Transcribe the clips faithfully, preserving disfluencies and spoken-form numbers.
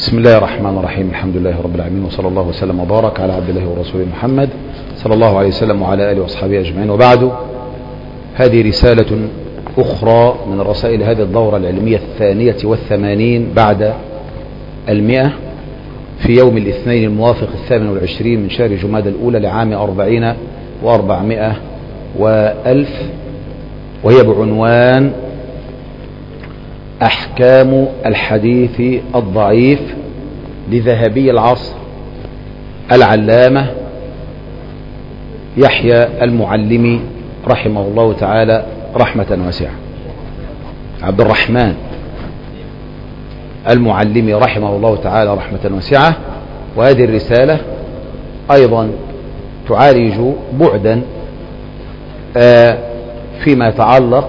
بسم الله الرحمن الرحيم. الحمد لله رب العالمين، وصلى الله وسلم وبارك على عبد الله ورسوله محمد صلى الله عليه وسلم وعلى آله وأصحابه أجمعين، وبعد. هذه رسالة أخرى من رسائل هذه الدورة العلمية الثانية والثمانين بعد المئة، في يوم الاثنين الموافق الثامن والعشرين من شهر جمادى الأولى لعام أربعين وأربعمائة وألف، وهي بعنوان أحكام الحديث الضعيف لذهبي العصر العلامة يحيى المعلمي رحمه الله تعالى رحمة واسعة. عبد الرحمن المعلمي رحمه الله تعالى رحمة واسعة. وهذه الرسالة أيضا تعالج بعدا فيما يتعلق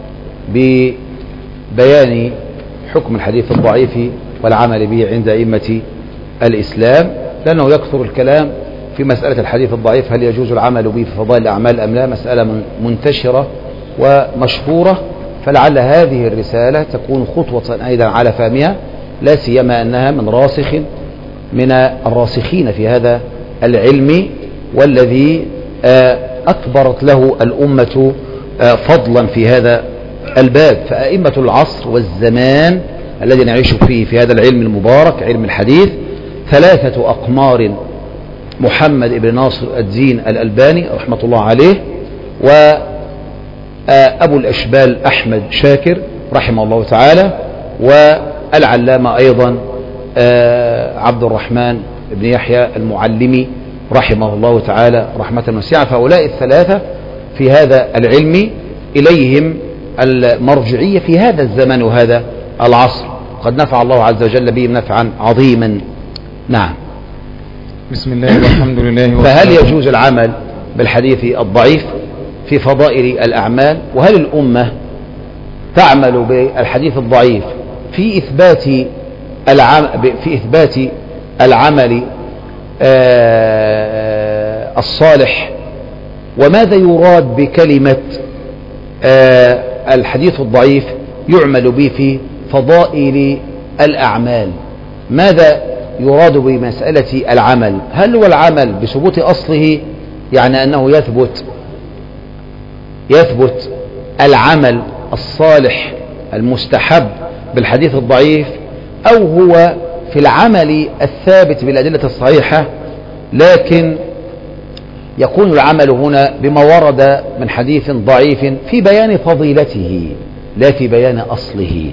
ببيان حكم الحديث الضعيف والعمل به عند أئمة الإسلام، لأنه يكثر الكلام في مسألة الحديث الضعيف، هل يجوز العمل به في فضائل الأعمال أم لا؟ مسألة منتشرة ومشهورة، فلعل هذه الرسالة تكون خطوة أيضا على فهمها، لا سيما أنها من راسخ من الراسخين في هذا العلم، والذي أكبرت له الأمة فضلا في هذا الباب. فأئمة العصر والزمان الذي نعيش فيه في هذا العلم المبارك علم الحديث ثلاثة أقمار: محمد بن ناصر الدين الألباني رحمة الله عليه، وأبو الأشبال أحمد شاكر رحمه الله تعالى، والعلامة أيضا عبد الرحمن بن يحيى المعلمي رحمه الله تعالى رحمة واسعة. فهؤلاء الثلاثة في هذا العلم إليهم المرجعية في هذا الزمن وهذا العصر، قد نفع الله عز وجل بهم نفعا عظيما. نعم. بسم الله والحمد لله. فهل يجوز العمل بالحديث الضعيف في فضائل الأعمال؟ وهل الأمة تعمل بالحديث الضعيف في إثبات العمل في إثبات العمل آه الصالح؟ وماذا يراد بكلمة آه الحديث الضعيف يعمل به في فضائل الأعمال؟ ماذا يراد بمسألة العمل؟ هل هو العمل بثبوت أصله، يعني أنه يثبت يثبت العمل الصالح المستحب بالحديث الضعيف، أو هو في العمل الثابت بالأدلة الصحيحة، لكن يكون العمل هنا بما ورد من حديث ضعيف في بيان فضيلته لا في بيان أصله؟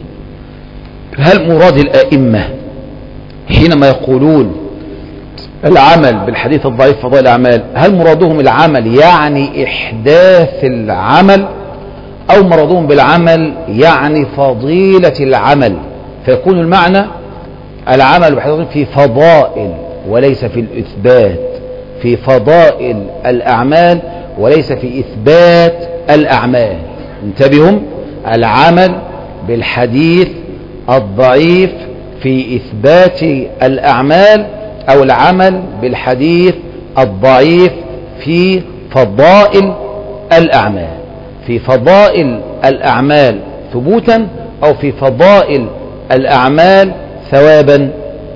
هل مراد الأئمة حينما يقولون العمل بالحديث الضعيف فضائل الأعمال، هل مرادهم العمل يعني إحداث العمل، أو مرادهم بالعمل يعني فضيلة العمل؟ فيكون المعنى العمل بالحديث في فضائل وليس في الإثبات، في فضائل الأعمال وليس في إثبات الأعمال. انتبهوا، العمل بالحديث الضعيف في إثبات الأعمال، أو العمل بالحديث الضعيف في فضائل الأعمال، في فضائل الأعمال ثبوتا، أو في فضائل الأعمال ثوابا.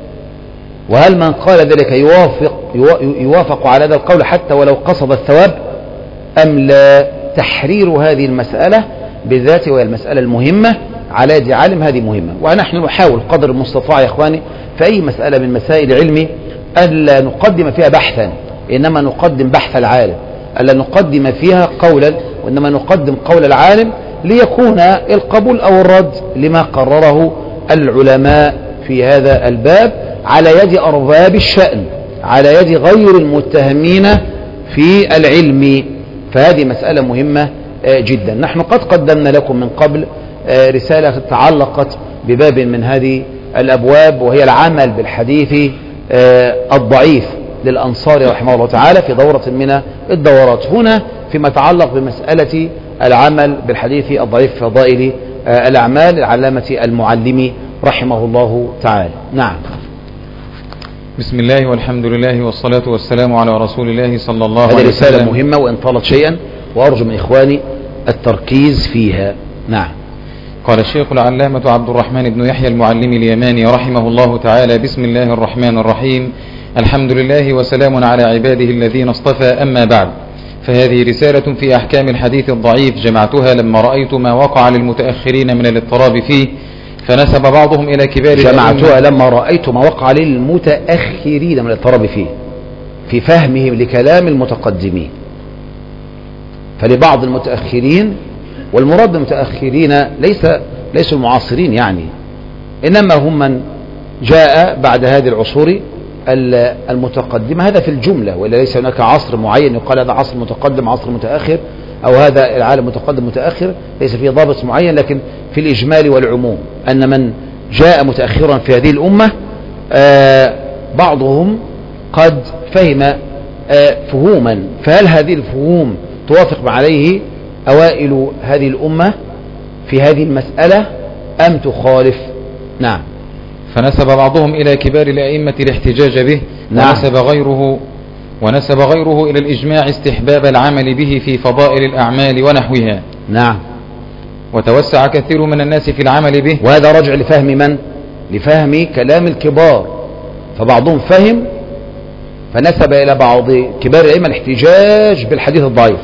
وهل من قال ذلك يوافق يوافق على هذا القول حتى ولو قصد الثواب أم لا؟ تحرير هذه المسألة بالذات وهي المسألة المهمة على يد عالم، هذه مهمة. ونحن نحاول قدر المستطاع يا إخواني في أي مسألة من مسائل علمي ألا نقدم فيها بحثا، إنما نقدم بحث العالم، ألا نقدم فيها قولا، وإنما نقدم قول العالم، ليكون القبول أو الرد لما قرره العلماء في هذا الباب على يد أرباب الشأن، على يد غير المتهمين في العلم. فهذه مسألة مهمة جدا. نحن قد قدمنا لكم من قبل رسالة تعلقت بباب من هذه الأبواب، وهي العمل بالحديث الضعيف للأنصاري رحمه الله تعالى في دورة من الدورات. هنا فيما يتعلق بمسألة العمل بالحديث الضعيف في فضائل الأعمال، العلامة المعلمي رحمه الله تعالى. نعم. بسم الله والحمد لله والصلاة والسلام على رسول الله صلى الله عليه وسلم. هذه رسالة مهمة وإن طالت شيئا، وأرجو من إخواني التركيز فيها. نعم. قال الشيخ العلامة عبد الرحمن بن يحيى المعلم اليماني رحمه الله تعالى: بسم الله الرحمن الرحيم، الحمد لله وسلام على عباده الذين اصطفى، أما بعد، فهذه رسالة في أحكام الحديث الضعيف جمعتها لما رأيت ما وقع للمتأخرين من الاضطراب فيه، فنسب بعضهم إلى كبار جمعتها لما رأيت ما وقع للمتأخرين من الاضطراب فيه في فهمهم لكلام المتقدمين. فلبعض المتأخرين، والمراد بالمتأخرين ليس ليسوا المعاصرين يعني، إنما هم من جاء بعد هذه العصور المتقدمة، هذا في الجملة، ولا ليس هناك عصر معين يقال هذا عصر متقدم عصر متأخر، أو هذا العالم متقدم متأخر، ليس فيه ضابط معين، لكن في الإجمال والعموم أن من جاء متأخرا في هذه الأمة آه بعضهم قد فهم آه فهوما، فهل هذه الفهوم توافق عليه أوائل هذه الأمة في هذه المسألة أم تخالف؟ نعم. فنسب بعضهم إلى كبار الأئمة الاحتجاج به، نعم. ونسب غيره ونسب غيره إلى الإجماع استحباب العمل به في فضائل الأعمال ونحوها. نعم. وتوسع كثير من الناس في العمل به، وهذا رجع لفهم من؟ لفهم كلام الكبار، فبعضهم فهم فنسب إلى بعض كبار الأئمة الاحتجاج بالحديث الضعيف،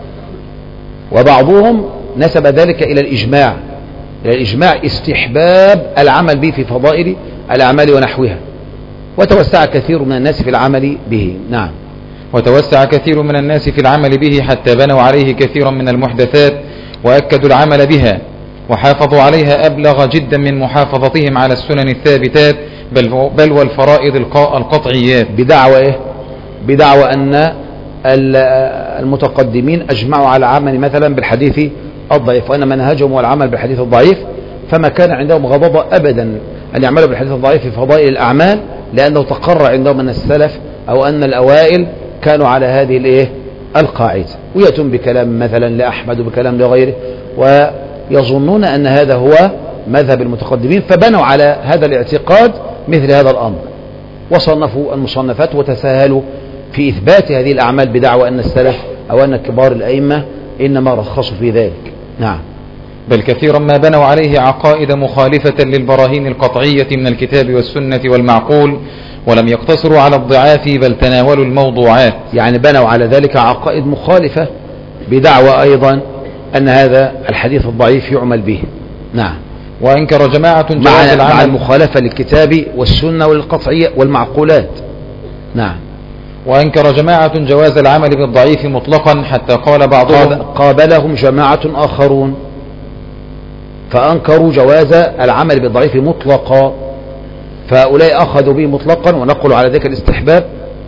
وبعضهم نسب ذلك إلى الإجماع، إلى الإجماع استحباب العمل به في فضائل الأعمال ونحوها، وتوسع كثير من الناس في العمل به. نعم. وتوسع كثير من الناس في العمل به حتى بنوا عليه كثيرا من المحدثات وأكدوا العمل بها، وحافظوا عليها أبلغ جدا من محافظتهم على السنن الثابتات بل, بل والفرائض القطعيات، بدعوى إيه؟ بدعوى أن المتقدمين أجمعوا على عمل مثلا بالحديث الضعيف، وأن منهجهم هو العمل بالحديث الضعيف، فما كان عندهم غضاضة أبدا أن يعملوا بالحديث الضعيف في فضائل الأعمال، لأنه تقرر عندهم أن السلف أو أن الأوائل كانوا على هذه الإيه القاعدة، ويأتون بكلام مثلا لأحمد وبكلام لغيره، ويظنون أن هذا هو مذهب المتقدمين، فبنوا على هذا الاعتقاد مثل هذا الأمر، وصنفوا المصنفات وتساهلوا في إثبات هذه الأعمال بدعوى أن السلف أو أن كبار الأئمة إنما رخصوا في ذلك. نعم. بل كثيرا ما بنوا عليه عقائد مخالفة للبراهين القطعية من الكتاب والسنة والمعقول، ولم يقتصروا على الضعاف بل تناولوا الموضوعات، يعني بنوا على ذلك عقائد مخالفة بدعوى أيضا أن هذا الحديث الضعيف يعمل به. نعم. وأنكر جماعة جواز مع, العمل مع المخالفة للكتاب والسنة والقطعية والمعقولات. نعم. وأنكر جماعة جواز العمل بالضعيف مطلقا حتى قال بعضهم، قابلهم جماعة آخرون فأنكروا جواز العمل بالضعيف مطلقا، فهؤلاء أخذوا به مطلقا ونقلوا على ذلك الاستحباب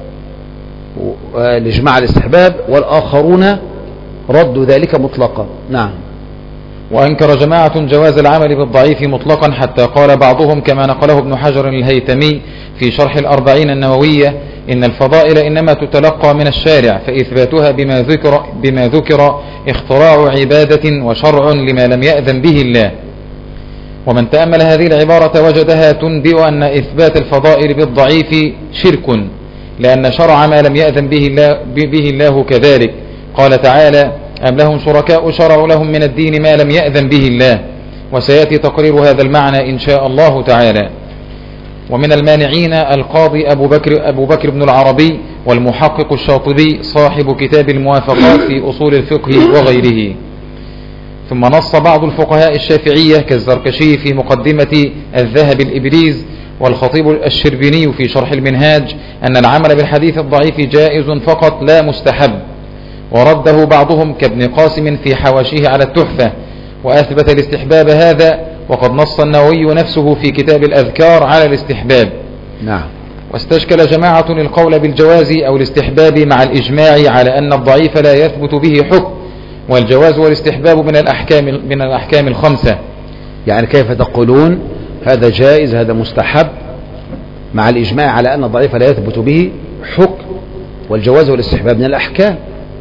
لجماع الاستحباب، والآخرون ردوا ذلك مطلقا. نعم. وأنكر جماعة جواز العمل بالضعيف مطلقا حتى قال بعضهم كما نقله ابن حجر الهيثمي في شرح الأربعين النووية: إن الفضائل إنما تتلقى من الشارع، فإثباتها بما ذكر, بما ذكر اختراع عبادة وشرع لما لم يأذن به الله. ومن تأمل هذه العبارة وجدها تنبئ أن إثبات الفضائل بالضعيف شرك، لأن شرع ما لم يأذن به الله, به الله كذلك. قال تعالى: أم لهم شركاء شرعوا لهم من الدين ما لم يأذن به الله، وسيأتي تقرير هذا المعنى إن شاء الله تعالى. ومن المانعين القاضي أبو بكر, أبو بكر بن العربي والمحقق الشاطبي صاحب كتاب الموافقات في أصول الفقه وغيره. ثم نص بعض الفقهاء الشافعية كالزركشي في مقدمة الذهب الإبريز والخطيب الشربيني في شرح المنهاج أن العمل بالحديث الضعيف جائز فقط لا مستحب، ورده بعضهم كابن قاسم في حواشيه على التحفة، وأثبت الاستحباب هذا، وقد نص النووي نفسه في كتاب الأذكار على الاستحباب. نعم. واستشكل جماعة القول بالجواز أو الاستحباب مع الإجماع على أن الضعيف لا يثبت به حكم، والجواز والاستحباب من الأحكام, من الأحكام الخمسة. يعني كيف تقولون هذا جائز هذا مستحب مع الإجماع على أن الضعيف لا يثبت به حكم، والجواز والاستحباب من الأحكام؟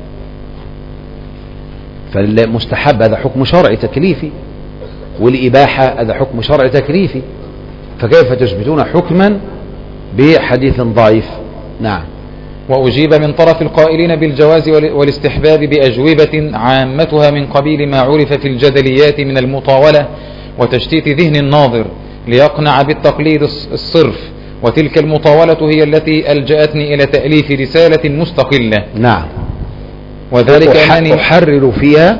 فالمستحب هذا حكم شرعي تكليفي، والإباحة هذا حكم شرعي تكليفي، فكيف تثبتون حكما بحديث ضعيف؟ نعم. وأجيب من طرف القائلين بالجواز والاستحباب بأجوبة عامتها من قبيل ما عرف في الجدليات من المطاولة وتشتيت ذهن الناظر ليقنع بالتقليد الصرف، وتلك المطاولة هي التي ألجأتني إلى تأليف رسالة مستقلة. نعم. وذلك أنني أحرر فيها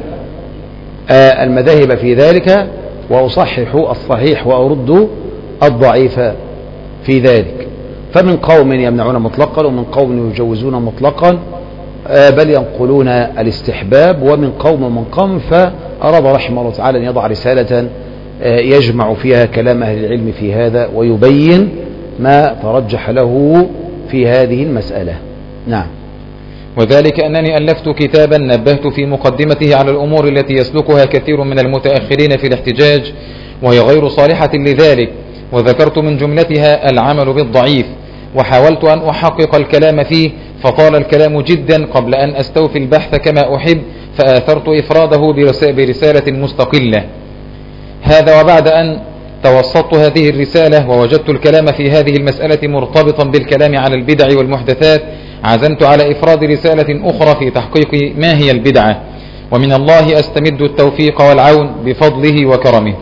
المذاهب في ذلك، وأصحح الصحيح وأرد الضعيف في ذلك. فمن قوم يمنعون مطلقا، ومن قوم يجوزون مطلقا، بل ينقلون الاستحباب، ومن قوم من قوم. فأراد رحمه الله تعالى أن يضع رسالة يجمع فيها كلام أهل العلم في هذا، ويبين ما ترجح له في هذه المسألة. نعم. وذلك أنني ألفت كتابا نبهت في مقدمته على الأمور التي يسلكها كثير من المتأخرين في الاحتجاج وهي غير صالحة لذلك، وذكرت من جملتها العمل بالضعيف، وحاولت أن أحقق الكلام فيه، فطال الكلام جدا قبل أن أستوفي البحث كما أحب، فآثرت إفراده برسالة مستقلة. هذا وبعد أن توسطت هذه الرسالة ووجدت الكلام في هذه المسألة مرتبطا بالكلام على البدع والمحدثات، عزمت على إفراد رسالة أخرى في تحقيق ما هي البدعة، ومن الله أستمد التوفيق والعون بفضله وكرمه.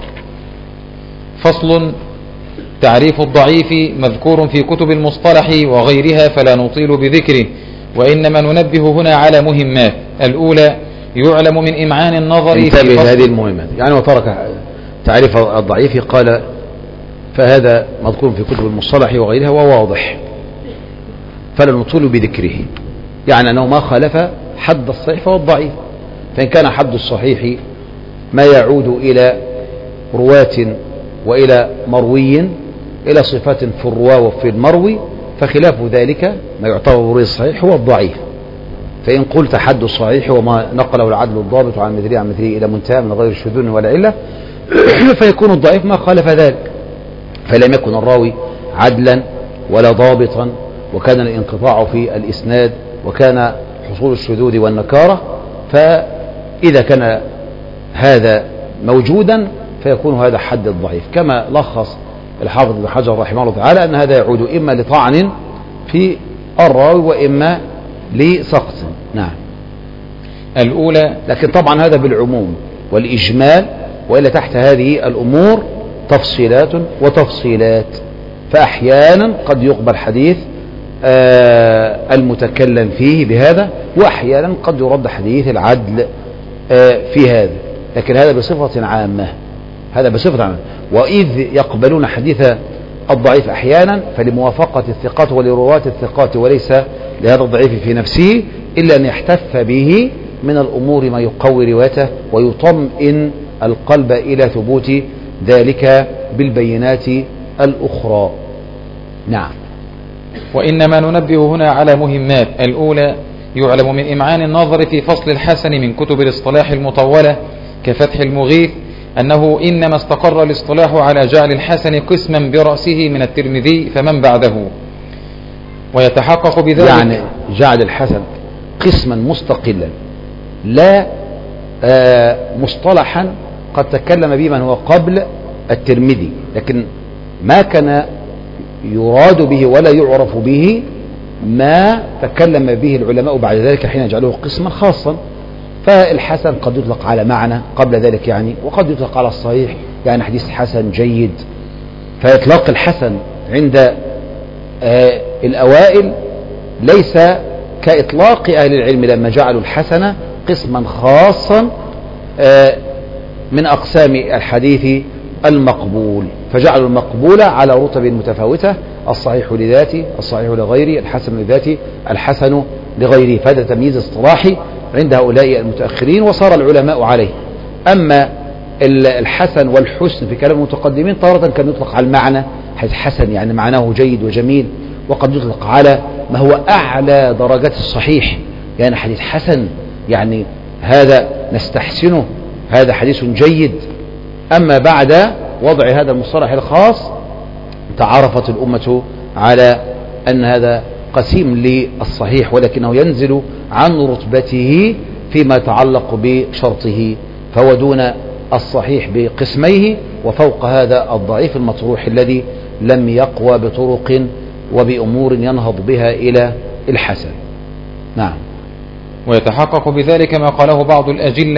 فصل: تعريف الضعيف مذكور في كتب المصطلح وغيرها فلا نطيل بذكره، وإنما ننبه هنا على مهمات. الأولى: يعلم من إمعان النظر في فصل هذه المهمات، يعني وترك تعريف الضعيف قال فهذا مذكور في كتب المصطلح وغيرها وواضح فلا نطيل بذكره، يعني أنه ما خالف حد الصحيح فهو الضعيف. فإن كان حد الصحيح ما يعود إلى رواة وإلى مروي، إلى صفات في الرواة وفي المروي، فخلاف ذلك ما يعتبر روي الصحيح هو الضعيف. فإن قلت حد الصحيح وما نقله العدل الضابط عن مثله عن مثله إلى منتهى من غير الشذوذ ولا علة، فيكون الضعيف ما خالف ذلك، فلم يكن الراوي عدلا ولا ضابطا، وكان الانقطاع في الإسناد، وكان حصول الشذوذ والنكارة. فإذا كان هذا موجودا فيكون هذا حد الضعيف، كما لخص الحافظ ابن حجر رحمه الله تعالى أن هذا يعود إما لطعن في الراوي وإما لسقط. نعم. الأولى، لكن طبعا هذا بالعموم والإجمال، وإلا تحت هذه الأمور تفصيلات وتفصيلات. فأحيانا قد يقبل حديث آه المتكلم فيه بهذا، وأحيانا قد يرد حديث العدل آه في هذا، لكن هذا بصفة عامة، هذا بصفة عامة. وإذ يقبلون حديث الضعيف أحيانا فلموافقة الثقات ولرواة الثقات، وليس لهذا الضعيف في نفسه إلا أن يحتف به من الأمور ما يقوي روايته ويطمئن القلب إلى ثبوت ذلك بالبينات الأخرى. نعم. وإنما ننبه هنا على مهمات. الأولى: يعلم من إمعان النظر في فصل الحسن من كتب الاصطلاح المطولة كفتح المغيث أنه إنما استقر الاصطلاح على جعل الحسن قسما برأسه من الترمذي فمن بعده، ويتحقق بذلك يعني جعل الحسن قسما مستقلا لا آه مصطلحا قد تكلم به من هو قبل الترمذي، لكن ما كان يراد به ولا يعرف به ما تكلم به العلماء بعد ذلك حين جعلوه قسما خاصا. فالحسن قد يطلق على معنى قبل ذلك يعني، وقد يطلق على الصحيح يعني حديث حسن جيد. فإطلاق الحسن عند آه الأوائل ليس كإطلاق أهل العلم لما جعلوا الحسن قسما خاصا آه من أقسام الحديث المقبول، فجعلوا المقبول على رتب متفاوتة: الصحيح لذاته، الصحيح لغيره، الحسن لذاته، الحسن لغيره. فهذا تمييز اصطلاحي عند هؤلاء المتأخرين وصار العلماء عليه. أما الحسن والحسن في كلام المتقدمين تارة كان يطلق على المعنى، حيث حسن يعني معناه جيد وجميل، وقد يطلق على ما هو أعلى درجات الصحيح، يعني حديث حسن يعني هذا نستحسنه، هذا حديث جيد. أما بعد وضع هذا المصطلح الخاص تعرفت الأمة على أن هذا قسيم للصحيح، ولكنه ينزل عن رتبته فيما يتعلق بشرطه، فهو دون الصحيح بقسميه، وفوق هذا الضعيف المطروح الذي لم يقوى بطرق وبأمور ينهض بها إلى الحسن. نعم. ويتحقق بذلك ما قاله بعض الأجلة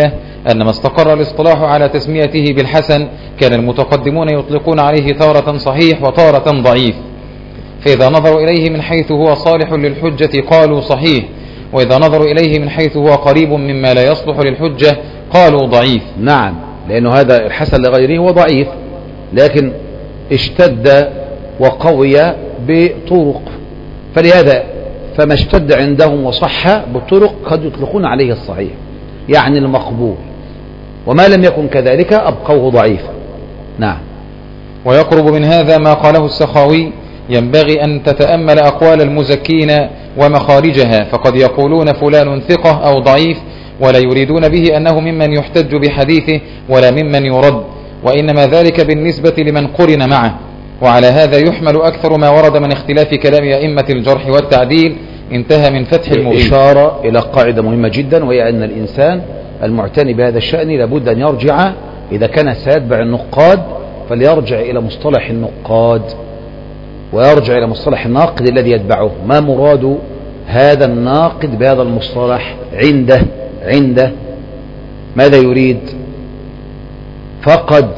أن ما استقر الاصطلاح على تسميته بالحسن كان المتقدمون يطلقون عليه تارة صحيح وتارة ضعيف، فإذا نظروا إليه من حيث هو صالح للحجة قالوا صحيح، وإذا نظروا إليه من حيث هو قريب مما لا يصلح للحجة قالوا ضعيف. نعم، لأنه هذا الحسن لغيره هو ضعيف، لكن اشتد وقوي بطرق، فلهذا فما اشتد عندهم وصح بالطرق قد يطلقون عليه الصحيح يعني المقبول، وما لم يكن كذلك أبقوه ضعيفا. نعم. ويقرب من هذا ما قاله السخاوي: ينبغي أن تتأمل أقوال المزكين ومخارجها، فقد يقولون فلان ثقة أو ضعيف ولا يريدون به أنه ممن يحتج بحديثه ولا ممن يرد، وإنما ذلك بالنسبة لمن قرن معه. وعلى هذا يحمل أكثر ما ورد من اختلاف كلام أئمة الجرح والتعديل. انتهى من فتح المبين. إشارة إلى قاعدة مهمة جدا، وهي أن الإنسان المعتني بهذا الشأن لابد أن يرجع، إذا كان سيتبع النقاد فليرجع إلى مصطلح النقاد ويرجع إلى مصطلح الناقد الذي يتبعه. ما مراد هذا الناقد بهذا المصطلح عنده عنده ماذا يريد؟ فقد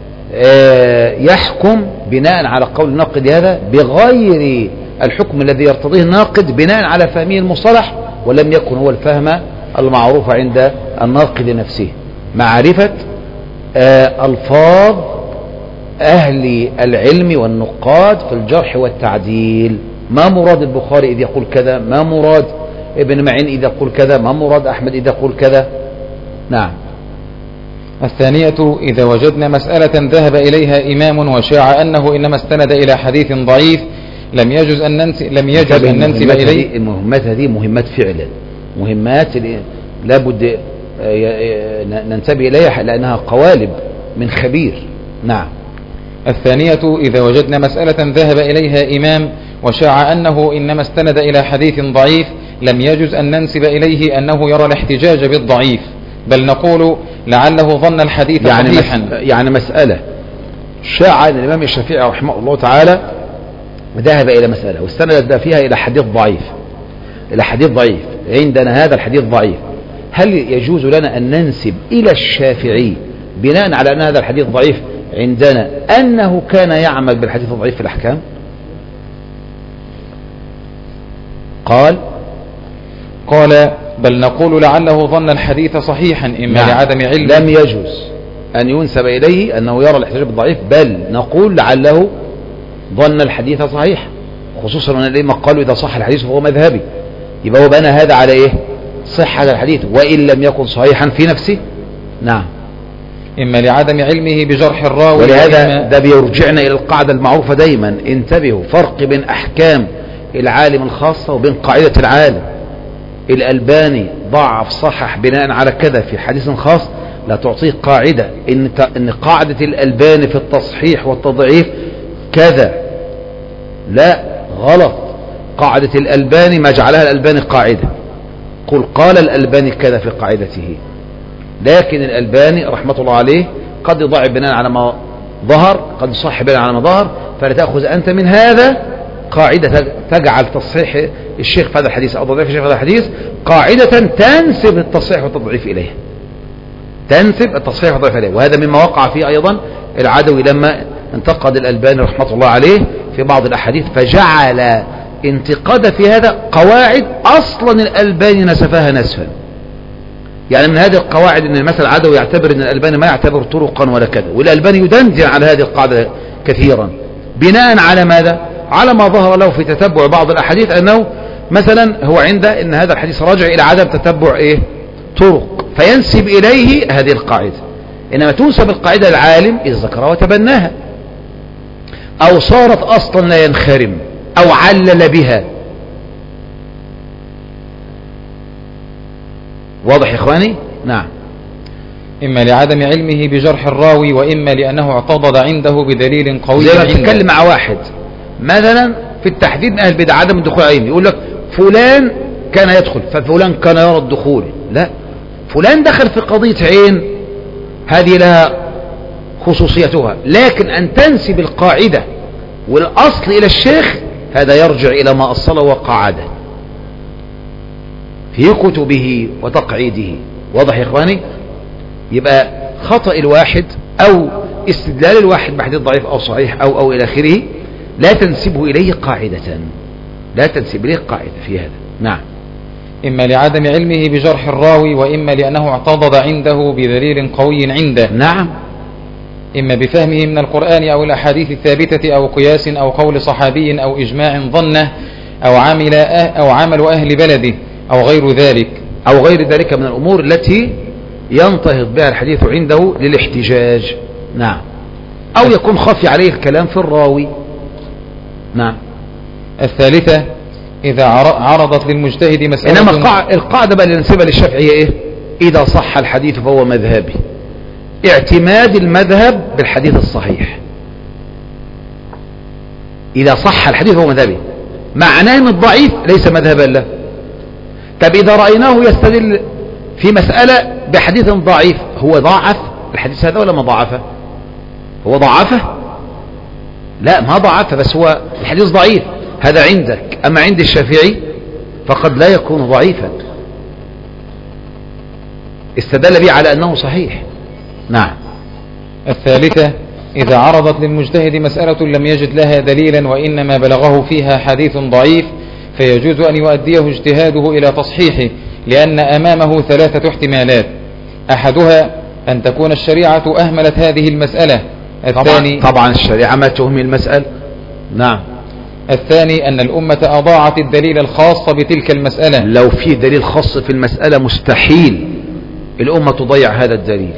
يحكم بناء على قول الناقد هذا بغير الحكم الذي يرتضيه الناقد بناء على فهمه المصطلح، ولم يكن هو الفهم المعروف عند الناقد نفسه. معرفة ألفاظ أهل العلم والنقاد في الجرح والتعديل. ما مراد البخاري إذ يقول كذا، ما مراد ابن معين إذ يقول كذا، ما مراد أحمد إذ يقول كذا. نعم. الثانية: إذا وجدنا مسألة ذهب إليها إمام وشاع أنه إنما استند إلى حديث ضعيف لم يجوز أن ننسب, لم يجوز أن ننسب إليه. المهمات هذه مهمات فعلا، مهمات لابد ننتبه إليها لأنها قوالب من خبير. نعم. الثانية: إذا وجدنا مسألة ذهب إليها إمام وشاع أنه إنما استند إلى حديث ضعيف لم يجوز أن ننسب إليه أنه يرى الاحتجاج بالضعيف، بل نقول لعله ظن الحديث يعني صحيحا. مس... يعني مسألة شاع أن الإمام الشافعي رحمه الله تعالى ذهب إلى مسألة واستند فيها إلى حديث ضعيف، إلى حديث ضعيف عندنا هذا الحديث ضعيف، هل يجوز لنا أن ننسب إلى الشافعي بناء على أن هذا الحديث ضعيف عندنا أنه كان يعمل بالحديث الضعيف في الأحكام؟ قال قال بل نقول لعله ظن الحديث صحيحا إما نعم. لعدم علم. لم يجوز أن ينسب إليه أنه يرى الاحتجاج بالضعيف، بل نقول لعله ظن الحديث صحيح، خصوصا أن الأئمة قالوا إذا صح الحديث فهو مذهبي، يبقى هو بنى هذا على إيه؟ صحة الحديث وإن لم يكن صحيحا في نفسه. نعم. إما لعدم علمه بجرح الراوي، ولهذا ده بيرجعنا إلى القاعدة المعروفة دايما، انتبهوا، فرق بين أحكام العالم الخاصة وبين قاعدة العالم. الألباني ضعف صحح بناء على كذا في حديث خاص، لا تعطيه قاعدة إن, إن قاعدة الألباني في التصحيح والتضعيف كذا، لا، غلط. قاعدة الألباني ما جعلها الألباني قاعدة، قل قال الألباني كذا في قاعدته، لكن الألباني رحمة الله عليه قد يضعف بناء على ما ظهر، قد يصحح بناء على ما ظهر، فلا تأخذ أنت من هذا قاعدة تجعل تصحيح الشيخ في هذا الحديث أو تضعيف الشيخ في هذا الحديث قاعدة تنسب التصحيح والتضعيف إليه، تنسب التصحيح والتضعيف إليه. وهذا مما وقع فيه أيضا العدوي لما انتقد الألباني رحمة الله عليه في بعض الأحاديث، فجعل انتقاد في هذا قواعد أصلا الألباني نسفها نسفا. يعني من هذه القواعد ان مثلا العدوي يعتبر ان الألباني ما يعتبر طرقا ولا كذا، والألباني يدندن على هذه القاعدة كثيرا بناء على ماذا؟ على ما ظهر له في تتبع بعض الأحاديث أنه مثلا هو عنده ان هذا الحديث راجع إلى عدم تتبع إيه؟ طرق، فينسب إليه هذه القاعدة. إنما تنسب القاعدة العالم إذا ذكرها وتبناها، أو صارت أصلا لا ينخرم، أو علل بها. واضح يا إخواني؟ نعم. إما لعدم علمه بجرح الراوي، وإما لأنه اعتضد عنده بدليل قوي. زي ما تتكلم مع واحد مثلا في التحديد من أهل البدع عدم الدخول عليهم، يقول لك فلان كان يدخل ففلان كان يرى الدخول. لا، فلان دخل في قضية عين هذه لها خصوصيتها، لكن أن تنسب القاعدة والأصل إلى الشيخ هذا يرجع إلى ما أصله وقعده في كتبه وتقعيده. واضح يا إخواني؟ يبقى خطأ الواحد أو استدلال الواحد بحديث ضعيف أو صحيح أو أو إلى آخره لا تنسبه إليه قاعدة، لا تنسب إليه قاعدة في هذا. نعم. إما لعدم علمه بجرح الراوي، وإما لأنه اعتضد عنده بدليل قوي عنده. نعم. إما بفهمه من القرآن أو الأحاديث الثابتة أو قياس أو قول صحابي أو إجماع ظنه أو عمل أو عمل أهل بلده أو غير ذلك أو غير ذلك من الأمور التي ينتهض بها الحديث عنده للاحتجاج. نعم. أو يكون خفي عليه الكلام في الراوي. نعم. الثالثة إذا عرضت للمجتهد مسألة. إنما القاعدة بقى اللي ننسبها للشافعية إيه؟ إذا صح الحديث فهو مذهبي، اعتماد المذهب بالحديث الصحيح. إذا صح الحديث فهو مذهبي، معناه أن الضعيف ليس مذهبا له. طب إذا رأيناه يستدل في مسألة بحديث ضعيف، هو ضعف الحديث هذا ولا ما ضعفه؟ هو ضعفه؟ لا ما ضعفه، بس هو الحديث ضعيف هذا عندك، أما عند الشافعي فقد لا يكون ضعيفا، استدل به على أنه صحيح. نعم. الثالثة إذا عرضت للمجتهد مسألة لم يجد لها دليلا وإنما بلغه فيها حديث ضعيف، فيجوز أن يؤديه اجتهاده إلى تصحيحه، لأن أمامه ثلاثة احتمالات: أحدها أن تكون الشريعة أهملت هذه المسألة. الثاني طبعا, طبعا الشريعة ما تهمل المسألة. نعم. الثاني أن الأمة أضاعت الدليل الخاص بتلك المسألة. لو في دليل خاص في المسألة مستحيل الأمة تضيع هذا الدليل،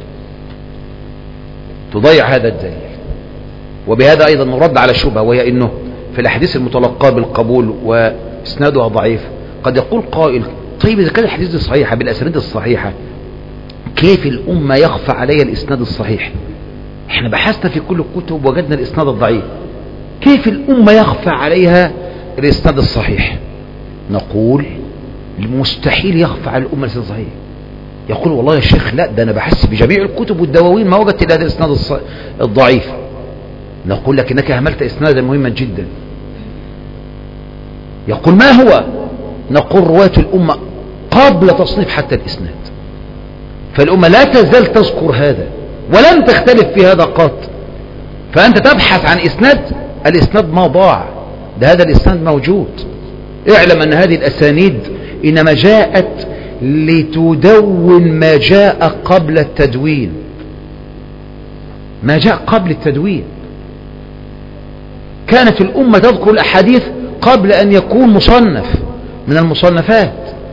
تضيع هذا الدليل. وبهذا أيضا نرد على شبهة، وهي أنه في الأحاديث المتلقاة بالقبول وإسنادها ضعيف قد يقول قائل: طيب إذا كان الحديث صحيحة بالأسانيد الصحيحة كيف الأمة يخفى عليها الإسناد الصحيح؟ احنا بحثنا في كل الكتب وجدنا الإسناد الضعيف، كيف الأمة يخفى عليها الإسناد الصحيح؟ نقول المستحيل يخفى على الأمة الإسناد الصحيح. يقول: والله يا شيخ لا، ده أنا بحث بجميع الكتب والدواوين ما وجدت إلا هذا الإسناد الضعيف. نقول: لكنك أهملت إسنادا مهما جدا. يقول: ما هو؟ نقول: رواية الأمة قبل تصنيف حتى الإسناد، فالأمة لا تزال تذكر هذا ولم تختلف في هذا قط. فأنت تبحث عن إسناد، الإسناد ما ضاع، ده هذا الإسناد موجود. اعلم أن هذه الأسانيد إنما جاءت لتدون ما جاء قبل التدوين، ما جاء قبل التدوين. كانت الأمة تذكر الأحاديث قبل أن يكون مصنف من المصنفات.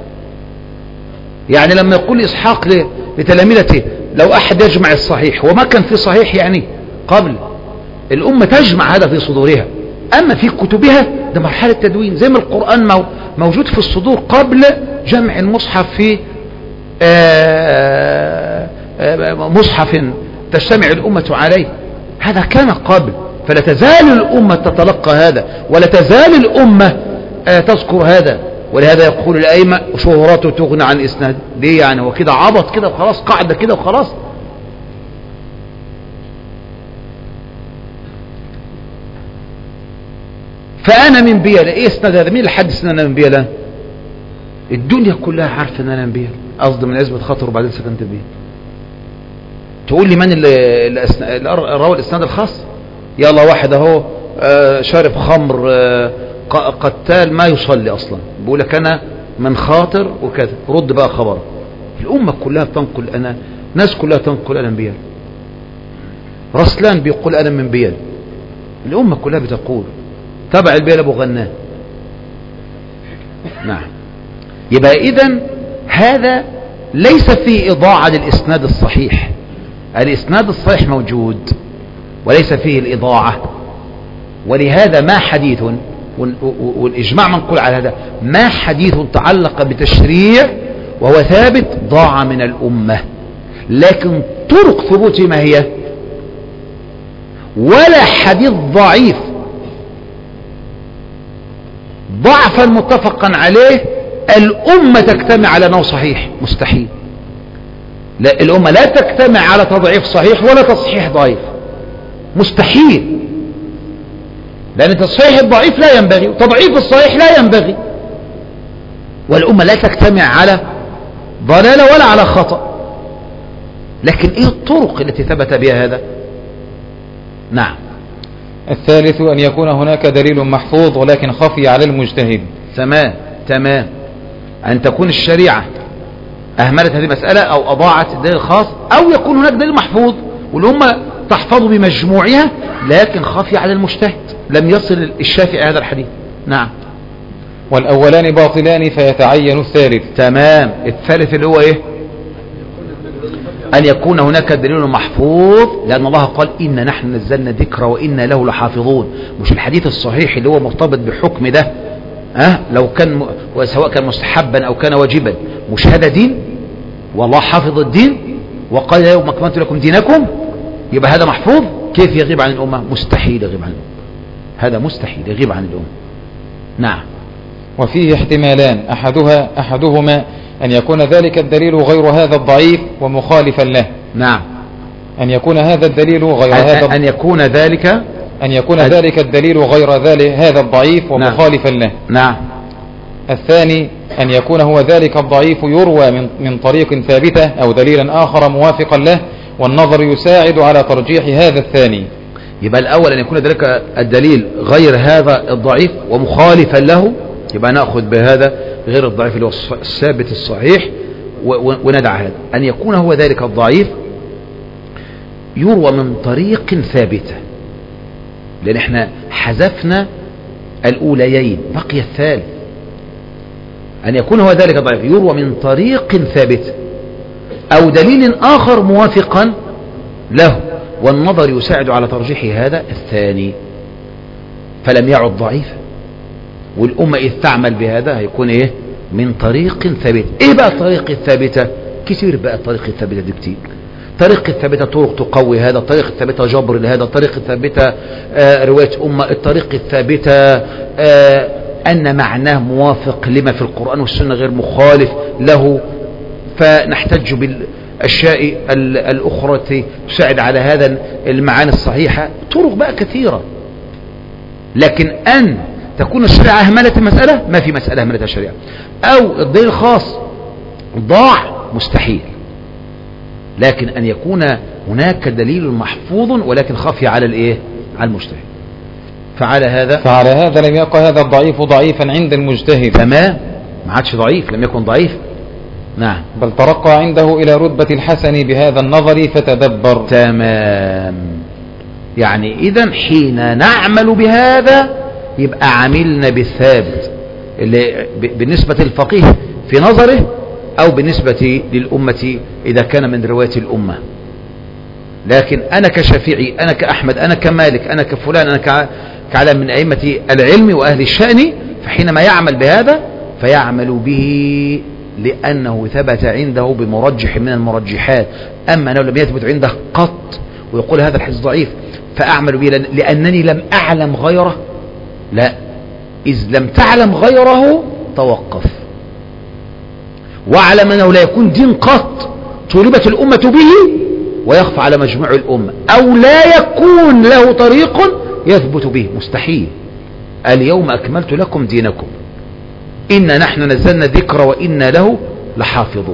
يعني لما يقول إسحاق لتلاميذته: لو أحد يجمع الصحيح، وما كان في صحيح يعني قبل، الأمة تجمع هذا في صدورها. أما في كتبها ده مرحلة تدوين، زي ما القرآن موجود في الصدور قبل جمع المصحف في مصحف تجتمع الأمة عليه، هذا كان قبل. فلا تزال الأمة تتلقى هذا، ولا تزال الأمة تذكر هذا. ولهذا يقول الأئمة: شهرته تغنى عن إسناد. ليه يعني؟ هو كده عبط كده وخلاص، قاعدة كده وخلاص. فأنا من بيلا، إيه إسناد هذا؟ مين اللي حدث إن أنا من بيلا؟ الدنيا كلها عارفة إن أنا من بيلا، قصد من عزبة خاطر وبعدين سكنت بيه. تقول لي من اللي روى الإسناد الخاص؟ يلا واحد أهو شارب خمر قتال ما يصلي أصلا، بيقول لك أنا من خاطر وكذا، رد بقى خبره. الأمة كلها تنقل أنا، ناس كلها تنقل أنا من بيلا. رسلان بيقول أنا من بيلا، الأمة كلها بتقول. تبع البيل أبو غنان. نعم. يبقى إذن هذا ليس فيه إضاعة للإسناد الصحيح، الإسناد الصحيح موجود وليس فيه الإضاعة. ولهذا ما حديث، والإجماع منقول على هذا، ما حديث تعلق بتشريع وهو ثابت ضاع من الأمة. لكن طرق ثبوته ما هي؟ ولا حديث ضعيف ضعفا متفقا عليه الأمة تجتمع على أنه صحيح، مستحيل. لا، الأمة لا تجتمع على تضعيف صحيح ولا تصحيح ضعيف، مستحيل. لأن تصحيح الضعيف لا ينبغي وتضعيف الصحيح لا ينبغي. والأمة لا تجتمع على ضلالة ولا على خطأ. لكن ايه الطرق التي ثبت بها هذا؟ نعم. الثالث أن يكون هناك دليل محفوظ ولكن خفي على المجتهد. تمام تمام. أن تكون الشريعة أهملت هذه المسألة أو أضاعت الدليل الخاص، أو يكون هناك دليل محفوظ والأمة تحفظ بمجموعها لكن خفي على المجتهد، لم يصل الشافعي هذا الحديث. نعم. والأولان باطلان فيتعين الثالث. تمام. الثالث اللي هو إيه؟ أن يكون هناك دليل محفوظ، لأن الله قال إن نحن نزلنا ذكر وإنا له لحافظون. مش الحديث الصحيح اللي هو مرتبط بحكم ده، أه؟ لو كان م... سواء كان مستحبا أو كان واجبا، مش هذا دين؟ والله حافظ الدين وقال يوم أكملت لكم دينكم، يبقى هذا محفوظ. كيف يغيب عن الأمة؟ مستحيل يغيب عن الأمة، هذا مستحيل يغيب عن الأمة. نعم. وفيه احتمالان، أحدها أحدهما أن يكون ذلك الدليل غير هذا الضعيف ومخالفا له. نعم. أن يكون هذا الدليل غير أن هذا أن يكون ذلك أن يكون ذلك الدليل غير ذلك هذا الضعيف ومخالفا نعم. له. نعم. الثاني أن يكون هو ذلك الضعيف يروى من من طريق ثابتة أو دليلا آخر موافقا له، والنظر يساعد على ترجيح هذا الثاني. يبقى الأول أن يكون ذلك الدليل غير هذا الضعيف ومخالفا له، يبقى نأخذ بهذا غير الضعيف اللي هو الثابت الصحيح وندع هذا. أن يكون هو ذلك الضعيف يروى من طريق ثابتة، لأن احنا حذفنا الأوليين بقي الثالث. أن يكون هو ذلك الضعيف يروى من طريق ثابتة أو دليل آخر موافقا له، والنظر يساعد على ترجيح هذا الثاني، فلم يعد ضعيفا. والأمة إذ تعمل بهذا هيكون إيه؟ من طريق ثابت. إيه بقى الطريق الثابتة؟ كثير بقى الطريق الثابتة دي كتير. الطريق الثابتة طرق تقوي هذا، الطريق الثابتة جبر لهذا، الطريق الثابتة آه رواية أمة، الطريق الثابتة آه أن معناه موافق لما في القرآن والسنة غير مخالف له، فنحتج بالأشياء الأخرى تساعد على هذا المعاني الصحيحة. طرق بقى كثيرة، لكن أن تكون الشريعة أهملت المسألة، ما في مسألة أهملتها الشريعة، أو الدليل الخاص ضاع، مستحيل. لكن أن يكون هناك دليل محفوظ ولكن خفي على الإيه؟ على المجتهد. فعلى هذا فعلى هذا لم يبقى هذا الضعيف ضعيفا عند المجتهد. تمام، ما عادش ضعيف، لم يكن ضعيف. نعم. بل ترقى عنده إلى رتبة الحسن بهذا النظر فتدبر. تمام. يعني إذن حين نعمل بهذا يبقى عملنا بالثابت اللي بالنسبة للفقيه في نظره، أو بالنسبة للأمة إذا كان من رواية الأمة. لكن أنا كشافعي، أنا كأحمد، أنا كمالك، أنا كفلان، أنا كعلم من أئمة العلم وأهل الشأن، فحينما يعمل بهذا فيعمل به لأنه ثبت عنده بمرجح من المرجحات. أما لو لم يثبت عنده قط ويقول هذا الحديث ضعيف فأعمل به لأنني لم أعلم غيره، لا، إذ لم تعلم غيره توقف، واعلم أنه لا يكون دين قط طلبت الأمة به ويخفى على مجموع الأمة، أو لا يكون له طريق يثبت به، مستحيل. اليوم أكملت لكم دينكم، إنا نحن نزلنا ذكر وإنا له لحافظون.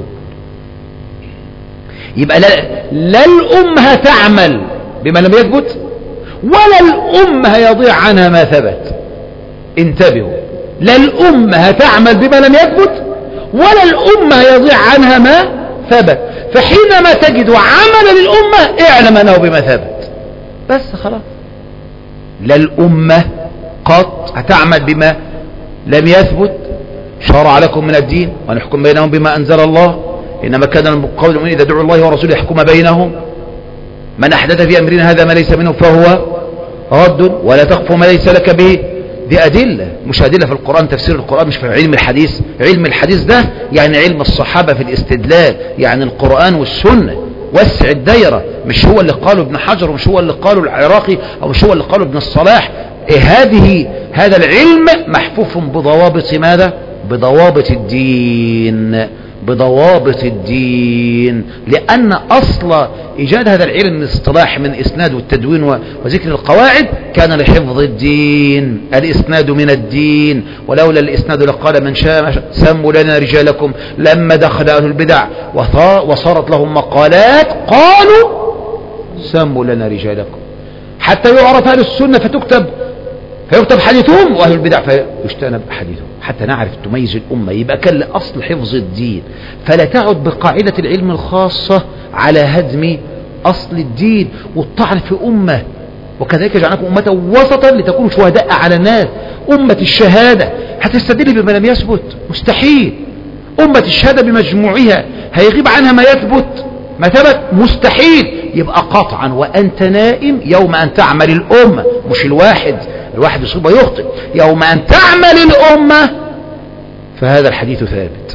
يبقى لا, لا الأمة تعمل بما لم يثبت، ولا الأمة يضيع عنها ما ثبت. انتبهوا، لا الأمة تعمل بما لم يثبت ولا الأمة يضيع عنها ما ثبت. فحينما تجد عمل الأمة اعلم أنه بما ثبت، بس خلاص. لا الأمة قط هتعمل بما لم يثبت، شرع لكم من الدين ونحكم بينهم بما أنزل الله، إنما كان قول المؤمنين إذا دعوا الله ورسوله يحكم بينهم، من أحدث في أمرنا هذا ما ليس منه فهو رد، ولا تقف ما ليس لك به. دي أدلة، مش أدلة في القرآن، تفسير القرآن، مش في علم الحديث. علم الحديث ده يعني علم الصحابة في الاستدلال، يعني القرآن والسنة. وسع الدائرة، مش هو اللي قاله ابن حجر، ومش هو اللي قاله العراقي، أو مش هو اللي قاله ابن الصلاح. إيه هذه هذا العلم محفوف بضوابط ماذا؟ بضوابط الدين، بضوابط الدين، لأن أصل إيجاد هذا العلم من الاصطلاح من إسناد والتدوين وذكر القواعد كان لحفظ الدين. الإسناد من الدين، ولولا الإسناد لقال من شاء سموا لنا رجالكم. لما دخل أهل البدع وصارت لهم مقالات قالوا سموا لنا رجالكم، حتى يعرف أهل السنة فتكتب فيكتب حديثهم، وأهل البدع فيجتنب حديثهم، حتى نعرف تميز الأمة. يبقى كان لأصل حفظ الدين، فلا تعد بقاعدة العلم الخاصة على هدم أصل الدين والطعن في أمة. وكذلك جعلناكم أمة وسطا لتكونوا شهداء على الناس. أمة الشهادة هتستدل بما لم يثبت؟ مستحيل. أمة الشهادة بمجموعها هيغيب عنها ما يثبت ما ثبت؟ مستحيل. يبقى قطعا وأنت نائم يوم أن تعمل الأمة، مش الواحد، الواحد يصيب ويخطئ، يوم أن تعمل الأمة فهذا الحديث ثابت.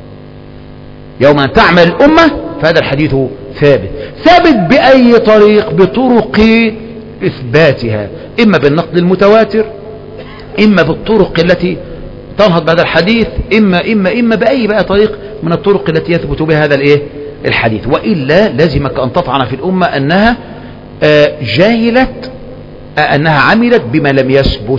يوم أن تعمل الأمة فهذا الحديث ثابت. ثابت بأي طريق؟ بطرق إثباتها، إما بالنقل المتواتر، إما بالطرق التي تنهض بهذا الحديث، إما إما إما بأي بقى طريق من الطرق التي يثبت بها هذا الإيه الحديث. وإلا لازمك أن تطعن في الأمة أنها جاهلت، أنها عملت بما لم يثبت.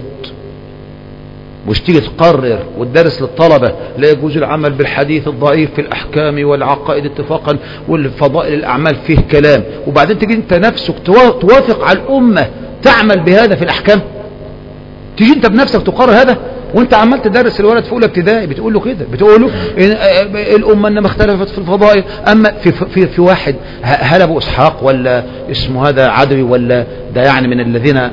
مش تيجي تقرر وتدرس للطلبة لا يجوز العمل بالحديث الضعيف في الأحكام والعقائد اتفاقا، والفضائل الأعمال فيه كلام، وبعدين تيجي أنت نفسك توافق على الأمة تعمل بهذا في الأحكام. تيجي أنت بنفسك تقرر هذا وانت عمال تدرس الولد في اولى ابتدائي، بتقول له كده، بتقول له الامه انما اختلفت في الفضائل. اما في في في واحد هل ابو اسحاق ولا اسمه هذا عدوي ولا ده يعني من الذين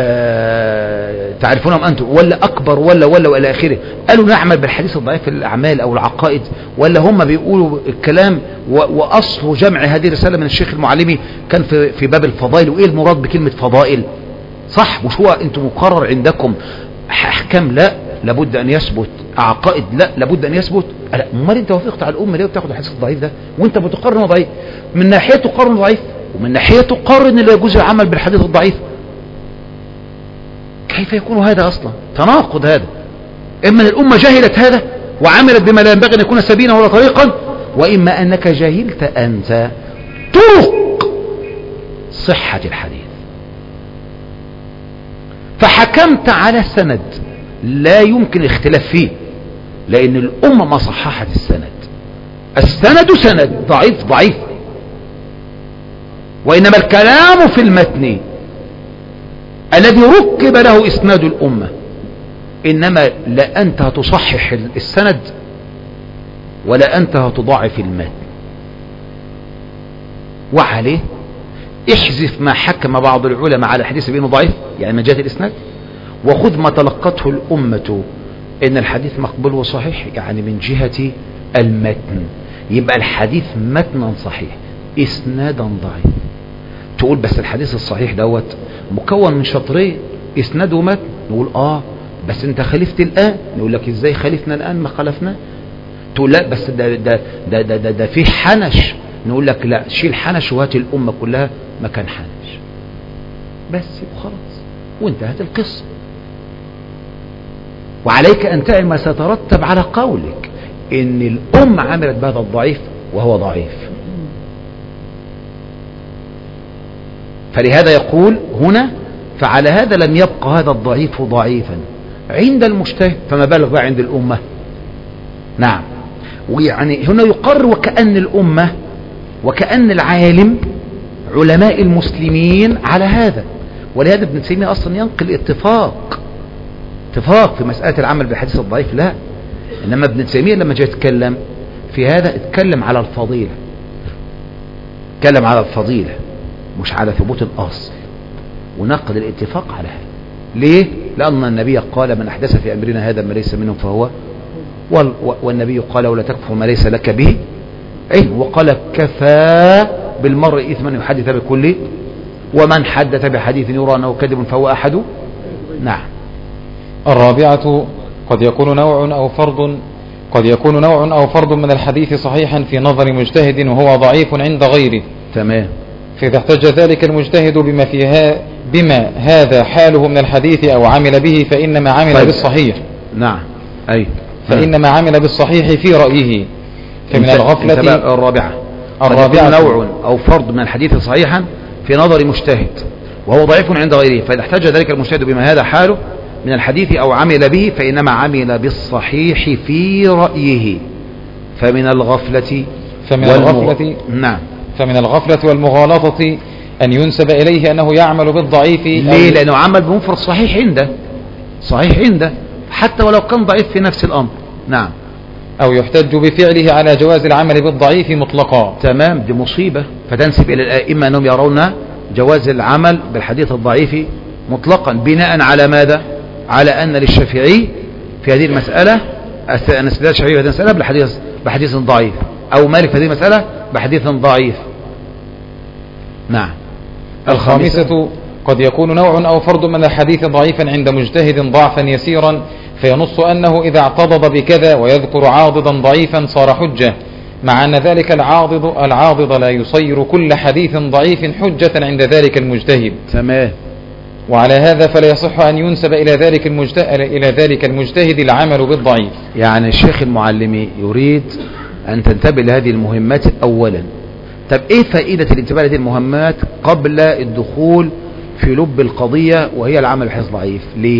تعرفونهم انتم، ولا اكبر ولا ولا والى اخره، قالوا نعمل بالحديث الضعيف في الاعمال او العقائد، ولا هم بيقولوا الكلام واصل جمع هذه الرساله من الشيخ المعلمي كان في في باب الفضائل. وايه المراد بكلمه فضائل؟ صح، مش هو انتم مقرر عندكم احكام لا لابد ان يثبت، عقائد لا لابد ان يثبت. لا، امال انت وافقت على الامه ليه وبتاخد الحديث الضعيف ده وانت بتقرر انه ضعيف؟ من ناحيه تقرر انه ضعيف، ومن ناحيه تقرر ان لا يجوز العمل بالحديث الضعيف. كيف يكون هذا اصلا؟ تناقض هذا. اما ان الامه جهلت هذا وعملت بما لا ينبغي ان يكون سبيلا ولا طريقا، واما انك جهلت انت طرق صحه الحديث فحكمت على سند لا يمكن الاختلاف فيه، لأن الأمة ما صححت السند. السند سند، ضعيف ضعيف، وإنما الكلام في المتن الذي ركب له إسناد الأمة. إنما لا أنت هتصحح السند ولا أنت هتضعف المتن. وعليه احذف ما حكم بعض العلماء على حديث بأنه ضعيف، يعني من جهة الإسناد، وخذ ما تلقته الأمة إن الحديث مقبول وصحيح، يعني من جهة المتن. يبقى الحديث متنا صحيح إسنادا ضعيف. تقول بس الحديث الصحيح دوت مكون من شطرين، إسناد ومتن. نقول آه بس أنت خالفت الآن. نقول لك إزاي خالفنا الآن ما خالفنا؟ تقول لا بس ده ده ده ده, ده, ده فيه حنش. نقول لك لا، شيل حنش وهات الأمة كلها مكان حنش بس، يبقى خلاص وانتهت القصة. وعليك أن تعلم ما سيترتب على قولك إن الأمة عملت بهذا الضعيف وهو ضعيف. فلهذا يقول هنا فعلى هذا لم يبقى هذا الضعيف ضعيفا عند المجتهد، فما بالغ بقى عند الأمة. نعم، ويعني هنا يقر وكأن الأمة وكأن العالم علماء المسلمين على هذا. ولهذا ابن تيمية أصلا ينقل اتفاق اتفاق في مسألة العمل بالحديث الضعيف. لا، إنما ابن تيمية لما جاء يتكلم في هذا اتكلم على الفضيلة، اتكلم على الفضيلة مش على ثبوت الأصل، ونقل الاتفاق على هذا. ليه؟ لأن النبي قال من أحدث في أمرنا هذا ما ليس منه فهو، والنبي قال ولا تكفر ما ليس لك به إيه، وقال كفى بالمرء إثما يحدث بكل، ومن حدث بحديث يرى أنه كذب فهو أحد. نعم. الرابعة قد يكون نوع أو فرد قد يكون نوع أو فرد من الحديث صحيحا في نظر مجتهد وهو ضعيف عند غيره. تمام. فإذا احتج ذلك المجتهد بما فيها بما هذا حاله من الحديث أو عمل به فإنما عمل طيب. بالصحيح. نعم أي فإنما عمل بالصحيح في رأيه، فمن الغفلة الرابعة الرابعة نوع أو فرد من الحديث صحيحا في نظر مجتهد وهو ضعيف عند غيره، فإذا احتج ذلك المجتهد بما هذا حاله من الحديث أو عمل به فإنما عمل بالصحيح في رأيه. فمن الغفلة فمن والمغ... الغفلة نعم فمن الغفلة والمغالطة أن ينسب إليه أنه يعمل بالضعيف. ليه؟ لأنه عمل بمفرد صحيح عنده، صحيح عنده حتى ولو كان ضعيف في نفس الأمر. نعم. أو يحتج بفعله على جواز العمل بالضعيف مطلقا. تمام، دي مصيبة. فتنسب إلى الآئمة أنهم يرون جواز العمل بالحديث الضعيف مطلقا بناء على ماذا؟ على أن للشافعي في هذه المسألة أن استدلال الشافعي في هذه المسألة بالحديث بحديث ضعيف، أو مالك في هذه المسألة بحديث ضعيف. نعم. الخامسة قد يكون نوع أو فرد من الحديث ضعيفا عند مجتهد ضعفا يسيرا فينص أنه إذا اعتضد بكذا ويذكر عاضدا ضعيفا صار حجة، مع أن ذلك العاضد العاضد لا يصير كل حديث ضعيف حجة عند ذلك المجتهد. تمام. وعلى هذا فلا يصح أن ينسب إلى ذلك المجتهد إلى ذلك المجتهد العمل بالضعيف. يعني الشيخ المعلمي يريد أن تنتبه لهذه المهمات أولا. طب إيه فائدة الانتباه لهذه المهمات قبل الدخول في لب القضية وهي العمل بحيث ضعيف؟ ليه؟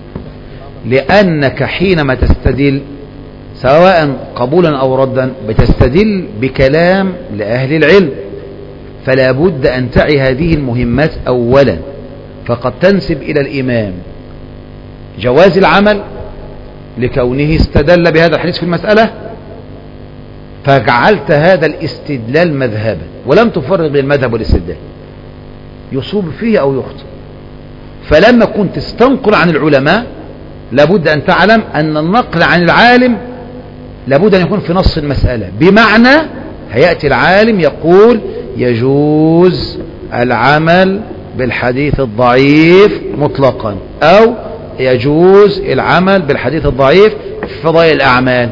لأنك حينما تستدل سواء قبولا أو ردا بتستدل بكلام لأهل العلم، فلا بد أن تعي هذه المهمات أولا. فقد تنسب إلى الإمام جواز العمل لكونه استدل بهذا الحديث في المسألة، فجعلت هذا الاستدلال مذهبا ولم تفرق بين المذهب والاستدلال، يصوب فيه أو يخطئ. فلما كنت تستنقل عن العلماء لابد أن تعلم أن النقل عن العالم لابد أن يكون في نص المسألة، بمعنى هيأتي العالم يقول يجوز العمل بالحديث الضعيف مطلقا، أو يجوز العمل بالحديث الضعيف في فضائل الأعمال.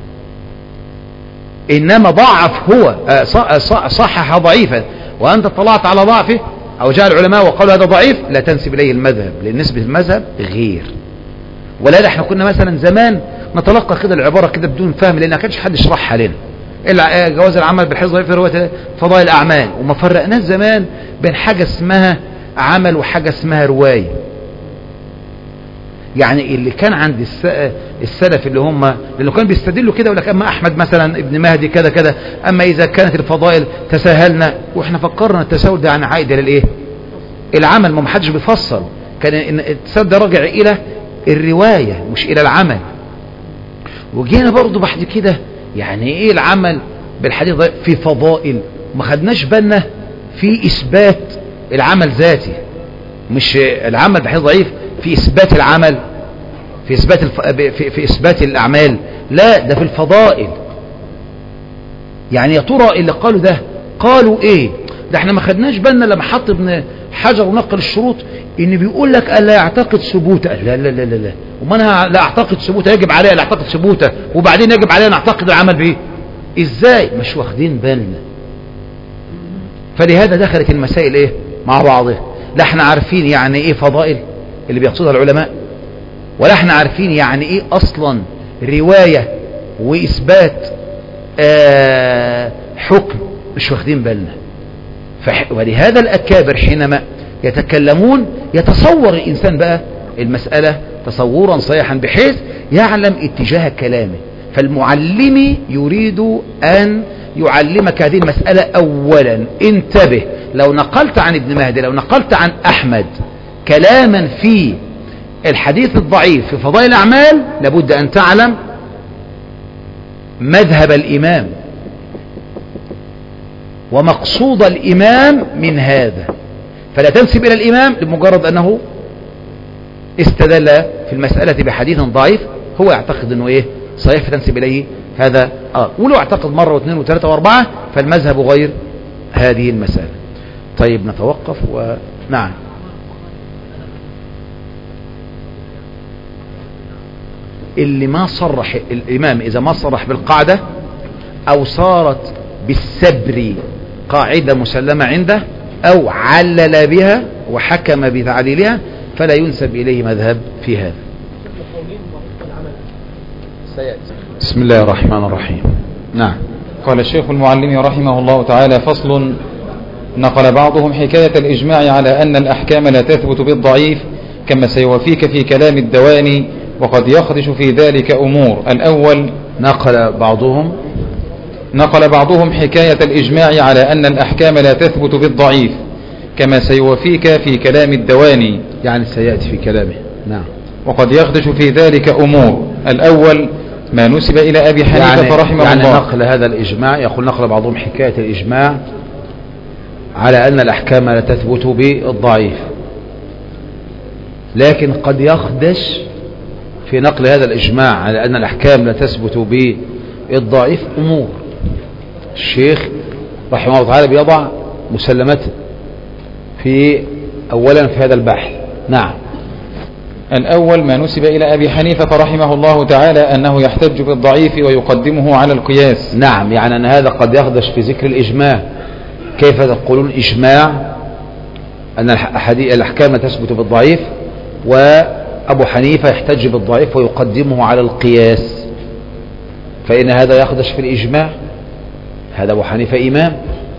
إنما ضعف هو صحح ضعيفا وأنت اطلعت على ضعفه أو جاء العلماء وقالوا هذا ضعيف، لا تنسب إليه المذهب، لأن نسبة المذهب غير. ولا احنا كنا مثلا زمان نتلقى كده العبارة كده بدون فهم، لأن ما كانش حد يشرحها لنا. جواز العمل بالحديث الضعيف في فضائل الأعمال، وما فرقناش زمان بين حاجة اسمها عمل وحاجة اسمها رواية. يعني اللي كان عند السلف اللي هم اللي كانوا بيستدلوا كده، يقول لك اما احمد مثلا ابن مهدي كذا كذا، اما اذا كانت الفضائل تساهلنا، واحنا فكرنا التساهل ده عن عائد للايه؟ العمل. ما حدش بيفصل، كان التساهل ده راجع الى الرواية مش الى العمل. وجينا برضو بعد كده يعني ايه العمل بالحديث في فضائل، ما خدناش بالنا في اثبات العمل ذاتي، مش العمل بحديث ضعيف في اثبات العمل، في اثبات الف... في... في اثبات الاعمال، لا ده في الفضائل. يعني يا ترى اللي قالوا ده قالوا ايه؟ ده احنا ما خدناش بالنا لما حط ابن حجر ونقل الشروط ان بيقول لك الا يعتقد ثبوته. لا لا لا لا لا وما انا لا اعتقد ثبوته، يجب علي ان اعتقد ثبوته، وبعدين يجب علي ان اعتقد العمل به. ازاي؟ مش واخدين بالنا. فلهذا دخلت المسائل ايه مع بعضها. لا احنا عارفين يعني ايه فضائل اللي بيقصدها العلماء، ولا احنا عارفين يعني ايه اصلا رواية واثبات آه حكم، مش واخدين بالنا. ولهذا الأكابر حينما يتكلمون يتصور الإنسان بقى المسألة تصورا صحيحا بحيث يعلم اتجاه كلامه. فالمعلم يريد أن يعلمك هذه المسألة أولا. انتبه، لو نقلت عن ابن مهدي، لو نقلت عن أحمد كلاما في الحديث الضعيف في فضائل الأعمال، لابد أن تعلم مذهب الإمام ومقصود الإمام من هذا. فلا تنسب إلى الإمام لمجرد أنه استدل في المسألة بحديث ضعيف هو يعتقد أنه إيه صحيح، فتنسب إليه هذا آه. ولو اعتقد مرة واثنين وثلاثة واربعة فالمذهب غير هذه المسألة. طيب نتوقف ونعم. اللي ما صرح الإمام إذا ما صرح بالقاعدة أو صارت بالسبر قاعدة مسلمة عنده أو علل بها وحكم بتعليلها فلا ينسب إليه مذهب في هذا. بسم الله الرحمن الرحيم. نعم. قال الشيخ المعلم رحمه الله تعالى: فصل. نقل بعضهم حكاية الإجماع على أن الأحكام لا تثبت بالضعيف كما سيوفيك في كلام الدواني، وقد يخدش في ذلك أمور. الأول: نقل بعضهم نقل بعضهم حكاية الإجماع على أن الأحكام لا تثبت بالضعيف كما سيوفيك في كلام الدواني، يعني سيأتي في كلامه. نعم. وقد يخدش في ذلك أمور. الأول: ما نسب إلى أبي حنيفة يعني رحمه يعني الله. نقل هذا الإجماع، يقول نقل بعضهم حكاية الإجماع على أن الأحكام لا تثبت بالضعيف، لكن قد يخدش في نقل هذا الإجماع على أن الأحكام لا تثبت بالضعيف أمور. الشيخ رحمه الله تعالى بيضع مسلمات في أولا في هذا البحث. نعم. الأول: ما نسب إلى أبي حنيفة رحمه الله تعالى أنه يحتج بالضعيف ويقدمه على القياس. نعم، يعني أن هذا قد يخدش في ذكر الإجماع. كيف تقولون إجماع أن الأحكام تثبت بالضعيف، وأبو حنيفة يحتج بالضعيف ويقدمه على القياس؟ فإن هذا يخدش في الإجماع. هذا أبو حنيفة إمام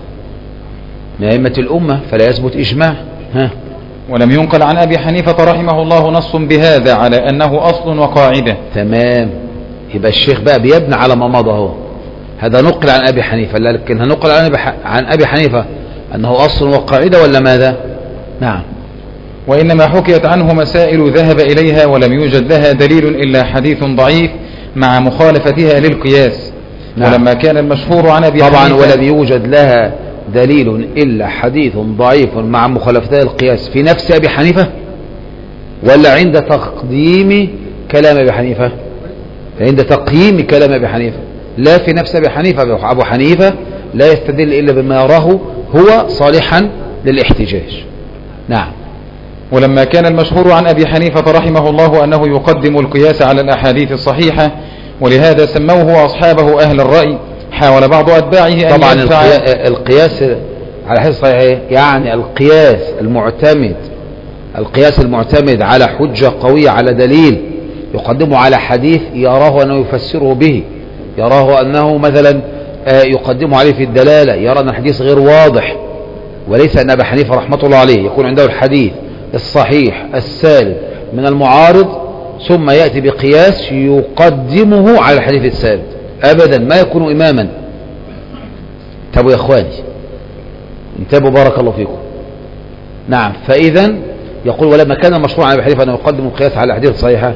من أئمة الأمة، فلا يثبت إجماع. ها. ولم ينقل عن أبي حنيفة رحمه الله نص بهذا على أنه أصل وقاعدة. تمام. يبقى الشيخ بقى بيبنى على ما مضى هو. هذا نقل عن أبي حنيفة، لكن هنقل عن أبي حنيفة أنه أصل وقاعدة ولا ماذا؟ نعم. وإنما حكيت عنه مسائل ذهب إليها ولم يوجد لها دليل إلا حديث ضعيف مع مخالفتها للقياس. نعم. ولما كان المشهور عن أبي طبعا حنيفة ولم يوجد لها دليل إلا حديث ضعيف مع مخالفتها للقياس في نفس أبي حنيفة ولا عند تقديم كلام أبي حنيفة؟ عند تقييم كلام أبي حنيفة، لا في نفس أبي حنيفة. أبو حنيفة لا يستدل إلا بما يراه هو صالحا للاحتجاج. نعم. ولما كان المشهور عن أبي حنيفة رحمه الله أنه يقدم القياس على الأحاديث الصحيحة، ولهذا سموه أصحابه أهل الرأي، حاول بعض أتباعه أن طبعا يدفع القياس على حديث صحيح، يعني القياس المعتمد القياس المعتمد على حجة قوية، على دليل يقدمه على حديث يراه أنه يفسره به، يراه أنه مثلا يقدمه عليه في الدلالة، يرى أن الحديث غير واضح، وليس أن أبا حنيفة رحمة الله عليه يكون عنده الحديث الصحيح السالم من المعارض ثم يأتي بقياس يقدمه على الحديث الثابت. أبدا ما يكون إماما. انتبهوا يا إخواني، انتبهوا بارك الله فيكم. نعم. فإذا يقول ولما كان المشروع عن أبي حنيفة أنه يقدم القياس على الأحاديث الصحيحة،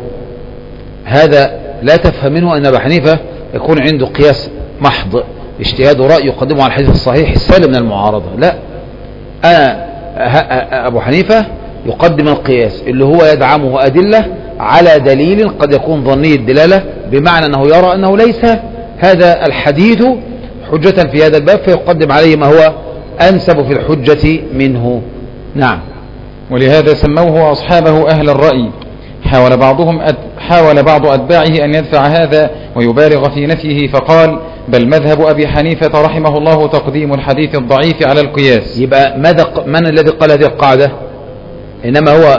هذا لا تفهم منه أن أبا حنيفة يكون عنده قياس محض اجتهاد ورأي يقدمه على الحديث الصحيح السالم من المعارضة. لا، أنا أبو حنيفة يقدم القياس اللي هو يدعمه أدلة على دليل قد يكون ظني الدلالة، بمعنى أنه يرى أنه ليس هذا الحديث حجة في هذا الباب، فيقدم عليه ما هو أنسب في الحجة منه. نعم. ولهذا سموه أصحابه أهل الرأي، حاول بعضهم أد... حاول بعض أتباعه أن يدفع هذا ويبالغ في نفيه، فقال: بل مذهب أبي حنيفة رحمه الله تقديم الحديث الضعيف على القياس. يبقى ماذا من الذي قال هذه القاعدة؟ إنما هو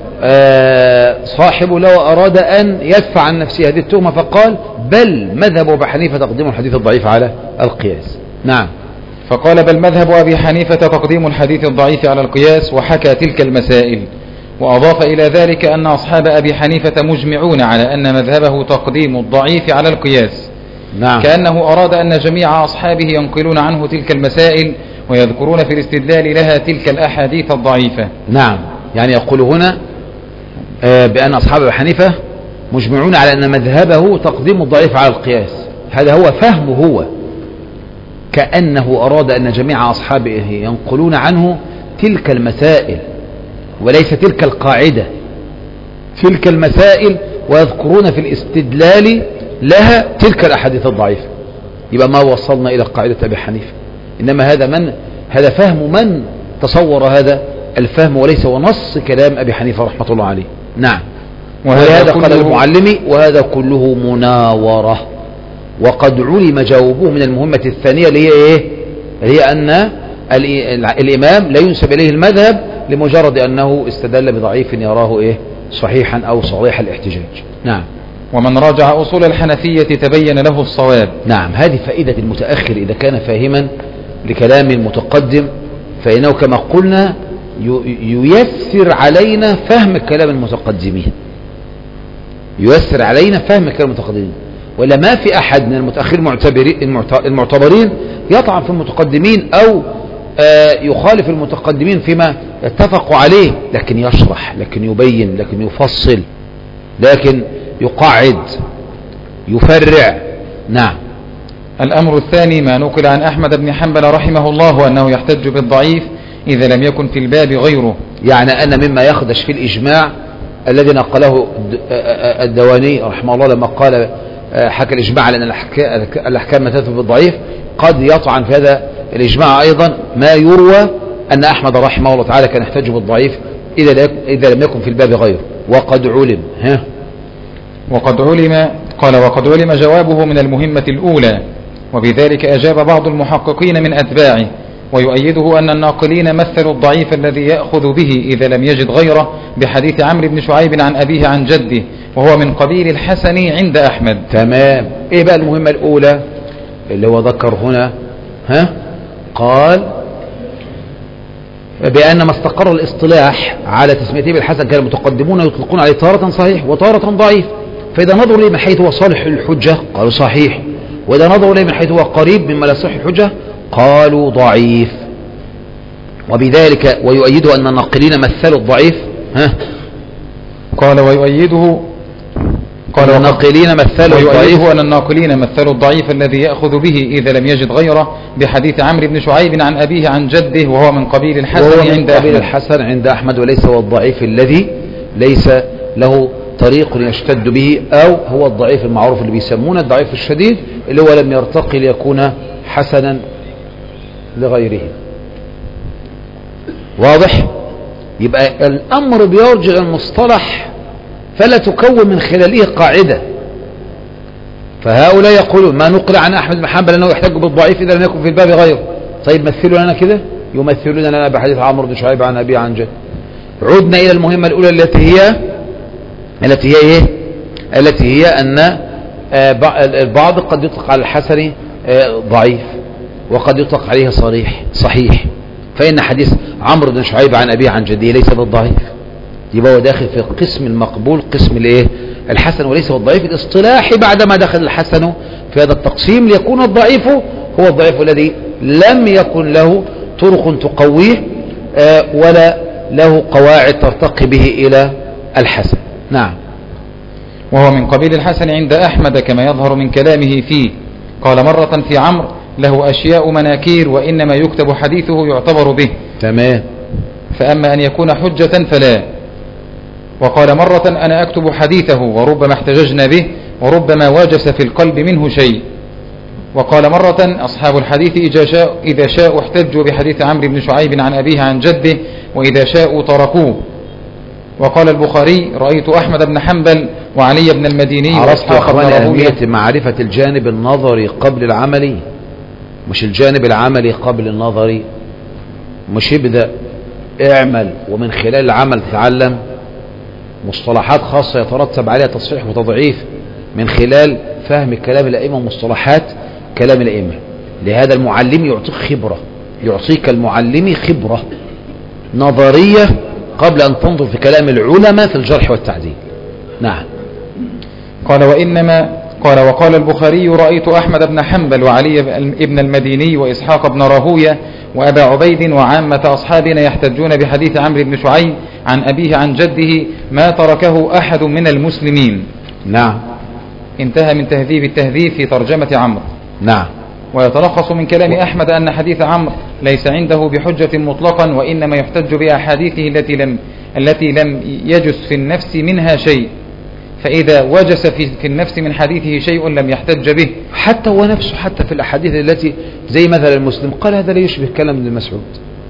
آه صاحبه لو أراد أن يدفع عن نفسه هذه التهمة فقال: بل مذهب أبي حنيفة تقديم الحديث الضعيف على القياس. نعم. فقال: بل مذهب أبي حنيفة تقديم الحديث الضعيف على القياس، وحكى تلك المسائل، وأضاف إلى ذلك أن أصحاب أبي حنيفة مجمعون على أن مذهبه تقديم الضعيف على القياس. نعم. كأنه أراد أن جميع أصحابه ينقلون عنه تلك المسائل ويذكرون في الاستدلال لها تلك الأحاديث الضعيفة. نعم. يعني يقول هنا بأن أصحاب أبي حنيفة مجمعون على أن مذهبه تقديم الضعيف على القياس. هذا هو فهمه هو، كأنه أراد أن جميع أصحابه ينقلون عنه تلك المسائل وليس تلك القاعدة، تلك المسائل، ويذكرون في الاستدلال لها تلك الأحاديث الضعيفة. يبقى ما وصلنا إلى قاعدة أبي حنيفة، إنما هذا من هذا فهم من تصور هذا الفهم، وليس ونص كلام أبي حنيفة رحمة الله عليه. نعم. وهذا قال المعلم: وهذا كله مناورة، وقد علم جوابه من المهمة الثانية اللي هي إيه؟ هي أن الإمام لا ينسب إليه المذهب لمجرد أنه استدل بضعيف يراه إيه؟ صحيحا أو صريح الاحتجاج. نعم. ومن راجع أصول الحنفية تبين له الصواب. نعم، هذه فائدة المتأخر إذا كان فاهما لكلام المتقدم، فإنه كما قلنا ييسر علينا فهم كلام المتقدمين، ييسر علينا فهم كلام المتقدمين. ولا ما في أحد من المتأخرين المعتبرين يطعن في المتقدمين أو يخالف المتقدمين فيما اتفقوا عليه، لكن يشرح، لكن يبين، لكن يفصل، لكن يقعد، يفرع. نعم. الأمر الثاني ما نقل عن أحمد بن حنبل رحمه الله أنه يحتج بالضعيف إذا لم يكن في الباب غيره. يعني أن مما يخدش في الإجماع الذي نقله الدواني رحمه الله لما قال حكى الإجماع على أن الأحكام لا تثبت بالضعيف، قد يطعن في هذا الإجماع أيضا ما يروى أن أحمد رحمه الله تعالى كان يحتج بالضعيف إذا لم يكن في الباب غيره. وقد علم ها وقد علم قال وقد علم جوابه من المهمة الأولى، وبذلك أجاب بعض المحققين من أتباعه، ويؤيده أن الناقلين مثلوا الضعيف الذي يأخذ به إذا لم يجد غيره بحديث عمرو بن شعيب عن أبيه عن جده، وهو من قبيل الحسن عند أحمد. تمام. إيه بقى المهمة الأولى اللي هو ذكر هنا؟ ها قال بأن ما استقر الاصطلاح على تسميته بالحسن كان المتقدمون يطلقون عليه تارة صحيح وتارة ضعيف، فإذا نظروا إليه من حيث هو صالح الحجة قالوا صحيح، وإذا نظروا إليه من حيث هو قريب مما لا يصح الحجة قالوا ضعيف. وبذلك ويؤيده أن الناقلين مثلوا الضعيف ها قال ويؤيده قال الناقلين مثلوا الضعيف أن الناقلين مثلوا الضعيف الذي يأخذ به إذا لم يجد غيره بحديث عمرو بن شعيب عن أبيه عن جده، وهو من قبيل الحسن عند قبيل الحسن عند أحمد، وليس هو الضعيف الذي ليس له طريق يشتد به، أو هو الضعيف المعروف اللي بيسمونه الضعيف الشديد اللي هو لم يرتقي ليكون حسنا لغيره. واضح؟ يبقى الأمر بيرجع المصطلح فلا تكون من خلاله قاعدة. فهؤلاء يقولون ما نقل عن أحمد بن حنبل أنه يحتج بالضعيف إذا لم يكن في الباب غيره. طيب مثلوا لنا كده، يمثلون لنا بحديث عمرو بن شعيب عن أبي عن جد. عدنا إلى المهمة الأولى التي هي التي هي إيه؟ التي هي أن البعض قد يطلق على الحسن ضعيف وقد يطلق عليه صريح صحيح، فإن حديث عمرو بن شعيب عن أبيه عن جده ليس بالضعيف، يبقى هو داخل في قسم المقبول، قسم الايه الحسن، وليس بالضعيف الاصطلاحي. بعدما دخل الحسن في هذا التقسيم ليكون الضعيف هو الضعيف الذي لم يكن له طرق تقويه ولا له قواعد ترتقي به إلى الحسن. نعم. وهو من قبيل الحسن عند أحمد كما يظهر من كلامه فيه. قال مرة في عمرو له أشياء مناكير وإنما يكتب حديثه يعتبر به. تمام. فأما أن يكون حجة فلا. وقال مرة أنا أكتب حديثه وربما احتججنا به وربما واجس في القلب منه شيء. وقال مرة أصحاب الحديث إذا شاء إذا شاءوا احتجوا بحديث عمرو بن شعيب عن أبيه عن جده وإذا شاءوا تركوه. وقال البخاري رأيت أحمد بن حنبل وعلي بن المديني وإسحاق بن راهوية. معرفة الجانب النظري قبل العملي، مش الجانب العملي قبل النظري. مش يبدأ اعمل ومن خلال العمل تتعلم مصطلحات خاصة يترتب عليها تصحيح وتضعيف من خلال فهم كلام الأئمة ومصطلحات كلام الأئمة. لهذا المعلم يعطيك خبرة، يعطيك المعلم خبرة نظرية قبل أن تنظر في كلام العلماء في الجرح والتعديل. نعم. قال وإنما قال وقال البخاري رأيت أحمد بن حنبل وعلي بن المديني وإسحاق بن راهوية وأبا عبيد وعامة أصحابنا يحتجون بحديث عمرو بن شعيب عن أبيه عن جده ما تركه أحد من المسلمين. نعم. انتهى من تهذيب التهذيب في ترجمة عمرو. نعم. ويتلخص من كلام أحمد أن حديث عمرو ليس عنده بحجة مطلقا، وإنما يحتج بأحاديثه التي لم التي لم يجس في النفس منها شيء، فإذا وجس في, في النفس من حديثه شيء لم يحتج به. حتى هو نفسه حتى في الأحاديث التي زي مثلا المسلم قال هذا لا يشبه كلام ابن مسعود.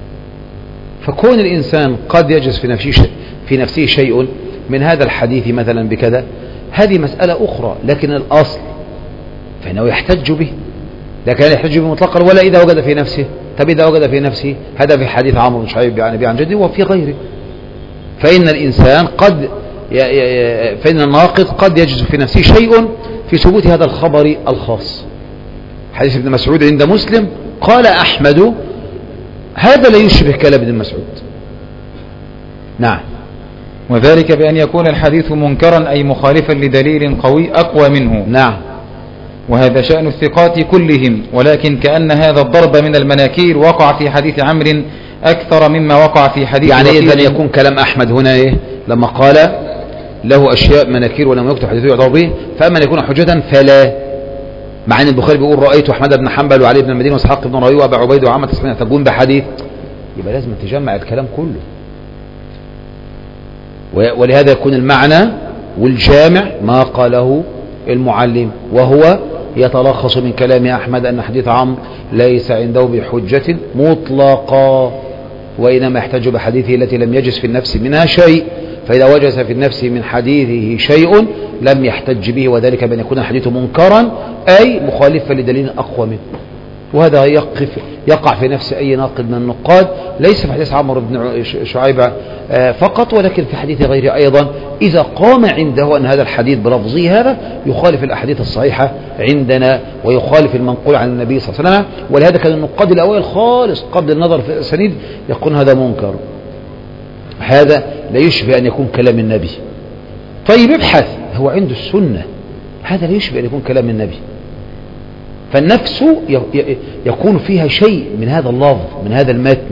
فكون الإنسان قد يجس في نفسه شيء في نفسه شيء من هذا الحديث مثلا بكذا، هذه مسألة أخرى، لكن الأصل فإنه يحتج به، لكن لا يحتج به مطلقا ولا إذا وجد في نفسه. طب إذا وجد في نفسه، هذا في حديث عمرو بن شعيب عن أبيه عن جده وفي غيره. فإن الإنسان قد فإن الناقد قد يجد في نفسه شيء في ثبوت هذا الخبر الخاص. حديث ابن مسعود عند مسلم قال أحمد هذا لا يشبه كلام ابن مسعود. نعم. وذلك بأن يكون الحديث منكرا أي مخالفا لدليل قوي أقوى منه. نعم. وهذا شأن الثقات كلهم، ولكن كأن هذا الضرب من المناكير وقع في حديث عمرو أكثر مما وقع في حديث يعني إذن يكون كلام أحمد هنا إيه لما قال له أشياء مناكير ولم يكتب حديثه يعتبر به، فأما يكون حجة فلا، مع أن البخاري بيقول رأيت أحمد بن حنبل وعلي بن المدينة وإسحاق بن راهويه وأبا عبيد وعامة تسمين يحتجون بحديث، يبقى لازم تجمع الكلام كله. ولهذا يكون المعنى والجامع ما قاله المعلم، وهو يتلخص من كلام أحمد أن حديث عمرو ليس عنده بحجة مطلقا، وإنما يحتج بحديثه التي لم يجز في النفس منها شيء، فإذا وجز في النفس من حديثه شيء لم يحتج به، وذلك بأن يكون الحديث منكرا أي مخالفا لدليل أقوى منه. وهذا يقف يقع في نفس أي ناقد من النقاد، ليس في حديث عمرو بن شعيب فقط، ولكن في حديث غيره أيضا، إذا قام عنده أن هذا الحديث بلفظه هذا يخالف الأحاديث الصحيحة عندنا ويخالف المنقول عن النبي صلى الله عليه وسلم. ولهذا كان النقاد الأوائل خالص قبل النظر في الأسانيد يقول هذا منكر، هذا لا يشبه أن يكون كلام النبي. طيب ابحث، هو عنده السنة، هذا لا يشبه أن يكون كلام النبي. فالنفس يكون فيها شيء من هذا اللفظ من هذا المتن.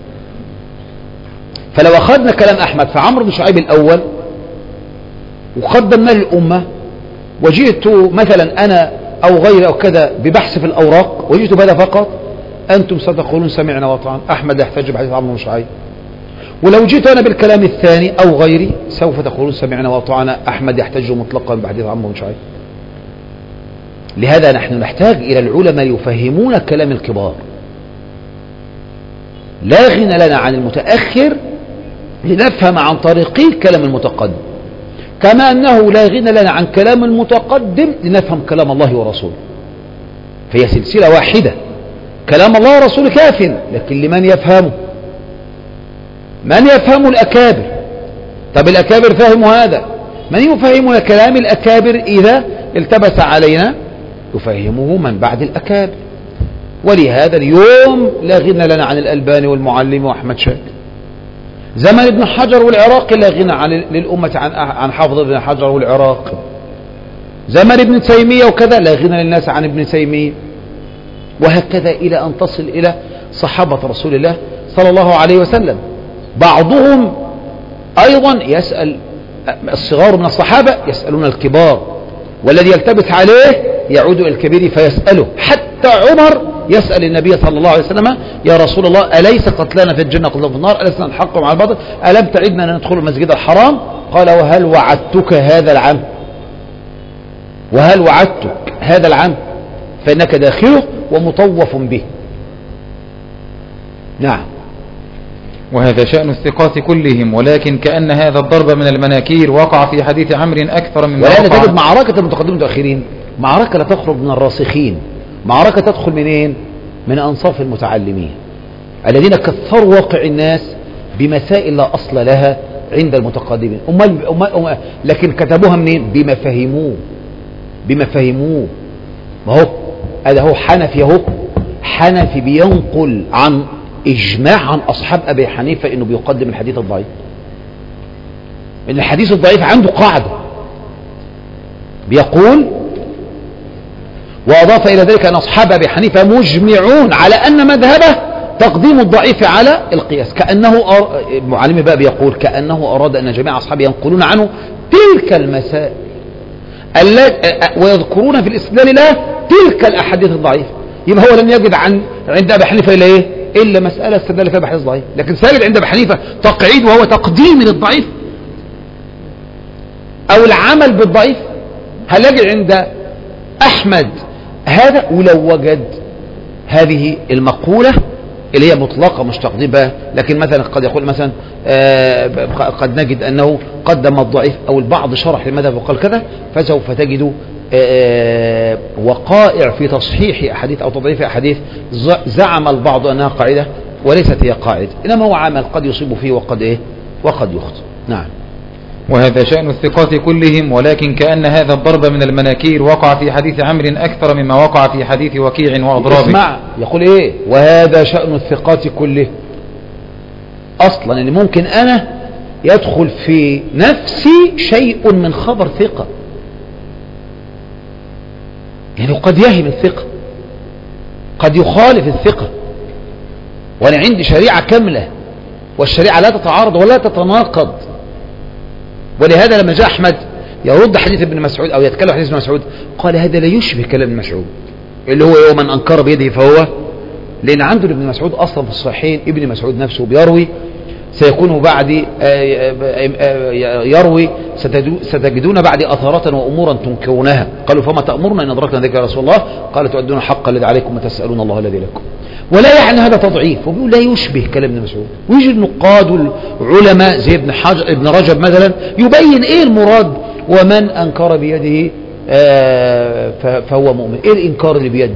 فلو أخذنا كلام أحمد في عمرو بن شعيب الأول وقدمناه للأمة، وجئت مثلا أنا أو غيري أو كذا ببحث في الأوراق وجئت بهذا فقط، أنتم ستقولون سمعنا وطعنا، أحمد يحتج بحديث عمرو بن شعيب. ولو جئت أنا بالكلام الثاني أو غيري سوف تقولون سمعنا وطعنا، أحمد يحتج مطلقا بحديث عمرو بن شعيب. لهذا نحن نحتاج إلى العلماء يفهمون كلام الكبار. لا غنى لنا عن المتأخر لنفهم عن طريقه كلام المتقدم، كما أنه لا غنى لنا عن كلام المتقدم لنفهم كلام الله ورسوله. فهي سلسلة واحدة، كلام الله ورسوله كاف، لكن لمن يفهمه؟ من يفهم؟ الأكابر. طب الأكابر فهموا هذا، من يفهمنا كلام الأكابر إذا التبس علينا؟ يفهمه من بعد الأكابر. ولهذا اليوم لا غنى لنا عن الألباني والمعلم وأحمد شاكر. زمن ابن حجر والعراقي لا غنى عن للأمة عن عن حافظ ابن حجر والعراقي. زمن ابن تيمية وكذا لا غنى للناس عن ابن تيمية، وهكذا إلى أن تصل إلى صحابة رسول الله صلى الله عليه وسلم. بعضهم أيضا يسأل الصغار من الصحابة يسألون الكبار، والذي يلتبس عليه يعود إلى الكبير فيسأله. حتى عمر يسأل النبي صلى الله عليه وسلم يا رسول الله أليس قتلنا في الجنة قتلنا في النار، أليس نحقهم على الباطل، ألم تعدنا أن ندخل المسجد الحرام؟ قال وهل وعدتك هذا العام؟ وهل وعدتك هذا العام؟ فإنك داخله ومطوف به. نعم. وهذا شأن الثقات كلهم، ولكن كأن هذا الضرب من المناكير وقع في حديث عمرو أكثر من ولا تجد معركة المتقدمين والمتأخرين، معركة لا تخرج من الراسخين، معركة تدخل منين؟ من أنصاف المتعلمين الذين كثروا واقع الناس بمسائل لا أصل لها عند المتقدمين. أمال أمال لكن كتبوها منين؟ بما فهموه بما فهموه ما هو هذا هو حنفي، هو حنفي بينقل عن إجماع عن أصحاب أبي حنيفة إنه بيقدم الحديث الضعيف، إن الحديث الضعيف عنده قاعدة بيقول، وأضاف إلى ذلك أن أصحاب أبي حنيفة مجمعون على أن مذهبه تقديم الضعيف على القياس. كأنه أر... معلم بقى بيقول كأنه أراد أن جميع أصحابه ينقلون عنه تلك المسائل التي ويذكرون في الاستدلال لها تلك الأحاديث الضعيفة. يبقى هو لم يجد عن عند أبي حنيفة إلا إيه؟ إلا مسألة استدل فيها بحديث ضعيف، لكن سيجد عند أبي حنيفة تقعيد وهو تقديم للضعيف أو العمل بالضعيف. هل يجد عند أحمد هذا؟ ولو وجد هذه المقولة اللي هي مطلقة مش تقديم بها، لكن مثلا قد يقول مثلا آه قد نجد أنه قدم الضعيف أو البعض شرح لماذا وقال كذا، فسوف تجد آه وقائع في تصحيح أحاديث أو تضعيف أحاديث زعم البعض أنها قاعدة وليست هي قاعدة، إنما هو عمل قد يصيب فيه وقد إيه وقد يخطئ. نعم. وهذا شأن الثقات كلهم، ولكن كأن هذا الضرب من المناكير وقع في حديث عمرو أكثر مما وقع في حديث وكيع وأضرابه. اسمع يقول إيه وهذا شأن الثقات كله. أصلا اللي ممكن أنا يدخل في نفسي شيء من خبر ثقة، يعني قد يهم الثقة، قد يخالف الثقة، وأنا عندي شريعة كاملة والشريعة لا تتعارض ولا تتناقض. ولهذا لما جاء أحمد يرد حديث ابن مسعود أو يتكلم حديث ابن مسعود قال هذا لا يشبه كلام ابن مسعود اللي هو يوم من أنكر بيده فهو، لأن عنده ابن مسعود أصلا في الصحيحين ابن مسعود نفسه بيروي سيكون بعد يروي ستجدون بعد أثارات وأمورا تنكرونها. قالوا فما تأمرنا إن أدركنا ذلك يا رسول الله؟ قال تؤدون الحق الذي عليكم وتسألون الله الذي لكم. ولا يعني هذا تضعيف، وبيقول لا يشبه كلام ابن مسعود. ويجي النقاد والعلماء زي ابن حجر ابن رجب مثلا يبين ايه المراد ومن أنكر بيده فهو مؤمن. ايه الإنكار اللي بيده؟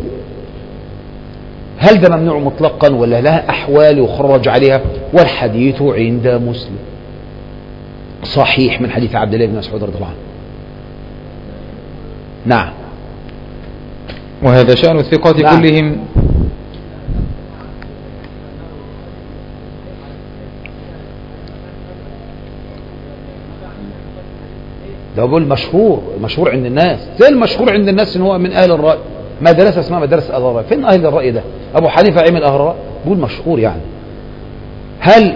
هل ده ممنوع مطلقا ولا لها أحوال يخرج عليها؟ والحديث عند مسلم صحيح من حديث عبد الله بن مسعود رضي الله عنه. نعم. وهذا شأن الثقات نعم. كلهم. ده بقول مشهور مشهور عند الناس، زي المشهور عند الناس ان هو من اهل الرأي. مدرسة اسمها مدرسة اهل الرأي. فين اهل الرأي ده؟ ابو حنيفة عمل اهل الرأي؟ بقول مشهور يعني. هل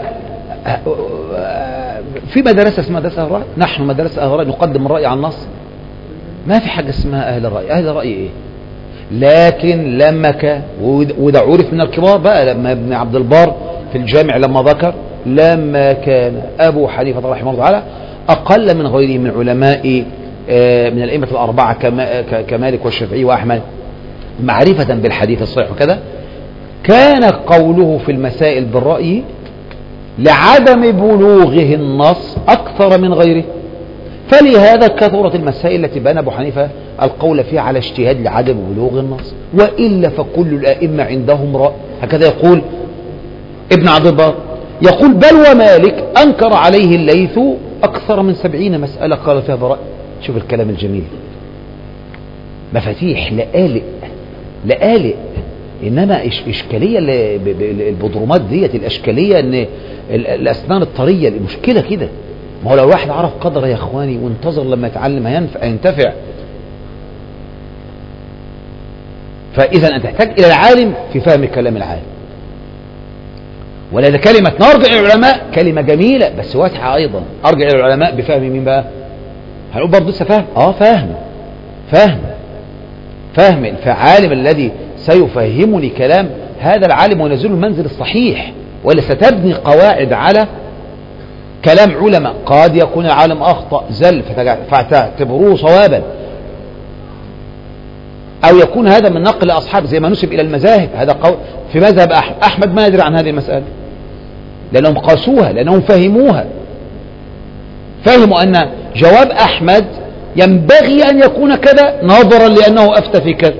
في مدرسة اسمها مدرسة اهل الرأي؟ نحن مدرسة اهل الرأي نقدم الرأي على النص. ما في حاجة اسمها اهل الرأي. اهل الرأي ايه؟ لكن لما ك وده عرف من الكبار بقى، لما ابن عبد البر في الجامع لما ذكر لما كان ابو حنيفة رحمه الله تعالى أقل من غيره من علماء من الأئمة الأربعة كمالك والشافعي وأحمد معرفة بالحديث الصحيح وكذا، كان قوله في المسائل بالرأي لعدم بلوغه النص أكثر من غيره. فلهذا كثرت المسائل التي بنى أبو حنيفة القول فيها على اجتهاد لعدم بلوغ النص، وإلا فكل الأئمة عندهم رأي. هكذا يقول ابن عبد البر، يقول بل ومالك أنكر عليه الليث أكثر من سبعين مسألة قال فيها برأي. شوف الكلام الجميل، مفاتيح لآلئ لآلئ. إنما إش إشكالية البضرومات ديت، الأشكالية أن الأسنان الطرية المشكلة كده. ما هو لو الواحد عرف قدر يا إخواني وانتظر لما يتعلم هينتفع. فإذا أنت تحتاج إلى العالم في فهم كلام العالم. ولذا كلمة نرجع إلى العلماء كلمة جميلة بس واسعة أيضا. أرجع إلى العلماء بفهم مين بقى؟ هنقول برضه لسه فاهم؟ آه فاهم فاهم فاهم العالم الذي سيفهمني كلام هذا العالم ونزل المنزل الصحيح، ولا ستبني قواعد على كلام علماء. قد يكون العالم أخطأ زل فتعتبروه صوابا، أو يكون هذا من نقل أصحاب زي ما نسب إلى المذاهب. هذا قول في مذهب أحمد. أحمد ما يدري عن هذه المسألة لأنهم قاسوها، لأنهم فهموها، فهموا أن جواب أحمد ينبغي أن يكون كذا نظرا لأنه أفتى في كذا.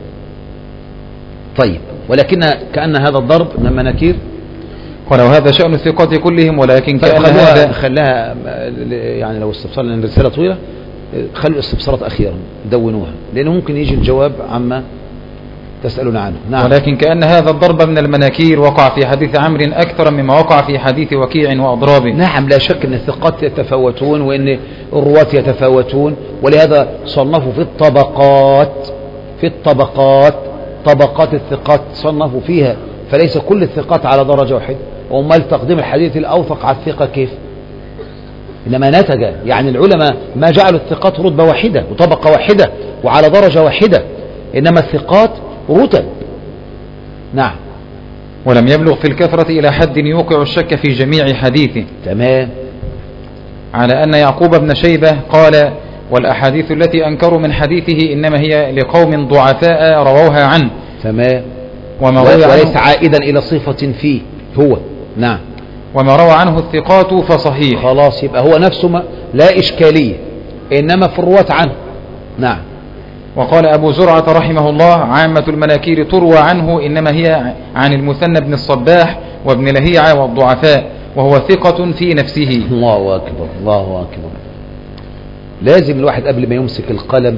طيب، ولكن كأن هذا الضرب من المناكير. ولو هذا شأن الثقات كلهم، ولكن كأن هذا خلاها يعني لو استفسار لأن الرسالة طويلة خلوا الاستفسارات أخيرا دونوها، لأنه ممكن يجي الجواب عما تسألون عنه. نعم. ولكن كأن هذا الضرب من المناكير وقع في حديث عمرو أكثر مما وقع في حديث وكيع وأضرابه. نعم، لا شك أن الثقات يتفاوتون وأن الرواة يتفاوتون، ولهذا صنفوا في الطبقات في الطبقات طبقات الثقات صنفوا فيها، فليس كل الثقات على درجة واحدة. وأمال تقديم الحديث الأوثق على الثقة كيف؟ إنما نتج يعني العلماء ما جعلوا الثقات رتبة واحدة وطبقة واحدة وعلى درجة واحدة، إنما الثقات رتب. نعم. ولم يبلغ في الكثرة إلى حد يوقع الشك في جميع حديثه. تمام. على أن يعقوب بن شيبة قال: والأحاديث التي أنكروا من حديثه إنما هي لقوم ضعفاء رووها عنه. تمام. وما روى وليس عائدا إلى صفة فيه هو. نعم. وما روى عنه الثقات فصحيح. خلاص، يبقى هو نفسه ما لا إشكالية، إنما في الرواة عنه. نعم. وقال أبو زرعة رحمه الله: عامة المناكير تروى عنه إنما هي عن المثنى بن الصباح وابن لهيعة والضعفاء، وهو ثقة في نفسه. الله أكبر الله أكبر. لازم الواحد قبل ما يمسك القلم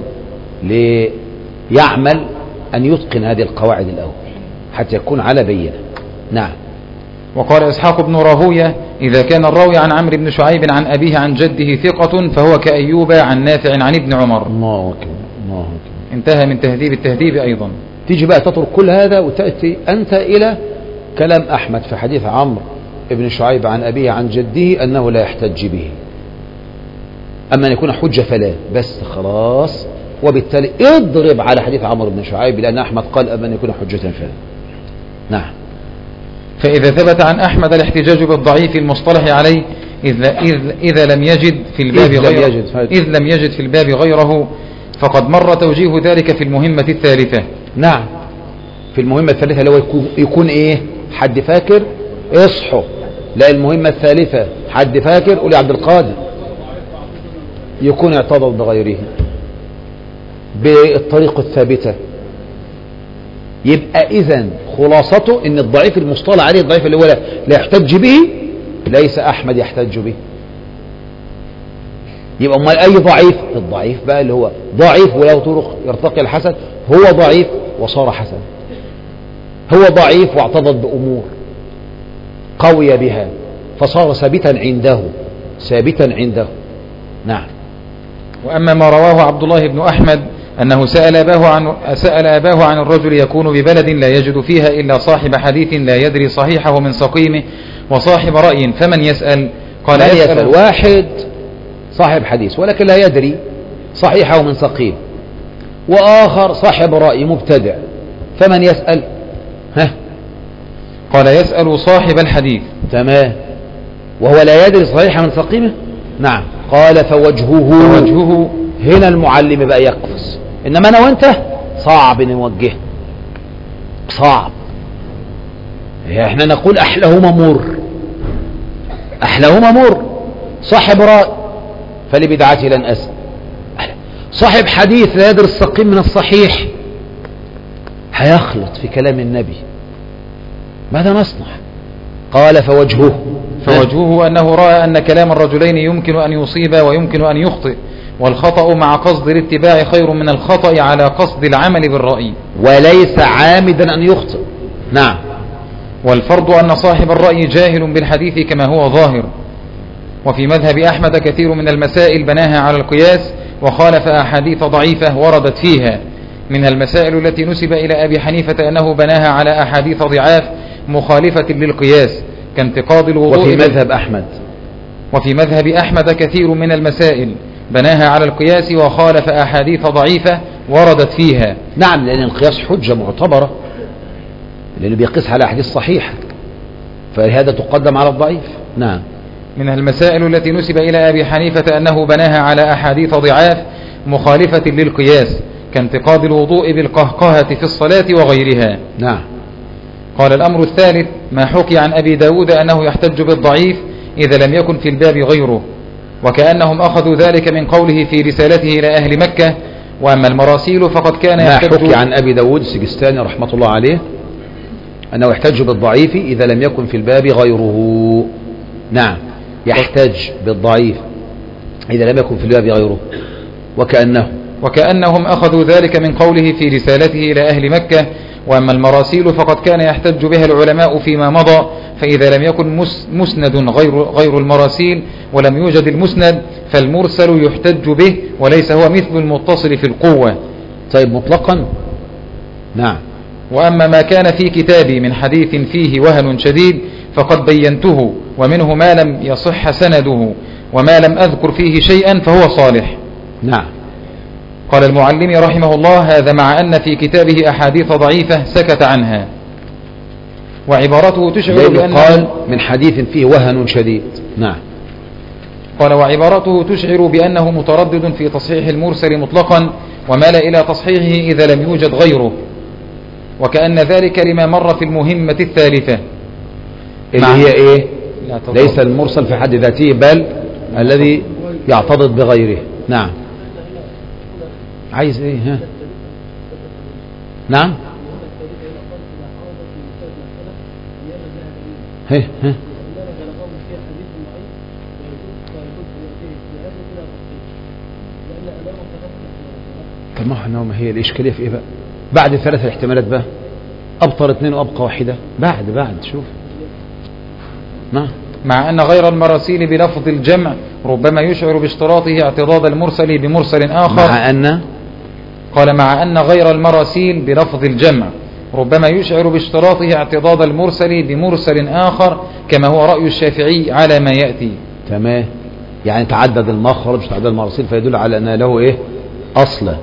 ليعمل أن يتقن هذه القواعد الأول حتى يكون على بينة. نعم. وقال إسحاق بن راهوية إذا كان الراوي عن عمرو بن شعيب عن أبيه عن جده ثقة فهو كأيوب عن نافع عن ابن عمر. الله أكبر الله أكبر. انتهى من تهذيب التهذيب أيضا. تيجي بقى تترك كل هذا وتأتي أنت إلى كلام أحمد في حديث عمرو ابن شعيب عن أبيه عن جده أنه لا يحتج به، أما أن يكون حجة فلا، بس خلاص. وبالتالي اضرب على حديث عمرو بن شعيب لأن أحمد قال أما أن يكون حجة فلا. نعم. فإذا ثبت عن أحمد الاحتجاج بالضعيف المصطلح عليه إذا, إذا, إذا لم يجد في الباب إذ غيره لم يجد إذ لم يجد في الباب غيره فقد مر توجيه ذلك في المهمة الثالثة. نعم. في المهمة الثالثة لو يكون, يكون إيه؟ حد فاكر؟ اصحوا. لا، المهمة الثالثة حد فاكر؟ قولي عبد القادر. يكون اعتضد بغيره بالطريقة الثابتة. يبقى إذن خلاصته ان الضعيف المصطلح عليه الضعيف اللي هو لا يحتج به ليس أحمد يحتج به. يبقى امال أي ضعيف؟ الضعيف بقى اللي هو ضعيف وله طرق يرتقي الحسن، هو ضعيف وصار حسن. هو ضعيف واعتضد بأمور قوي بها فصار ثابتا عنده ثابتا عنده. نعم. وأما ما رواه عبد الله بن أحمد أنه سأل أباه عن, سأل أباه عن الرجل يكون ببلد لا يجد فيها إلا صاحب حديث لا يدري صحيحه من سقيمه وصاحب رأي فمن يسأل؟ قال يسأل, يسأل واحد صاحب حديث ولكن لا يدري صحيحه من سقيم، وآخر صاحب رأي مبتدع، فمن يسأل؟ ها؟ قال يسأل صاحب الحديث. تمام. وهو لا يدري صحيحه من سقيمه. نعم. قال فوجهه, فوجهه هنا المعلم بقى يقفز، إنما أنا وأنت صعب نوجه، صعب. احنا نقول أحلهما مر، أحلهما مر. صاحب رأي فلبدعته لن أسأل، صاحب حديث لا يدري السقيم من الصحيح هيخلط في كلام النبي، ماذا نصنع؟ قال فوجهه فوجهه أنه رأى أن كلام الرجلين يمكن أن يصيب ويمكن أن يخطئ، والخطأ مع قصد الاتباع خير من الخطأ على قصد العمل بالرأي، وليس عامدا أن يخطئ. نعم. والفرض أن صاحب الرأي جاهل بالحديث كما هو ظاهر. وفي مذهب أحمد كثير من المسائل بناها على القياس وخالف أحاديث ضعيفة وردت فيها، منها المسائل التي نسب إلى أبي حنيفة أنه بناها على أحاديث ضعاف مخالفة للقياس كانتقاض الوضوء. وفي مذهب أحمد وفي مذهب أحمد كثير من المسائل بناها على القياس وخالف أحاديث ضعيفة وردت فيها. نعم، لأن القياس حجة معتبرة، لأنه بيقيس على أحاديث صحيحة، فهذا تقدم على الضعيف. نعم. منها المسائل التي نسب إلى أبي حنيفة أنه بناها على أحاديث ضعاف مخالفة للقياس كانتقاض الوضوء بالقهقهة في الصلاة وغيرها. نعم. قال الأمر الثالث ما حكي عن أبي داود أنه يحتج بالضعيف إذا لم يكن في الباب غيره، وكأنهم أخذوا ذلك من قوله في رسالته إلى أهل مكة وأما المراسيل فقد كان يحتج. ما حكي عن أبي داود السجستاني رحمة الله عليه أنه يحتج بالضعيف إذا لم يكن في الباب غيره. نعم، يحتج بالضعيف إذا لم يكن في الباب غيره. وكأنه وكأنهم أخذوا ذلك من قوله في رسالته إلى أهل مكة وأما المراسيل فقد كان يحتج بها العلماء فيما مضى، فإذا لم يكن مسند غير, غير المراسيل ولم يوجد المسند فالمرسل يحتج به وليس هو مثل المتصل في القوة. طيب، مطلقا. نعم. وأما ما كان في كتابي من حديث فيه وهن شديد فقد بينته، ومنه ما لم يصح سنده وما لم أذكر فيه شيئا فهو صالح. نعم. قال المعلم رحمه الله هذا مع أن في كتابه أحاديث ضعيفة سكت عنها، وعبارته تشعر بأنه قال من حديث فيه وهن شديد. نعم. قال وعبارته تشعر بأنه متردد في تصحيح المرسل مطلقا ومال إلى تصحيحه إذا لم يوجد غيره، وكأن ذلك لما مر في المهمة الثالثة اللي هي إيه؟ ليس المرسل في حد ذاته بل الذي يعتضد بغيره. نعم. عايز ايه؟ ها؟ نعم. ها ها ما احنا ما هي الإشكالية في إيه بقى؟ بعد ثلاث احتمالات بقى أبطل اثنين وأبقى واحدة. بعد بعد شوف ما مع أن غير المراسيل بلفظ الجمع ربما يشعر باشتراطه اعتضاد المرسل بمرسل آخر. مع أن قال مع أن غير المراسيل بلفظ الجمع ربما يشعر باشتراطه اعتضاد المرسل بمرسل آخر كما هو رأي الشافعي على ما يأتي. تمام، يعني تعدد المخرج تعدد المراسيل فيدل على أن له إيه أصلا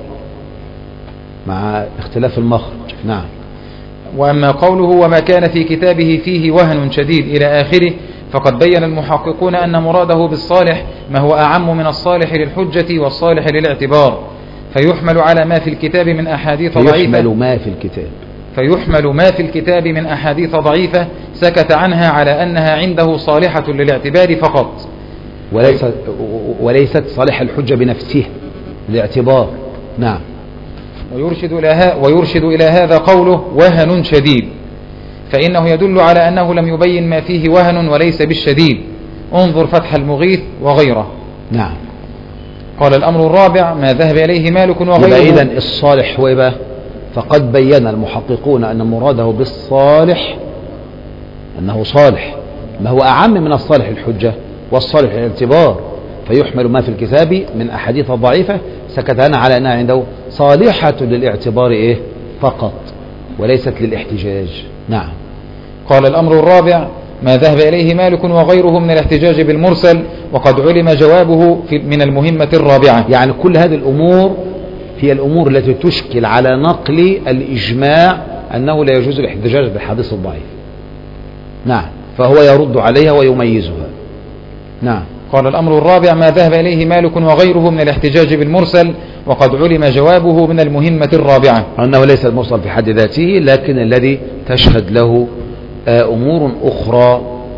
مع اختلاف المخرج. نعم. وأما قوله وما كان في كتابه فيه وهن شديد إلى آخره فقد بين المحققون أن مراده بالصالح ما هو أعم من الصالح للحجة والصالح للاعتبار، فيحمل على ما في الكتاب من أحاديث ضعيفة فيحمل ما في الكتاب فيحمل ما في الكتاب من أحاديث ضعيفة سكت عنها على أنها عنده صالحة للاعتبار فقط، وليست وليست صالح الحجة بنفسه الاعتبار. نعم. ويرشد إلى ويرشد إلى هذا قوله وهن شديد، فإنه يدل على أنه لم يبين ما فيه وهن وليس بالشديد. انظر فتح المغيث وغيره. نعم. قال الأمر الرابع ما ذهب إليه مالك وغيره. إذن الصالح هو إيه؟ فقد بين المحققون أن مراده بالصالح أنه صالح ما هو أعم من الصالح الحجة والصالح الاعتبار، فيحمل ما في الكتاب من أحاديث ضعيفة سكت عنها على أنها عنده صالحة للاعتبار إيه فقط وليست للاحتجاج. نعم. قال الأمر الرابع ما ذهب إليه مالك وغيره من الاحتجاج بالمرسل وقد علم جوابه في من المهمة الرابعة. يعني كل هذه الأمور هي الأمور التي تشكل على نقل الإجماع أنه لا يجوز الاحتجاج بالحديث الضعيف. نعم. فهو يرد عليها ويميزها. نعم. قال الأمر الرابع ما ذهب إليه مالك وغيره من الاحتجاج بالمرسل وقد علم جوابه من المهمة الرابعة أنه ليس المرسل في حد ذاته لكن الذي تشهد له أمور أخرى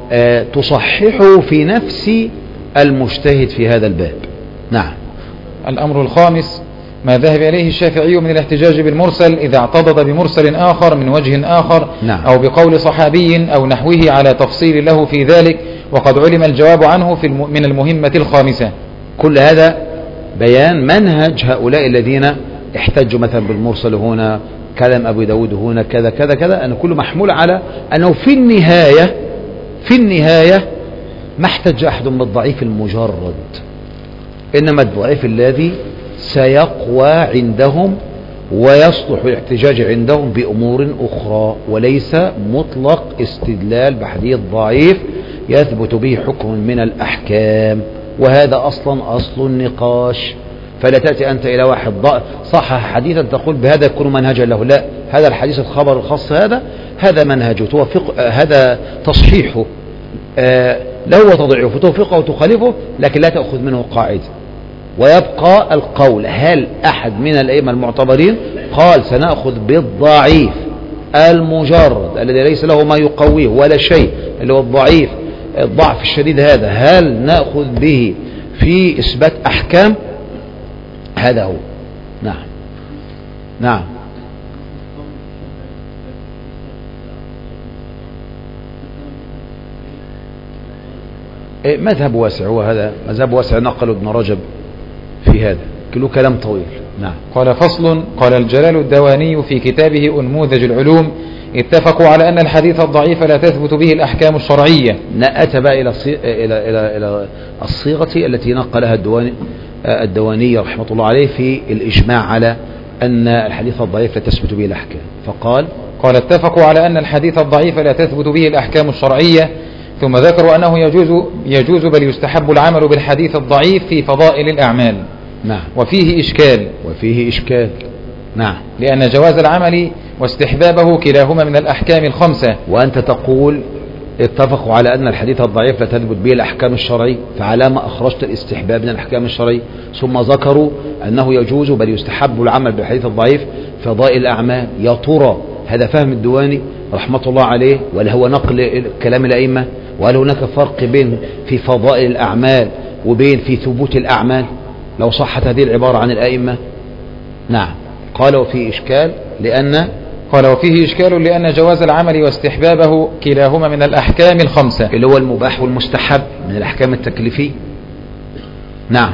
تصححه في نفس المجتهد في هذا الباب. نعم. الأمر الخامس ما ذهب إليه الشافعي من الاحتجاج بالمرسل إذا اعتضد بمرسل آخر من وجه آخر. نعم. أو بقول صحابي أو نحوه على تفصيل له في ذلك وقد علم الجواب عنه في من المهمة الخامسة. كل هذا بيان منهج هؤلاء الذين احتجوا مثلا بالمرسل هنا كلام أبو داود هنا كذا كذا كذا أن كله محمول على أنه في النهاية في النهاية ما احتج أحد بالضعيف المجرد، إنما الضعيف الذي سيقوى عندهم ويصلح الاحتجاج عندهم بأمور أخرى وليس مطلق استدلال بحديث ضعيف يثبت به حكم من الأحكام، وهذا أصلا أصل النقاش. فلا تأتي أنت إلى واحد صحح حديثا تقول بهذا يكون منهجا له، لا، هذا الحديث الخبر الخاص هذا هذا منهجه توفق هذا تصحيحه آه له وتضعيفه توفقه وتخالفه، لكن لا تأخذ منه قاعدة. ويبقى القول هل أحد من الأئمة المعتبرين قال سنأخذ بالضعيف المجرد الذي ليس له ما يقويه ولا شيء اللي هو الضعيف الضعف الشديد هذا هل نأخذ به في إثبات أحكام؟ هذا هو. نعم. نعم. مذهب واسع، وهذا مذهب واسع نقل ابن رجب في هذا كله كلام طويل. نعم. قال فصل قال الجلال الدواني في كتابه أنموذج العلوم اتفقوا على أن الحديث الضعيف لا تثبت به الأحكام الشرعية. نأتى بقى إلى إلى إلى إلى الصيغة التي نقلها الدواني الدواني رحمة الله عليه في الإجماع على أن الحديث الضعيف لا تثبت به الأحكام، فقال قال اتفقوا على أن الحديث الضعيف لا تثبت به الأحكام الشرعية، ثم ذكروا أنه يجوز يجوز بل يستحب العمل بالحديث الضعيف في فضائل الأعمال. نعم. وفيه إشكال وفيه إشكال. نعم. لأن جواز العمل واستحبابه كلاهما من الأحكام الخمسة. وأنت تقول اتفقوا على أن الحديث الضعيف لا تثبت به الأحكام الشرعية، فعلى ما أخرجت الاستحباب من الأحكام الشرعية؟ ثم ذكروا أنه يجوز بل يستحب العمل بالحديث الضعيف فضائل الأعمال. يا ترى هذا فهم الدواني رحمة الله عليه ولا هو نقل كلام الأئمة؟ وهل هناك فرق بين في فضائل الأعمال وبين في ثبوت الأعمال لو صحت هذه العبارة عن الأئمة؟ نعم. قال وفيه إشكال لأن قال وفيه إشكال لأن جواز العمل واستحبابه كلاهما من الأحكام الخمسة اللي هو المباح والمستحب من الأحكام التكليفية. نعم.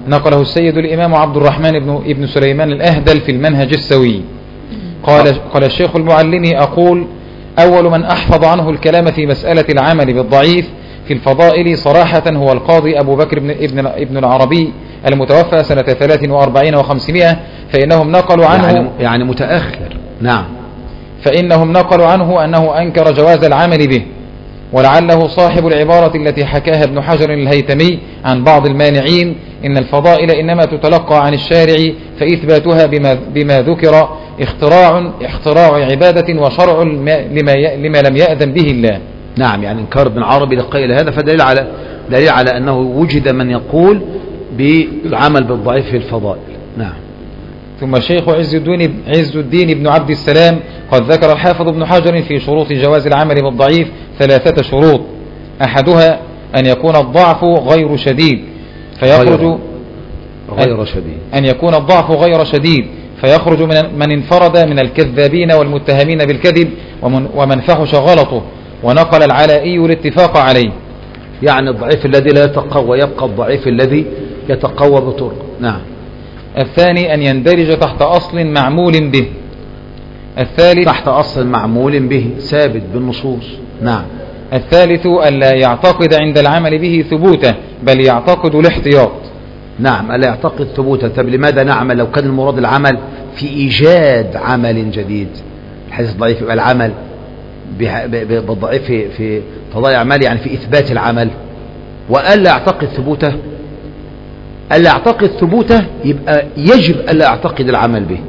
نقله السيد الإمام عبد الرحمن بن ابن سليمان الأهدل في المنهج السوي. قال, قال الشيخ المعلمي: أقول: أول من أحفظ عنه الكلام في مسألة العمل بالضعيف في الفضائل صراحة هو القاضي أبو بكر بن ابن, ابن العربي المتوفى سنة ثلاث وأربعين وخمسمائة، فإنهم نقلوا عنه يعني, يعني متأخر. نعم. فإنهم نقلوا عنه أنه أنكر جواز العمل به، ولعله صاحب العبارة التي حكاها ابن حجر الهيتمي عن بعض المانعين إن الفضائل إنما تتلقى عن الشارع، فإثباتها بما, بما ذكر اختراع, اختراع عبادة وشرع لما, لما لم يأذن به الله. نعم، يعني انكار ابن عربي لقيل هذا فدليل على دليل على أنه وجد من يقول بالعمل بالضعيف في الفضائل. نعم. ثم الشيخ عز الدين, عز الدين بن عبد السلام قد ذكر الحافظ ابن حجر في شروط جواز العمل بالضعيف ثلاثة شروط: أحدها أن يكون الضعف غير شديد فيخرج غير, غير شديد أن يكون الضعف غير شديد فيخرج من, من انفرد من الكذابين والمتهمين بالكذب ومن, ومن فحش غلطه، ونقل العلائي الاتفاق عليه. يعني الضعيف الذي لا يتقوى يبقى الضعيف الذي يتقوى بطرق. نعم. الثاني أن يندرج تحت أصل معمول به. الثالث تحت أصل معمول به ثابت بالنصوص. نعم. الثالث ألا يعتقد عند العمل به ثبوته بل يعتقد الاحتياط. نعم، ألا يعتقد ثبوته. طب لماذا نعمل لو كان المراد العمل في إيجاد عمل جديد؟ الحديث الضعيف يبقى العمل بالضعيف في, في تضيع أعمال، يعني في إثبات العمل. وألا يعتقد ثبوته، ألا يعتقد ثبوته يبقى يجب ألا يعتقد العمل به،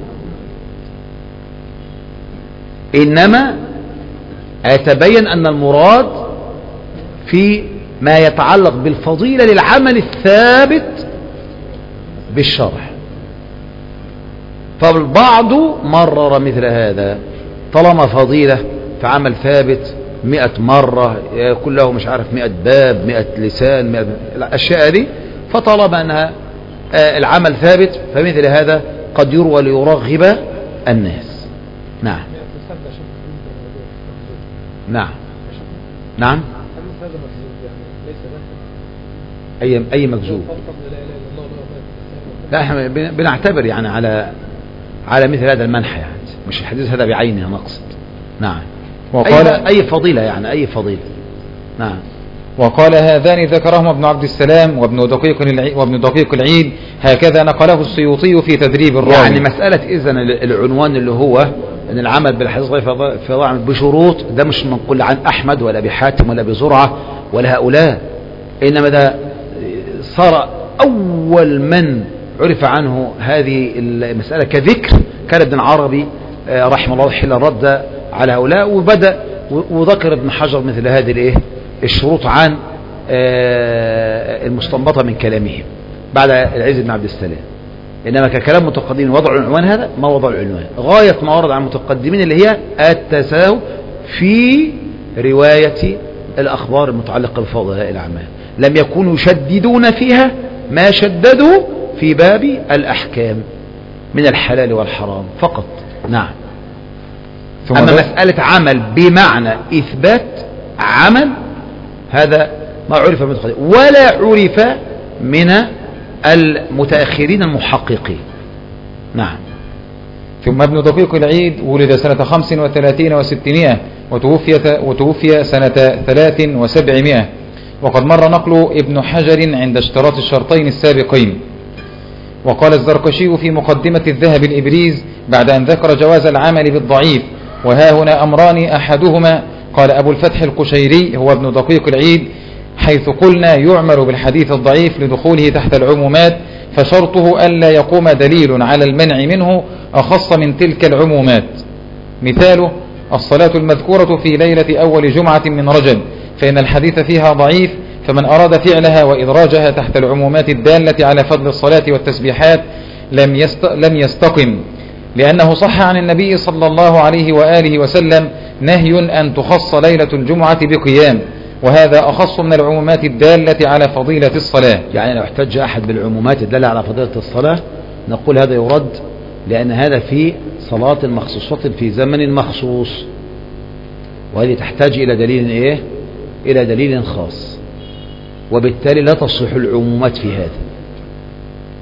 إنما يتبين أن المراد في ما يتعلق بالفضيلة للعمل الثابت بالشرع. فالبعض مرر مثل هذا، طالما فضيلة في عمل ثابت مئة مرة كله مش عارف مئة باب مئة لسان مئة الأشياء دي، فطالما أنها العمل ثابت فمثل هذا قد يروى ليرغب الناس. نعم. نعم. نعم. أي أي مكذوب. لا احنا بنعتبر يعني على على مثل هذا المنحى، يعني مش الحديث هذا بعينه نقصد. نعم. وقال أي, أي فضيلة، يعني أي فضيلة. نعم. وقال هذان ذكرهما ابن عبد السلام وابن دقيق العيد, وابن دقيق العيد هكذا نقله السيوطي في تدريب الراوي. يعني مسألة إذن العنوان اللي هو أن العمل بالحديث في ضعف بشروط، ده مش منقول عن أحمد ولا بحاتم ولا بزرعة ولا هؤلاء، إنما ده صار أول من عرف عنه هذه المسألة كذكر كان ابن عربي رحمه الله حين رد على هؤلاء، وبدأ وذكر ابن حجر مثل هذه الايه الشروط عن المستنبطة من كلامهم بعد العز بن عبد السلام. إنما ككلام متقدمين وضع العنوان هذا ما وضع العنوان، غاية ما ورد عن المتقدمين اللي هي التساهل في رواية الأخبار المتعلقة بفضائل الأعمال، لم يكونوا يشددون فيها ما شددوا في باب الأحكام من الحلال والحرام فقط. نعم. أما مسألة عمل بمعنى إثبات عمل هذا ما عرف من المتقدمين ولا عرف من المتأخرين المحققين. نعم. ثم ابن دقيق العيد ولد سنة خمس وثلاثين وستمائة وتوفي, وتوفي سنة ثلاث وسبعمائة، وقد مر نقل ابن حجر عند اشتراط الشرطين السابقين. وقال الزركشي في مقدمة الذهب الإبريز بعد أن ذكر جواز العمل بالضعيف: وها هنا أمران، أحدهما قال أبو الفتح القشيري هو ابن دقيق العيد حيث قلنا يعمل بالحديث الضعيف لدخوله تحت العمومات، فشرطه ألا يقوم دليل على المنع منه أخص من تلك العمومات. مثاله الصلاة المذكورة في ليلة أول جمعة من رجب، فإن الحديث فيها ضعيف، فمن أراد فعلها وإدراجها تحت العمومات الدالة على فضل الصلاة والتسبيحات لم يست... لم يستقم، لأنه صح عن النبي صلى الله عليه وآله وسلم نهي أن تخص ليلة الجمعة بقيام، وهذا أخص من العمومات الدالة على فضيلة الصلاة. يعني لو احتج أحد بالعمومات الدالة على فضيلة الصلاة نقول هذا يرد، لأن هذا في صلاة مخصوصة في زمن مخصوص، وهذه تحتاج إلى دليل إيه؟ إلى دليل خاص، وبالتالي لا تصح العمومات في هذا.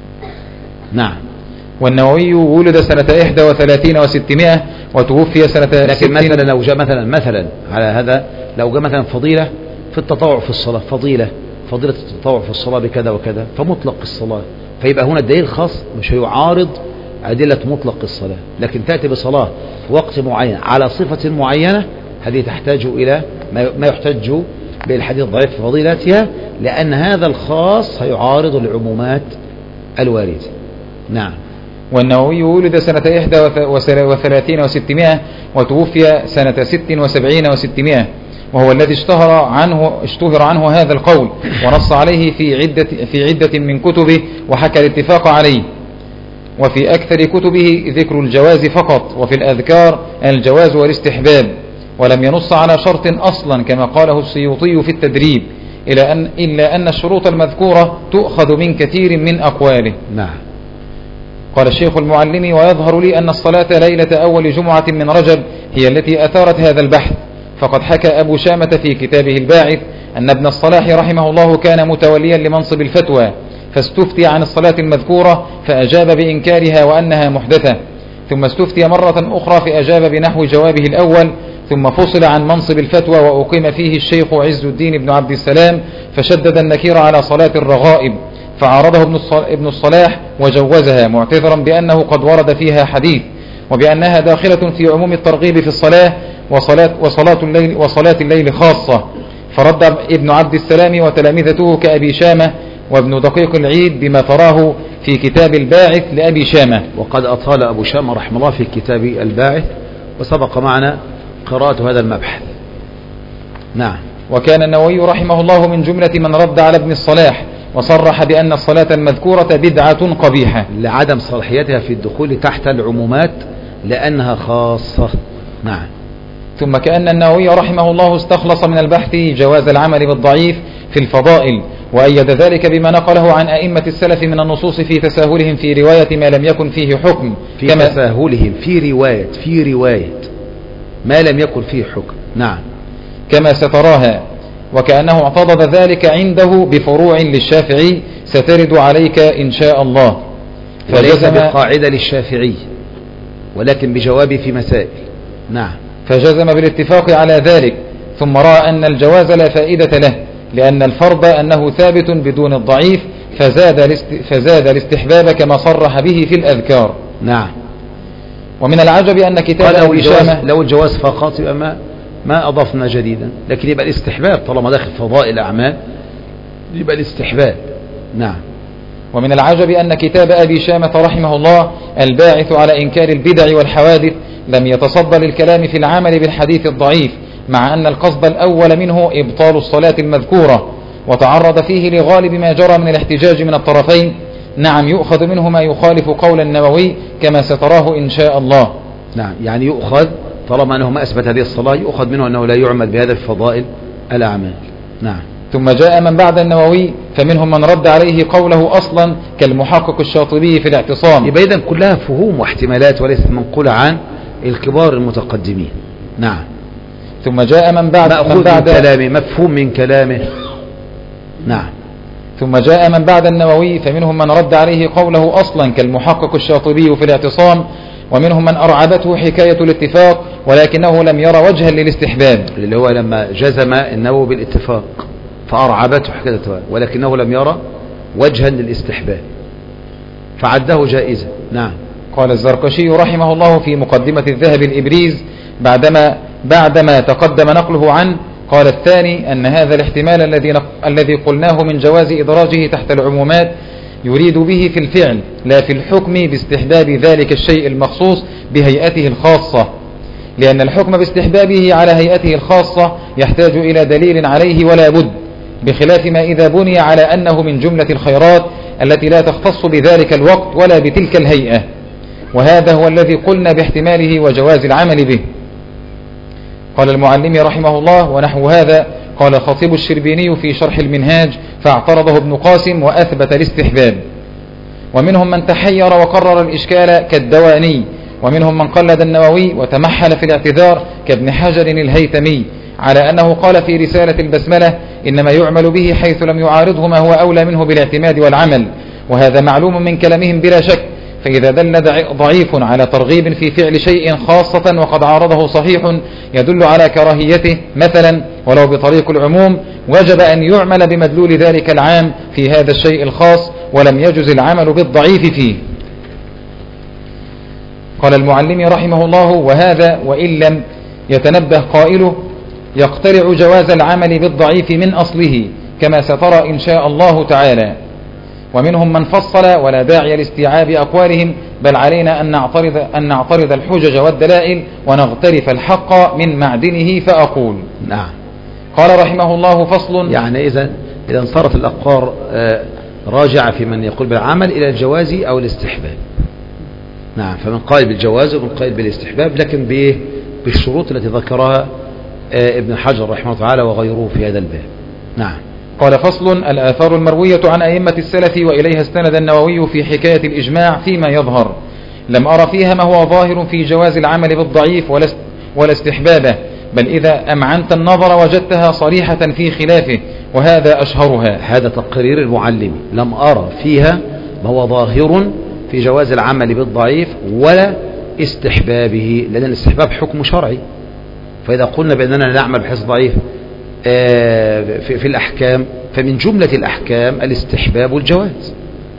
نعم. والنووي ولد سنة إحدى وثلاثين وستمائة وتوفي سنة لكن مثلا لو جاء مثلا مثلا على هذا لو جاء مثلا فضيلة في التطوع في الصلاة، فضيلة فضيلة التطوع في الصلاة بكذا وكذا، فمطلق الصلاة، فيبقى هنا الدليل خاص مش هيعارض أدلة مطلق الصلاة. لكن تأتي بصلاة في وقت معين على صفة معينة، هذه تحتاج إلى ما يحتج بالحديث الضعيف في فضيلتها، لأن هذا الخاص هيعارض العمومات الواردة. نعم. والنووي ولد سنة إحدى وثلاثين وستمائة وتوفي سنة ست وسبعين وستمائة، وهو الذي اشتهر عنه اشتهر عنه هذا القول ونص عليه في عدة في عدة من كتبه، وحكى الاتفاق عليه. وفي أكثر كتبه ذكر الجواز فقط، وفي الأذكار الجواز والاستحباب، ولم ينص على شرط أصلا كما قاله السيوطي في التدريب، إلا أن إلا أن الشروط المذكورة تؤخذ من كثير من أقواله. نعم. قال الشيخ المعلمي: ويظهر لي أن الصلاة ليلة أول جمعة من رجب هي التي أثارت هذا البحث، فقد حكى أبو شامة في كتابه الباعث أن ابن الصلاح رحمه الله كان متوليا لمنصب الفتوى، فاستفتي عن الصلاة المذكورة فأجاب بإنكارها وأنها محدثة، ثم استفتي مرة أخرى فأجاب بنحو جوابه الأول، ثم فصل عن منصب الفتوى وأقيم فيه الشيخ عز الدين بن عبد السلام فشدد النكير على صلاة الرغائب، فعارضه ابن الصلاح وجوزها معتذرا بأنه قد ورد فيها حديث، وبأنها داخلة في عموم الترغيب في الصلاة وصلاة, وصلاة, الليل, وصلاة الليل خاصة. فرد ابن عبد السلام وتلامذته كأبي شامة وابن دقيق العيد بما تراه في كتاب الباعث لأبي شامة. وقد أطال أبو شامة رحمه الله في كتاب الباعث، وسبق معنا قراءة هذا المبحث. نعم. وكان النووي رحمه الله من جملة من رد على ابن الصلاح، وصرح بأن الصلاة المذكورة بدعة قبيحة لعدم صلاحيتها في الدخول تحت العمومات لأنها خاصة. نعم. ثم كأن النووي رحمه الله استخلص من البحث جواز العمل بالضعيف في الفضائل، وأيد ذلك بما نقله عن أئمة السلف من النصوص في تساهلهم في رواية ما لم يكن فيه حكم، في كما تساهلهم في رواية في رواية ما لم يكن فيه حكم. نعم. كما ستراها. وكأنه اعتضد ذلك عنده بفروع للشافعي سترد عليك إن شاء الله، فليس بقاعدة للشافعي ولكن بجواب في مسائل. نعم. فجزم بالاتفاق على ذلك، ثم رأى أن الجواز لا فائدة له، لأن الفرض أنه ثابت بدون الضعيف، فزاد, فزاد الاستحباب كما صرح به في الأذكار. نعم. ومن العجب أن كتاب أبي شامة لو الجواز فقط يبقى ما, ما أضفنا جديدا، لكن يبقى الاستحباب طالما داخل فضائل الأعمال يبقى الاستحباب. نعم. ومن العجب أن كتاب أبي شامة رحمه الله الباعث على إنكار البدع والحوادث لم يتصدى للكلام في العمل بالحديث الضعيف، مع أن القصد الأول منه إبطال الصلاة المذكورة، وتعرض فيه لغالب ما جرى من الاحتجاج من الطرفين. نعم. يؤخذ منه ما يخالف قول النووي كما ستراه إن شاء الله. نعم. يعني يؤخذ طالما أنه ما أثبت هذه الصلاة يؤخذ منه أنه لا يعمل بهذا في فضائل الأعمال. نعم. ثم جاء من بعد النووي فمنهم من رد عليه قوله أصلا كالمحقق الشاطبي في الاعتصام. يبقى إذن كلها فهوم واحتمالات وليست منقولة عن الكبار المتقدمين. نعم. ثم جاء من بعد مأخوذ من, بعد من كلامه، مفهوم من كلامه. نعم. ثم جاء من بعد النووي فمنهم من رد عليه قوله أصلا كالمحقق الشاطبي في الاعتصام، ومنهم من أرعبته حكاية الاتفاق ولكنه لم يرى وجها للاستحباب، اللي هو لما جزم النووي بالاتفاق فأرعبته حكاية الاتفاق ولكنه لم يرى وجها للاستحباب فعده جائزة. نعم. قال الزركشي رحمه الله في مقدمة الذهب الإبريز بعدما بعدما تقدم نقله عنه، قال الثاني أن هذا الاحتمال الذي الذي قلناه من جواز إدراجه تحت العمومات يريد به في الفعل لا في الحكم باستحباب ذلك الشيء المخصوص بهيئته الخاصة، لأن الحكم باستحبابه على هيئته الخاصة يحتاج إلى دليل عليه ولا بد، بخلاف ما إذا بني على أنه من جملة الخيرات التي لا تختص بذلك الوقت ولا بتلك الهيئة، وهذا هو الذي قلنا باحتماله وجواز العمل به. قال المعلمي رحمه الله: ونحو هذا قال الخطيب الشربيني في شرح المنهاج فاعترضه ابن قاسم وأثبت الاستحباب. ومنهم من تحير وقرر الإشكال كالدواني، ومنهم من قلد النووي وتمحل في الاعتذار كابن حجر الهيثمي، على أنه قال في رسالة البسملة إنما يعمل به حيث لم يعارضه ما هو أولى منه بالاعتماد والعمل، وهذا معلوم من كلامهم بلا شك. فإذا دل ضعيف على ترغيب في فعل شيء خاصة وقد عارضه صحيح يدل على كراهيته مثلا ولو بطريق العموم، وجب أن يعمل بمدلول ذلك العام في هذا الشيء الخاص، ولم يجز العمل بالضعيف فيه. قال المعلم رحمه الله: وهذا وإن لم يتنبه قائله يقترع جواز العمل بالضعيف من أصله، كما سترى إن شاء الله تعالى. ومنهم من فصل ولا داعي لاستيعاب أقوالهم، بل علينا أن نعترض, أن نعترض الحجج والدلائل ونغترف الحق من معدنه. فأقول: نعم. قال رحمه الله: فصل. يعني إذا إذا صارت الأقوال راجعة في من يقول بالعمل إلى الجواز أو الاستحباب. نعم، فمن قائل بالجواز ومن قائل بالاستحباب، لكن بالشروط التي ذكرها ابن حجر رحمه الله تعالى وغيره في هذا الباب. نعم. قال: فصل. الآثار المروية عن أئمة السلف وإليها استند النووي في حكاية الإجماع فيما يظهر، لم أرى فيها ما هو ظاهر في جواز العمل بالضعيف ولا استحبابه، بل إذا أمعنت النظر وجدتها صريحة في خلافه، وهذا أشهرها. هذا تقرير المعلم: لم أرى فيها ما هو ظاهر في جواز العمل بالضعيف ولا استحبابه، لأن الاستحباب حكم شرعي. فإذا قلنا بأننا نعمل بحيث ضعيف في, في الأحكام، فمن جملة الأحكام الاستحباب والجواز،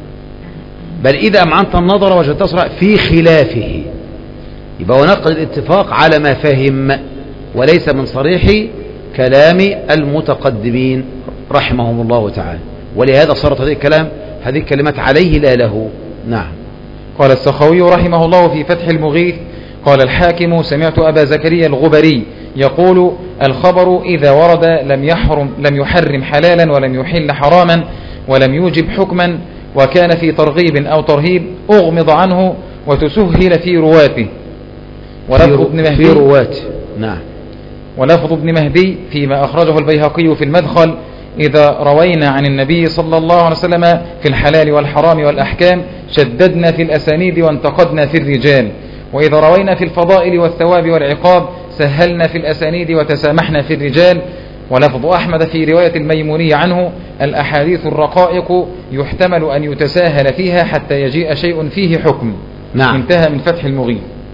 بل إذا أمعنت النظر وجدت صريحة في خلافه، يبقى ونقل الاتفاق على ما فهم وليس من صريح كلام المتقدمين رحمهم الله تعالى. ولهذا صارت هذه الكلام هذه الكلمات عليه لا له. نعم. قال السخاوي رحمه الله في فتح المغيث: قال الحاكم: سمعت أبا زكريا الغبري يقول: الخبر إذا ورد لم يحرم لم يحرم حلالا ولم يحل حراما ولم يوجب حكما، وكان في ترغيب أو ترهيب أغمض عنه وتسهل في رواته. ولفظ ابن مهدي في رواته. نعم. ولفظ ابن مهدي فيما أخرجه البيهقي في المدخل: إذا روينا عن النبي صلى الله عليه وسلم في الحلال والحرام والأحكام شددنا في الأسانيد وانتقدنا في الرجال، وإذا روينا في الفضائل والثواب والعقاب سهلنا في الأسانيد وتسامحنا في الرجال. ولفظ أحمد في رواية الميموني عنه: الأحاديث الرقائق يحتمل أن يتساهل فيها حتى يجيء شيء فيه حكم. نعم. انتهى من فتح المغيث.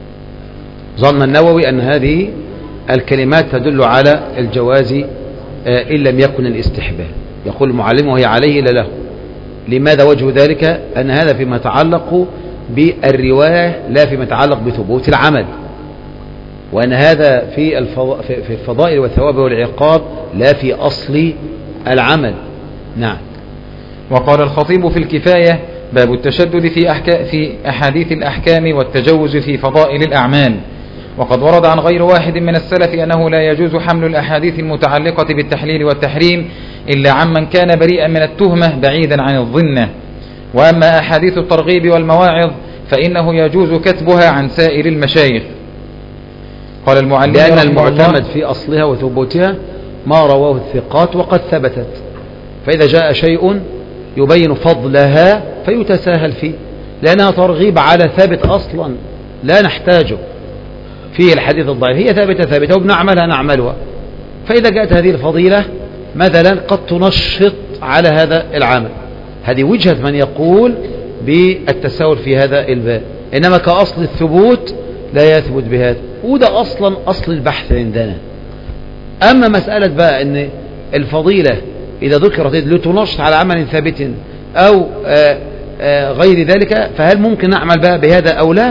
ظن النووي أن هذه الكلمات تدل على الجواز إن لم يكن الاستحباب. يقول المعلم: وهي عليه لا له. لماذا وجه ذلك؟ أن هذا فيما يتعلق بالرواية لا فيما يتعلق بثبوت العمل، وأن هذا في في الفضائل والثواب والعقاب لا في أصل العمل. نعم. وقال الخطيب في الكفاية: باب التشدد في, أحكا في أحاديث الأحكام والتجوز في فضائل الأعمال. وقد ورد عن غير واحد من السلف أنه لا يجوز حمل الأحاديث المتعلقة بالتحليل والتحريم إلا عمن كان بريئا من التهمة بعيدا عن الظنة. وأما أحاديث الترغيب والمواعظ فإنه يجوز كتبها عن سائر المشايخ. قال المعلم: لأن المعتمد في أصلها وثبوتها ما رواه الثقات وقد ثبتت، فإذا جاء شيء يبين فضلها فيتساهل فيه، لأنها ترغيب على ثابت أصلا لا نحتاجه فيه الحديث الضعيف، هي ثابتة ثابتة وبنعملها نعملها. فإذا جاءت هذه الفضيلة مثلا قد تنشط على هذا العمل، هذه وجهة من يقول بالتساهل في هذا الباب. إنما كأصل الثبوت لا يثبت بهذا، وده أصلا أصل البحث عندنا. أما مسألة بقى أن الفضيلة إذا ذكرت لتنشط على عمل ثابت أو آآ آآ غير ذلك، فهل ممكن نعمل بقى بهذا أو لا؟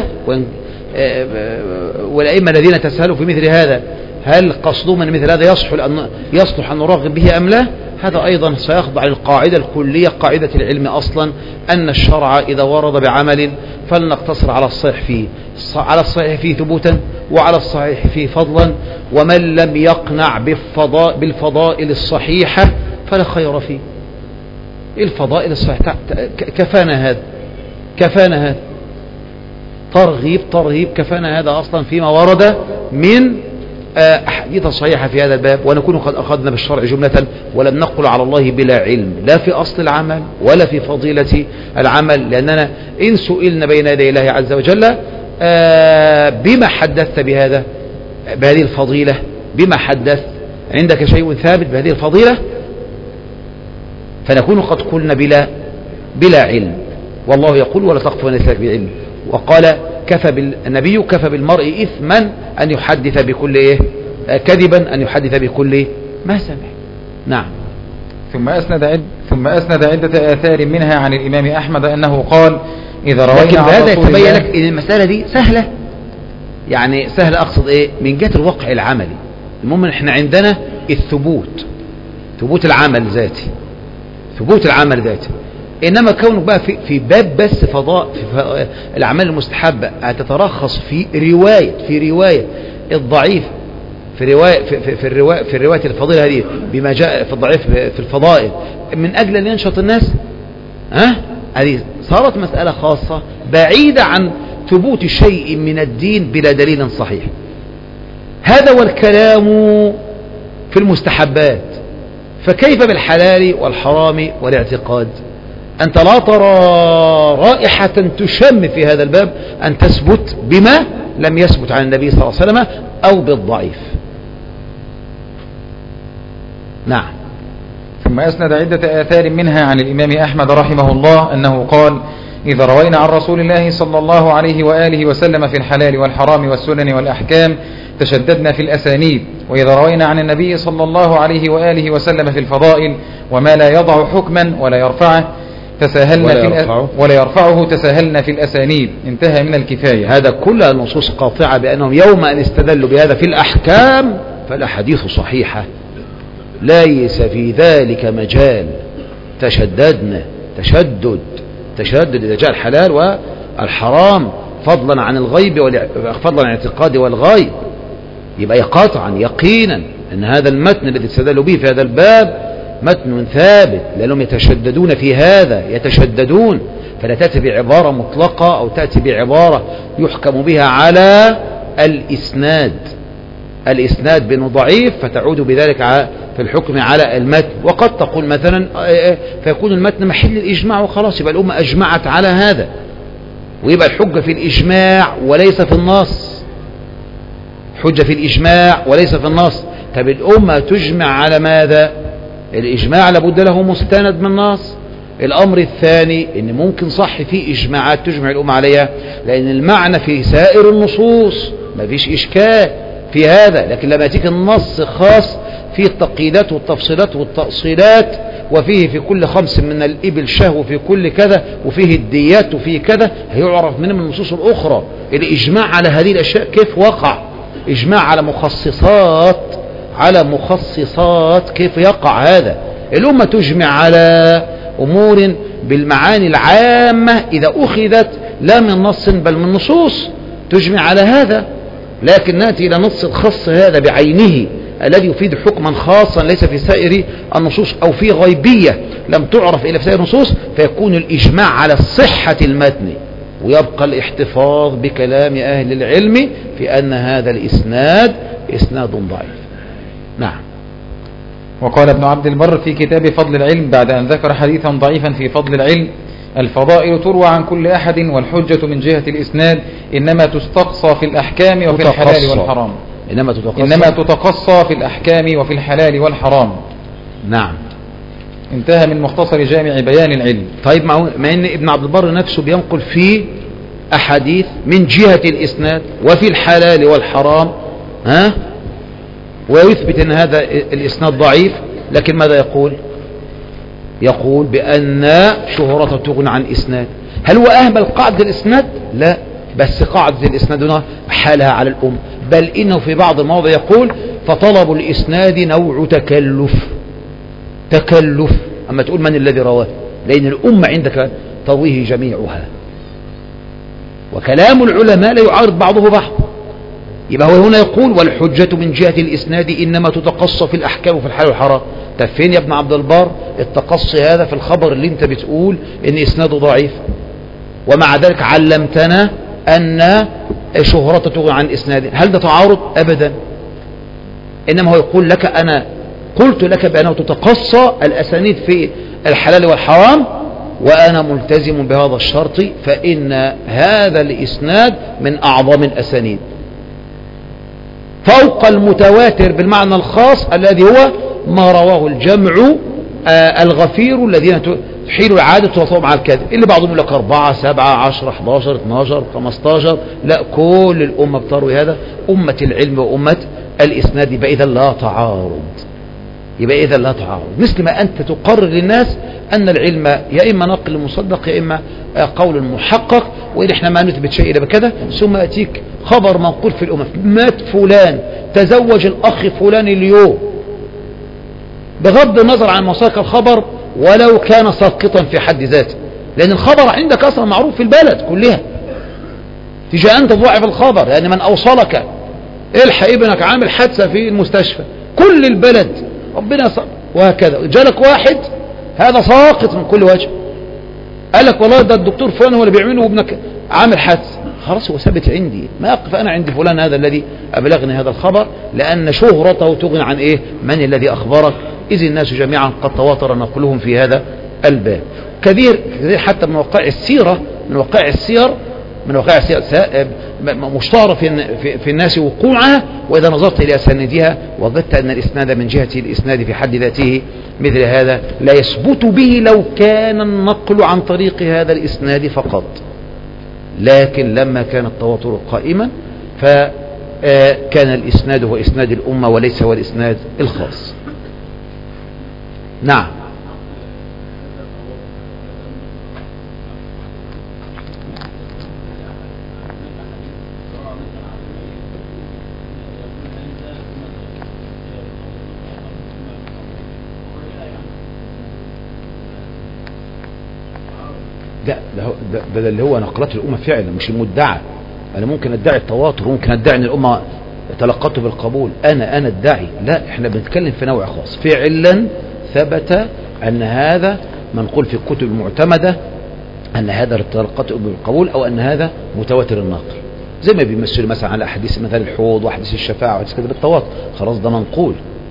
والأئمة الذين تسهلوا في مثل هذا هل قصدهم أن مثل هذا يصلح أن يصلح أن نرغب به أم لا؟ هذا أيضا سيخضع للقاعدة الكلية، قاعدة العلم أصلا، أن الشرع إذا ورد بعمل فلنقتصر على الصحيح فيه، على الصحيح فيه ثبوتا وعلى الصحيح فيه فضلا، ومن لم يقنع بالفضاء بالفضائل الصحيحة فلا خير فيه. الفضائل الصحيحة كفانا هذا كفانا هذا ترغيب ترهيب كفانا هذا أصلا فيما ورد من أحاديث صحيحة في هذا الباب، ونكون قد أخذنا بالشرع جملة ولم نقل على الله بلا علم لا في أصل العمل ولا في فضيلة العمل، لأننا إن سئلنا بين يدي الله عز وجل بما حدثت بهذا بهذه الفضيلة، بما حدث عندك شيء ثابت بهذه الفضيلة، فنكون قد قلنا بلا بلا علم. والله يقول ولا تقف ما ليس لك بعلم. وقال كفى بالنبي كفى بالمرء إثما أن يحدث بكل إيه كذبا أن يحدث بكل ما سمع. نعم. ثم أسند عد ثم أسند عدة آثار منها عن الإمام أحمد أنه قال إذا روينا لكن عن بهذا رسول يتبين الله لك إن المسألة دي سهلة، يعني سهلة أقصد إيه من جهة الواقع العملي. المهم إحنا عندنا الثبوت، ثبوت العمل ذاتي، ثبوت العمل ذاتي. إنما كونك بقى في, في باب بس فضاء في الأعمال المستحبة هتترخص في رواية في رواية الضعيف في رواية في, في, في الرواية في الرواية الفضيلة هذه بما جاء في الضعيف في الفضائل من أجل أن ينشط الناس، ها هذه صارت مسألة خاصة بعيدة عن ثبوت شيء من الدين بلا دليل صحيح. هذا والكلام في المستحبات، فكيف بالحلال والحرام والاعتقاد؟ أنت لا ترى رائحة تشم في هذا الباب أن تثبت بما لم يثبت عن النبي صلى الله عليه وسلم أو بالضعيف. نعم. ثم أسند عدة آثار منها عن الإمام أحمد رحمه الله أنه قال إذا روينا عن رسول الله صلى الله عليه وآله وسلم في الحلال والحرام والسنن والأحكام تشددنا في الأسانيد، وإذا روينا عن النبي صلى الله عليه وآله وسلم في الفضائل وما لا يضع حكما ولا يرفعه تساهلنا ولا, في يرفعه. ولا يرفعه تساهلنا في الأسانيد. انتهى من الكفاية. هذا كلها نصوص قاطعة بأنهم يوم أن استدلوا بهذا في الأحكام فالأحاديث صحيحة ليس في ذلك مجال. تشددنا تشدد تشدد إذا جاء الحلال والحرام فضلا عن الغيب فضلا عن الاعتقاد والغيب، يبقى قطعا يقينا أن هذا المتن الذي استدلوا به في هذا الباب متن ثابت، لأنهم يتشددون في هذا يتشددون. فلا تأتي بعبارة مطلقة أو تأتي بعبارة يحكم بها على الإسناد الإسناد بأنه ضعيف فتعود بذلك في الحكم على المتن. وقد تقول مثلا فيكون المتن محل الإجماع وخلاص يبقى الأمة أجمعت على هذا، ويبقى الحجة في الإجماع وليس في النص، حجة في الإجماع وليس في النص. طب الأمة تجمع على ماذا؟ الإجماع لابد له مستند من النص. الأمر الثاني إن ممكن صح في إجماعات تجمع الأمة عليها لأن المعنى في سائر النصوص ما فيش إشكال في هذا، لكن لما تيجي النص خاص فيه التقييدات والتفصيلات والتأصيلات وفيه في كل خمس من الإبل شه وفي كل كذا وفيه الديات وفيه كذا هيعرف من النصوص الأخرى. الإجماع على هذه الأشياء كيف وقع؟ إجماع على مخصصات على مخصصات كيف يقع هذا؟ الأمة تجمع على أمور بالمعاني العامة إذا أخذت لا من نص بل من نصوص تجمع على هذا، لكن نأتي إلى نص الخاص هذا بعينه الذي يفيد حكما خاصا ليس في سائر النصوص أو في غيبية لم تعرف إلا في سائر النصوص، فيكون الإجماع على صحة المتن ويبقى الاحتفاظ بكلام أهل العلم في أن هذا الإسناد إسناد ضعيف. نعم. وقال ابن عبد البر في كتاب فضل العلم بعد أن ذكر حديثا ضعيفا في فضل العلم الفضائل تروى عن كل أحد والحجة من جهة الإسناد إنما تستقصى في الأحكام وفي تتقصى. الحلال والحرام إنما تتقصى. إنما تتقصى في الأحكام وفي الحلال والحرام. نعم. انتهى من مختصر جامع بيان العلم. طيب مع أن ابن عبد البر نفسه بينقل في أحاديث من جهة الإسناد وفي الحلال والحرام ها ويثبت أن هذا الإسناد ضعيف، لكن ماذا يقول؟ يقول بأن شهرته تغنى عن إسناد. هل هو أهمل قاعدة الإسناد؟ لا، بس قاعدة الإسناد هنا حالها على الأم، بل إنه في بعض المواضع يقول فطلب الإسناد نوع تكلف تكلف أما تقول من الذي رواه، لأن الأمة عندك ترويه جميعها وكلام العلماء لا يعارض بعضه بعض. يبقى هو هنا يقول والحجة من جهة الإسناد إنما تتقصى في الأحكام وفي الحلال والحرام. طب فين يا ابن عبد البر التقصي هذا في الخبر اللي انت بتقول ان إسناده ضعيف ومع ذلك علمتنا أن شهرته تغني عن إسناده؟ هل ده تعارض؟ أبدا. إنما هو يقول لك أنا قلت لك بأنه تتقصى الأسانيد في الحلال والحرام وأنا ملتزم بهذا الشرط فإن هذا الإسناد من أعظم الأسانيد فوق المتواتر بالمعنى الخاص الذي هو ما رواه الجمع آه الغفير الذين تحيل العادة وتطبع مع الكذب، اللي بعضهم يقول لك أربعة سبعة عشرة حداشر اتناشر خمستاشر، لا كل الأمة بتروي هذا، أمة العلم وأمة الإسناد. يبقى إذا لا تعارض، يبقى إذا لا تعارض، مثل ما أنت تقرر للناس أن العلم يا إما نقل مصدق يا إما قول محقق، وإن إحنا ما نثبت شيء إلا بكذا، ثم أتيك خبر منقول في الأمة، مات فلان، تزوج الأخ فلان اليوم، بغض النظر عن مصداق الخبر ولو كان ساقطا في حد ذاته، لأن الخبر عندك أصلا معروف في البلد كلها، تيجي أنت تضعف الخبر، لأن من أوصلك الحق ابنك عامل حادثة في المستشفى، كل البلد ربنا صار، وهكذا جالك واحد هذا ساقط من كل وجه، قال لك والله ده الدكتور فلان هو اللي بيعمله وابنك عامل حادث، خلاص هو ثابت عندي، ما أقف أنا عند فلان هذا الذي أبلغني هذا الخبر، لأن شهرته تغني عن إيه؟ من الذي أخبرك؟ إذ الناس جميعا قد تواتر نقلهم في هذا الباب. كثير كثير حتى من وقائع السيرة، من وقائع السير من وقائع السير مشتهرة في في الناس وقوعها، وإذا نظرت إلى أسانيدها وجدت أن الإسناد من جهة الإسناد في حد ذاته مثل هذا لا يثبت به لو كان النقل عن طريق هذا الإسناد فقط، لكن لما كان التواتر قائما فكان الإسناد هو إسناد الأمة وليس هو الإسناد الخاص. نعم. ده ده, ده اللي هو نقلات الأمة فعلا مش المدعى. أنا ممكن أدعي التواتر، ممكن أدعي أن الأمة تلقته بالقبول، أنا أنا أدعي، لا إحنا بنتكلم في نوع خاص، فعلا ثبت أن هذا منقول في الكتب المعتمدة، أن هذا تلقته بالقبول، أو أن هذا متواتر النقل، زي ما بيمثل مثلا على أحاديث مثلا الحوض وأحاديث الشفاعة وأحاديث كده بالتواتر، خلاص ده منقول،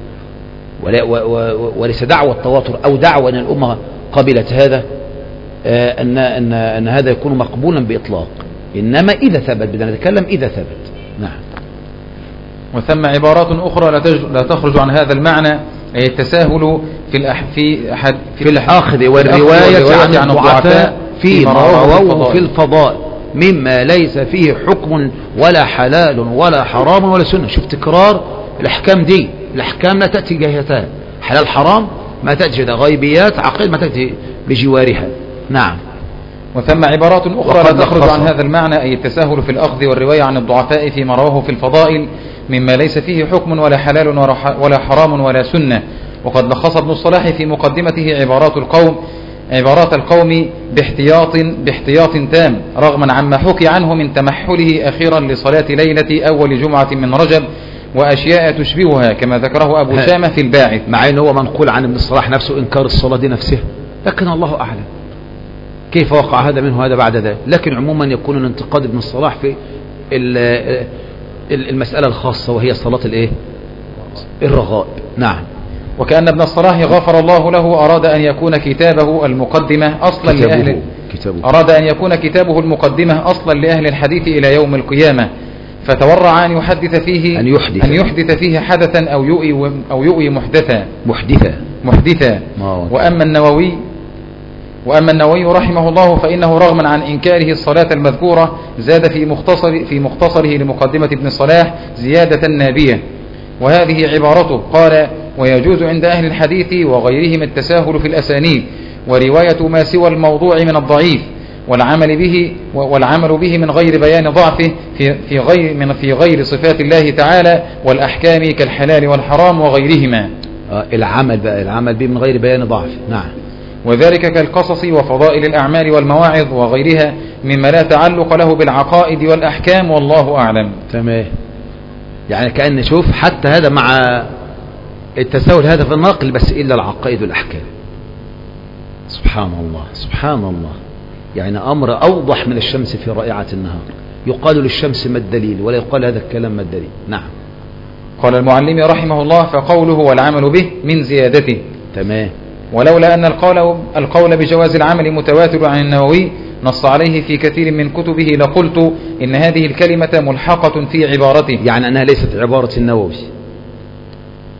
وليس دعوة التواتر أو دعوة أن الأمة قبلت هذا أن, أن, أن هذا يكون مقبولا بإطلاق، إنما إذا ثبت، بدنا نتكلم إذا ثبت. نعم. وثم عبارات أخرى لا, لا تخرج عن هذا المعنى، أي التساهل في الأح في, أحد في, في الأخذ والرواية عن, عن الضعفاء فيما رووه في الفضائل مما ليس فيه حكم ولا حلال ولا حرام ولا سنة. شوف تكرار الأحكام دي، الأحكام لا تأتي جهتها، حلال حرام ما تأتي جهتها، غيبيات عقيد ما تأتي بجوارها. نعم. وثم عبارات أخرى لا تخرج عن هذا المعنى، أي التساهل في الأخذ والرواية عن الضعفاء فيما رواه في الفضائل مما ليس فيه حكم ولا حلال ولا حرام ولا سنة. وقد لخص ابن الصلاح في مقدمته عبارات القوم عبارات القوم باحتياط باحتياط تام، رغما عما حكي عنه من تمحله أخيرا لصلاة ليلة أول جمعة من رجب وأشياء تشبهها، كما ذكره أبو شامة في الباعث، مع أنه هو منقول عن ابن الصلاح نفسه إنكار الصلاة دي نفسها، لكن الله أعلم كيف وقع هذا منه هذا بعد ذلك. لكن عموما يكون الانتقاد ابن الصلاح في المسألة الخاصة وهي صلاة الايه الرغائب. نعم. وكأن ابن الصلاح غفر الله له أراد أن يكون كتابه المقدمة أصلا كتابه لأهل كتابه أراد أن يكون كتابه المقدمة أصلا لأهل الحديث إلى يوم القيامة، فتورع أن يحدث فيه أن يحدث, أن يحدث فيه حدثا أو يؤي أو يؤي محدثا محدثا محدثا وأما النووي وأما النووي رحمه الله فإنه رغما عن إنكاره الصلاة المذكورة زاد في مختصر في مختصره لمقدمة ابن الصلاح زيادة نابية، وهذه عبارته، قال: ويجوز عند أهل الحديث وغيرهم التساهل في الأسانيد ورواية ما سوى الموضوع من الضعيف والعمل به والعمل به من غير بيان ضعفه في في غير من في غير صفات الله تعالى والأحكام كالحلال والحرام وغيرهما. العمل بقى العمل به من غير بيان ضعفه. نعم. وذلك كالقصص وفضائل الأعمال والمواعظ وغيرها مما لا تعلق له بالعقائد والأحكام، والله أعلم. تمام. يعني كأن نشوف حتى هذا مع التساهل هذا في النقل، بس إلا العقائد والأحكام. سبحان الله سبحان الله، يعني أمر أوضح من الشمس في رائعة النهار. يقال للشمس ما الدليل ولا يقال هذا الكلام ما الدليل. نعم. قال المعلم رحمه الله: فقوله والعمل به من زيادته. تمام. ولولا أن القول, القول بجواز العمل متواتر عن النووي نص عليه في كثير من كتبه لقلت إن هذه الكلمة ملحقة في عبارته، يعني أنها ليست عبارة النووي.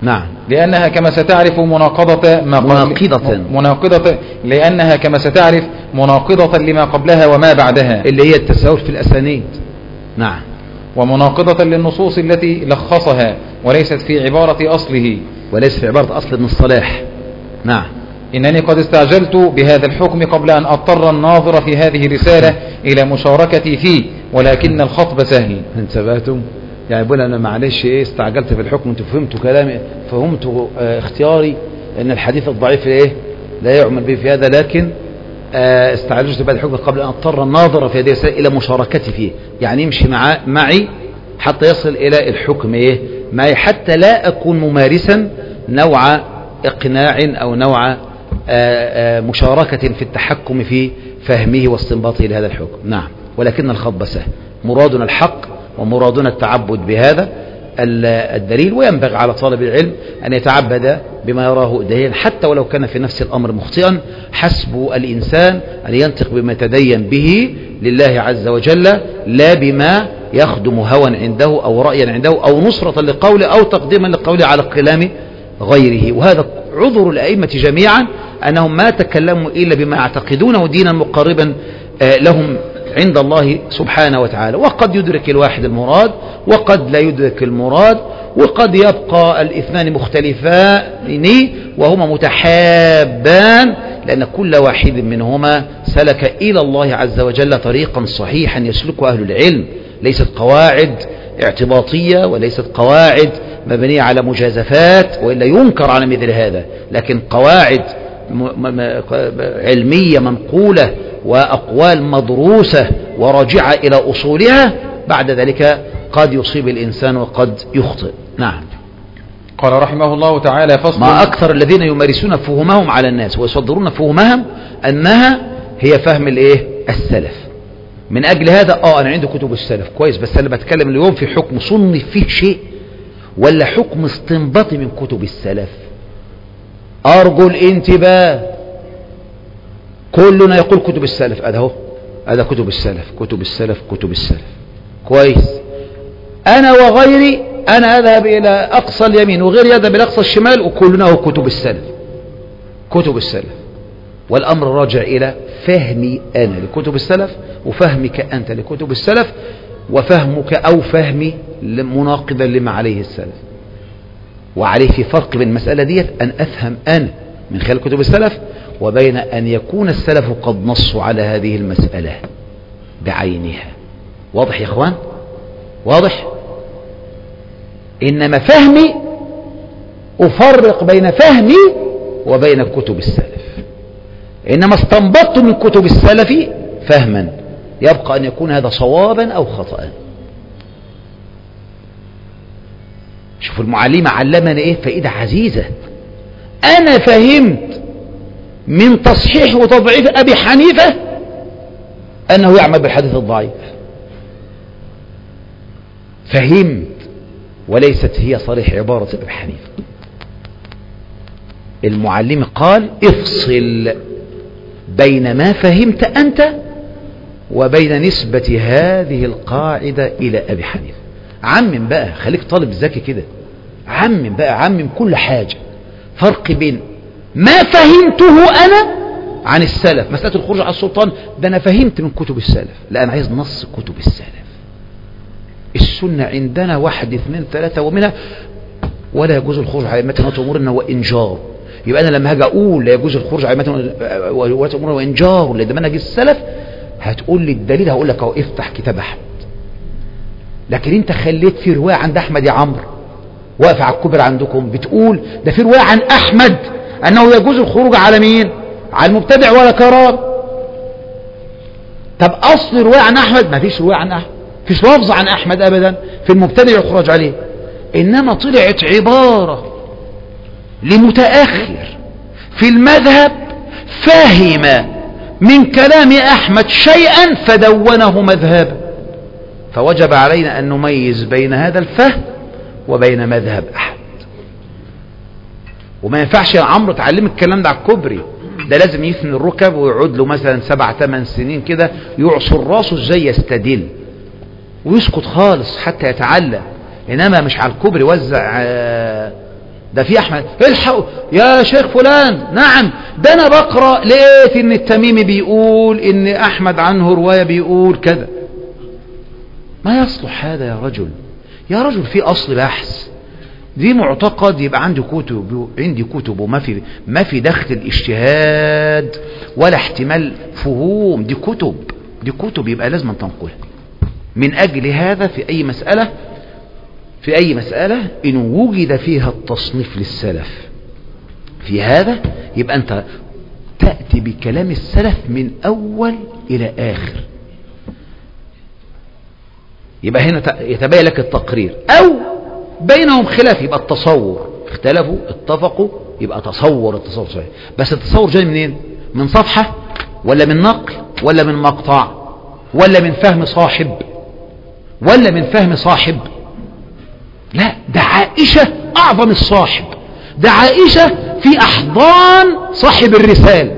نعم. لأنها كما ستعرف مناقضة ما مناقضة مناقضة لأنها كما ستعرف مناقضة لما قبلها وما بعدها، اللي هي التساهل في الأسانيد. نعم. ومناقضة للنصوص التي لخصها وليست في عبارة أصله، وليس في عبارة أصل ابن الصلاح. نعم. إنني قد استعجلت بهذا الحكم قبل أن أضطر الناظر في هذه الرسالة إلى مشاركتي فيه، ولكن الخطب سهل. انتبهتم؟ يعني بقول أنا معلش إيه استعجلت في الحكم، أنتوا فهمتوا كلامي، فهمتوا اه اختياري أن الحديث الضعيف إيه لا يعمل به في هذا، لكن اه استعجلت بهذا الحكم قبل أن أضطر الناظر في هذه الرسالة إلى مشاركتي فيه، يعني يمشي مع معي حتى يصل إلى الحكم إيه معي، حتى لا أكون ممارسا نوع إقناع أو نوع آآ آآ مشاركة في التحكم في فهمه واستنباطه لهذا الحكم. نعم. ولكن الخطب سهل، مرادنا الحق ومرادنا التعبد بهذا الدليل، وينبغي على طالب العلم أن يتعبد بما يراه دليلا حتى ولو كان في نفس الأمر مخطئا. حسب الإنسان أن ينطق بما يتدين به لله عز وجل، لا بما يخدم هوى عنده أو رأيا عنده أو نصرة لقوله أو تقديما لقوله على كلام غيره. وهذا عذر الأئمة جميعا أنهم ما تكلموا إلا بما يعتقدونه دينا مقربا لهم عند الله سبحانه وتعالى. وقد يدرك الواحد المراد وقد لا يدرك المراد، وقد يبقى الاثنان مختلفان وهما متحابان، لأن كل واحد منهما سلك إلى الله عز وجل طريقا صحيحا يسلكه أهل العلم، ليست قواعد اعتباطية وليست قواعد مبنية على مجازفات، وإلا ينكر على مثل هذا، لكن قواعد علمية منقولة وأقوال مدروسة وراجعة إلى أصولها، بعد ذلك قد يصيب الإنسان وقد يخطئ. نعم. قال رحمه الله تعالى: فصل. ما أكثر الذين يمارسون فهمهم على الناس ويصدرون فهمهم أنها هي فهم الإيه؟ السلف. من أجل هذا آه أنا عندي كتب السلف كويس، بس أنا بتكلم اليوم في حكم صنف فيه شيء ولا حكم استنباطي من كتب السلف. أرجو الانتباه، كلنا يقول كتب السلف، هذا هو هذا كتب السلف كتب السلف كتب السلف كويس. أنا وغيري، أنا أذهب إلى أقصى اليمين وغيري يذهب إلى أقصى الشمال، وكلنا هو كتب السلف كتب السلف. والأمر راجع إلى فهمي أنا لكتب السلف وفهمك أنت لكتب السلف، وفهمك أو فهمي مناقضا لما عليه السلف. وعليه في فرق بين المسألة ديت أن أفهم أنا من خلال كتب السلف، وبين أن يكون السلف قد نصوا على هذه المسألة بعينها. واضح يا إخوان؟ واضح؟ إنما فهمي أفرق بين فهمي وبين كتب السلف، إنما استنبطت من كتب السلف فهما، يبقى أن يكون هذا صوابا أو خطأ. شوفوا المعلمة علمنا إيه فائدة عزيزة. أنا فهمت من تصحيح وتضعيف أبي حنيفة أنه يعمل بالحديث الضعيف، فهمت، وليست هي صريح عبارة أبي حنيفة. المعلم قال افصل بين ما فهمت أنت وبين نسبة هذه القاعدة إلى أبي حنيفة. عمم بقى، خليك طالب ذكي كده، عمم بقى، عمم كل حاجة. فرق بين ما فهمته أنا عن السلف، مسألة الخروج على السلطان ده أنا فهمت من كتب السلف، لا أنا عايز نص كتب السلف. السنة عندنا واحد اثنين ثلاثة ومنها ولا يجوز الخروج على أئمة وأمورنا وإنجار. يبقى أنا لما هاجي أقول لا يجوز الخروج على أئمة وأمورنا وإنجار ولا ده منهج السلف، هتقول لي الدليل، هقول لك أهو افتح كتاب أحمد. لكن أنت خليت في رواية عند أحمد يا عمرو واقف على الكبر عندكم بتقول ده في رواية عن أحمد أنه يجوز الخروج على مين؟ على المبتدع ولا كرام. طب أصل رواية عن أحمد ما فيش رواية عن أحمد، فيش لفظ عن أحمد أبدا في المبتدع يخرج عليه، إنما طلعت عبارة لمتأخر في المذهب فهم من كلام أحمد شيئا فدونه مذهبا، فوجب علينا أن نميز بين هذا الفهم وبين مذهب أحمد. وما ينفعش يا عمرو تعلم الكلام ده على الكبري، ده لازم يثني الركب ويقعد له مثلا سبع ثمان سنين كده يعصر راسه ازاي يستدل ويسكت خالص حتى يتعلم. انما مش على الكبري وزع ده في أحمد الحق يا شيخ فلان، نعم ده أنا بقرأ لقيت إن التميمي بيقول إن أحمد عنه رواية بيقول كذا. ما يصلح هذا يا رجل، يا رجل في أصل بحث، دي معتقد يبقى عندي كتب، عندي كتب وما في ما في دخل الاجتهاد ولا احتمال فهوم، دي كتب دي كتب يبقى لازم تنقلها. من أجل هذا في أي مسألة في أي مسألة إن وجد فيها التصنيف للسلف في هذا يبقى أنت تأتي بكلام السلف من أول إلى آخر، يبقى هنا يتبين لك التقرير. أو بينهم خلاف يبقى التصور، اختلفوا اتفقوا يبقى تصور التصور صحيح. بس التصور جاي منين؟ من صفحة ولا من نقل ولا من مقطع ولا من فهم صاحب ولا من فهم صاحب؟ لا، ده عائشة أعظم الصاحب، ده عائشة في أحضان صاحب الرسالة،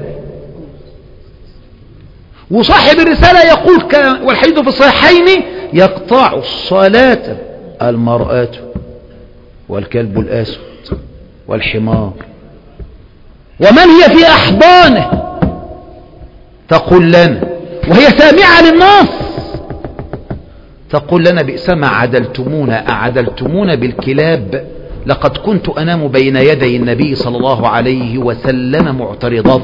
وصاحب الرسالة يقول والحديث في الصحيحين يقطع الصلاة المرأة والكلب الأسود والحمار، ومن هي في أحضانه تقول لنا وهي سامعة للنص، تقول لنا بئس ما عدلتمونا أعدلتمونا بالكلاب، لقد كنت أنام بين يدي النبي صلى الله عليه وسلم معترضا.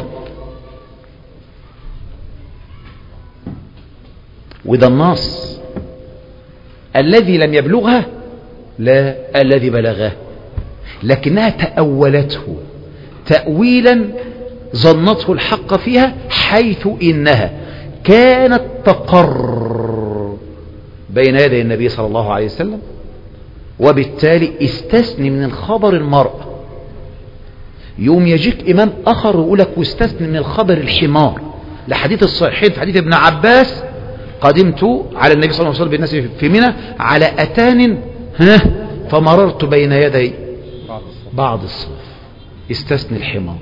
وده النص الذي لم يبلغها، لا الذي بلغه، لكنها تأولته تأويلا ظنته الحق فيها، حيث إنها كانت تقر بين يدي النبي صلى الله عليه وسلم، وبالتالي استثني من الخبر المرأة. يوم يجيك إمام آخر ويقول لك واستثني من الخبر الحمار، لحديث الصحيحين في حديث ابن عباس قدمت على النبي صلى الله عليه وسلم بالناس في منى على أتان ها فمررت بين يدي بعض الصف، استثني الحمار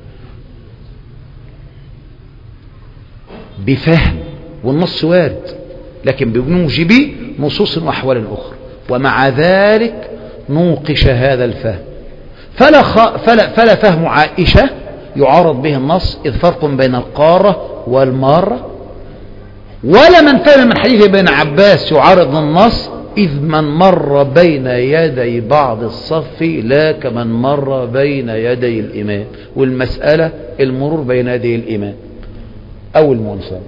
بفهم، والنص وارد لكن بموجب نصوص وأحوال أخرى، ومع ذلك نوقش هذا الفهم. فلا, خ... فلا, فلا فهم عائشة يعارض به النص، إذ فرق بين القارة والمارة، ولا من فهم من حديث ابن عباس يعارض النص، إذ من مر بين يدي بعض الصف لا كمن مر بين يدي الإمام، والمسألة المرور بين يدي الإمام أو المنفرد.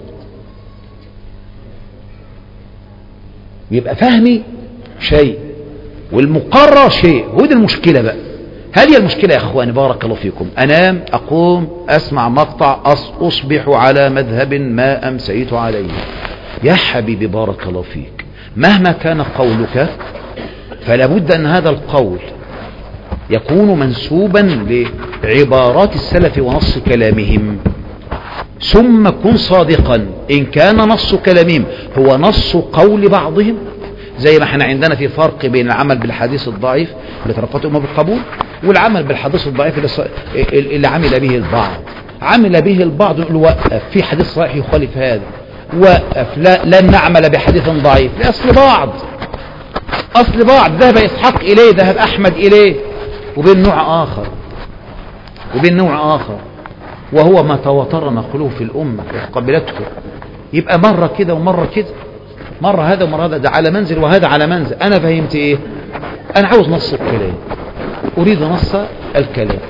يبقى فهمي شيء والمقرر شيء، ودي المشكلة بقى. هذه المشكلة يا أخواني بارك الله فيكم، أنام أقوم أسمع مقطع أصبح على مذهب ما أمسيت عليه. يا حبيبي بارك الله فيك، مهما كان قولك فلا بد أن هذا القول يكون منسوبا لعبارات السلف ونص كلامهم، ثم كن صادقا إن كان نص كلامهم هو نص قول بعضهم، زي ما احنا عندنا في فرق بين العمل بالحديث الضعيف اللي تلقته أمه بالقبول، والعمل بالحديث الضعيف اللي عمل به البعض. عمل به البعض يقول وقف في حديث صحيح يخالف هذا، وقف لا لن نعمل بحديث ضعيف لأصل بعض أصل بعض ذهب إسحاق إليه، ذهب أحمد إليه، وبين نوع آخر وبين نوع آخر وهو ما تواتر نقله في الأمة وقبلته. يبقى مرة كده ومرة كده، مرة هذا ومرة هذا، ده على منزل وهذا على منزل. أنا فهمت إيه؟ أنا عاوز نص الكلام، أريد نص الكلام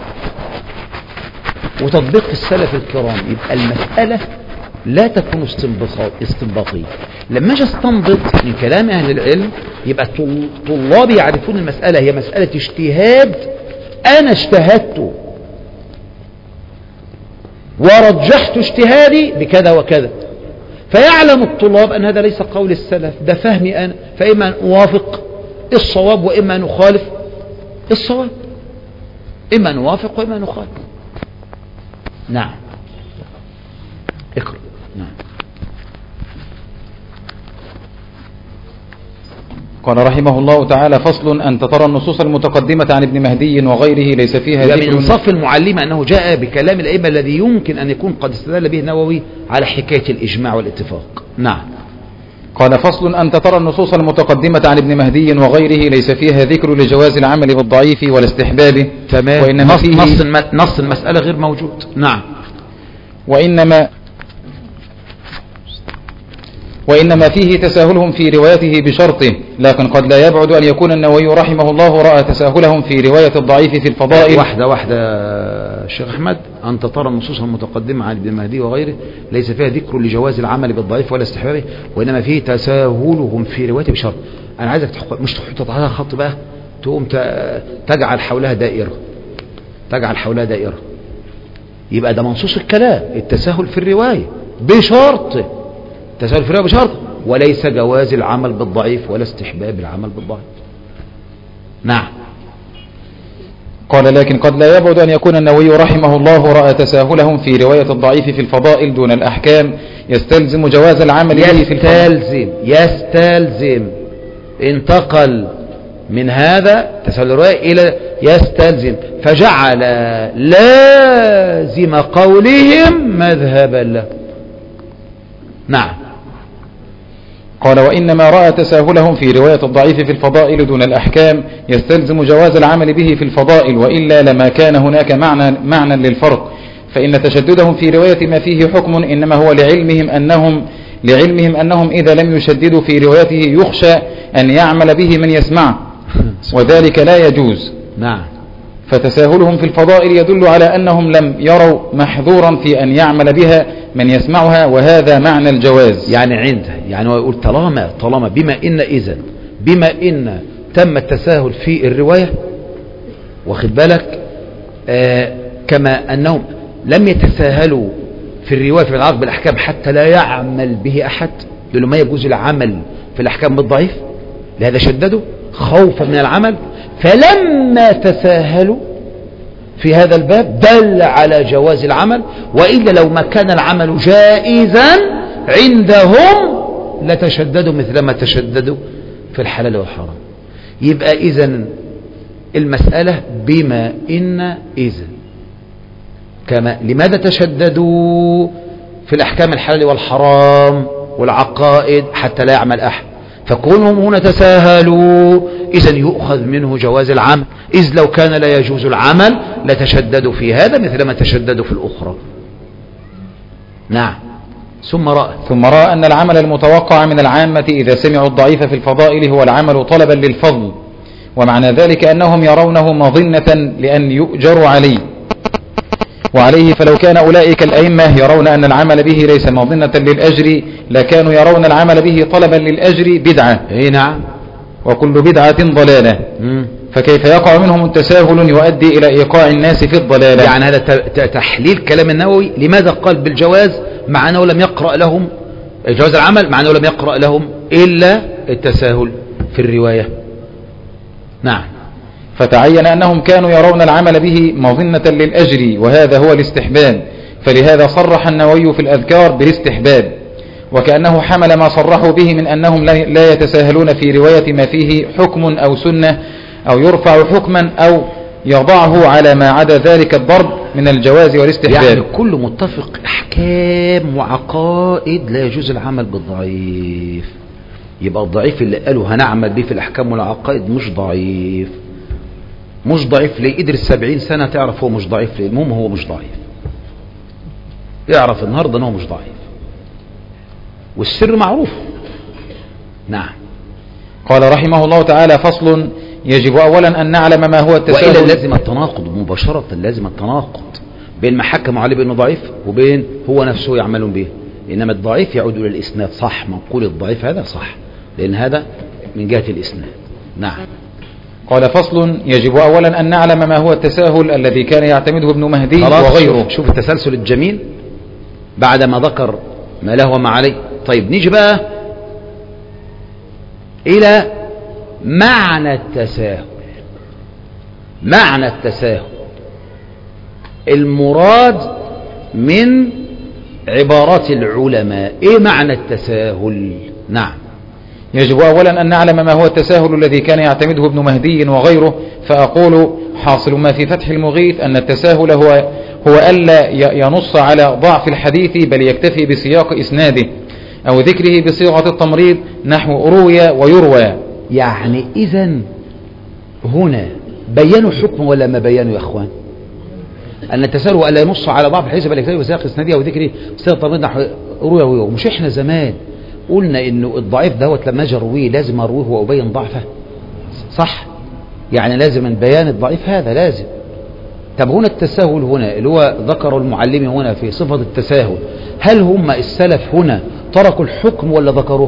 وتطبيق السلف الكرام. يبقى المسألة لا تكون استنباطية. لما اجي استنبط من كلام أهل العلم يبقى طلابي يعرفون المسألة هي مسألة اجتهاد، أنا اجتهدت ورجحت اجتهادي بكذا وكذا، فيعلم الطلاب أن هذا ليس قول السلف، ده فهمي أنا، فإما أن أوافق الصواب وإما أن أخالف الصواب، إما أن أوافق وإما أن أخالف. نعم اقرأ. نعم. قال رحمه الله تعالى: فصل: أنت ترى النصوص المتقدمة عن ابن مهدي وغيره ليس فيها ذكر. من انصاف المعلمة أنه جاء بكلام الأئمة الذي يمكن أن يكون قد استدل به النووي على حكاية الإجماع والاتفاق. نعم. قال فصل: أنت ترى النصوص المتقدمة عن ابن مهدي وغيره ليس فيها ذكر لجواز العمل بالضعيف ولا استحبابه. تمام. وإنما نص, فيه نص, نص المسألة غير موجود. نعم. وإنما وإنما فيه تساهلهم في روايته بشرطه، لكن قد لا يبعد أن يكون النووي رحمه الله رأى تساهلهم في رواية الضعيف في الفضائل. واحدة واحدة الشيخ أحمد. أنت ترى النصوص المتقدمة عن ابن مهدي وغيره ليس فيها ذكر لجواز العمل بالضعيف ولا استحبابه، وإنما فيه تساهلهم في روايته بشرط. أنا عايزك تحق... مش تحط عليها خط بقى، تقوم ت... تجعل حولها دائرة، تجعل حولها دائرة. يبقى ده منصوص الكلام، التساهل في الرواية بشرط، تساهل في الرواية بشرط، وليس جواز العمل بالضعيف ولا استحباب العمل بالضعيف. نعم. قال: لكن قد لا يبعد أن يكون النووي رحمه الله رأى تساهلهم في رواية الضعيف في الفضائل دون الأحكام يستلزم جواز العمل به في الفضائل. يستلزم يستلزم انتقل من هذا تساهل الرواية إلى يستلزم، فجعل لازم قولهم مذهبا له. نعم. قال: وإنما رأى تساهلهم في رواية الضعيف في الفضائل دون الأحكام يستلزم جواز العمل به في الفضائل، وإلا لما كان هناك معنى, معنى للفرق، فإن تشددهم في رواية ما فيه حكم إنما هو لعلمهم أنهم, لعلمهم أنهم إذا لم يشددوا في روايته يخشى أن يعمل به من يسمع، وذلك لا يجوز. نعم. فتساهلهم في الفضائل يدل على أنهم لم يروا محظورا في أن يعمل بها من يسمعها، وهذا معنى الجواز. يعني عنده، يعني هو يقول طالما طالما بما إن إذن بما إن تم التساهل في الرواية، واخد بالك، آه كما أنهم لم يتساهلوا في الرواية في العقد بالأحكام حتى لا يعمل به أحد، لأنه ما يجوز العمل في الأحكام بالضعيف، لهذا شددوا خوفا من العمل، فلما تساهلوا في هذا الباب دل على جواز العمل، وإلا لو ما كان العمل جائزا عندهم لتشددوا مثلما تشددوا في الحلال والحرام. يبقى إذن المسألة بما إن إذن كما لماذا تشددوا في الأحكام الحلال والحرام والعقائد حتى لا يعمل أحد، فكونهم هنا تساهلوا إذن يؤخذ منه جواز العمل، إذ لو كان لا يجوز العمل لتشددوا في هذا مثلما تشددوا في الأخرى. نعم. ثم رأى ثم رأى أن العمل المتوقع من العامة إذا سمعوا الضعيف في الفضائل هو العمل طلبا للفضل، ومعنى ذلك أنهم يرونه مظنة لأن يؤجروا عليه، وعليه فلو كان أولئك الأئمة يرون أن العمل به ليس مظنة للأجر لكانوا يرون العمل به طلبا للأجر بدعة. اي نعم. وكل بدعة ضلالة. مم. فكيف يقع منهم التساهل يؤدي إلى إيقاع الناس في الضلالة؟ يعني هذا تحليل كلام النووي لماذا قال بالجواز مع أنه لم يقرأ لهم جواز العمل، مع أنه لم يقرأ لهم إلا التساهل في الرواية. نعم. فتعين أنهم كانوا يرون العمل به مظنة للأجر، وهذا هو الاستحباب، فلهذا صرح النووي في الأذكار بالاستحباب، وكأنه حمل ما صرحوا به من أنهم لا يتساهلون في رواية ما فيه حكم أو سنة أو يرفع حكما أو يضعه على ما عدا ذلك الضرب من الجواز والاستحباب. يعني كل متفق أحكام وعقائد لا يجوز العمل بالضعيف، يبقى الضعيف اللي قالوا هنعمل به في الأحكام والعقائد مش ضعيف. مش ضعيف ليه؟ ادرس سبعين سنة تعرف هو مش ضعيف ليه. المهم هو مش ضعيف، اعرف النهاردة انه مش ضعيف، والسر معروف. نعم. قال رحمه الله تعالى: فصل: يجب أولا أن نعلم ما هو التساهل. وإلا لازم التناقض مباشرة، لازم التناقض بين ما حكموا عليه بأنه ضعيف وبين هو نفسه يعملون به. إنما الضعيف يعود إلى الإسناد، صح، منقول الضعيف هذا صح، لأن هذا من جهة الإسناد. نعم. قال: فصل: يجب أولا أن نعلم ما هو التساهل الذي كان يعتمده ابن مهدي وغيره. شوف, شوف التسلسل الجميل بعد ما ذكر ما له وما عليه. طيب نيجي بقى إلى معنى التساهل. معنى التساهل المراد من عبارات العلماء، إيه معنى التساهل؟ نعم. يجب أولا أن نعلم ما هو التساهل الذي كان يعتمده ابن مهدي وغيره، فأقول حاصل ما في فتح المغيث أن التساهل هو هو ألا ينص على ضعف الحديث بل يكتفي بسياق إسناده، أو ذكره بصيغة التمريض نحو أروي ويروى. يعني إذن هنا بيانوا حكم ولا ما بيانوا يا أخوان؟ أن التساهل وألا ينص على ضعف حسب الكتاب وسياق إسنادية وذكره بصيغة التمريض نحو أروي ويروى. مش إحنا زمان قلنا إنه الضعيف دوت لما أجي أرويه لازم أرويه وأبين ضعفه، صح؟ يعني لازم بيان الضعيف هذا لازم. طب هنا التساهل هنا اللي هو ذكر المعلم هنا في صفة التساهل، هل هم السلف هنا تركوا الحكم ولا ذكروه؟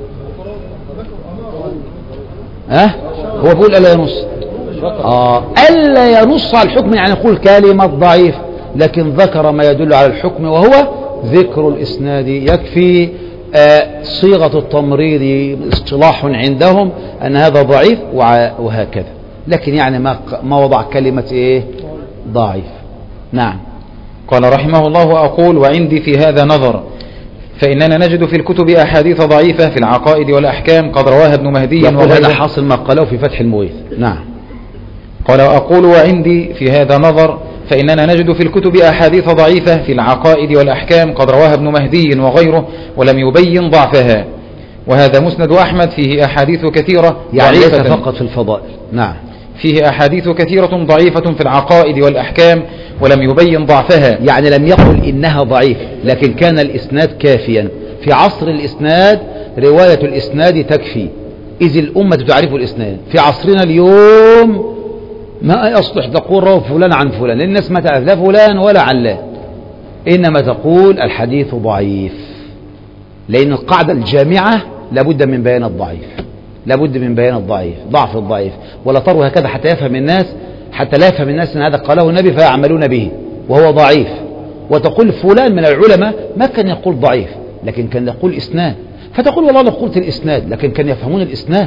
ها؟ أه؟ هو بيقول ألا ينص، آه ألا ينص على الحكم يعني يقول كلمة ضعيف، لكن ذكر ما يدل على الحكم وهو ذكر الإسناد. يكفي آه صيغة التمريض اصطلاح عندهم أن هذا ضعيف وهكذا، لكن يعني ما ما وضع كلمة إيه ضعيف. نعم. قال رحمه الله: أقول وعندي في هذا نظر، فإننا نجد في الكتب أحاديث ضعيفة في العقائد والأحكام قد رواها ابن مهدي. يقول هذا حاصل ما قاله في فتح المغيث. نعم. قال: أقول وعندي في هذا نظر، فإننا نجد في الكتب أحاديث ضعيفة في العقائد والأحكام قد رواها ابن مهدي وغيره ولم يبين ضعفها، وهذا مسند أحمد فيه أحاديث كثيرة يعني ليس فقط في الفضائل. نعم. فيه أحاديث كثيرة ضعيفة في العقائد والأحكام ولم يبين ضعفها، يعني لم يقل إنها ضعيف، لكن كان الإسناد كافيا. في عصر الإسناد رواية الإسناد تكفي، إذ الأمة تعرف الإسناد. في عصرنا اليوم ما يصلح تقول روى فلان عن فلان، لأن الناس ما تعرف لا فلان ولا علان، إنما تقول الحديث ضعيف، لأن القاعدة الجامعة لابد من بيان الضعيف، لابد من بيان الضعيف، ضعف الضعيف، ولا تروي هكذا حتى يفهم الناس، حتى لا يفهم الناس أن هذا قاله النبي فيعملون به وهو ضعيف، وتقول فلان من العلماء ما كان يقول ضعيف لكن كان يقول إسناد، فتقول والله لو قلت الإسناد، لكن كان يفهمون الإسناد،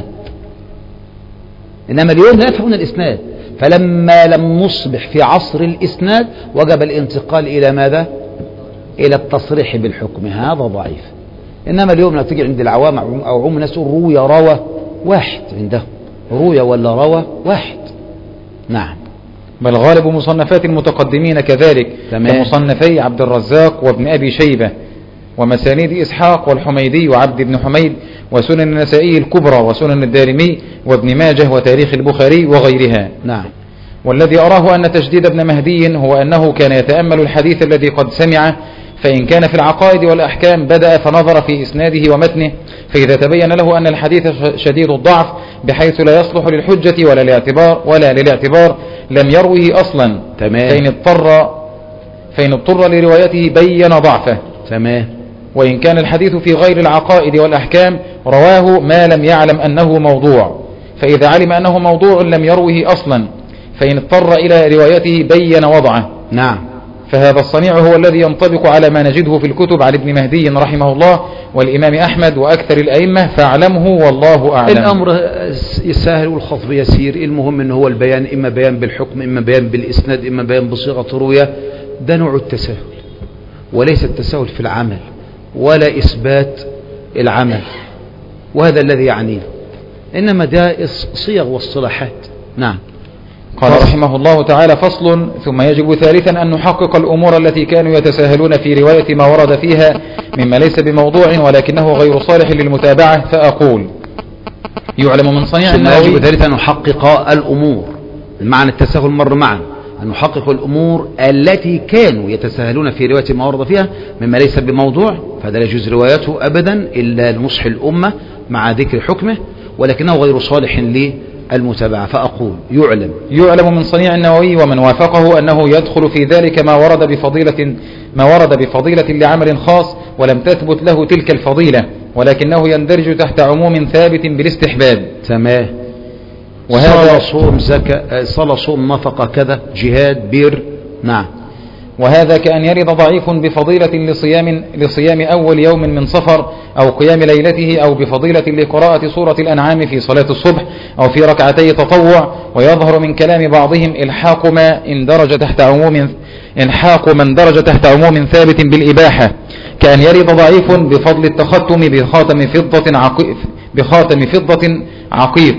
إنما اليوم لا يفهمون الإسناد. فلما لم نصبح في عصر الإسناد وجب الانتقال إلى ماذا؟ إلى التصريح بالحكم، هذا ضعيف. إنما اليوم لو تيجي عند العوام أو عموم الناس روي روى واحد، عندهم روي ولا روى واحد. نعم. بل غالب مصنفات المتقدمين كذلك، كمصنفي عبد الرزاق وابن أبي شيبة ومسانيد إسحاق والحميدي وعبد بن حميد وسنن النسائي الكبرى وسنن الدارمي وابن ماجه وتاريخ البخاري وغيرها. نعم. والذي أراه أن تجديد ابن مهدي هو أنه كان يتأمل الحديث الذي قد سمعه، فإن كان في العقائد والأحكام بدأ فنظر في إسناده ومتنه، فإذا تبين له أن الحديث شديد الضعف بحيث لا يصلح للحجة ولا الاعتبار ولا للاعتبار لم يروه أصلا. تمام. فإن اضطر فإن اضطر لروايته بين ضعفه. تمام. وإن كان الحديث في غير العقائد والأحكام رواه ما لم يعلم أنه موضوع، فإذا علم أنه موضوع لم يروه أصلا، فإن اضطر إلى روايته بين وضعه. نعم. فهذا الصنيع هو الذي ينطبق على ما نجده في الكتب عن ابن مهدي رحمه الله والإمام أحمد وأكثر الأئمة، فاعلمه والله أعلم. الأمر سهل والخطب يسير، المهم أنه هو البيان، إما بيان بالحكم، إما بيان بالإسناد، إما بيان بصيغة رؤية. ده نوع التساهل، وليس التساهل في العمل ولا إثبات العمل، وهذا الذي يعنيه، إنما ده صيغ واصطلاحات. نعم. قال رحمه الله تعالى: فصل. ثم يجب ثالثا أن نحقق الأمور التي كانوا يتساهلون في رواية ما ورد فيها مما ليس بموضوع ولكنه غير صالح للمتابعة، فأقول: يعلم من صنيع النووي. يجب ثالثا أن نحقق الأمور، المعنى التساهل مر معا، أن نحقق الأمور التي كانوا يتساهلون في رواية ما ورد فيها مما ليس بموضوع، فهذا لا يجوز روايته أبدا إلا لنصح الأمة مع ذكر حكمه، ولكنه غير صالح للمتابعة. فأقول: يعلم يعلم من صنيع النووي ومن وافقه أنه يدخل في ذلك ما ورد بفضيلة ما ورد بفضيلة لعمل خاص ولم تثبت له تلك الفضيلة، ولكنه يندرج تحت عموم ثابت بالاستحباب. تمام. وهذا صلاة صوم زكاة، صلاة صوم نفقة كذا، جهاد بير. نعم. وهذا كأن يرد ضعيف بفضيلة لصيام لصيام أول يوم من صفر أو قيام ليلته، أو بفضيلة لقراءة سورة الأنعام في صلاة الصبح أو في ركعتي تطوع، ويظهر من كلام بعضهم إلحاق ما اندرج تحت عموم إلحاق من درج تحت عموم ثابت بالإباحة، كأن يرد ضعيف بفضل التختم بخاتم فضة عقيق بخاتم فضة عقيق.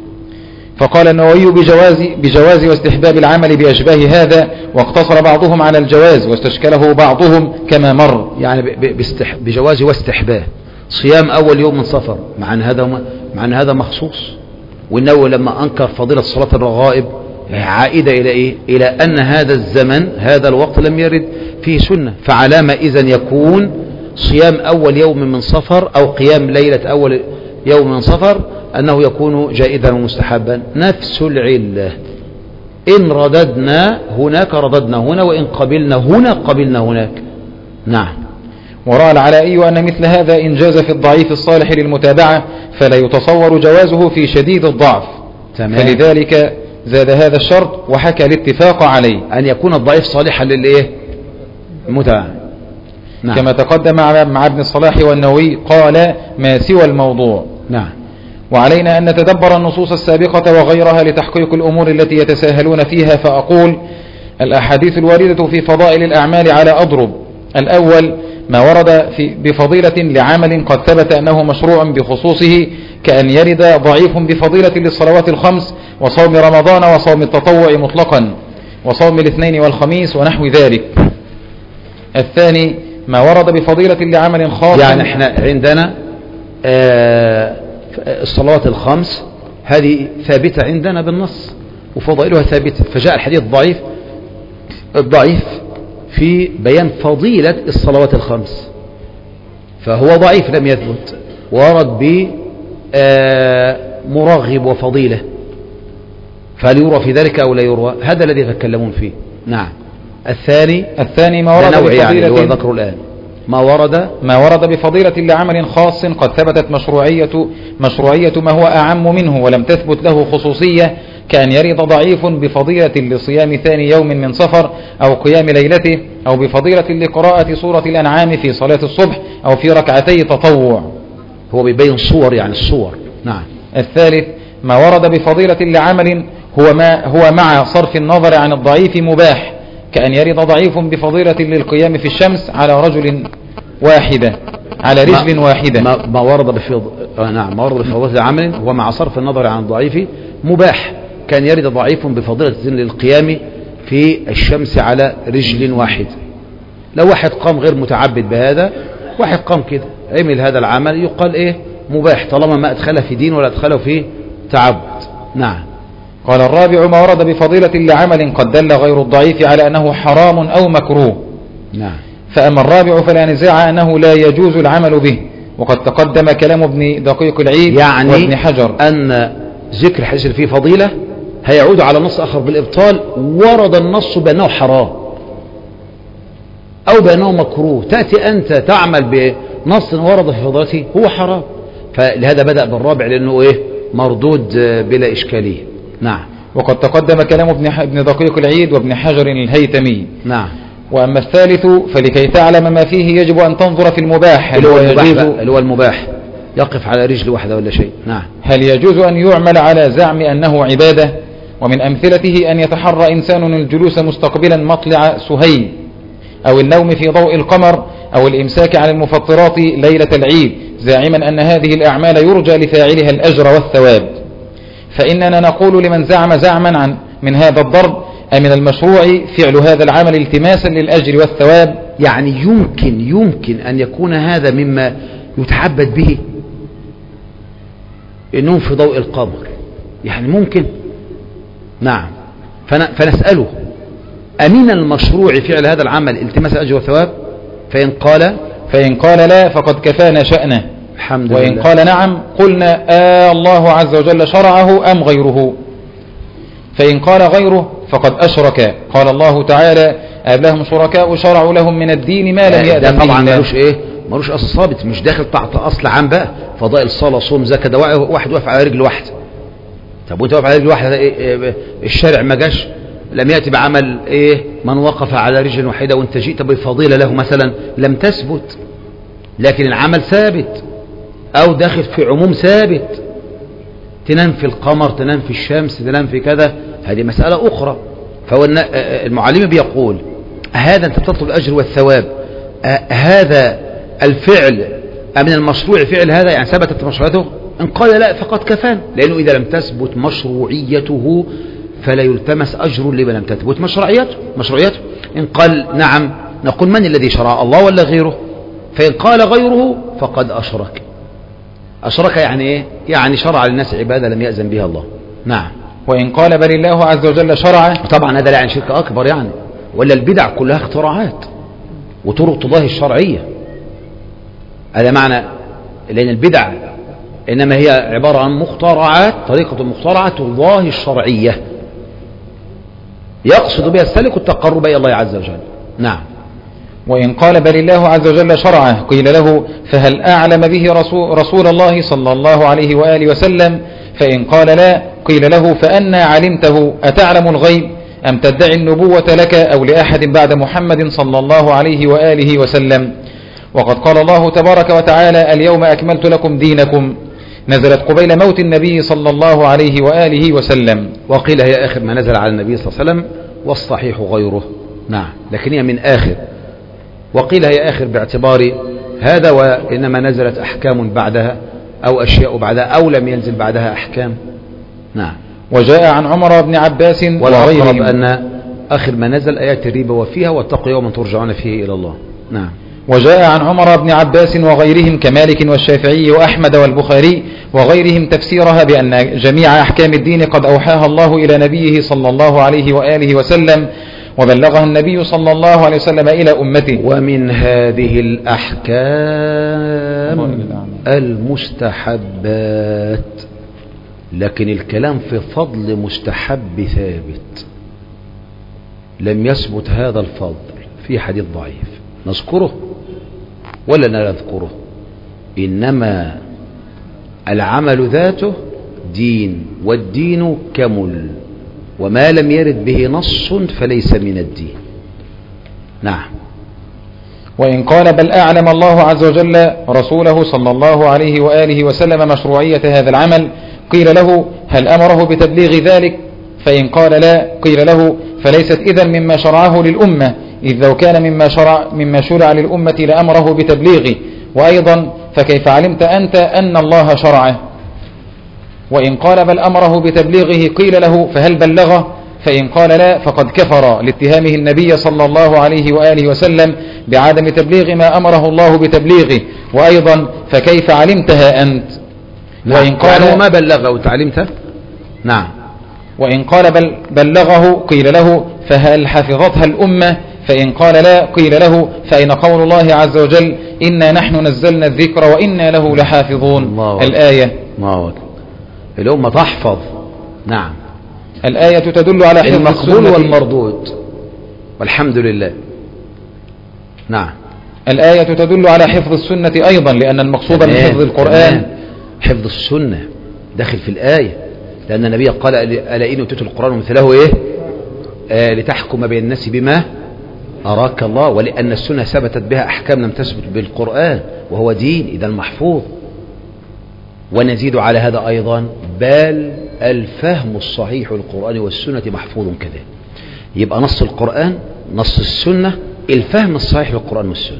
فقال النووي بجواز, بجواز واستحباب العمل بأشباه هذا، واقتصر بعضهم على الجواز واستشكله بعضهم كما مر. يعني بجواز واستحباب، صيام أول يوم من صفر، مع أن هذا مع أن هذا مخصوص، وإنه لما أنكر فضيلة صلاة الرغائب عائدة إلى إيه؟ إلى أن هذا الزمن هذا الوقت لم يرد فيه سنة، فعلامة إذن يكون صيام أول يوم من صفر أو قيام ليلة أول يوم من صفر أنه يكون جائزا ومستحبا. نفس العلة، إن رددنا هناك رددنا هنا، وإن قبلنا هنا قبلنا هناك. نعم. ورأى العلائي أن مثل هذا إن جاز في الضعيف الصالح للمتابعة فلا يتصور جوازه في شديد الضعف. تمام. فلذلك زاد هذا الشرط وحكى الاتفاق عليه، أن يكون الضعيف صالحا للإيه؟ المتابعة. نعم. كما تقدم مع ابن الصلاح والنووي قال ما سوى الموضوع. نعم. وعلينا أن نتدبر النصوص السابقة وغيرها لتحقيق الأمور التي يتساهلون فيها، فأقول الأحاديث الواردة في فضائل الأعمال على أضرب. الأول ما ورد في بفضيلة لعمل قد ثبت أنه مشروع بخصوصه، كأن يرد ضعيف بفضيلة للصلوات الخمس وصوم رمضان وصوم التطوع مطلقا وصوم الاثنين والخميس ونحو ذلك. الثاني ما ورد بفضيلة لعمل خاص، يعني احنا عندنا آه الصلوات الخمس هذه ثابتة عندنا بالنص وفضائلها ثابتة، فجاء الحديث الضعيف الضعيف في بيان فضيلة الصلوات الخمس، فهو ضعيف لم يثبت، ورد بمرغب وفضيلة، فهل يروى في ذلك أو لا يروى؟ هذا الذي يتكلمون فيه. نعم. الثاني الثاني ما ورد بفضيلة يعني هو ذكر الآن ما ورد ما ورد بفضيلة لعمل خاص قد ثبتت مشروعية مشروعية ما هو أعم منه ولم تثبت له خصوصية، كأن يرد ضعيف بفضيلة لصيام ثاني يوم من صفر أو قيام ليلته، أو بفضيلة لقراءة سورة الأنعام في صلاة الصبح أو في ركعتي تطوع. هو بيبين صور، يعني الصور. نعم. الثالث ما ورد بفضيلة لعمل هو ما هو مع صرف النظر عن الضعيف مباح، كأن يرد ضعيف بفضيلة للقيام في الشمس على رجل واحدة على رجل ما واحدة. ما, ما ورد بفض... نعم ما ورد بفضيلة عمل هو مع صرف النظر عن الضعيف مباح، كان يرد ضعيف بفضيلة للقيام في الشمس على رجل واحد. لو واحد قام غير متعبد بهذا، واحد قام كده عمل هذا العمل، يقال ايه؟ مباح، طالما ما ادخله في دين ولا ادخله في تعبد. نعم. قال الرابع ما ورد بفضيلة لعمل قد دل غير الضعيف على أنه حرام أو مكروه. نعم. فأما الرابع فلا نزاع أنه لا يجوز العمل به، وقد تقدم كلام ابن دقيق العيد يعني وابن حجر أن ذكر الحديث فيه فضيلة هيعود على نص آخر بالإبطال، ورد النص بأنه حرام أو بأنه مكروه، تأتي أنت تعمل بنص ورد في فضيلته هو حرام، فلهذا بدأ بالرابع لأنه إيه؟ مردود بلا إشكالية. نعم. وقد تقدم كلام ابن ابن دقيق العيد وابن حجر الهيتمي. نعم. وأما الثالث فلكي تعلم ما فيه يجب أن تنظر في المباح، اللي هو المباح, اللي هو المباح يقف على رجل واحدة ولا شيء. نعم. هل يجوز أن يعمل على زعم أنه عبادة؟ ومن أمثلته أن يتحرى إنسان الجلوس مستقبلا مطلع سهيل، أو النوم في ضوء القمر، أو الإمساك عن المفطرات ليلة العيد، زاعما أن هذه الأعمال يرجى لفاعلها الأجر والثواب. فإننا نقول لمن زعم زعما عن من هذا الضرب أمن المشروع فعل هذا العمل التماسا للأجر والثواب؟ يعني يمكن يمكن أن يكون هذا مما يتعبد به، النوم في ضوء القمر، يعني ممكن. نعم. فنسأله أمن المشروع فعل هذا العمل التماس الأجر والثواب؟ فإن قال فإن قال لا فقد كفانا شأنه، الحمد وإن لله. قال نعم قلنا آه الله عز وجل شرعه أم غيره؟ فإن قال غيره فقد أشرك. قال الله تعالى أب لهم شركاء شرعوا لهم من الدين ما لم يأذن به. طبعا ملوش ايه ملوش اصل ثابت، مش داخل تحت اصل عام بقى، فضائل صلاة صوم زكاة، ده واحد واقف على رجل واحده. طب وانت واقف على رجل واحده إيه؟ الشارع ما جاش لم يأتي بعمل ايه من وقف على رجل واحده وانت جئت بفضيلة له مثلا، لم تثبت، لكن العمل ثابت او داخل في عموم ثابت، تنام في القمر، تنام في الشمس، تنام في كذا، هذه مسألة أخرى. فهو المعلم بيقول هذا أنت تطلب الأجر والثواب، هذا الفعل من المشروع فعل هذا، يعني ثبتت مشروعيته؟ إن قال لا فقد كفان، لأنه إذا لم تثبت مشروعيته فلا يلتمس أجر لمن لم تثبت مشروعيته مشروعيته إن قال نعم نقول من الذي شرع، الله ولا غيره؟ فإن قال غيره فقد أشرك. أشرك يعني إيه؟ يعني شرع للناس عبادة لم يأذن بها الله. نعم. وإن قال بل الله عز وجل شرعه، طبعا هذا لا يعني شرك أكبر يعني، ولا البدع كلها اختراعات وطرق تضاهي الشرعية. هذا معنى، لأن البدع إنما هي عبارة عن مخترعات، طريقة مخترعة تضاهي الشرعية يقصد بها السالك التقرب إلى الله عز وجل. نعم. وإن قال بل الله عز وجل شرعه قيل له فهل أعلم به رسول, رسول الله صلى الله عليه وآله وسلم؟ فإن قال لا قيل له فأنا علمته؟ أتعلم الغيب أم تدعي النبوة لك أو لأحد بعد محمد صلى الله عليه وآله وسلم؟ وقد قال الله تبارك وتعالى اليوم أكملت لكم دينكم، نزلت قبيل موت النبي صلى الله عليه وآله وسلم. وقيل هي آخر ما نزل على النبي صلى الله عليه وسلم، والصحيح غيره. نعم، لكن هي من آخر. وقيل هي آخر باعتبار هذا، وإنما نزلت أحكام بعدها أو أشياء بعدها أو لم ينزل بعدها أحكام. نعم. وجاء عن عمر بن عباس وغيرهم أن آخر ما نزل آيات الربا وفيها واتقوا يوما ترجعون فيه إلى الله. نعم. وجاء عن عمر بن عباس وغيرهم كمالك والشافعي وأحمد والبخاري وغيرهم تفسيرها بأن جميع أحكام الدين قد أوحاها الله إلى نبيه صلى الله عليه وآله وسلم، وبلغها النبي صلى الله عليه وسلم إلى أمته. ومن هذه الأحكام المستحبات، لكن الكلام في فضل مستحب ثابت، لم يثبت هذا الفضل في حديث ضعيف نذكره ولا لا نذكره، إنما العمل ذاته دين، والدين كمل، وما لم يرد به نص فليس من الدين. نعم. وإن قال بل أعلم الله عز وجل رسوله صلى الله عليه وآله وسلم مشروعية هذا العمل قيل له هل أمره بتبليغ ذلك؟ فإن قال لا قيل له فليست إذن مما شرعه للأمة، إذ لو كان مما شرع, مما شرع للأمة لأمره بتبليغه، وأيضا فكيف علمت أنت أن الله شرعه؟ وإن قال بل أمره بتبليغه قيل له فهل بلغه؟ فإن قال لا فقد كفر لاتهامه النبي صلى الله عليه وآله وسلم بعدم تبليغ ما أمره الله بتبليغه، وأيضا فكيف علمتها أنت؟ نعم. وإن قال ما بلغه تعلمته. نعم. وإن قال بل بلغه قيل له فهل حفظتها الأمة؟ فإن قال لا قيل له فأين قول الله عز وجل إنا نحن نزلنا الذكر وإنا له لحافظون؟ الله الآية. الله الأمة تحفظ. نعم. الآية تدل على حفظ المقبول والمردود، والحمد لله. نعم. الآية تدل على حفظ السنة أيضا، لأن المقصود من حفظ القرآن حفظ السنة داخل في الآية، لأن النبي قال ألا إن أوتيت القرآن مثله إيه؟ آه لتحكم بين الناس بما أراك الله، ولأن السنة ثبتت بها أحكام لم تثبت بالقرآن، وهو دين إذا المحفوظ. ونزيد على هذا أيضا بل الفهم الصحيح للقرآن والسنة محفوظ كذلك. يبقى نص القرآن، نص السنة، الفهم الصحيح للقرآن والسنة،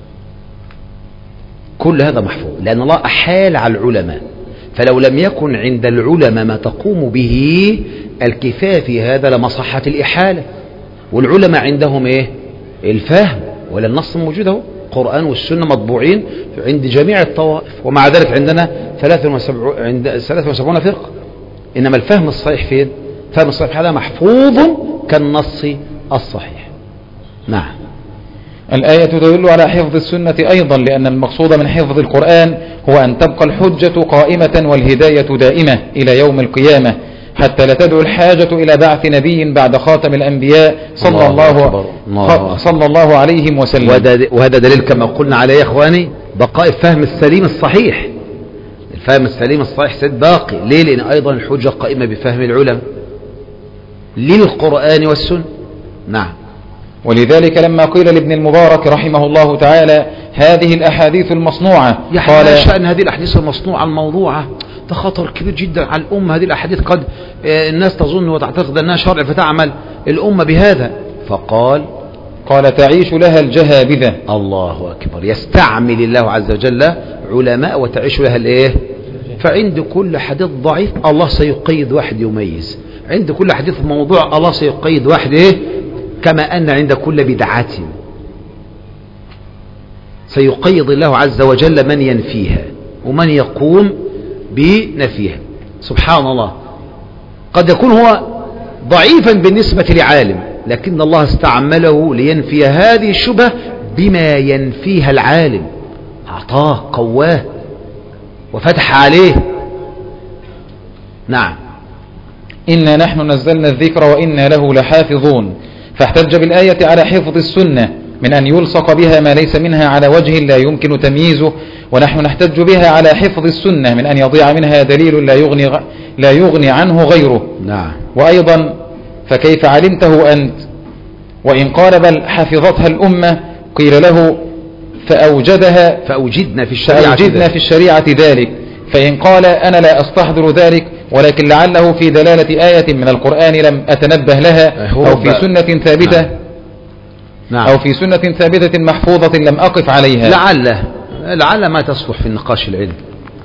كل هذا محفوظ، لأن الله أحال على العلماء، فلو لم يكن عند العلماء ما تقوم به الكفاية في هذا لما صحت الإحالة. والعلماء عندهم إيه؟ الفهم، ولا النص موجود اهو، القرآن والسنة مطبوعين عند جميع الطوائف، ومع ذلك عندنا ثلاثة وسبعون فرقة. إنما الفهم الصحيح فين؟ الفهم الصحيح هذا محفوظ كالنص الصحيح. نعم. الآية تدل على حفظ السنة أيضا، لأن المقصود من حفظ القرآن هو أن تبقى الحجة قائمة والهداية دائمة إلى يوم القيامة، حتى لا تدعو الحاجة إلى بعث نبي بعد خاتم الأنبياء صلى الله, الله, الله, صلى الله عليه وسلم. وهذا دليل كما قلنا عليه يا إخواني بقاء الفهم السليم الصحيح. الفهم السليم الصحيح سيد باقي. ليه؟ لأن أيضا الحجة قائمة بفهم العلماء للقرآن والسنة. نعم. ولذلك لما قيل لابن المبارك رحمه الله تعالى هذه الأحاديث المصنوعة، قال شأن هذه الأحاديث المصنوعة الموضوعة ده خطر كبير جدا على الأمة. هذه الأحاديث قد الناس تظن وتعتقد أنها شرع فتعمل الأمة بهذا. فقال قال تعيش لها الجهابذة. الله أكبر. يستعمل الله عز وجل علماء وتعيش لها الإيه؟ فعند كل حديث ضعيف الله سيقيد واحد يميز، عند كل حديث موضوع الله سيقيد واحد إيه؟ كما أن عند كل بدعة سيقيض الله عز وجل من ينفيها ومن يقوم بنفيها. سبحان الله، قد يكون هو ضعيفا بالنسبة لعالم، لكن الله استعمله لينفي هذه الشبهة بما ينفيها العالم، أعطاه قواه وفتح عليه. نعم. إنا نحن نزلنا الذكر وإنا له لحافظون، فاحتج بالآية على حفظ السنة من أن يلصق بها ما ليس منها على وجه لا يمكن تمييزه، ونحن نحتج بها على حفظ السنة من أن يضيع منها دليل لا يغني, لا يغني عنه غيره. نعم. وأيضا فكيف علمته أنت؟ وإن قال بل حفظتها الأمة قيل له فأوجدها فأوجدنا في الشريعة, فأوجدنا في الشريعة ذلك. فإن قال أنا لا أستحضر ذلك ولكن لعله في دلالة آية من القرآن لم أتنبه لها أو في سنة ثابتة نعم. نعم. أو في سنة ثابتة محفوظة لم أقف عليها، لعله لعل ما تصلح في النقاش العلم،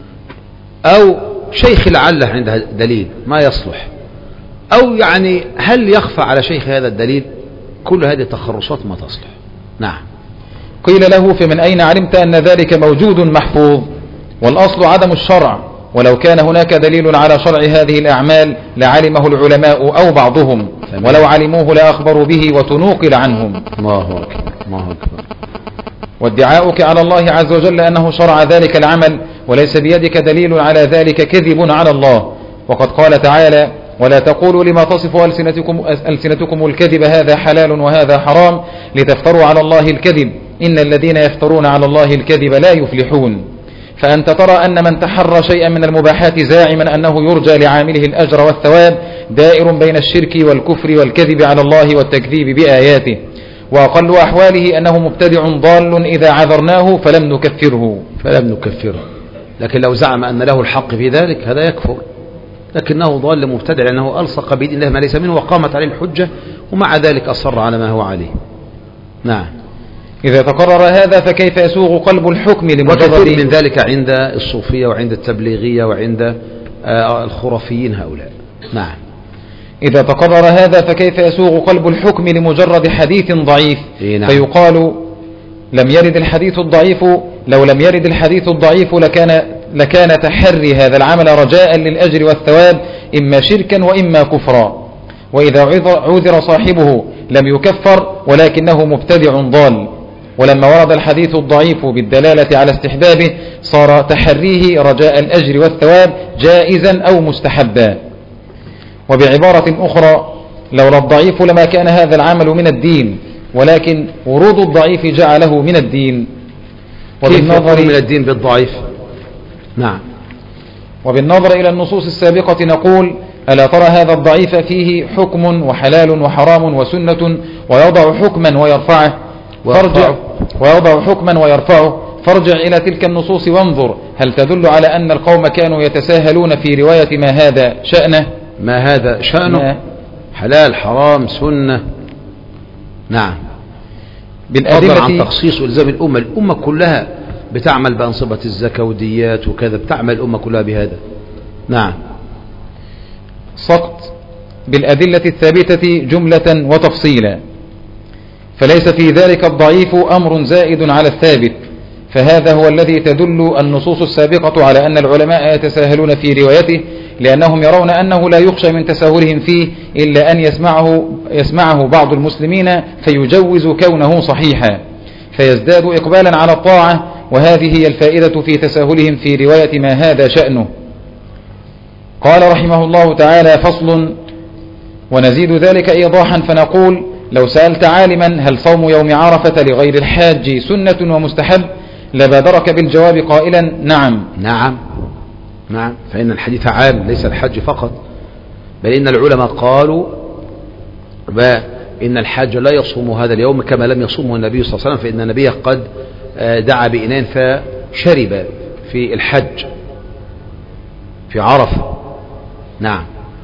أو شيخ لعله عنده دليل ما يصلح، أو يعني هل يخفى على شيخ هذا الدليل؟ كل هذه التخرصات ما تصلح. نعم. قيل له فمن أين علمت أن ذلك موجود محفوظ؟ والأصل عدم الشرع، ولو كان هناك دليل على شرع هذه الأعمال لعلمه العلماء أو بعضهم، ولو علموه لأخبروا به وتنوقل عنهم. الله أكبر الله أكبر. وادعاؤك على الله عز وجل أنه شرع ذلك العمل وليس بيدك دليل على ذلك كذب على الله، وقد قال تعالى ولا تقولوا لما تصف ألسنتكم, ألسنتكم الكذب هذا حلال وهذا حرام لتفتروا على الله الكذب إن الذين يفترون على الله الكذب لا يفلحون. فأنت ترى أن من تحرى شيئا من المباحات زاعما أنه يرجى لعامله الأجر والثواب دائر بين الشرك والكفر والكذب على الله والتكذيب بآياته، وأقل أحواله أنه مبتدع ضال إذا عذرناه فلم نكفره فلم نكفره لكن لو زعم أن له الحق في ذلك هذا يكفر، لكنه ضال مبتدع لأنه ألصق بيد الله ما ليس منه وقامت عليه الحجة ومع ذلك أصر على ما هو عليه. نعم. إذا تقرر هذا فكيف يسوغ قلب الحكم لمجرد وكثير من ذلك عند الصوفية وعند التبليغية وعند الخرافيين هؤلاء. نعم. إذا تقرر هذا فكيف يسوغ قلب الحكم لمجرد حديث ضعيف؟ نعم. فيقال لم يرد الحديث الضعيف، لو لم يرد الحديث الضعيف لكان لكان تحري هذا العمل رجاء للأجر والثواب إما شركا وإما كفرا، وإذا عذر صاحبه لم يكفر ولكنه مبتدع ضال. ولما ورد الحديث الضعيف بالدلالة على استحبابه صار تحريه رجاء الأجر والثواب جائزا أو مستحبا. وبعبارة أخرى لولا الضعيف لما كان هذا العمل من الدين، ولكن ورود الضعيف جعله من الدين. وبالنظر من الدين بالضعيف. نعم. وبالنظر إلى النصوص السابقة نقول ألا ترى هذا الضعيف فيه حكم وحلال وحرام وسنة ويضع حكما ويرفعه فارجع ويضع حكما ويرفعه فارجع إلى تلك النصوص وانظر هل تدل على أن القوم كانوا يتساهلون في رواية ما هذا شأنه ما هذا شأنه ما حلال حرام سنة. نعم. بالأدلة عن تخصيص إلزام الأمة، الأمة كلها بتعمل بأنصبة الزكاة وديات وكذا، بتعمل الأمة كلها بهذا. نعم. سقط بالأدلة الثابتة جملة وتفصيلا، فليس في ذلك الضعيف أمر زائد على الثابت، فهذا هو الذي تدل النصوص السابقة على أن العلماء يتساهلون في روايته لأنهم يرون أنه لا يخشى من تساهلهم فيه إلا أن يسمعه, يسمعه بعض المسلمين فيجوز كونه صحيحا فيزداد إقبالا على الطاعة، وهذه هي الفائدة في تساهلهم في رواية ما هذا شأنه. قال رحمه الله تعالى فصل. ونزيد ذلك إيضاحا فنقول لو سألت عالما هل صوم يوم عرفة لغير الحاج سنة ومستحب لبادرك بالجواب قائلا نعم. نعم نعم، فإن الحديث عام ليس الحج فقط، بل إن العلماء قالوا إن الحاج لا يصوم هذا اليوم كما لم يصومه النبي صلى الله عليه وسلم، فإن النبي قد دعا بإناء فشرب في الحج في عرفة. نعم.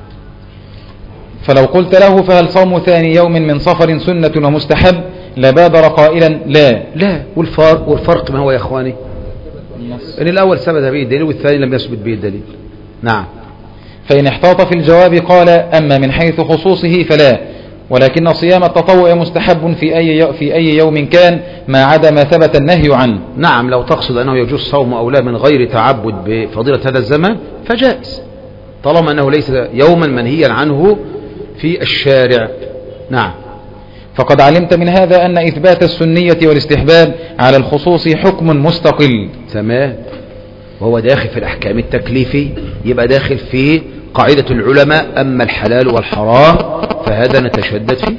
فلو قلت له فهل صوم ثاني يوم من صفر سنة ومستحب لبادر قائلا لا. لا. والفرق, والفرق ما هو يا أخواني؟ إن الأول ثبت به الدليل والثاني لم يثبت به الدليل. نعم. فإن احتاط في الجواب قال أما من حيث خصوصه فلا، ولكن صيام التطوع مستحب في أي في أي يوم كان ما عدا ما ثبت النهي عنه. نعم، لو تقصد أنه يجوز صوم أو لا من غير تعبد بفضيلة هذا الزمان فجائز، طالما أنه ليس يوما منهيا عنه في الشارع. نعم. فقد علمت من هذا أن إثبات السنية والاستحباب على الخصوص حكم مستقل. تمام، وهو داخل في الأحكام التكليفي، يبقى داخل في قاعدة العلماء أما الحلال والحرام فهذا نتشدد فيه.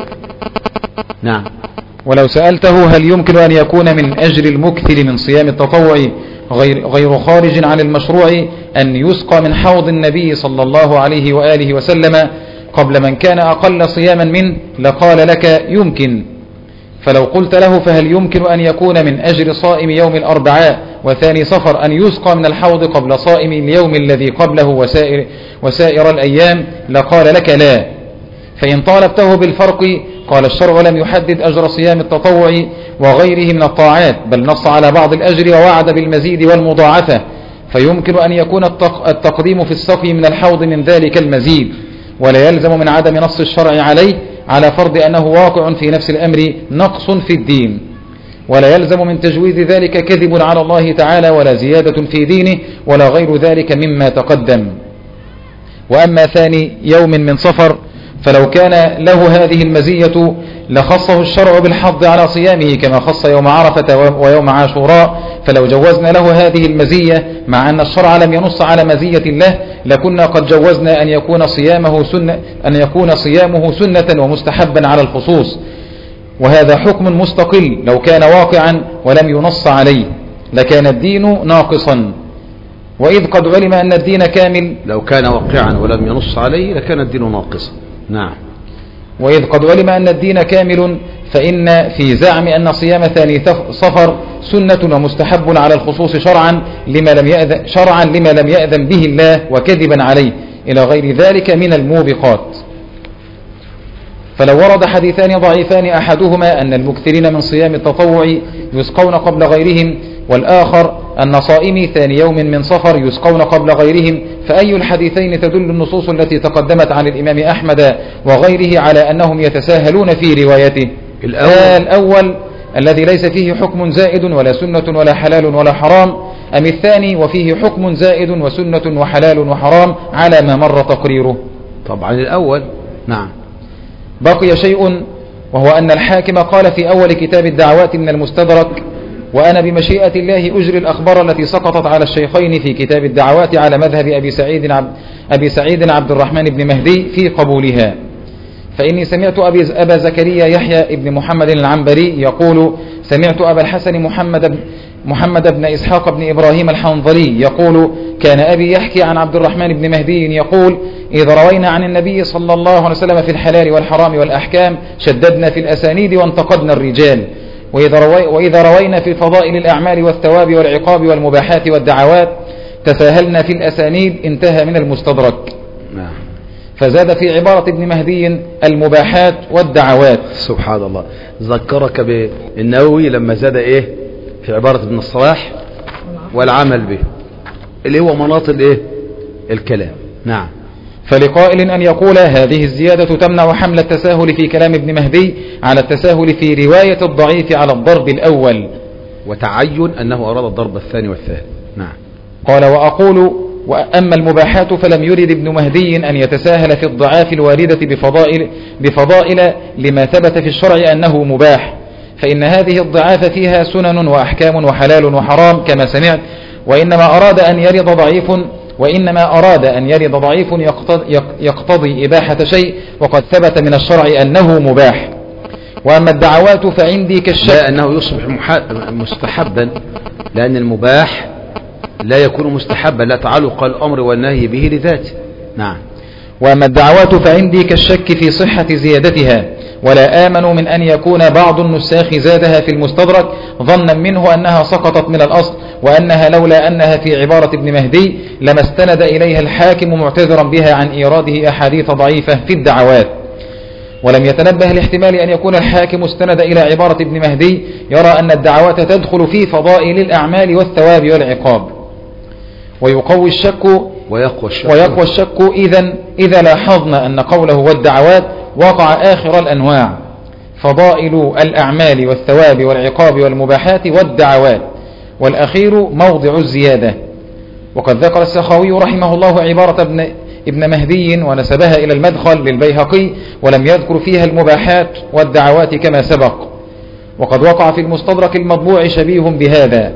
نعم. ولو سألته هل يمكن أن يكون من أجر المكثر من صيام التطوع غير, غير خارج عن المشروع أن يسقى من حوض النبي صلى الله عليه وآله وسلم قبل من كان أقل صياما منه لقال لك يمكن. فلو قلت له فهل يمكن أن يكون من أجر صائم يوم الأربعاء وثاني صفر أن يسقى من الحوض قبل صائم اليوم الذي قبله وسائر, وسائر الأيام لقال لك لا. فإن طالبته بالفرق قال الشرع لم يحدد أجر صيام التطوع وغيره من الطاعات، بل نص على بعض الأجر ووعد بالمزيد والمضاعفة، فيمكن أن يكون التقديم في السقي من الحوض من ذلك المزيد، ولا يلزم من عدم نص الشرع عليه على فرض أنه واقع في نفس الأمر نقص في الدين، ولا يلزم من تجويز ذلك كذب على الله تعالى ولا زيادة في دينه ولا غير ذلك مما تقدم. وأما ثاني يوم من صفر فلو كان له هذه المزية لخصه الشرع بالحظ على صيامه كما خص يوم عرفة ويوم عاشوراء، فلو جوزنا له هذه المزية مع أن الشرع لم ينص على مزية له لكنا قد جوزنا أن يكون صيامه سنة, أن يكون صيامه سنة ومستحبا على الخصوص، وهذا حكم مستقل لو كان واقعا ولم ينص عليه لكان الدين ناقصا. وإذ قد علم أن الدين كامل، لو كان واقعا ولم ينص عليه لكان الدين ناقصا. نعم. وإذ قد علم أن الدين كامل فإن في زعم أن صيام ثاني صفر سنة ومستحب على الخصوص شرعا لما لم يأذن, شرعا لما لم يأذن به الله وكذبا عليه إلى غير ذلك من الموبقات. فلو ورد حديثان ضعيفان أحدهما أن المكثرين من صيام التطوع يسقون قبل غيرهم والآخر أن صائمي ثاني يوم من صفر يسقون قبل غيرهم، فأي الحديثين تدل النصوص التي تقدمت عن الإمام أحمد وغيره على أنهم يتساهلون في روايته؟ الأول, الأول الذي ليس فيه حكم زائد ولا سنة ولا حلال ولا حرام، أم الثاني وفيه حكم زائد وسنة وحلال وحرام على ما مر تقريره؟ طبعا الأول. نعم. بقي شيء وهو أن الحاكم قال في أول كتاب الدعوات من المستدرك: وأنا بمشيئة الله أجري الأخبار التي سقطت على الشيخين في كتاب الدعوات على مذهب أبي سعيد عبد, أبي سعيد عبد الرحمن بن مهدي في قبولها. فإني سمعت أبي أبا زكريا يحيى بن محمد العنبري يقول: سمعت أبا الحسن محمد بن, محمد بن إسحاق بن إبراهيم الحنظلي يقول: كان أبي يحكي عن عبد الرحمن بن مهدي يقول: إذا روينا عن النبي صلى الله عليه وسلم في الحلال والحرام والأحكام شددنا في الأسانيد وانتقدنا الرجال، وإذا, روي وإذا روينا في فضائل الأعمال والثواب والعقاب والمباحات والدعوات تساهلنا في الأسانيد. انتهى من المستدرك. نعم. فزاد في عبارة ابن مهدي المباحات والدعوات. سبحان الله، ذكرك بالنووي لما زاد إيه في عبارة ابن الصلاح والعمل به اللي هو مناط الإيه الكلام. نعم. فلقائل أن يقول هذه الزيادة تمنع حمل التساهل في كلام ابن مهدي على التساهل في رواية الضعيف على الضرب الأول، وتعين أنه أراد الضرب الثاني والثالث. نعم. قال: وأقول: وأما المباحات فلم يرد ابن مهدي أن يتساهل في الضعاف الواردة بفضائل, بفضائل لما ثبت في الشرع أنه مباح، فإن هذه الضعاف فيها سنن وأحكام وحلال وحرام كما سمعت، وإنما أراد أن يرد ضعيف وإنما أراد أن يرد ضعيف يقتضي إباحة شيء وقد ثبت من الشرع أنه مباح. وأما الدعوات فعندي كالشك لا أنه يصبح مستحبا، لأن المباح لا يكون مستحبا، لا تعلق الأمر والنهي به لذاته. نعم. وأما الدعوات فعندي كالشك في صحة زيادتها، ولا آمن من أن يكون بعض النساخ زادها في المستدرك ظنا منه أنها سقطت من الأصل، وأنها لولا أنها في عبارة ابن مهدي لما استند إليها الحاكم معتذرا بها عن إيراده أحاديث ضعيفة في الدعوات. ولم يتنبه لاحتمال أن يكون الحاكم استند إلى عبارة ابن مهدي يرى أن الدعوات تدخل في فضائل الأعمال والثواب والعقاب. ويقوي الشك ويقوى الشك, ويقوى الشك إذن إذا لاحظنا أن قوله والدعوات وقع آخر الأنواع فضائل الأعمال والثواب والعقاب والمباحات والدعوات، والأخير موضع الزيادة. وقد ذكر السخاوي رحمه الله عبارة ابن, ابن مهدي ونسبها إلى المدخل للبيهقي، ولم يذكر فيها المباحات والدعوات كما سبق. وقد وقع في المستدرك المطبوع شبيه بهذا،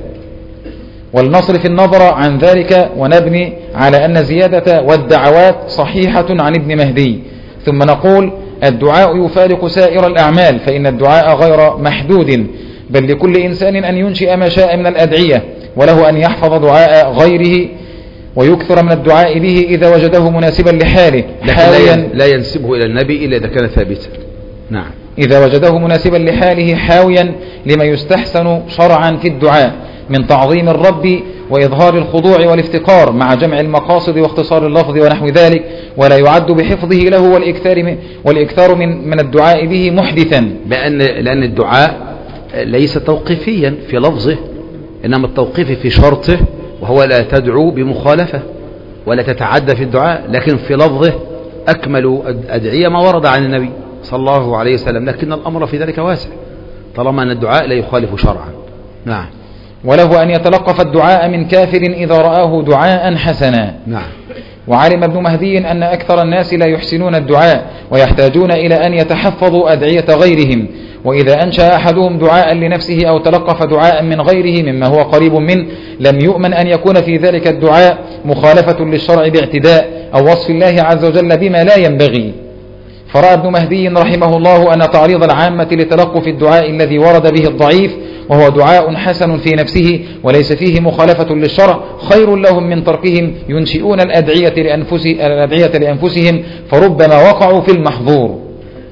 ولنصرف النظر عن ذلك ونبني على أن زيادة والدعوات صحيحة عن ابن مهدي، ثم نقول الدعاء يفارق سائر الأعمال، فإن الدعاء غير محدود، بل لكل إنسان أن ينشئ ما شاء من الأدعية، وله أن يحفظ دعاء غيره ويكثر من الدعاء به إذا وجده مناسبا لحاله، حاويا لا ينسبه إلى النبي إلا إذا كان ثابتا. نعم. إذا وجده مناسبا لحاله حاويا لما يستحسن شرعا في الدعاء من تعظيم الرب وإظهار الخضوع والافتقار مع جمع المقاصد واختصار اللفظ ونحو ذلك، ولا يعد بحفظه له والإكثار من, والإكثار من, من الدعاء به محدثا، لأن, لأن الدعاء ليس توقيفيا في لفظه، إنما التوقيف في شرطه، وهو لا تدعو بمخالفة ولا تتعدى في الدعاء، لكن في لفظه أكمل أدعية ما ورد عن النبي صلى الله عليه وسلم، لكن الأمر في ذلك واسع طالما أن الدعاء لا يخالف شرعا. نعم. وله أن يتلقف الدعاء من كافر إذا رآه دعاء حسنا. نعم. وعلم ابن مهدي أن أكثر الناس لا يحسنون الدعاء ويحتاجون إلى أن يتحفظوا أدعية غيرهم، وإذا أنشأ أحدهم دعاء لنفسه أو تلقف دعاء من غيره مما هو قريب منه لم يؤمن أن يكون في ذلك الدعاء مخالفة للشرع باعتداء أو وصف الله عز وجل بما لا ينبغي. فرأى ابن مهدي رحمه الله أن تعريض العامة لتلقف الدعاء الذي ورد به الضعيف وهو دعاء حسن في نفسه وليس فيه مخالفة للشرع خير لهم من تركهم ينشئون الأدعية, لأنفس الأدعية لأنفسهم فربما وقعوا في المحظور.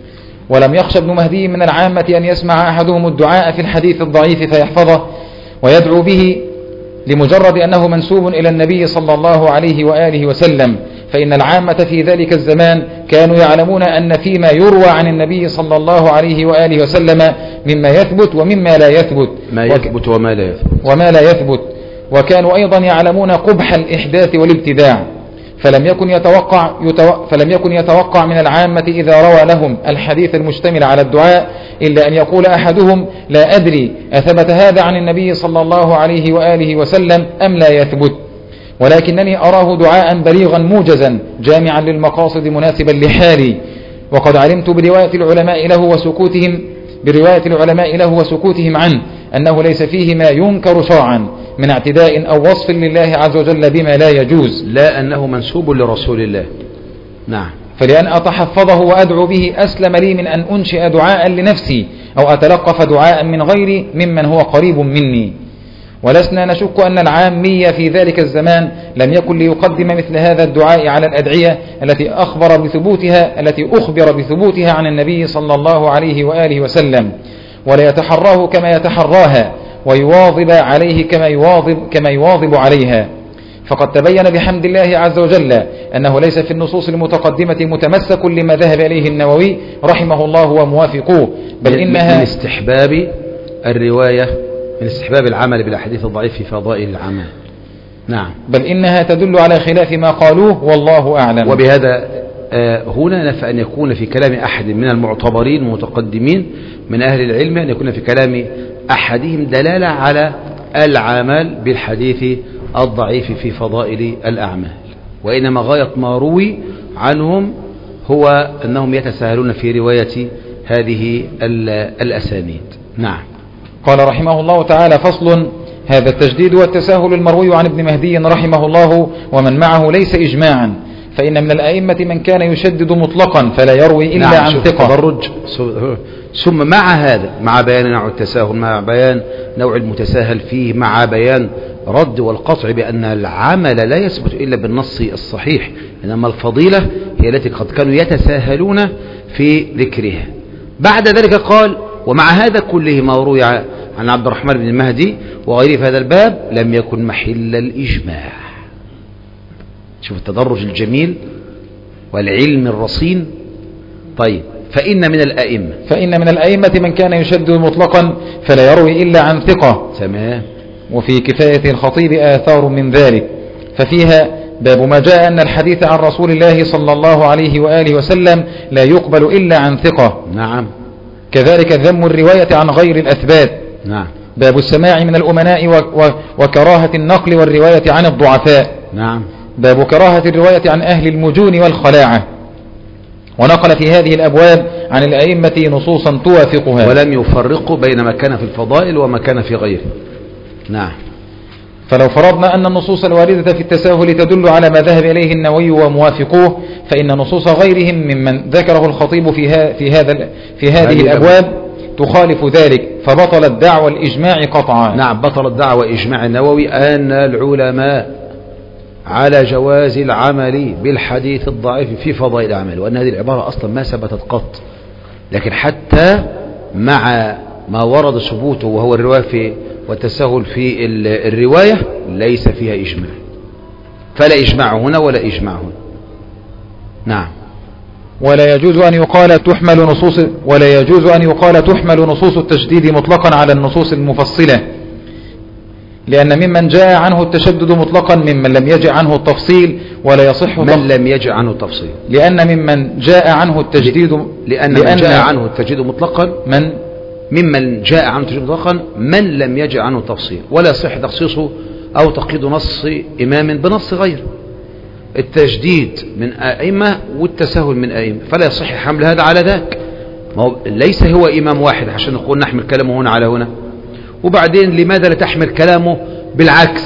ولم يخشى ابن مهدي من العامة أن يسمع أحدهم الدعاء في الحديث الضعيف فيحفظه ويدعو به لمجرد أنه منسوب إلى النبي صلى الله عليه وآله وسلم، فإن العامة في ذلك الزمان كانوا يعلمون أن فيما يروى عن النبي صلى الله عليه وآله وسلم مما يثبت ومما لا يثبت، ما يثبت وما لا يثبت وما لا يثبت وكانوا أيضا يعلمون قبح الإحداث والابتداع، فلم يكن يتوقع يتو... فلم يكن يتوقع من العامة إذا روى لهم الحديث المشتمل على الدعاء إلا أن يقول أحدهم لا أدري أثبت هذا عن النبي صلى الله عليه وآله وسلم أم لا يثبت، ولكنني أراه دعاء بليغا موجزا جامعا للمقاصد مناسبا لحالي، وقد علمت برواية العلماء له وسكوتهم برواية العلماء له وسكوتهم عنه أنه ليس فيه ما ينكر شرعا من اعتداء أو وصف لله عز وجل بما لا يجوز، لا أنه منسوب لرسول الله. نعم. فلأن أتحفظه وأدعو به أسلم لي من أن أنشئ دعاء لنفسي أو أتلقف دعاء من غيري ممن هو قريب مني. ولسنا نشك أن العامية في ذلك الزمان لم يكن ليقدم مثل هذا الدعاء على الأدعية التي أخبر بثبوتها التي أخبر بثبوتها عن النبي صلى الله عليه وآله وسلم، ولا يتحراه كما يتحراها ويواظب عليه كما يواظب, كما يواظب عليها. فقد تبين بحمد الله عز وجل أنه ليس في النصوص المتقدمة متمسك لما ذهب إليه النووي رحمه الله وموافقوه، بل إنها من استحباب الرواية من استحباب العمل بالأحاديث الضعيف في فضائل العمل. نعم. بل إنها تدل على خلاف ما قالوه والله أعلم. وبهذا هنا نفى أن يكون في كلام أحد من المعتبرين المتقدمين من أهل العلم أن يكون في كلام أحدهم دلالة على العمل بالحديث الضعيف في فضائل الأعمال، وإنما غاية ما روي عنهم هو أنهم يتساهلون في رواية هذه الأسانيد. نعم. قال رحمه الله تعالى: فصل: هذا التجديد والتساهل المروي عن ابن مهدي رحمه الله ومن معه ليس إجماعا، فإن من الأئمة من كان يشدد مطلقا فلا يروي إلا نعم عن ثقة. تدرج. ثم مع هذا مع بيان نوع التساهل مع بيان نوع المتساهل فيه مع بيان رد والقطع بأن العمل لا يثبت إلا بالنص الصحيح، إنما الفضيلة هي التي قد كانوا يتساهلون في ذكرها. بعد ذلك قال: ومع هذا كله ما روي عن عبد الرحمن بن المهدي وغيره في هذا الباب لم يكن محل الإجماع. شوف التدرج الجميل والعلم الرصين. طيب، فإن من الأئمة فإن من الأئمة من كان يشدد مطلقا فلا يروي إلا عن ثقة. تمام. وفي كفاية الخطيب آثار من ذلك، ففيها باب ما جاء أن الحديث عن رسول الله صلى الله عليه وآله وسلم لا يقبل إلا عن ثقة. نعم. كذلك ذم الرواية عن غير الأثبات. نعم. باب السماع من الأمناء وكراهة النقل والرواية عن الضعفاء. نعم. باب كراهة الرواية عن أهل المجون والخلاعة. ونقل في هذه الأبواب عن الأئمة نصوصا توافقها، ولم يفرقوا بين ما كان في الفضائل وما كان في غيره. نعم. فلو فرضنا أن النصوص الواردة في التساهل تدل على ما ذهب إليه النووي وموافقوه، فإن نصوص غيرهم ممن ذكره الخطيب في, ها في, هذا في هذه الأبواب تخالف ذلك، فبطل الدعوى الإجماع قطعا. نعم، بطل الدعوى إجماع النووي أن العلماء على جواز العمل بالحديث الضعيف في فضائل الأعمال، وأن هذه العبارة أصلا ما ثبتت قط، لكن حتى مع ما ورد ثبوته وهو الرواية في والتساهل في الرواية ليس فيها إجماع، فلا إجماع هنا ولا إجماع هنا. نعم. ولا يجوز أن يقال تحمل نصوص ولا يجوز أن يقال تحمل نصوص التشديد مطلقا على النصوص المفصلة، لأن ممن جاء عنه التشدد مطلقا ممن لم يجئ عنه التفصيل، ولا يصح من لم يجئ عنه التفصيل، لأن ممن جاء عنه التجديد لأن, لأن من جاء عنه التجديد مطلقا من ممن جاء عنه التجديد مطلقا من لم يجئ عنه التفصيل، ولا يصح تخصيصه أو تقييد نص إمام بنص غيره. التجديد من أئمة والتساهل من أئمة، فلا يصح حمل هذا على ذاك. ما هو ليس هو إمام واحد عشان نقول نحمل كلامه هنا على هنا. وبعدين لماذا لا تحمل كلامه بالعكس؟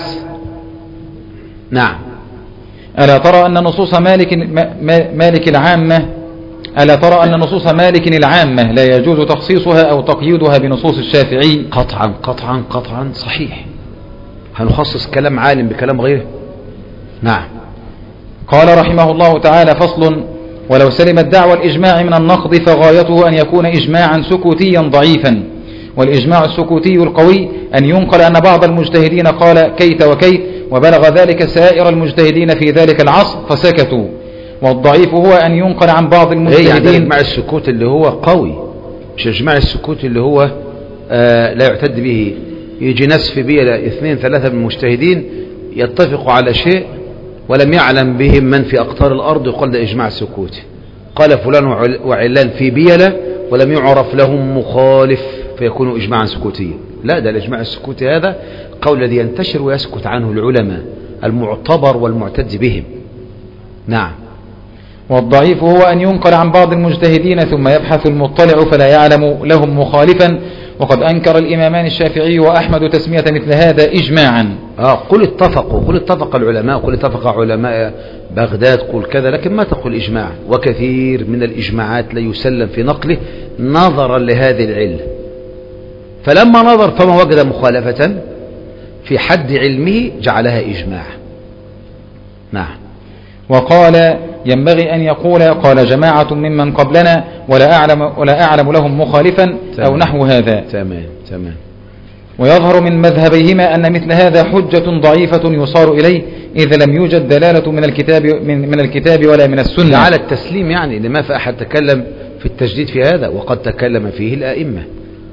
نعم. ألا ترى أن نصوص مالك مالك العامة ألا ترى أن نصوص مالك العامة لا يجوز تخصيصها أو تقييدها بنصوص الشافعي؟ قطعا قطعا قطعا صحيح. هنخصص كلام عالم بكلام غيره؟ نعم. قال رحمه الله تعالى: فصل: ولو سلم الدعوى الإجماع من النقض فغايته أن يكون إجماعا سكوتيا ضعيفا، والإجماع السكوتي القوي أن ينقل أن بعض المجتهدين قال كيت وكيت وبلغ ذلك سائر المجتهدين في ذلك العصر فسكتوا، والضعيف هو أن ينقل عن بعض المجتهدين. يعني الإجماع السكوت اللي هو قوي، مش الإجماع السكوت اللي هو آه لا يعتد به. يجي ناس في بيئة اثنين ثلاثة من المجتهدين يتفقوا على شيء ولم يعلم بهم من في أقطار الأرض، يقول ده إجماع سكوتي. قال فلان وعلان في بيئة ولم يعرف لهم مخالف فيكون إجماعا سكوتيا. لا، ده الإجماع السكوتي هذا قول الذي ينتشر ويسكت عنه العلماء المعتبر والمعتد بهم. نعم. والضعيف هو أن ينقل عن بعض المجتهدين ثم يبحث المطلع فلا يعلم لهم مخالفا، وقد أنكر الإمامان الشافعي وأحمد تسمية مثل هذا إجماعا. آه قل اتفقوا، قل اتفق العلماء، قل اتفق علماء بغداد، قل كذا، لكن ما تقول إجماع. وكثير من الإجماعات لا يسلم في نقله نظرا لهذه العلة، فلما نظر فما وجد مخالفة في حد علمه جعلها إجماع. نعم. وقال: ينبغي أن يقول قال جماعة ممن قبلنا ولا أعلم, ولا أعلم لهم مخالفا، تمام. أو نحو هذا. تمام تمام. ويظهر من مذهبيهما أن مثل هذا حجة ضعيفة يصار إليه إذا لم يوجد دلالة من الكتاب, من, من الكتاب ولا من السنة على التسليم. يعني لما فأحد تكلم في التجديد في هذا، وقد تكلم فيه الأئمة،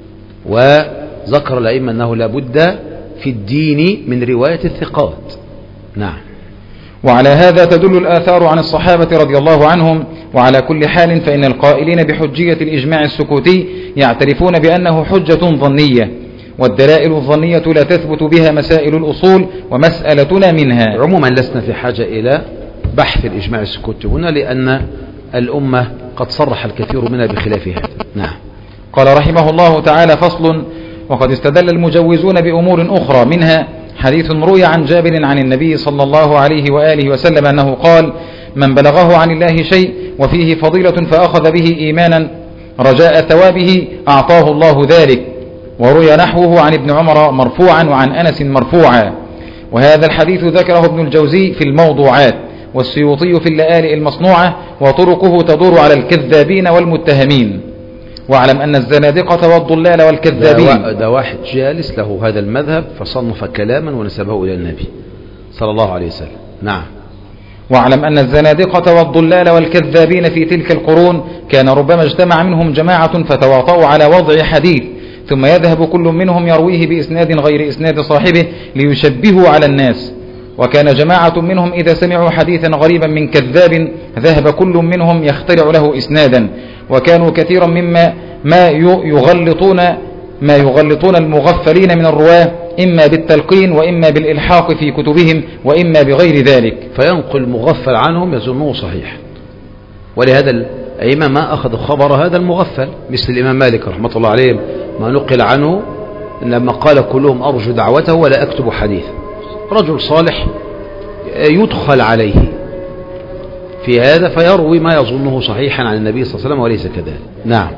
وذكر الأئمة أنه لابد في الدين من رواية الثقات. نعم. وعلى هذا تدل الآثار عن الصحابة رضي الله عنهم. وعلى كل حال فإن القائلين بحجية الإجماع السكوتي يعترفون بأنه حجة ظنية، والدلائل الظنية لا تثبت بها مسائل الأصول، ومسألتنا منها. عموما لسنا في حاجة إلى بحث الإجماع السكوتي هنا، لأن الأمة قد صرح الكثير منها بخلاف هذا. نعم. قال رحمه الله تعالى: فصل: وقد استدل المجوزون بأمور أخرى، منها حديث روي عن جابر عن النبي صلى الله عليه وآله وسلم أنه قال: من بلغه عن الله شيء وفيه فضيلة فأخذ به إيمانا رجاء ثوابه أعطاه الله ذلك. وروي نحوه عن ابن عمر مرفوعا وعن أنس مرفوعا. وهذا الحديث ذكره ابن الجوزي في الموضوعات، والسيوطي في اللآلئ المصنوعة، وطرقه تدور على الكذابين والمتهمين. واعلم أن الزنادقة والضلال والكذابين. ده واحد جالس له هذا المذهب فصنف كلاما ونسبه إلى النبي صلى الله عليه وسلم. نعم. واعلم أن الزنادقة والضلال والكذابين في تلك القرون كان ربما اجتمع منهم جماعة فتواطؤوا على وضع حديث، ثم يذهب كل منهم يرويه بإسناد غير إسناد صاحبه ليشبهوا على الناس. وكان جماعة منهم إذا سمعوا حديثا غريبا من كذاب ذهب كل منهم يخترع له إسنادا، وكانوا كثيرا مما ما يغلطون ما يغلطون المغفلين من الرواة إما بالتلقين وإما بالإلحاق في كتبهم وإما بغير ذلك، فينقل المغفل عنهم يظنه صحيح. ولهذا الأئمة ما أخذوا خبر هذا المغفل، مثل الإمام مالك رحمة الله عليه ما نقل عنه لما قال كلهم أرجو دعوته ولا أكتب حديثا. رجل صالح يدخل عليه في هذا فيروي ما يظنه صحيحا عن النبي صلى الله عليه وسلم وليس كذلك. نعم.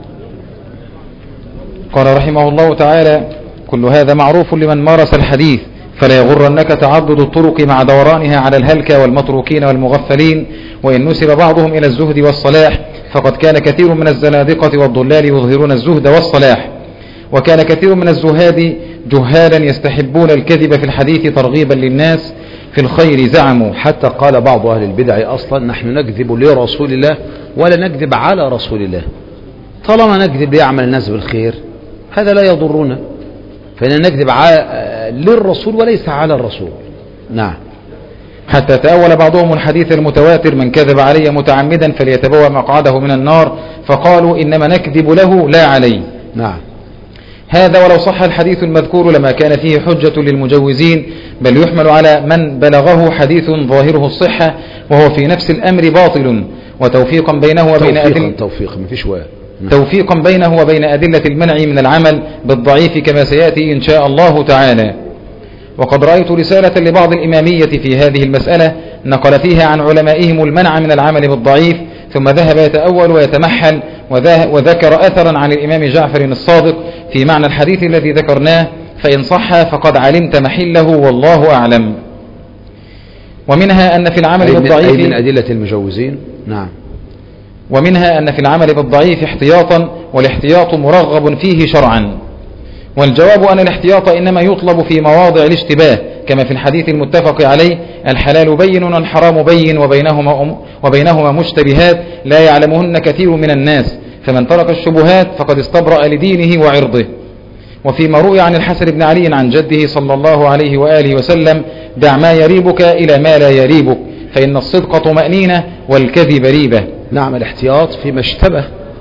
قال رحمه الله تعالى: كل هذا معروف لمن مارس الحديث، فلا يغرنك تعدد الطرق مع دورانها على الهلكة والمتروكين والمغفلين، وإن نسب بعضهم إلى الزهد والصلاح فقد كان كثير من الزنادقة والضلال يظهرون الزهد والصلاح، وكان كثير من الزهاد جهالا يستحبون الكذب في الحديث ترغيبا للناس في الخير زعموا. حتى قال بعض أهل البدع أصلا نحن نكذب لرسول الله ولا نكذب على رسول الله، طالما نكذب ليعمل الناس بالخير هذا لا يضرنا، فإن نكذب للرسول وليس على الرسول. نعم. حتى تأول بعضهم الحديث المتواتر: من كذب علي متعمدا فليتبوأ مقعده من النار، فقالوا إنما نكذب له لا عليه. نعم. هذا ولو صح الحديث المذكور لما كان فيه حجة للمجوزين، بل يحمل على من بلغه حديث ظاهره الصحة وهو في نفس الأمر باطل، وتوفيقا بينه وبين أدلة توفيقا مفيش وقت توفيقا بينه وبين أدلة المنع من العمل بالضعيف كما سيأتي إن شاء الله تعالى. وقد رأيت رسالة لبعض الإمامية في هذه المسألة نقل فيها عن علمائهم المنع من العمل بالضعيف، ثم ذهب يتأول ويتمحل وذكر أثرا عن الإمام جعفر الصادق في معنى الحديث الذي ذكرناه، فإن صح فقد علمت محله والله أعلم. ومنها أن في العمل بالضعيف من أدلة المجوزين. نعم. ومنها أن في العمل بالضعيف احتياطا، والاحتياط مرغب فيه شرعا. والجواب أن الاحتياط إنما يطلب في مواضع الاشتباه، كما في الحديث المتفق عليه: الحلال بين والحرام بين وبينهما, وبينهما مشتبهات لا يعلمهن كثير من الناس، فمن ترك الشبهات فقد استبرأ لدينه وعرضه. وفيما روي عن الحسن بن علي عن جده صلى الله عليه وآله وسلم: دع ما يريبك إلى ما لا يريبك، فإن الصدق طمأنينة والكذب ريبة. نعم. الاحتياط فيما اشتبه.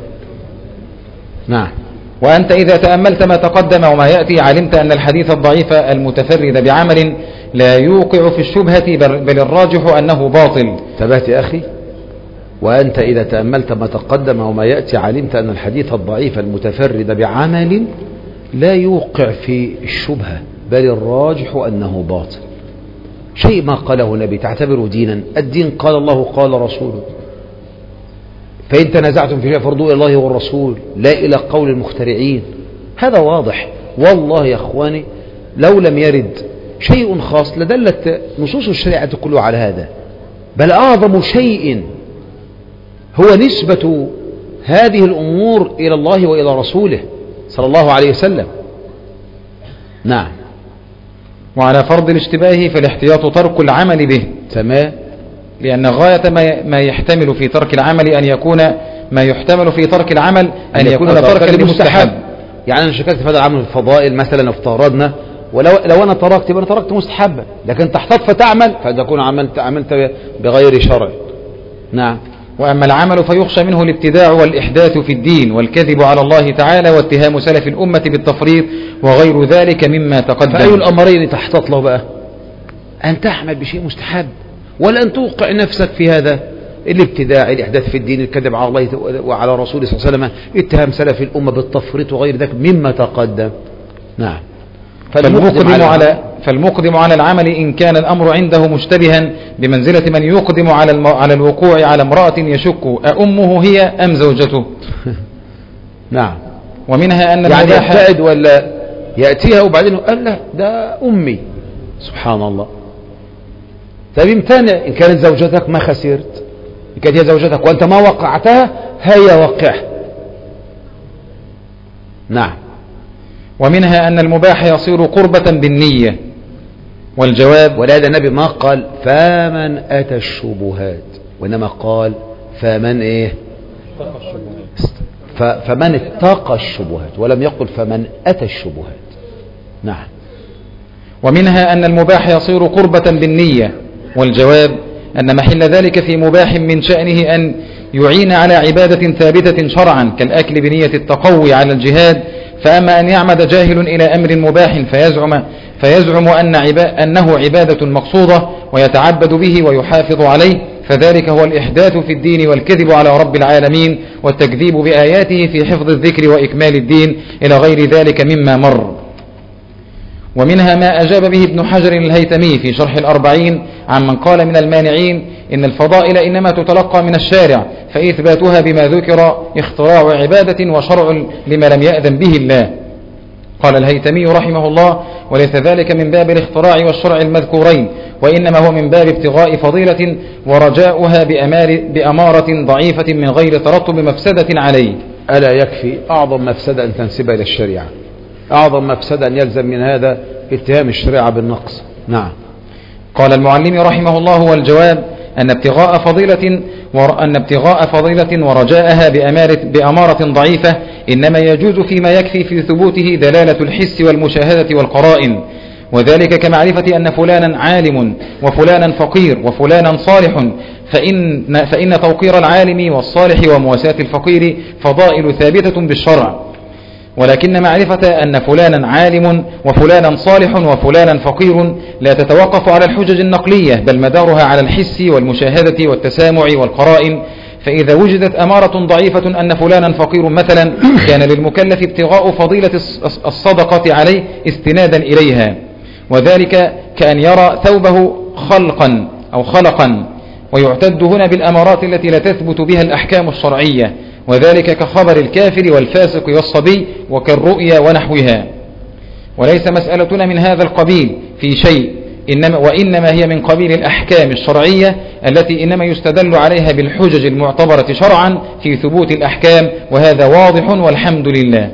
نعم. وأنت إذا تأملت ما تقدم وما يأتي علمت أن الحديث الضعيف المتفرد بعمل لا يوقع في الشبهة، بل الراجح أنه باطل. تبات يا أخي. وأنت إذا تأملت ما تقدم وما يأتي علمت أن الحديث الضعيف المتفرد بعمل لا يوقع في الشبهة، بل الراجح أنه باطل. شيء ما قاله النبي تعتبره دينا، الدين قال الله قال رسوله، فإن تنازعتم في شيء فردوه إلى الله والرسول لا إلى قول المخترعين. هذا واضح. والله يا أخواني لو لم يرد شيء خاص لدلت نصوص الشريعة كلها على هذا، بل أعظم شيء هو نسبة هذه الأمور إلى الله وإلى رسوله صلى الله عليه وسلم. نعم. وعلى فرض الاشتباه فالاحتياط ترك العمل به. تمام. لأن غاية ما يحتمل في ترك العمل أن يكون ما يحتمل في ترك العمل أن, أن يكون تركا لمستحب. يعني أنا شكلت في هذا العمل الفضائل مثلا افترضنا، ولو لو أنا تركت يبقى أنا تركت مستحبا، لكن تحتاط فتعمل فتكون عملت عملت بغير شرع. نعم. وأما العمل فيخشى منه الابتداع والإحداث في الدين والكذب على الله تعالى واتهام سلف الأمة بالتفريط وغير ذلك مما تقدم. فأي الأمرين تحتاط له بقى؟ أن تعمل بشيء مستحب ولا أن توقع نفسك في هذا الابتداع، الإحداث في الدين، الكذب على الله وعلى رسوله صلى الله عليه وسلم، اتهام سلف الأمة بالتفريط وغير ذلك مما تقدم. نعم. فالمقدم على, على فالمقدم على العمل إن كان الأمر عنده مشتبها بمنزلة من يقدم على الم... على الوقوع على امرأة يشك أأمه هي أم زوجته. نعم. ومنها أن يعني يبتعد ولا يأتيها وبعدين قال لا ده أمي. سبحان الله. طيب امتنع. إن كانت زوجتك ما خسرت، إن كانت هي زوجتك وأنت ما وقعتها هي وقعها. نعم. ومنها أن المباح يصير قربة بالنية. والجواب: ولهذا النبي ما قال فمن أتى الشبهات، وإنما قال فمن إيه ف... فمن اتقى الشبهات، ولم يقل فمن أتى الشبهات. نعم. ومنها أن المباح يصير قربة بالنية، والجواب أن محل ذلك في مباح من شأنه أن يعين على عبادة ثابتة شرعا كالأكل بنية التقوي على الجهاد. فأما أن يعمد جاهل إلى أمر مباح فيزعم, فيزعم أن عبا أنه عبادة مقصودة ويتعبد به ويحافظ عليه، فذلك هو الإحداث في الدين والكذب على رب العالمين والتكذيب بآياته في حفظ الذكر وإكمال الدين إلى غير ذلك مما مر. ومنها ما أجاب به ابن حجر الهيثمي في شرح الأربعين عن من قال من المانعين إن الفضائل إنما تتلقى من الشارع، فإثباتها بما ذكر اختراع عبادة وشرع لما لم يأذن به الله. قال الهيثمي رحمه الله: وليس ذلك من باب الاختراع والشرع المذكورين، وإنما هو من باب ابتغاء فضيلة ورجاؤها بأمار بأمارة ضعيفة من غير ترتب مفسدة عليه. ألا يكفي أعظم مفسدة أن تنسبها إلى الشريعة، أعظم مفسدة أن يلزم من هذا اتهام الشريعة بالنقص. نعم. قال المعلم رحمه الله: والجواب أن ابتغاء فضيلة وأن ابتغاء فضيلة ورجاءها بأمارة, بأمارة ضعيفة إنما يجوز فيما يكفي في ثبوته دلالة الحس والمشاهدة والقرائن، وذلك كمعرفة أن فلانا عالم وفلانا فقير وفلانا صالح، فإن, فإن توقير العالم والصالح ومواساة الفقير فضائل ثابتة بالشرع. ولكن معرفة أن فلانا عالم وفلانا صالح وفلانا فقير لا تتوقف على الحجج النقلية، بل مدارها على الحس والمشاهدة والتسامع والقرائن. فإذا وجدت أمارة ضعيفة أن فلانا فقير مثلا، كان للمكلف ابتغاء فضيلة الصدقة عليه استنادا إليها، وذلك كأن يرى ثوبه خلقا أو خلقا، ويعتد هنا بالأمارات التي لا تثبت بها الأحكام الشرعية، وذلك كخبر الكافر والفاسق والصبي وكالرؤيا ونحوها. وليس مسألتنا من هذا القبيل في شيء، إنما وإنما هي من قبيل الأحكام الشرعية التي إنما يستدل عليها بالحجج المعتبرة شرعا في ثبوت الأحكام، وهذا واضح والحمد لله.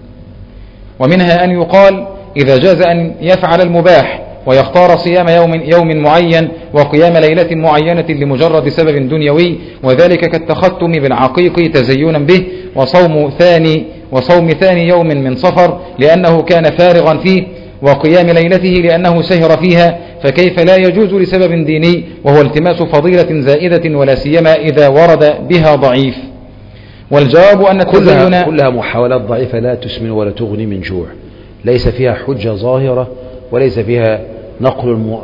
ومنها أن يقال إذا جاز أن يفعل المباح ويختار صيام يوم, يوم معين وقيام ليلة معينة لمجرد سبب دنيوي، وذلك كالتختم بالعقيق تزينا به، وصوم ثاني, وصوم ثاني يوم من صفر لأنه كان فارغا فيه، وقيام ليلته لأنه سهر فيها، فكيف لا يجوز لسبب ديني وهو التماس فضيلة زائدة، ولا سيما إذا ورد بها ضعيف. والجواب أن التزين كلها, كلها محاولات ضعيفة لا تسمن ولا تغني من جوع، ليس فيها حجة ظاهرة وليس فيها نقل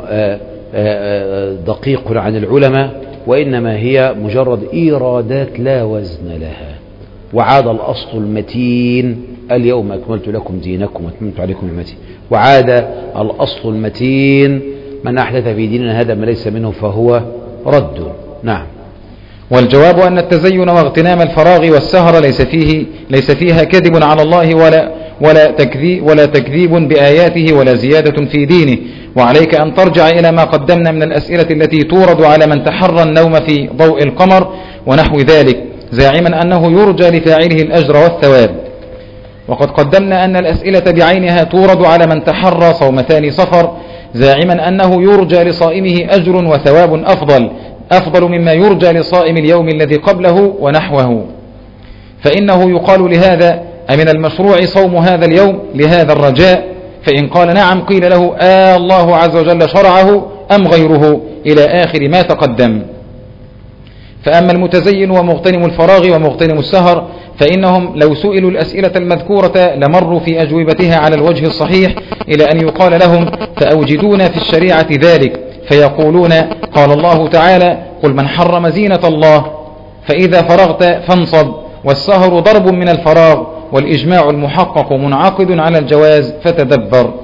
دقيق عن العلماء، وإنما هي مجرد إيرادات لا وزن لها. وعاد الأصل المتين: اليوم أكملت لكم دينكم وأتممت عليكم نعمتي. وعاد الأصل المتين: من أحدث في ديننا هذا ما ليس منه فهو رد. نعم. والجواب أن التزين واغتنام الفراغ والسهر ليس فيه ليس فيها كذب على الله ولا ولا تكذيب ولا تكذيب بآياته ولا زيادة في دينه. وعليك أن ترجع إلى ما قدمنا من الأسئلة التي تورد على من تحرى النوم في ضوء القمر ونحو ذلك، زاعما أنه يرجى لفاعله الأجر والثواب. وقد قدمنا أن الأسئلة بعينها تورد على من تحرى صوم ثاني صفر، زاعما أنه يرجى لصائمه أجر وثواب أفضل أفضل مما يرجى لصائم اليوم الذي قبله ونحوه. فإنه يقال لهذا: أمن المشروع صوم هذا اليوم لهذا الرجاء؟ فإن قال نعم قيل له: آه الله عز وجل شرعه أم غيره، إلى آخر ما تقدم. فأما المتزين ومغتنم الفراغ ومغتنم السهر فإنهم لو سئلوا الأسئلة المذكورة لمروا في أجوبتها على الوجه الصحيح، إلى أن يقال لهم: فأوجدون في الشريعة ذلك، فيقولون: قال الله تعالى: قل من حرم زينة الله، فإذا فرغت فانصب. والسهر ضرب من الفراغ، والإجماع المحقق منعقد على الجواز، فتدبر.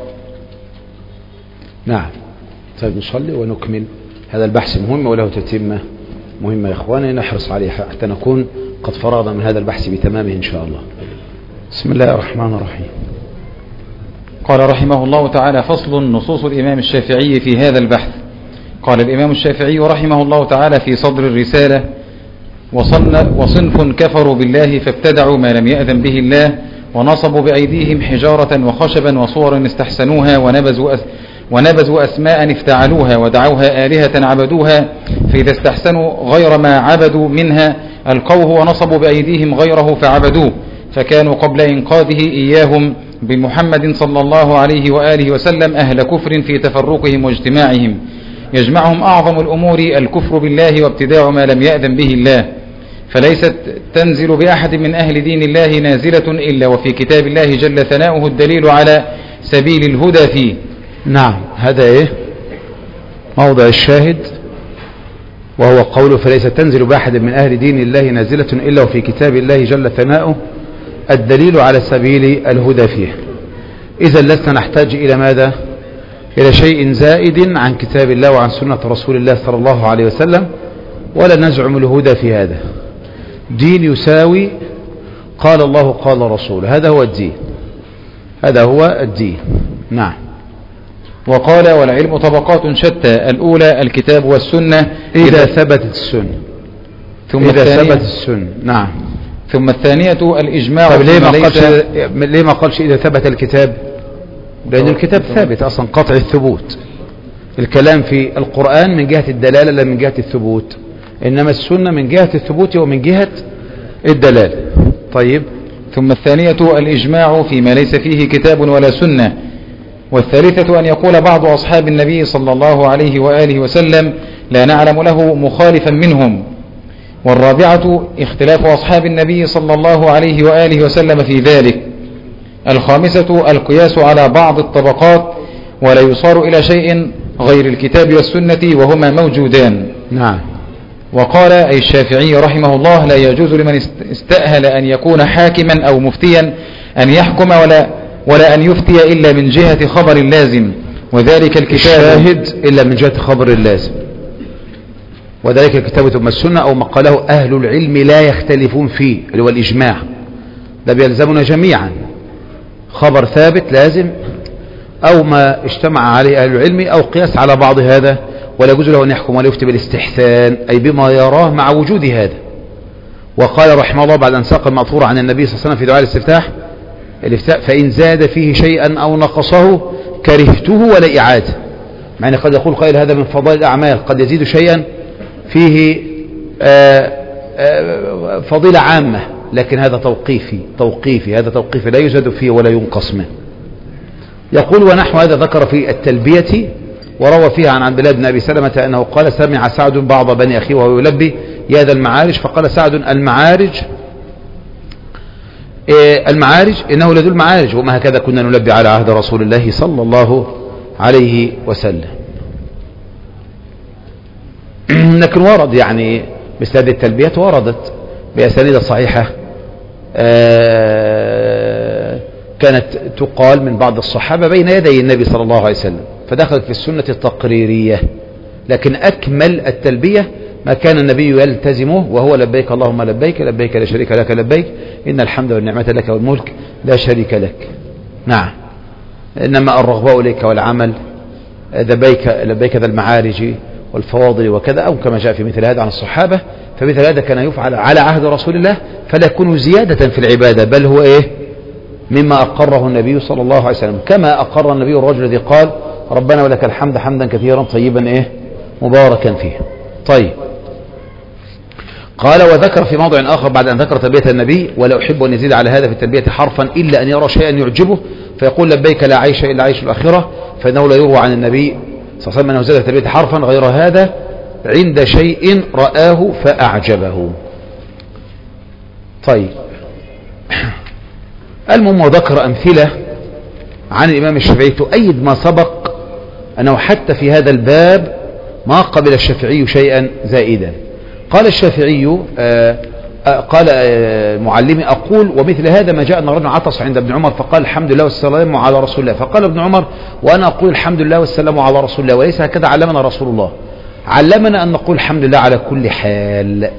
نعم. طيب نصلي ونكمل. هذا البحث مهم وله تتمة مهمة يا إخواني، نحرص عليه حتى نكون قد فرغنا من هذا البحث بتمامه إن شاء الله. بسم الله الرحمن الرحيم. قال رحمه الله تعالى: فصل: نصوص الإمام الشافعي في هذا البحث. قال الإمام الشافعي رحمه الله تعالى في صدر الرسالة: وصنف كفروا بالله فابتدعوا ما لم يأذن به الله، ونصبوا بأيديهم حجارة وخشبا وصورا استحسنوها، ونبذوا أس ونبذوا أسماء افتعلوها ودعوها آلهة عبدوها، فإذا استحسنوا غير ما عبدوا منها ألقوه ونصبوا بأيديهم غيره فعبدوه، فكانوا قبل إنقاذه إياهم بمحمد صلى الله عليه وآله وسلم أهل كفر في تفرقهم واجتماعهم، يجمعهم أعظم الأمور الكفر بالله وابتداع ما لم يأذن به الله، فليست تنزل بأحد من أهل دين الله نازلة إلا وفي كتاب الله جل ثناؤه الدليل على سبيل الهدى فيه. نعم، هذا إيه موضع الشاهد، وهو قوله فليست تنزل بأحد من أهل دين الله نازلة إلا وفي كتاب الله جل ثناؤه الدليل على سبيل الهدى فيه. إذا لسنا نحتاج إلى ماذا؟ إلى شيء زائد عن كتاب الله وعن سنة رسول الله صلى الله عليه وسلم، ولا نزعم الهدى في هذا. دين يساوي قال الله قال رسول، هذا هو الدين، هذا هو الدين. نعم. وقال والعلم طبقات شتى، الأولى الكتاب والسنة إذا ثبتت السنة، ثم إذا الثانية ثبتت السنة. نعم. ثم الثانية الإجماع. طب ليه ما ليس... قالش ليه ما قالش إذا ثبت الكتاب؟ لأن الكتاب ثابت أصلا قطع الثبوت. الكلام في القرآن من جهة الدلالة لا من جهة الثبوت، إنما السنة من جهة الثبوت ومن جهة الدلالة. طيب. ثم الثانية الإجماع فيما ليس فيه كتاب ولا سنة. والثالثة أن يقول بعض أصحاب النبي صلى الله عليه وآله وسلم لا نعلم له مخالفا منهم. والرابعة اختلاف أصحاب النبي صلى الله عليه وآله وسلم في ذلك. الخامسة القياس على بعض الطبقات ولا يصار إلى شيء غير الكتاب والسنة وهما موجودان. نعم. وقال أي الشافعي رحمه الله لا يجوز لمن استأهل أن يكون حاكما أو مفتيا أن يحكم ولا ولا أن يفتي إلا من جهة خبر اللازم، وذلك الكتاب الشاهد إلا من جهة خبر اللازم، وذلك الكتاب ثم السنة أو ما قاله أهل العلم لا يختلفون فيه، اللي هو الإجماع. ده بيلزمنا جميعا، خبر ثابت لازم أو ما اجتمع عليه أهل العلم أو قياس على بعض هذا، ولا يجوز له أن يحكم ولا يفتي بالاستحسان أي بما يراه مع وجود هذا. وقال رحمه الله بعد أن ساق المأثور عن النبي صلى الله عليه وسلم في دعاء الاستفتاح الافتاء فإن زاد فيه شيئا أو نقصه كرهته ولا إعادة. معنى قد يقول قائل هذا من فضائل الأعمال، قد يزيد شيئا فيه آآ آآ فضيلة عامة، لكن هذا توقيفي توقيفي هذا توقيفي لا يزاد فيه ولا ينقص منه. يقول ونحو هذا ذكر في التلبية، وروى فيها عن عبد الله بن أبي سلمة أنه قال سمع سعد بعض بني أخيه وهو يلبي يا ذا المعارج، فقال سعد المعارج إيه المعارج إنه لذو المعارج، وما هكذا كنا نلبي على عهد رسول الله صلى الله عليه وسلم. لكن ورد يعني مثل هذه التلبية وردت بأسانيد صحيحة آه كانت تقال من بعض الصحابة بين يدي النبي صلى الله عليه وسلم، فدخلت في السنة التقريرية. لكن أكمل التلبية ما كان النبي يلتزمه وهو لبيك اللهم لبيك لبيك لا شريك لك لبيك إن الحمد والنعمة لك والملك لا شريك لك. نعم. إنما الرغباء إليك والعمل لبيك لبيك ذا المعارج والفواضل وكذا، أو كما جاء في مثل هذا عن الصحابة. فمثل هذا كان يفعل على عهد رسول الله، فلا يكون زيادة في العبادة، بل هو إيه مما أقره النبي صلى الله عليه وسلم، كما أقر النبي الرجل الذي قال ربنا ولك الحمد حمدا كثيرا طيبا إيه مباركا فيه. طيب. قال وذكر في موضع آخر بعد أن ذكر تلبية النبي ولا أحب أن يزيد على هذا في التلبية حرفا إلا أن يرى شيئا يعجبه فيقول لبيك لا عيش إلا عيش الآخرة، فإنه لا يروى عن النبي صلى الله عليه وسلم أنه زاد في التلبية حرفا غير هذا عند شيء رآه فأعجبه. طيب. المهم وذكر أمثلة عن الإمام الشافعي تؤيد ما سبق أنه حتى في هذا الباب ما قبل الشافعي شيئا زائدا. قال الشافعي آآ آآ قال معلمي أقول ومثل هذا ما جاء أن رجل عطس عند ابن عمر فقال الحمد لله والسلام على رسول الله، فقال ابن عمر وأنا أقول الحمد لله والسلام على رسول الله وليس هكذا علمنا رسول الله، علمنا أن نقول الحمد لله على كل حال،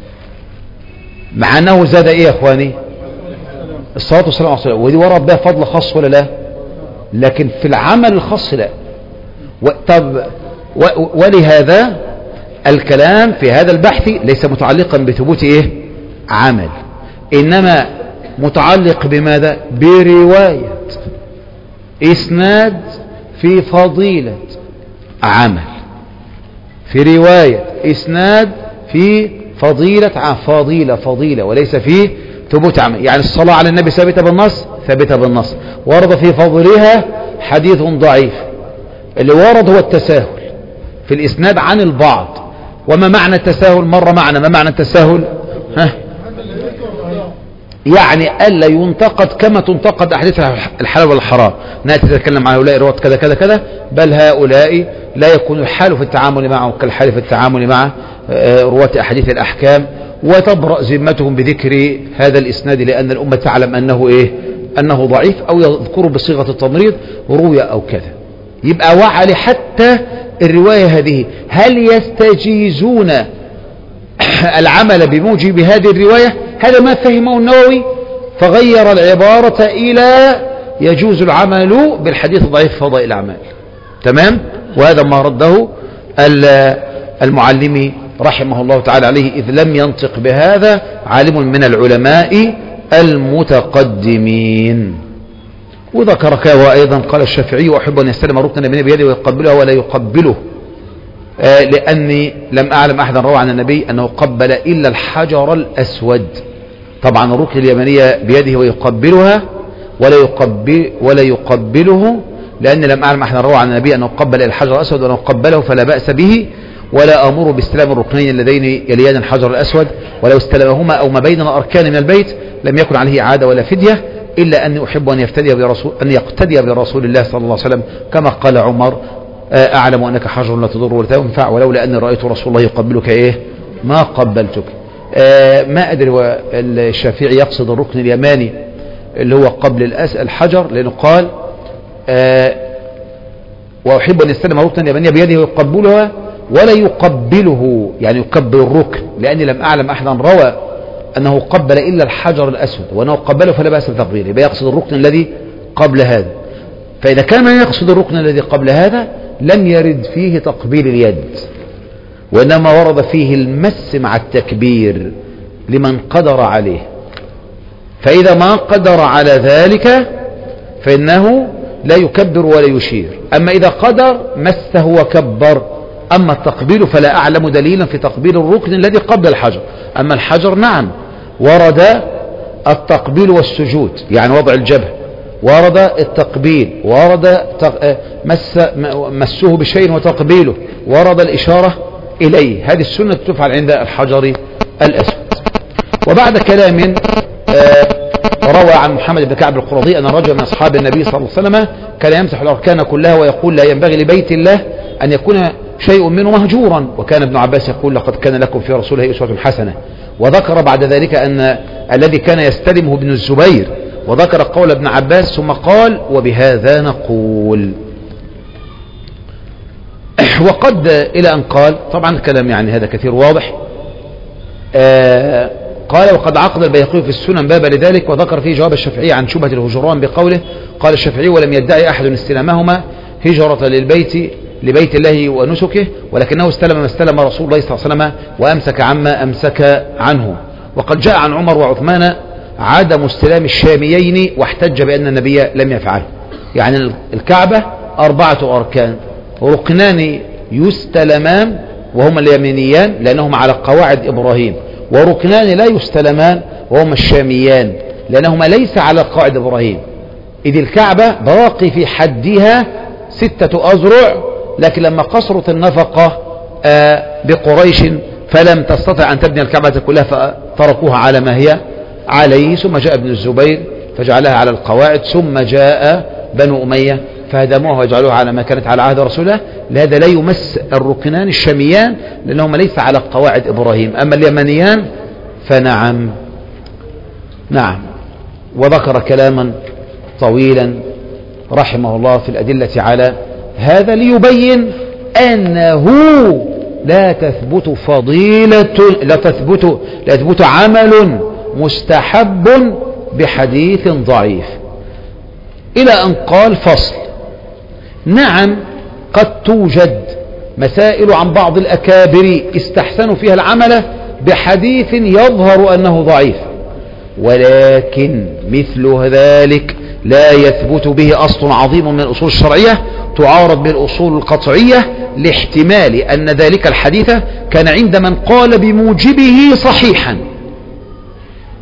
مع أنه زاد إيه يا أخواني الصلاة والسلام على رسول الله، ودي ورد بها فضل خاص ولا لا؟ لكن في العمل الخاص لا. طب ولهذا الكلام في هذا البحث ليس متعلقا بثبوت ايه عمل، انما متعلق بماذا؟ برواية اسناد في فضيلة عمل، في رواية اسناد في فضيلة فضيلة فضيلة وليس في ثبوت عمل، يعني الصلاة على النبي ثابتة بالنص، ثابتة بالنص. ورد في فضلها حديث ضعيف، اللي ورد هو التساهل في الإسناد عن البعض. وما معنى التساهل؟ مرة معنى ما معنى التساهل؟ ها؟ يعني ألا ينتقد كما تنتقد أحاديث الحلال والحرام، نأتي نتكلم عن هؤلاء رواه كذا كذا كذا، بل هؤلاء لا يكون الحال في التعامل معهم كالحال في التعامل مع رواة أحاديث الأحكام، وتبرأ ذمتهم بذكر هذا الإسناد لأن الأمة تعلم أنه إيه؟ أنه ضعيف، أو يذكره بصيغة التمريض روي أو كذا. يبقى وعلي حتى الرواية هذه هل يستجيزون العمل بموجب هذه الرواية؟ هذا ما فهمه النووي فغير العبارة إلى يجوز العمل بالحديث الضعيف فضائل الأعمال. تمام؟ وهذا ما رده المعلمي رحمه الله تعالى عليه، إذ لم ينطق بهذا عالم من العلماء المتقدمين. وذكر كذا أيضا قال الشافعي: وأحب أن يستلم ركنا من بيده ويقبله ولا يقبله، آه لأني لم أعلم أحدا روى عن النبي أنه قبل إلا الحجر الأسود. طبعا الركن اليمنية بيده ويقبلها ولا يقبل ولا يقبله، لأني لم أعلم أحدا روى عن النبي أنه قبل الحجر الأسود وأنه قبله فلا بأس به، ولا أمر باستلام الركنين اللذين يليان الحجر الأسود، ولو استلمهما أو ما بين الأركان من البيت لم يكن عليه عادة ولا فدية، إلا أني أحب أن يفتدي برسول أن يقتدي برسول الله صلى الله عليه وسلم، كما قال عمر: أعلم أنك حجر لا تضر ولا تنفع، ولولا أني رأيت رسول الله يقبلك إيه ما قبلتك. ما أدري الشافعي يقصد الركن اليماني اللي هو قبل الحجر، لأنه قال: وأحب أن يستلم ركنا اليمانية بيده ويقبلها ولا يقبله، يعني يقبل الركن، لأني لم أعلم أحدا روى أنه قبل إلا الحجر الأسود وأنه قبله فلا بأس بتقبيله. يبقى يقصد الركن الذي قبل هذا. فإذا كان يقصد الركن الذي قبل هذا لم يرد فيه تقبيل اليد، وإنما ورد فيه المس مع التكبير لمن قدر عليه. فإذا ما قدر على ذلك فإنه لا يكبر ولا يشير. أما إذا قدر مسه وكبر. أما التقبيل فلا أعلم دليلا في تقبيل الركن الذي قبل الحجر. أما الحجر نعم ورد التقبيل والسجود، يعني وضع الجبهة، ورد التقبيل، ورد مس مسه بشيء وتقبيله، ورد الإشارة إليه. هذه السنة تفعل عند الحجر الأسود. وبعد كلام روى عن محمد بن كعب القرظي أن رجل من أصحاب النبي صلى الله عليه وسلم كان يمسح الأركان كلها ويقول: لا ينبغي لبيت الله أن يكون شيء منه مهجورا. وكان ابن عباس يقول: لقد كان لكم في رسول الله أسوة حسنة. وذكر بعد ذلك أن الذي كان يستلمه ابن الزبير، وذكر قول ابن عباس، ثم قال: وبهذا نقول. وقد إلى أن قال، طبعا الكلام يعني هذا كثير واضح، آه قال: وقد عقد البيهقي في السنن باب لذلك، وذكر فيه جواب الشافعي عن شبهة الهجران بقوله: قال الشافعي: ولم يدعي أحد استلامهما هجرة للبيت لبيت الله ونسكه، ولكنه استلم ما استلم رسول الله صلى الله عليه وسلم وأمسك عما أمسك عنه. وقد جاء عن عمر وعثمان عدم استلام الشاميين، واحتج بأن النبي لم يفعله. يعني الكعبة أربعة أركان، ركنان يستلمان وهما اليمينيان لأنهم على قواعد إبراهيم، وركنان لا يستلمان وهما الشاميان لأنهما ليس على قواعد إبراهيم. إذ الكعبة باقي في حدها ستة أذرع، لكن لما قصرت النفقة بقريش فلم تستطع أن تبني الكعبة كلها فتركوها على ما هي عليه، ثم جاء ابن الزبير فجعلها على القواعد، ثم جاء بنو أمية فهدموها وجعلوها على ما كانت على عهد رسول الله. لهذا لا يمس الركنان الشاميان لأنهما ليس على قواعد إبراهيم. أما اليمنيان فنعم نعم. وذكر كلاما طويلا رحمه الله في الأدلة على هذا ليبين أنه لا تثبت فضيلة لا تثبت لا يثبت عمل مستحب بحديث ضعيف، إلى أن قال: فصل. نعم قد توجد مسائل عن بعض الأكابر استحسنوا فيها العمل بحديث يظهر أنه ضعيف، ولكن مثل ذلك لا يثبت به أصل عظيم من الأصول الشرعية تعارض بالأصول القطعية، لاحتمال أن ذلك الحديث كان عند من قال بموجبه صحيحا،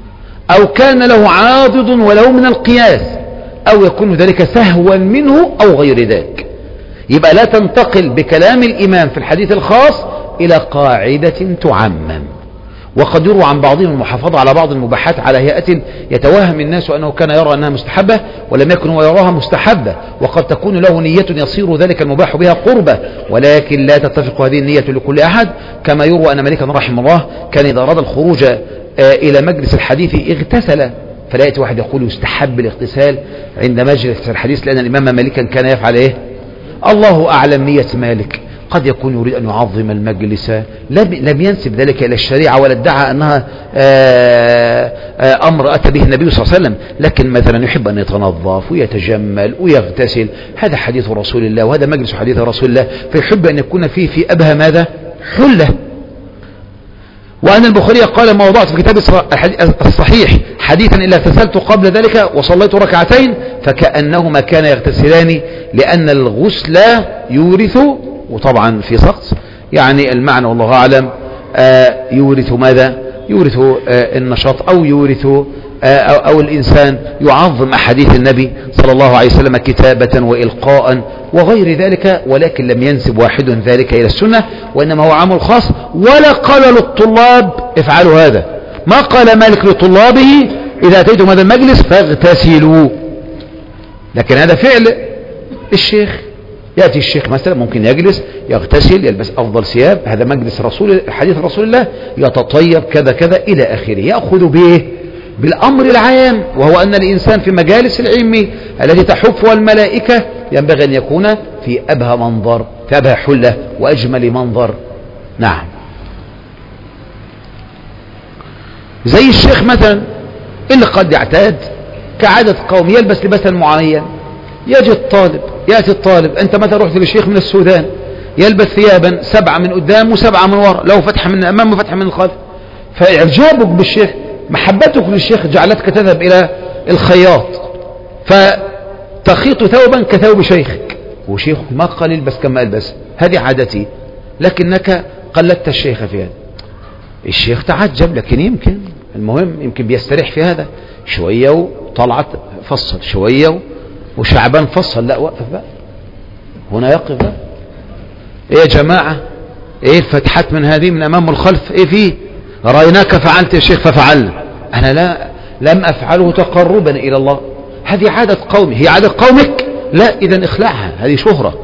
أو كان له عاضد ولو من القياس، أو يكون ذلك سهوا منه أو غير ذلك. يبقى لا تنتقل بكلام الإمام في الحديث الخاص إلى قاعدة تعمم. وقد يروى عن بعضهم المحافظة على بعض المباحات على هيئة يتوهم الناس أنه كان يرى أنها مستحبة ولم يكن هو يراها مستحبة، وقد تكون له نية يصير ذلك المباح بها قربة، ولكن لا تتفق هذه النية لكل أحد. كما يروى أن مالكا رحمه الله كان إذا أراد الخروج إلى مجلس الحديث اغتسل، فلا يأتي واحد يقول يستحب الاغتسال عند مجلس الحديث، لأن الإمام مالكا كان يفعل إيه؟ الله أعلم نية مالك، قد يكون يريد أن يعظم المجلس، لم ينسب ذلك إلى الشريعة ولا ادعى أنها آآ آآ أمر أتى به النبي صلى الله عليه وسلم، لكن مثلا يحب أن يتنظف ويتجمل ويغتسل، هذا حديث رسول الله وهذا مجلس حديث رسول الله، فيحب أن يكون فيه في أبهى ماذا؟ حلة. وأن البخاري قال ما وضعت في كتاب الصحيح حديثا إلا اغتسلت قبل ذلك وصليت ركعتين فكأنهما كان يغتسلان، لأن الغسل يورث، وطبعا في سقط يعني المعنى والله أعلم آه يورث ماذا؟ يورث آه النشاط، أو يورث آه أو, أو الإنسان يعظم أحاديث النبي صلى الله عليه وسلم كتابة وإلقاء وغير ذلك، ولكن لم ينسب واحد ذلك إلى السنة، وإنما هو عمل خاص. ولا قال للطلاب افعلوا هذا، ما قال مالك لطلابه إذا أتيتم هذا المجلس فاغتسلوا، لكن هذا فعل الشيخ. يأتي الشيخ مثلا ممكن يجلس يغتسل يلبس أفضل ثياب، هذا مجلس رسول حديث رسول الله، يتطيب كذا كذا إلى آخره، يأخذ به بالأمر العام، وهو أن الإنسان في مجالس العلم التي تحفها الملائكة ينبغي أن يكون في أبهى منظر، في أبهى حلة وأجمل منظر. نعم. زي الشيخ مثلا اللي قد يعتاد كعادة قوم يلبس لباسا معين، يجي الطالب يأتي الطالب، أنت متى رحت للشيخ من السودان يلبس ثيابا سبعة من قدام وسبعة من وراء، له فتحة من الأمام وفتحة من الخلف، فإعجابك بالشيخ محبتك للشيخ جعلتك تذهب إلى الخياط فتخيط ثوبا كثوب شيخك، وشيخك ما قال البس كما ألبس، هذه عادتي، لكنك قلدت الشيخ في هذا. الشيخ تعجب، لكن يمكن المهم يمكن بيستريح في هذا شوية، وطلعت فصل شوية وشعبان فصل، لا وقف بقى هنا، يقف بقى. ايه يا جماعة، ايه الفتحات من هذه من امام والخلف، ايه فيه؟ رأيناك فعلت يا شيخ ففعلنا، انا لا لم افعله تقربا الى الله، هذه عادة قومي، هي عادة قومك؟ لا، اذا اخلعها، هذه شهرة.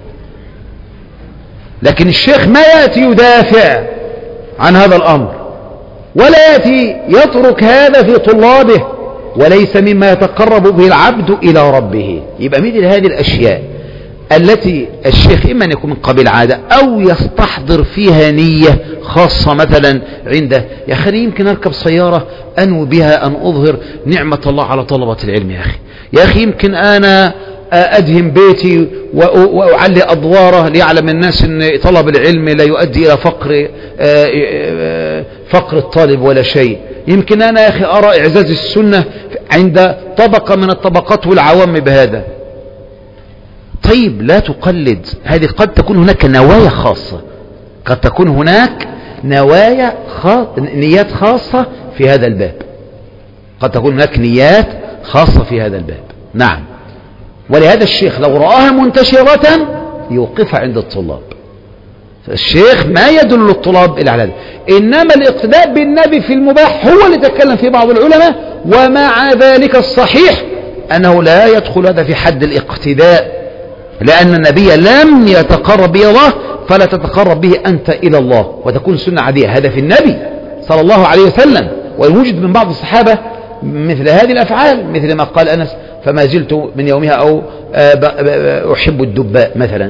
لكن الشيخ ما يأتي يدافع عن هذا الامر، ولا يأتي يترك هذا في طلابه، وليس مما يتقرب به العبد إلى ربه. يبقى مثل هذه الأشياء التي الشيخ إما أن يكون من قبيل عادة أو يستحضر فيها نية خاصة، مثلا عنده يا أخي يمكن أركب سيارة أنوي بها أن أظهر نعمة الله على طلبة العلم، يا أخي يا أخي يمكن أنا أدهم بيتي وأعلي أدواره ليعلم الناس أن طلب العلم لا يؤدي إلى فقر فقر الطالب ولا شيء، يمكن أنا يا أخي أرى إعزاز السنة عند طبقة من الطبقات والعوام بهذا. طيب لا تقلد، هذه قد تكون هناك نوايا خاصة، قد تكون هناك نوايا خاص... نيات خاصة في هذا الباب، قد تكون هناك نيات خاصة في هذا الباب. نعم. ولهذا الشيخ لو رآها منتشرة يوقفها عند الطلاب، الشيخ ما يدل الطلاب إلى على هذا، إنما الاقتداء بالنبي في المباح هو اللي تكلم فيه بعض العلماء، ومع ذلك الصحيح أنه لا يدخل هذا في حد الاقتداء، لأن النبي لم يتقرب به الله، فلا تتقرب به أنت إلى الله وتكون سنة عادية، هذا في النبي صلى الله عليه وسلم. ويوجد من بعض الصحابة مثل هذه الأفعال، مثل ما قال أنس فما زلت من يومها أو أحب الدباء مثلا،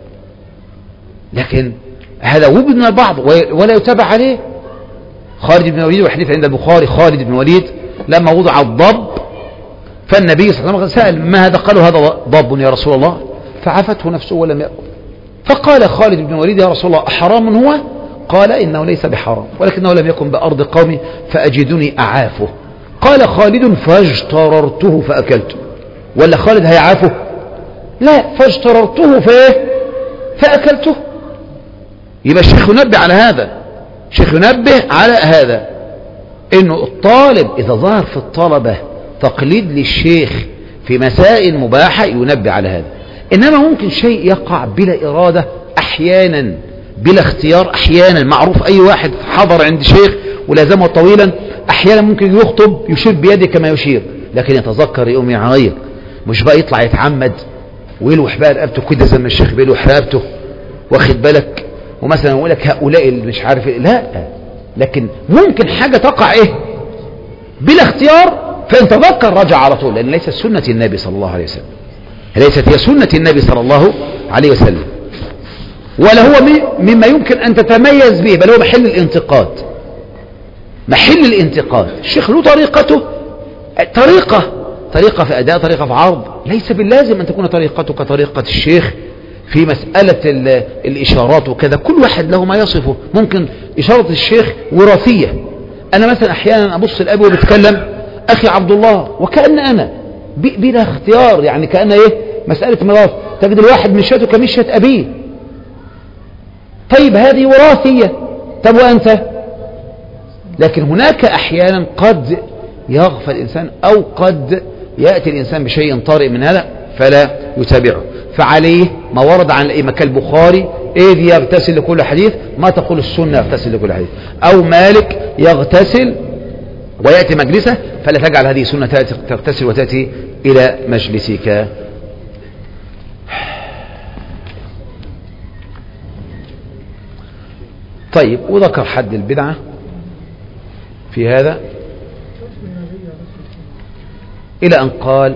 لكن هذا وجد من البعض ولا يتابع عليه. خالد بن وليد، والحديث عند البخاري، خالد بن وليد لما وضع الضب فالنبي صلى الله عليه وسلم سأل ما هذا، قالوا هذا ضب يا رسول الله، فعفته نفسه ولم يأكل، فقال خالد بن وليد يا رسول الله أحرام هو؟ قال إنه ليس بحرام، ولكنه لم يكن بأرض قومي فأجدني أعافه. قال خالد فاجتررته فأكلته، ولا خالد هيعافه؟ لا، فاجتررته فايه فأكلته. يبقى الشيخ ينبه على هذا، الشيخ ينبه على هذا، انه الطالب اذا ظهر في الطلبة تقليد للشيخ في مسائل مباحة ينبه على هذا. انما ممكن شيء يقع بلا ارادة احيانا، بلا اختيار احيانا. معروف اي واحد حضر عند شيخ ولازمه طويلا احيانا ممكن يخطب يشير بيده كما يشير، لكن يتذكر يقوم يعيط، مش بقى يطلع يتعمد ويلوح بقى رقبته كده زي ما الشيخ بيلوح رقبته، واخد بالك، ومثلا يقول لك هؤلاء اللي مش عارف إيه. لا، لكن ممكن حاجة تقع ايه بلا اختيار، فان تذكر رجع على طول، لان ليست سنة النبي صلى الله عليه وسلم، ليست هي سنة النبي صلى الله عليه وسلم، ولا هو مما يمكن ان تتميز به، بل هو محل الانتقاد، محل الانتقاد. الشيخ له طريقته، طريقة طريقة في أداء، طريقة في عرض، ليس باللازم أن تكون طريقتك طريقة الشيخ في مسألة الإشارات وكذا. كل واحد له ما يصفه. ممكن إشارة الشيخ وراثية، أنا مثلا أحيانا أبص الأبي وبتكلم أخي عبد الله وكأن أنا بلا اختيار، يعني كأن إيه مسألة ميراث، تجد الواحد مشيته كمشية أبيه. طيب هذه وراثية، طب وأنت؟ لكن هناك أحيانا قد يغفل الإنسان أو قد يأتي الإنسان بشيء طارئ من هذا فلا يتابعه، فعليه ما ورد عن الأئمة كالبخاري إذ يغتسل لكل حديث، ما تقول السنة يغتسل لكل حديث، أو مالك يغتسل ويأتي مجلسه فلا تجعل هذه سنة تغتسل وتأتي إلى مجلسك. طيب، وذكر حد البدعة في هذا إلى أن قال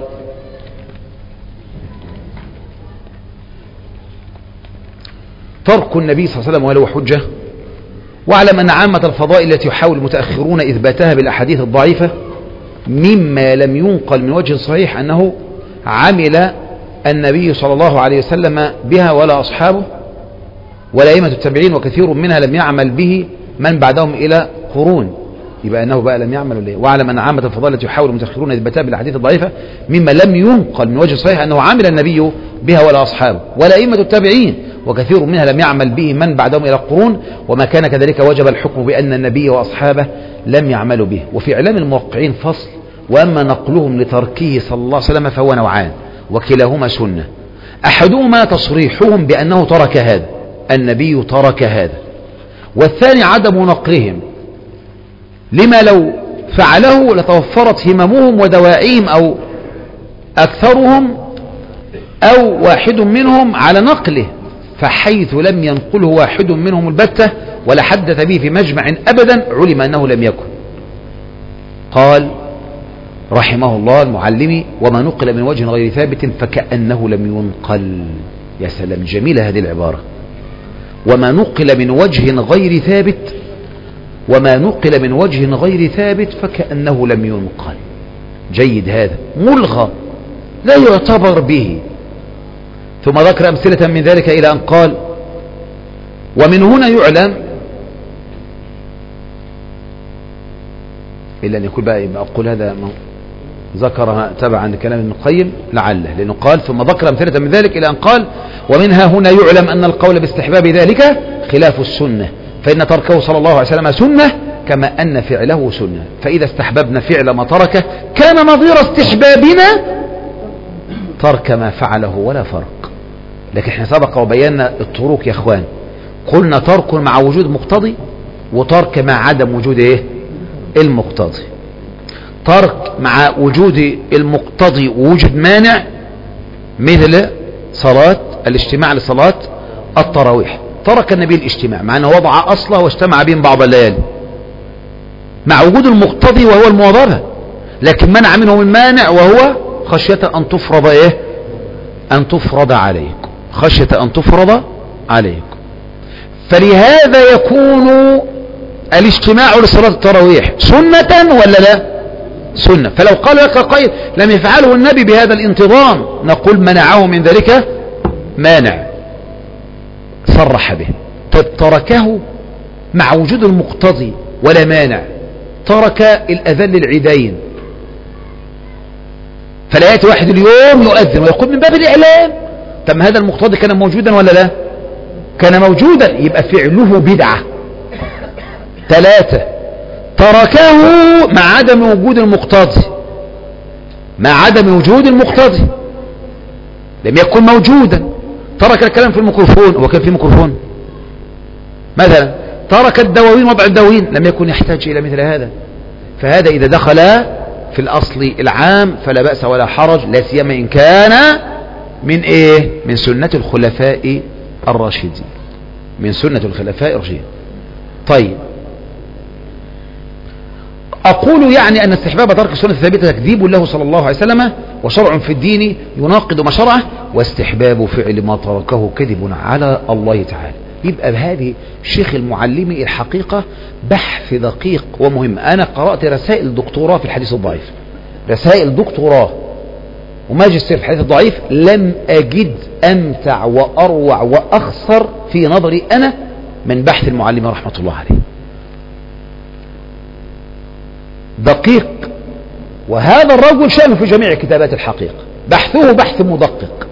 ترك النبي صلى الله عليه وسلم وله حجة، واعلم أن عامة الفضائل التي يحاول المتأخرون إثباتها بالأحاديث الضعيفة مما لم ينقل من وجه صحيح أنه عمل النبي صلى الله عليه وسلم بها ولا أصحابه ولا أئمة التابعين، وكثير منها لم يعمل به من بعدهم إلى قرون. يبقى أنه بقى لم يعمل ليه. واعلم أن عامة الفضائل التي يحاول المتأخرون إثباتها بالأحاديث الضعيفة مما لم ينقل من وجه صحيح أنه عمل النبي بها ولا أصحابه ولا أئمة التابعين، وكثير منها لم يعمل به من بعدهم إلى القرون، وما كان كذلك وجب الحكم بأن النبي وأصحابه لم يعملوا به. وفي إعلام الموقعين فصل: وأما نقلهم لتركه صلى الله عليه وسلم فهو نوعان وكلاهما سنة، أحدهما تصريحهم بأنه ترك هذا، النبي ترك هذا، والثاني عدم نقلهم لما لو فعله لتوفرت هممهم ودواعيهم أو أكثرهم أو واحد منهم على نقله، فحيث لم ينقله واحد منهم البتة ولا حدث به في مجمع أبدا علم أنه لم يكن. قال رحمه الله المعلمي: وما نقل من وجه غير ثابت فكأنه لم ينقل. يا سلام، جميلة هذه العبارة، وما نقل من وجه غير ثابت، وما نقل من وجه غير ثابت فكأنه لم ينقل. جيد، هذا ملغى لا يعتبر به. ثم ذكر أمثلة من ذلك إلى أن قال: ومن هنا يعلم، إلا أن يقول بقى أقول هذا ذكرها تبعا لكلام ابن القيم لعله، لأنه قال: ثم ذكر أمثلة من ذلك إلى أن قال: ومنها هنا يعلم أن القول باستحباب ذلك خلاف السنة، فإن تركه صلى الله عليه وسلم سنة كما أن فعله سنة، فإذا استحببنا فعل ما تركه كان نظير استحبابنا ترك ما فعله ولا فرق. لكن احنا سبق وبينا الطرق يا اخوان، قلنا ترك مع وجود مقتضي، وترك مع عدم وجود ايه المقتضي. ترك مع وجود المقتضي ووجود مانع، مثل صلاة الاجتماع لصلاة التراويح، ترك النبي الاجتماع مع انه وضع اصله واجتمع بهم بعض الليالي مع وجود المقتضي وهو المواظبة، لكن منع منهم المانع وهو خشية ان تفرض ايه ان تفرض عليكم، خشية ان تفرض عليكم. فلهذا يكون الاجتماع لصلاة التراويح سنة ولا لا؟ سنة. فلو قال لك قائل لم يفعله النبي بهذا الانتظام، نقول منعه من ذلك مانع صرح به. تركه مع وجود المقتضي ولا مانع، ترك الأذان للعيدين، فلا يأتي واحد اليوم يؤذن ويقول من باب الإعلام. طب هذا المقتضي كان موجودا ولا لا؟ كان موجودا، يبقى فعله بدعة. ثلاثة، تركه مع عدم وجود المقتضي، مع عدم وجود المقتضي، لم يكن موجودا. ترك الكلام في الميكروفون، هو كان في ميكروفون مثلا. ترك الدواوين، وضع الدواوين، لم يكن يحتاج إلى مثل هذا. فهذا إذا دخل في الأصل العام فلا بأس ولا حرج، لا سيما إن كان من إيه؟ من سنة الخلفاء الراشدين، من سنة الخلفاء الراشدين. طيب، أقول يعني أن استحباب ترك السنة الثابتة تكذيب له صلى الله عليه وسلم وشرع في الدين يناقض ما شرعه، واستحباب فعل ما تركه كذب على الله تعالى. يبقى بهذه الشيخ المعلمي الحقيقة بحث دقيق ومهم. أنا قرأت رسائل دكتوراه في الحديث الضعيف، رسائل دكتوراه وماجستير في الحديث الضعيف، لم أجد أمتع وأروع وأخسر في نظري أنا من بحث المعلم رحمة الله عليه. دقيق، وهذا الرجل شأنه في جميع كتابات الحقيقة، بحثه بحث مدقق.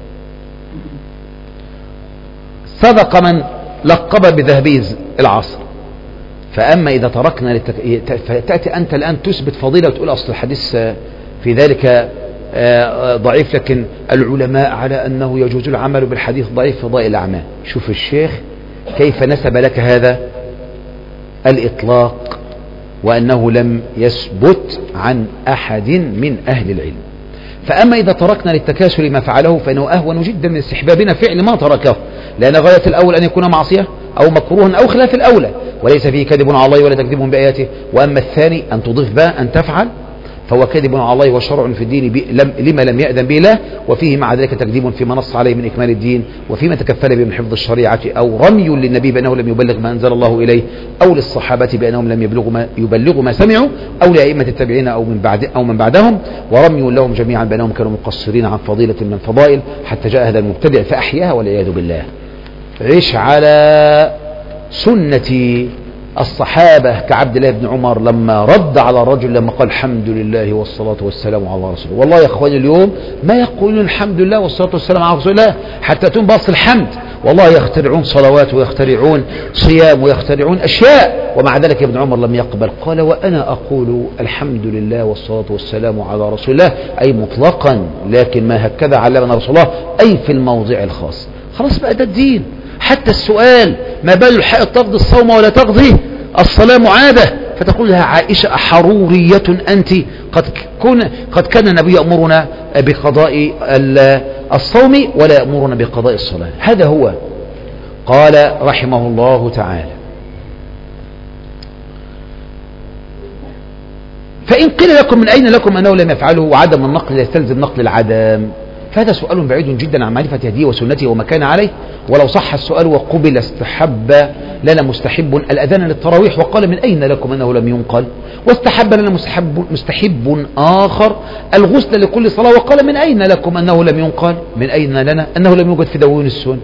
صدق من لقب بذهبي العصر. فأما إذا تركنا للتك... فتأتي أنت الآن تثبت فضيلة وتقول أصل الحديث في ذلك ضعيف، لكن العلماء على أنه يجوز العمل بالحديث ضعيف في ضائع الأعمال. شوف الشيخ كيف نسب لك هذا الإطلاق، وأنه لم يثبت عن أحد من أهل العلم. فأما إذا تركنا للتكاسل ما فعله فإنه أهون جدا من استحبابنا فعل ما تركه، لأن غاية الأول أن يكون معصية أو مكروها أو خلاف الأولى، وليس فيه كذب على الله ولا تكذب بآياته. وأما الثاني أن تضيف بقى أن تفعل، فهو كذب على الله وشرع في الدين لما لم يأذن به الله، وفيه مع ذلك تكذيب فيما نص عليه من إكمال الدين، وفيما تكفل به من حفظ الشريعة، أو رمي للنبي بأنه لم يبلغ ما أنزل الله إليه، أو للصحابة بأنهم لم يبلغوا ما يبلغوا ما سمعوا، أو لأئمة التابعين أو من بعد أو من بعدهم، ورمي لهم جميعا بأنهم كانوا مقصرين عن فضيلة من الفضائل حتى جاء هذا المبتدع فأحياها والعياذ بالله. عيش على سنة الصحابة كعبد الله بن عمر لما رد على الرجل لما قال الحمد لله والصلاة والسلام على رسول الله. والله يا اخواني اليوم ما يقولون الحمد لله والصلاة والسلام على رسول الله حتى تكون باص الحمد، والله يخترعون صلوات ويخترعون صيام ويخترعون أشياء، ومع ذلك ابن عمر لم يقبل. قال وأنا أقول الحمد لله والصلاة والسلام على رسول الله، أي مطلقا، لكن ما هكذا علمنا رسول الله، أي في الموضع الخاص. خلاص بقى ده الدين. حتى السؤال ما بال الحائض تقضي الصوم ولا تقضي الصلاة عادة، فتقول لها عائشة أحرورية أنت؟ قد كن قد كان النبي يأمرنا بقضاء الصوم ولا يأمرنا بقضاء الصلاة. هذا هو. قال رحمه الله تعالى: فإن قيل لكم من أين لكم أنه لم يفعله وعدم النقل يستلزم نقل العدم، فهذا سؤال بعيد جدا عن معرفة هديه وسنته وما كان عليه. ولو صح السؤال وقبل استحب لنا مستحب الأذان للتراويح وقال من أين لكم أنه لم ينقل، واستحب لنا مستحب, مستحب آخر الغسل لكل صلاة وقال من أين لكم أنه لم ينقل، من أين لنا أنه لم يوجد في دواوين السنة.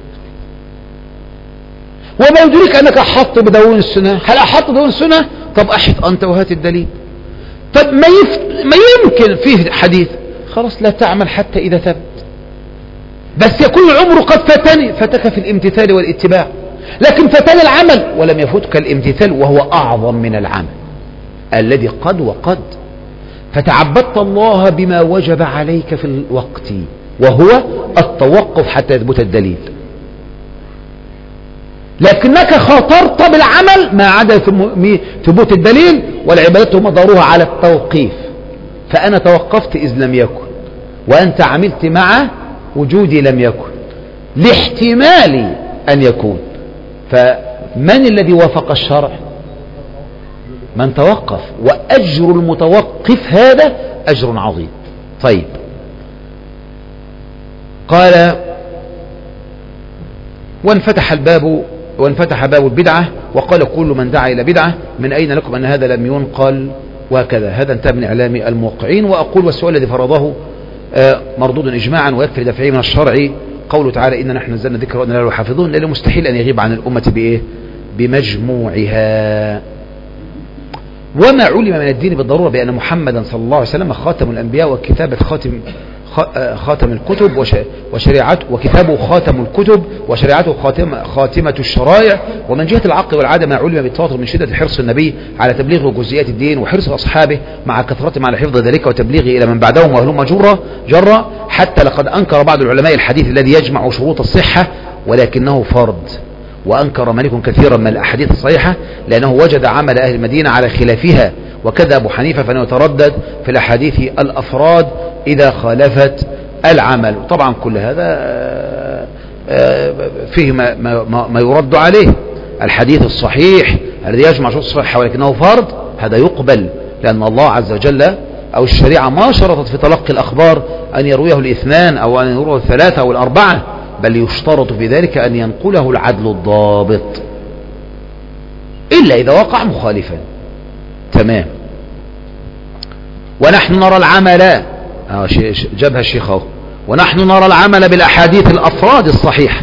وما يدرك أنك أحط بدواوين السنة؟ هل أحط بدواوين السنة؟ طب أحط أنت وهات الدليل. طب ما, يف... ما يمكن فيه حديث، خلاص لا تعمل حتى إذا ثبت. بس يكون العمر قد فاتني، فتك في الامتثال والاتباع، لكن فتن العمل ولم يفتك الامتثال، وهو أعظم من العمل الذي قد وقد. فتعبدت الله بما وجب عليك في الوقت، وهو التوقف حتى يثبت الدليل، لكنك خاطرت بالعمل ما عدا ثبوت الدليل، والعبادة مدارها على التوقيف. فأنا توقفت إذ لم يكن، وأنت عملت مع وجودي لم يكن، لاحتمال أن يكون. فمن الذي وافق الشرع؟ من توقف، وأجر المتوقف هذا أجر عظيم. طيب، قال: وانفتح الباب وانفتح باب البدعة، وقال كل من دعا إلى بدعة من أين لكم أن هذا لم ينقل، وهكذا. هذا انتهى من إعلام الموقعين. وأقول والسؤال الذي فرضه مردود إجماعا ويكفي دفعه من الشرع قوله تعالى: إن نحن نزلنا ذكر وإنا له حافظون، لأنه مستحيل أن يغيب عن الأمة بإيه؟ بمجموعها. وما علم من الدين بالضرورة بأن محمدا صلى الله عليه وسلم خاتم الأنبياء، وكتابة خاتم خاتم الكتب وشريعته، وكتابه خاتم الكتب وشريعته خاتمة, خاتمة الشرائع. ومن جهة العقل والعادة ما علم بالتواتر من شدة حرص النبي على تبليغ جزئيات الدين وحرص أصحابه مع كثرتهم على حفظ ذلك وتبليغه إلى من بعدهم وهلم جرة جرة، حتى لقد أنكر بعض العلماء الحديث الذي يجمع شروط الصحة ولكنه فرض. وأنكر مالك كثيرا من الأحاديث الصحيحة لأنه وجد عمل أهل المدينة على خلافها، وكذا أبو حنيفة فإنه يتردد في الأحاديث الأفراد إذا خالفت العمل. طبعا كل هذا فيه ما, ما, ما يرد عليه. الحديث الصحيح الذي يجمع شروط الصحة ولكنه فرض هذا يقبل، لأن الله عز وجل أو الشريعة ما شرطت في تلقي الأخبار أن يرويه الاثنان أو أن يرويه الثلاثة أو الأربعة، بل يشترط في ذلك أن ينقله العدل الضابط إلا إذا وقع مخالفا. تمام. ونحن نرى العمل آه جابها الشيخ اهو، ونحن نرى العمل بالأحاديث الأفراد الصحيحة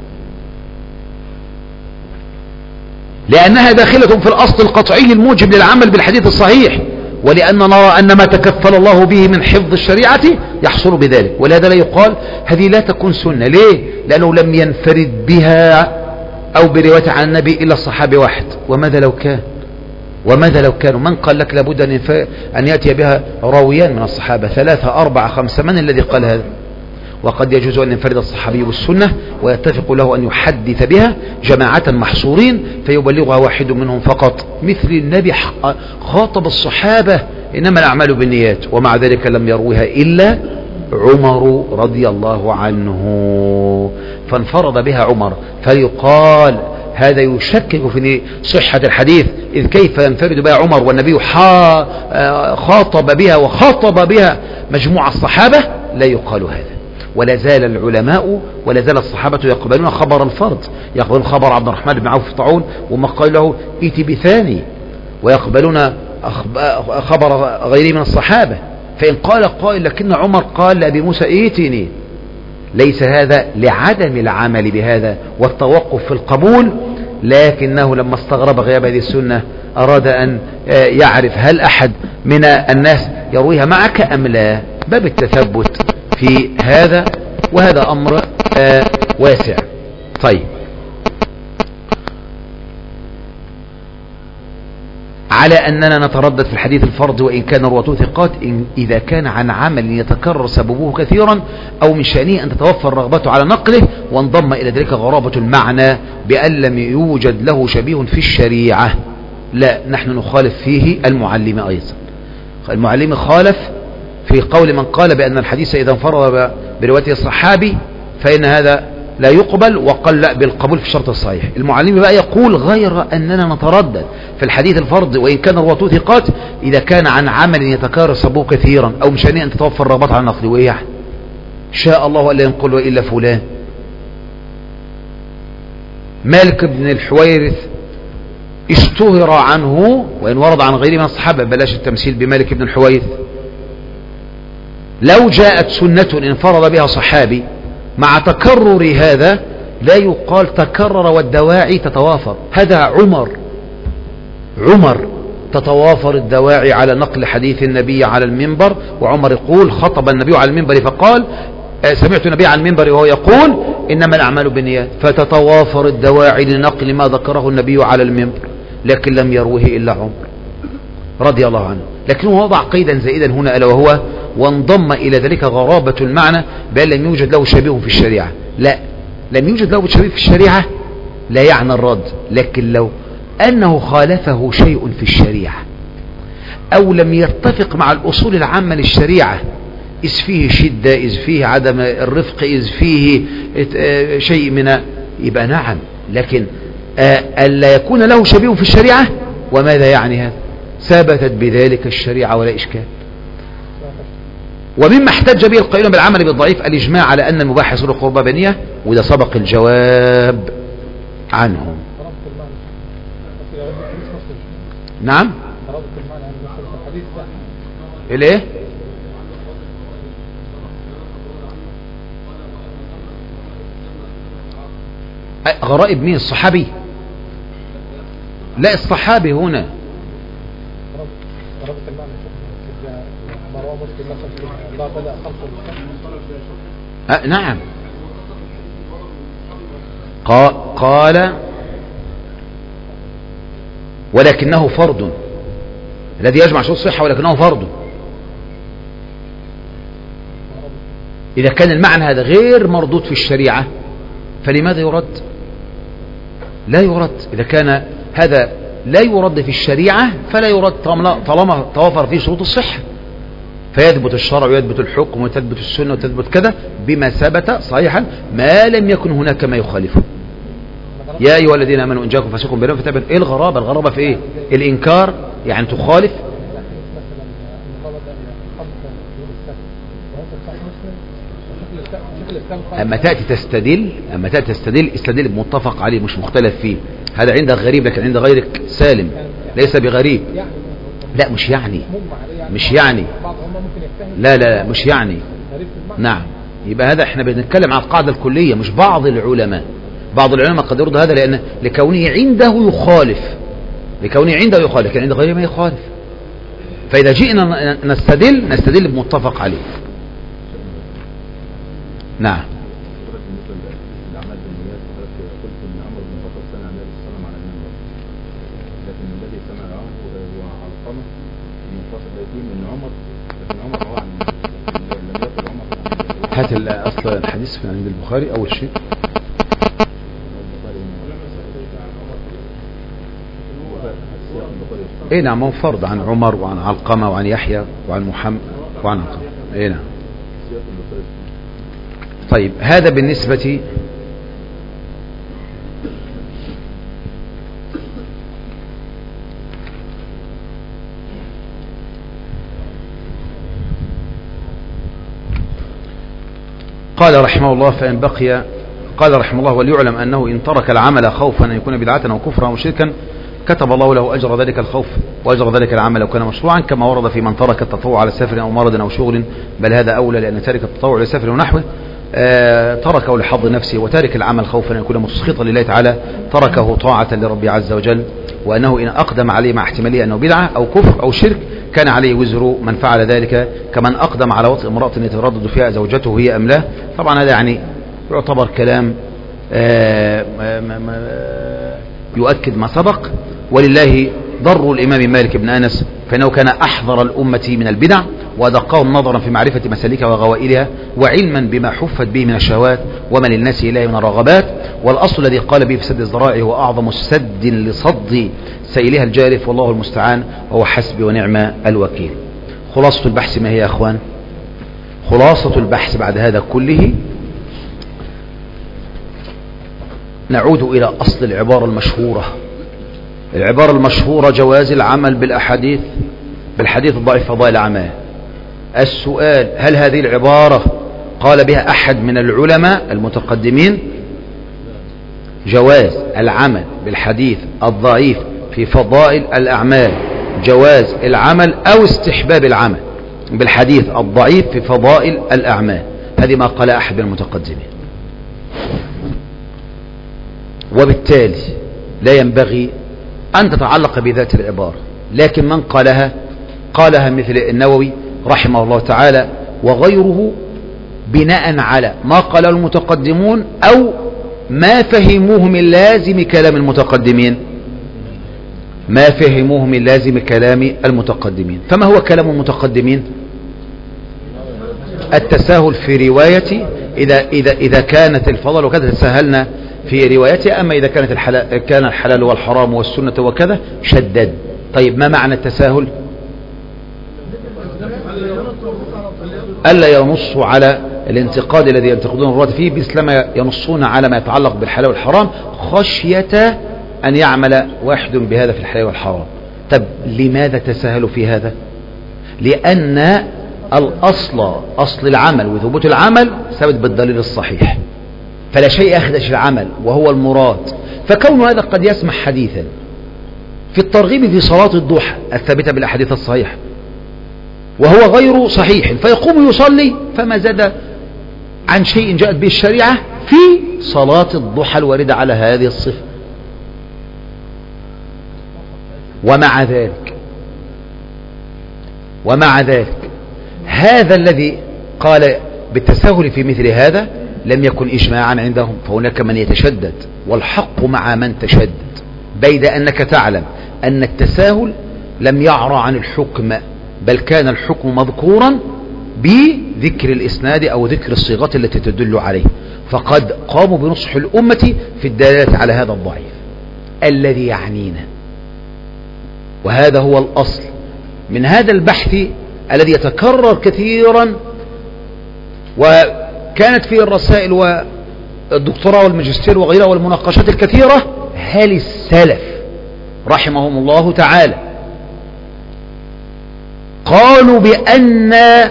لأنها داخلة في الأصل القطعي الموجب للعمل بالحديث الصحيح، ولأن نرى أن ما تكفل الله به من حفظ الشريعة يحصل بذلك. ولهذا لا يقال هذه لا تكون سنة. ليه؟ لأنه لم ينفرد بها أو برواية عن النبي إلا الصحابي واحد. وماذا لو كان وماذا لو كانوا من قال لك لابد أن, أن يأتي بها راويان من الصحابة، ثلاثة أربعة خمسة، من الذي قال هذا؟ وقد يجوز أن ينفرد الصحابي بالسنة ويتفق له أن يحدث بها جماعة محصورين فيبلغها واحد منهم فقط، مثل النبي خاطب الصحابة إنما الأعمال بالنيات، ومع ذلك لم يروها إلا عمر رضي الله عنه، فانفرد بها عمر. فيقال هذا يشكك في صحة الحديث، إذ كيف ينفرد بها عمر والنبي خاطب بها وخاطب بها مجموعة الصحابة؟ لا يقال هذا. ولا زال العلماء ولا زال الصحابة يقبلون خبر الفرد، يقبلون خبر عبد الرحمن بن عوف طاعون وما قال له ائت بثاني، ويقبلون خبر غيره من الصحابة. فإن قال قائل لكن عمر قال لأبي موسى ائتني، ليس هذا لعدم العمل بهذا والتوقف في القبول، لكنه لما استغرب غياب هذه السنة أراد أن يعرف هل أحد من الناس يرويها معك أم لا، باب التثبت في هذا، وهذا أمر آه واسع. طيب، على أننا نتردد في الحديث الفرد وإن كان رواته ثقات إن إذا كان عن عمل يتكرر سببه كثيرا أو من شأنه أن تتوفر رغبته على نقله، وانضم إلى ذلك غرابة المعنى بأن لم يوجد له شبيه في الشريعة. لا، نحن نخالف فيه المعلم أيضا. المعلم خالف في قول من قال بأن الحديث إذا انفرد بروايته الصحابي فإن هذا لا يقبل، وقال لا بالقبول في الشرط الصحيح. المعلم بقى يقول غير أننا نتردد في الحديث الفرد وإن كان رواته ثقات إذا كان عن عمل يتكرر سببه كثيرا أو مش أن تتوفر الرغبات على النقل. وإيه يعني؟ شاء الله ألا ينقل إلا فلان. مالك بن الحويرث اشتهر عنه وإن ورد عن غيره من الصحابة، بلاش التمثيل بمالك بن الحويرث. لو جاءت سنة انفرد بها صحابي مع تكرر هذا لا يقال تكرر والدواعي تتوافر. هذا عمر عمر تتوافر الدواعي على نقل حديث النبي على المنبر، وعمر يقول خطب النبي على المنبر فقال سمعت النبي على المنبر وهو يقول إنما الأعمال بالنيات، فتتوافر الدواعي لنقل ما ذكره النبي على المنبر، لكن لم يروه إلا عمر رضي الله عنه. لكنه وضع قيدا زائدا هنا ألا وهو وانضم إلى ذلك غرابة المعنى بأن لم يوجد له شبيه في الشريعة. لا، لم يوجد له شبيه في الشريعة لا يعني الرد، لكن لو أنه خالفه شيء في الشريعة أو لم يتفق مع الأصول العامة للشريعة، إذ فيه شدة، إذ فيه عدم الرفق، إذ فيه شيء من، يبقى نعم. لكن ألا يكون له شبيه في الشريعة، وماذا يعني هذا؟ ثبتت بذلك الشريعة ولا إشكال. ومما احتج به القائلون بالعمل بالضعيف الإجماع على أن المباح يصير قربة بنية، وده سبق الجواب عنهم. نعم. الايه؟ غرائب مين؟ الصحابي؟ لا، الصحابي هنا أه نعم قال ولكنه فرض الذي يجمع شروط الصحة ولكنه فرض. إذا كان المعنى هذا غير مردود في الشريعة فلماذا يرد؟ لا يرد. إذا كان هذا لا يرد في الشريعة فلا يرد طالما توفر فيه شروط الصحة، فيثبت الشرع ويثبت الحكم وتثبت السنة وتثبت كذا بما ثبت صحيحا ما لم يكن هناك ما يخالفه. يا أيها الذين آمنوا إن جاءكم فاسق بنبأ فتبين. إيه الغرابة؟ الغرابة في إيه؟ الإنكار يعني تخالف. أما تأتي تستدل أما تأتي تستدل استدل بمتفق عليه مش مختلف فيه. هذا عندك غريب لكن عند غيرك سالم، ليس بغريب. لا مش يعني مش يعني لا لا, لا مش يعني نعم. يبقى هذا احنا بنتكلم عن القاعدة الكلية مش بعض العلماء. بعض العلماء قد يرد هذا لأن لكونه عنده يخالف لكونه عنده يخالف لكن عند غيره ما يخالف. فإذا جئنا نستدل نستدل بمتفق عليه. نعم. هات أصل الحديث في عند البخاري أول شيء. ايه نعم هو فرض عن عمر وعن علقمة وعن يحيى وعن محمد وعن علقمة. ايه نعم. طيب هذا بالنسبة قال رحمه الله فإن بقي قال رحمه الله وليعلم أنه إن ترك العمل خوفا أن يكون بدعة أو كفرا أو شركا كتب الله له أجر ذلك الخوف وأجر ذلك العمل لو كان مشروعا كما ورد في من ترك التطوع على سفر أو مرض أو شغل. بل هذا أولى لأن تارك التطوع لسفر ونحوه آه تركه لحظ نفسه وتارك العمل خوفا أن يكون مسخطا لله تعالى تركه طاعة لربه عز وجل. وأنه إن أقدم عليه مع احتمالية أنه بدعة أو كفر أو شرك كان عليه وزر من فعل ذلك كمن أقدم على وطئ امرأة يتردد فيها زوجته هي أم لا. طبعا هذا يعني يعتبر كلام آه ما ما يؤكد ما سبق. ولله ضر الإمام مالك بن أنس فإنه كان أحذر الأمة من البدع وأدقهم نظرا في معرفة مسالكها وغوائلها وعلما بما حفت به من الشهوات وما للناس إليه من الرغبات. والأصل الذي قال به في سد الذرائع هو أعظم سد لصد سيلها الجارف والله المستعان وهو حسبي ونعم الوكيل. خلاصة البحث ما هي يا أخوان؟ خلاصة البحث بعد هذا كله نعود إلى أصل العبارة المشهورة. العبارة المشهورة جواز العمل بالأحاديث بالحديث الضعيف فضائل الأعمال. السؤال هل هذه العبارة قال بها أحد من العلماء المتقدمين؟ جواز العمل بالحديث الضعيف في فضائل الأعمال جواز العمل أو استحباب العمل بالحديث الضعيف في فضائل الأعمال. هذه ما قال أحد من المتقدمين. وبالتالي لا ينبغي أن تتعلق بذات العبارة لكن من قالها قالها مثل النووي رحمه الله تعالى وغيره بناء على ما قاله المتقدمون أو ما فهموه من لازم كلام المتقدمين ما فهموه من لازم كلام المتقدمين. فما هو كلام المتقدمين؟ التساهل في رواية إذا, إذا, إذا كانت الفضل وكذا تساهلنا في روايته. أما إذا كانت الحلال كان الحلال والحرام والسنة وكذا شدد. طيب ما معنى التساهل؟ ألا ينصوا على الانتقاد الذي ينتقدون الرواة فيه بسلما ينصون على ما يتعلق بالحلال والحرام خشية أن يعمل واحد بهذا في الحلال والحرام. طب لماذا تساهلوا في هذا؟ لأن الأصل أصل العمل وثبوت العمل ثابت بالدليل الصحيح فلا شيء أخدش العمل وهو المراد. فكون هذا قد يسمح حديثا في الترغيب في صلاة الضحى الثابتة بالأحاديث الصحيحة وهو غير صحيح فيقوم يصلي فما زاد عن شيء جاءت به الشريعة في صلاة الضحى الواردة على هذه الصفة. ومع ذلك ومع ذلك هذا الذي قال بالتساهل في مثل هذا لم يكن إجماعا عندهم، فهناك من يتشدد، والحق مع من تشدد، بيد أنك تعلم أن التساهل لم يعرى عن الحكم، بل كان الحكم مذكورا بذكر الإسناد أو ذكر الصيغة التي تدل عليه، فقد قاموا بنصح الأمة في الدلالة على هذا الضعيف الذي يعنينا. وهذا هو الأصل من هذا البحث الذي يتكرر كثيرا، وكانت فيه الرسائل والدكتوراه والماجستير وغيرها والمناقشات الكثيرة. هل السلف رحمهم الله تعالى قالوا بأن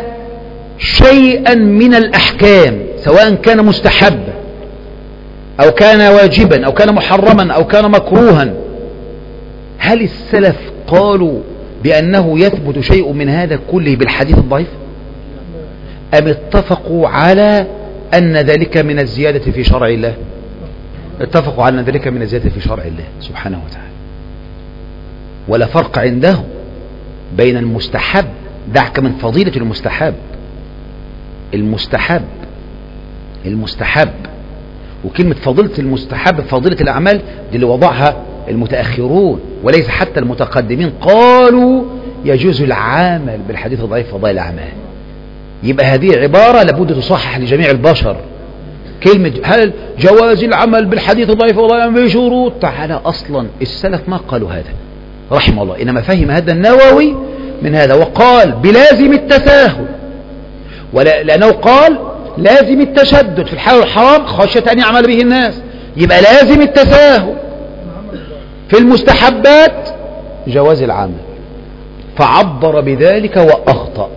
شيئا من الأحكام سواء كان مستحبا أو كان واجبا أو كان محرما أو كان مكروها، هل السلف قالوا بأنه يثبت شيء من هذا كله بالحديث الضعيف، أم اتفقوا على أن ذلك من الزيادة في شرع الله؟ اتفقوا على أن ذلك من الزيادة في شرع الله سبحانه وتعالى. ولا فرق عندهم بين المستحب، دعك من فضيلة المستحب، المستحب المستحب وكلمة فضيلة المستحب فضيلة الأعمال دي اللي وضعها المتأخرون وليس حتى المتقدمين، قالوا يجوز العمل بالحديث الضعيف فضائل الأعمال. يبقى هذه عبارة لابد تصحح لجميع البشر. كلمة هل جواز العمل بالحديث الضعيف فضائل الأعمال بشروط، تعالى أصلا السلف ما قالوا هذا رحمه الله، إنما فهم هذا النووي من هذا وقال بلازم التساهل، ولأنه قال لازم التشدد في الحلال والحرام خشية أن يعمل به الناس، يبقى لازم التساهل في المستحبات جواز العمل، فعبر بذلك وأخطأ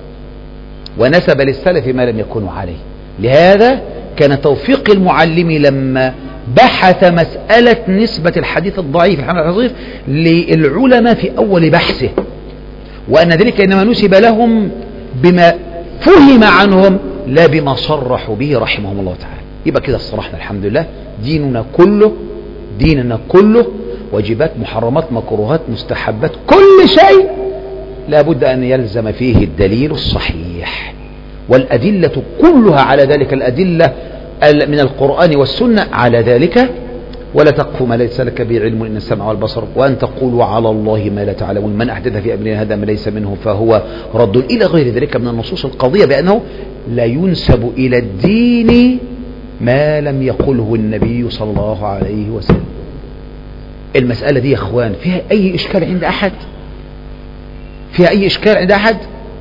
ونسب للسلف ما لم يكونوا عليه. لهذا كان توفيق المعلم لما بحث مسألة نسبة الحديث الضعيف للعلماء في أول بحثه، وأن ذلك إنما نسب لهم بما فهم عنهم لا بما صرحوا به رحمهم الله تعالى. يبقى كده الصراحة الحمد لله ديننا كله ديننا كله واجبات محرمات مكروهات مستحبات، كل شيء لابد أن يلزم فيه الدليل الصحيح، والأدلة كلها على ذلك، الأدلة من القرآن والسنة على ذلك. ولا تقف ما ليس لك به علم إن السمع والبصر وأن تقولوا على الله ما لا تعلمون من أحدث في أمرنا هذا ما ليس منه فهو رد، إلى غير ذلك من النصوص القضية بأنه لا ينسب إلى الدين ما لم يقله النبي صلى الله عليه وسلم. المسألة دي يا أخوان فيها أي إشكال عند أحد؟ فيها أي إشكال عند أحد؟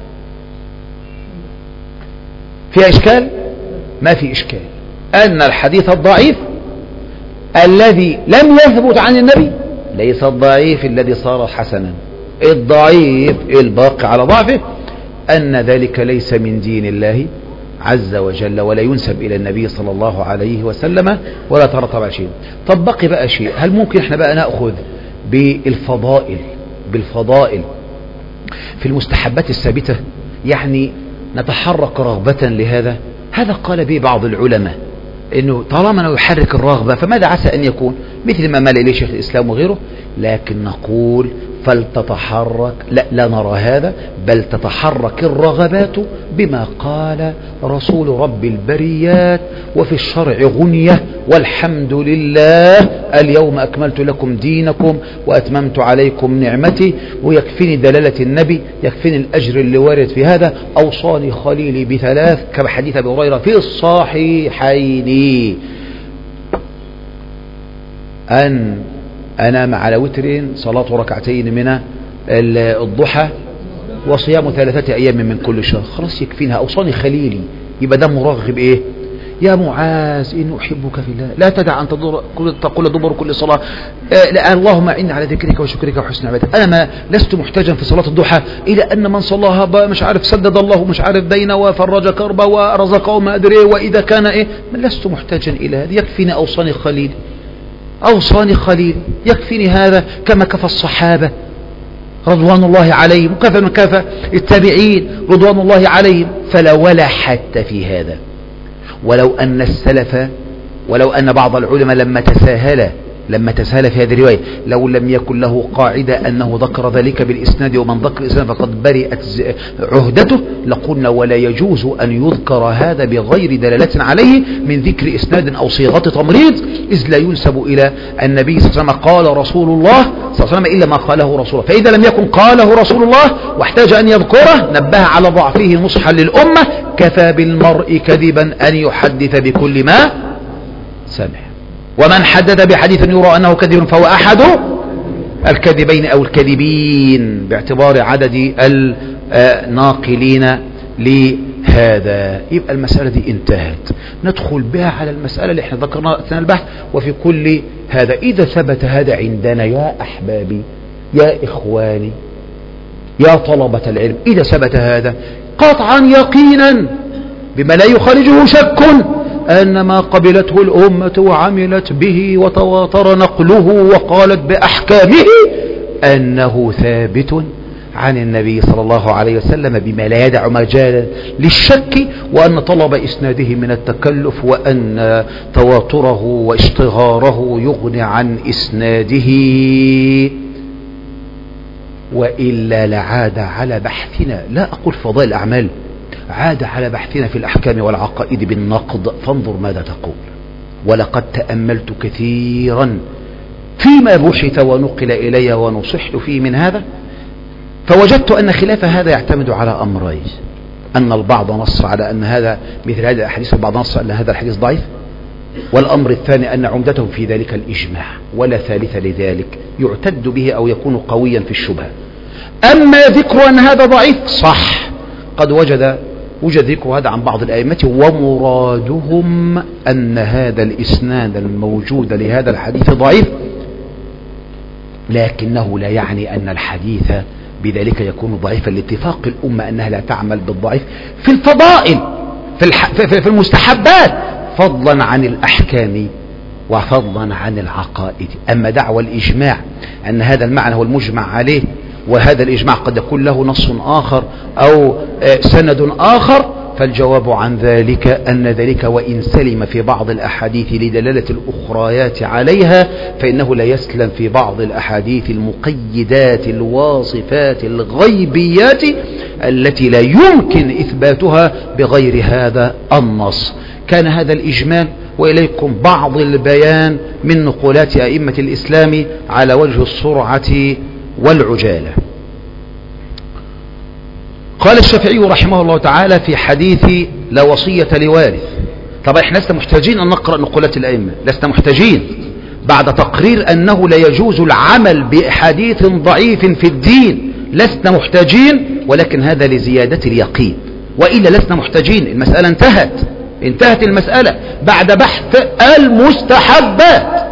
فيها إشكال؟ ما في إشكال. أن الحديث الضعيف الذي لم يثبت عن النبي ليس الضعيف الذي صار حسنا، الضعيف الباقي على ضعفه أن ذلك ليس من دين الله عز وجل ولا ينسب إلى النبي صلى الله عليه وسلم ولا ترتب على شيء. طب بقي بقى شيء، هل ممكن احنا بقى نأخذ بالفضائل بالفضائل في المستحبات الثابتة، يعني نتحرك رغبة لهذا؟ هذا قال به بعض العلماء انه طالما انه يحرك الرغبة فماذا عسى ان يكون، مثل ما مال اليه شيخ الاسلام وغيره. لكن نقول فلتتحرك، لا لا نرى هذا، بل تتحرك الرغبات بما قال رسول رب البريات وفي الشرع غنية، والحمد لله اليوم أكملت لكم دينكم وأتممت عليكم نعمتي، ويكفيني دلالة النبي، يكفيني الأجر اللي وارد في هذا. أوصاني خليلي بثلاث كما حديث أبي هريرة في الصحيحين، أن أنام على وتر صلاة ركعتين من الضحى وصيام ثلاثة أيام من كل شهر، خلاص يكفينها. أوصاني خليلي، يبقى ده مرغب إيه؟ يا معاذ إن أحبك في الله لا تدع أن تقول دبر كل صلاة آه اللهم إني على ذكرك وشكرك وحسن عبادتك. أنا ما لست محتاجا في صلاة الضحى إلى أن من صلاها مش عارف سدد الله مش عارف دينه وفرج كربه ورزقه ما أدري وإذا كان إيه، لست محتاجا إلى هذا، يكفيني أوصاني خليلي أوصاني خليل، يكفيني هذا كما كفى الصحابة رضوان الله عليهم وكفى من كفى التابعين رضوان الله عليهم. فلا ولا حتى في هذا، ولو أن السلف ولو أن بعض العلماء لما تساهل لما تسهل في هذه الرواية لو لم يكن له قاعدة أنه ذكر ذلك بالإسناد ومن ذكر الإسناد فقد برئت عهدته لقلنا ولا يجوز أن يذكر هذا بغير دلالة عليه من ذكر إسناد أو صيغة تمريض إذ لا ينسب إلى النبي صلى الله عليه وسلم قال رسول الله صلى الله عليه وسلم إلا ما قاله رسول الله. فإذا لم يكن قاله رسول الله واحتاج أن يذكره نبه على ضعفه نصحا للأمة كفى بالمرء كذبا أن يحدث بكل ما سمع ومن حدث بحديث يرى أنه كذب فهو أحد الكذبين أو الكذبين باعتبار عدد الناقلين لهذا. يبقى المسألة دي انتهت. ندخل بها على المسألة اللي احنا ذكرناها أثناء البحث. وفي كل هذا إذا ثبت هذا عندنا يا أحبابي يا إخواني يا طلبة العلم إذا ثبت هذا قطعا يقينا بما لا يخرجه شك أن ما قبلته الأمة وعملت به وتواتر نقله وقالت بأحكامه أنه ثابت عن النبي صلى الله عليه وسلم بما لا يدع مجالا للشك وأن طلب إسناده من التكلف وأن تواتره واشتغاره يغني عن إسناده وإلا لعاد على بحثنا لا أقول فضائل الأعمال عاد على بحثنا في الأحكام والعقائد بالنقد فانظر ماذا تقول. ولقد تأملت كثيرا فيما بحث ونقل إلي ونصحت فيه من هذا فوجدت أن خلاف هذا يعتمد على أمرين أن البعض نص على أن هذا مثل هذا الأحاديث والبعض نص أن هذا الحديث ضعيف والأمر الثاني أن عمدته في ذلك الإجماع ولا ثالث لذلك يعتد به أو يكون قويا في الشبهة. أما ذكر أن هذا ضعيف صح قد وجد وجد ذكر هذا عن بعض الأئمة ومرادهم أن هذا الإسناد الموجود لهذا الحديث ضعيف لكنه لا يعني أن الحديث بذلك يكون ضعيفا لاتفاق الأمة أنها لا تعمل بالضعيف في الفضائل في, الح... في المستحبات فضلا عن الأحكام وفضلا عن العقائد. أما دعوى الإجماع أن هذا المعنى هو المجمع عليه وهذا الإجماع قد يكون له نص آخر أو سند آخر فالجواب عن ذلك أن ذلك وإن سلم في بعض الأحاديث لدلالة الأخريات عليها فإنه لا يسلم في بعض الأحاديث المقيدات الواصفات الغيبيات التي لا يمكن إثباتها بغير هذا النص. كان هذا الإجمال وإليكم بعض البيان من نقولات أئمة الإسلام على وجه السرعة والعجالة. قال الشافعي رحمه الله تعالى في حديث لا وصية لوارث. طبعا احنا لسنا محتاجين أن نقرأ نقولات الأئمة لسنا محتاجين بعد تقرير أنه لا يجوز العمل بحديث ضعيف في الدين لسنا محتاجين ولكن هذا لزيادة اليقين وإلا لسنا محتاجين. المسألة انتهت انتهت المسألة بعد بحث المستحبات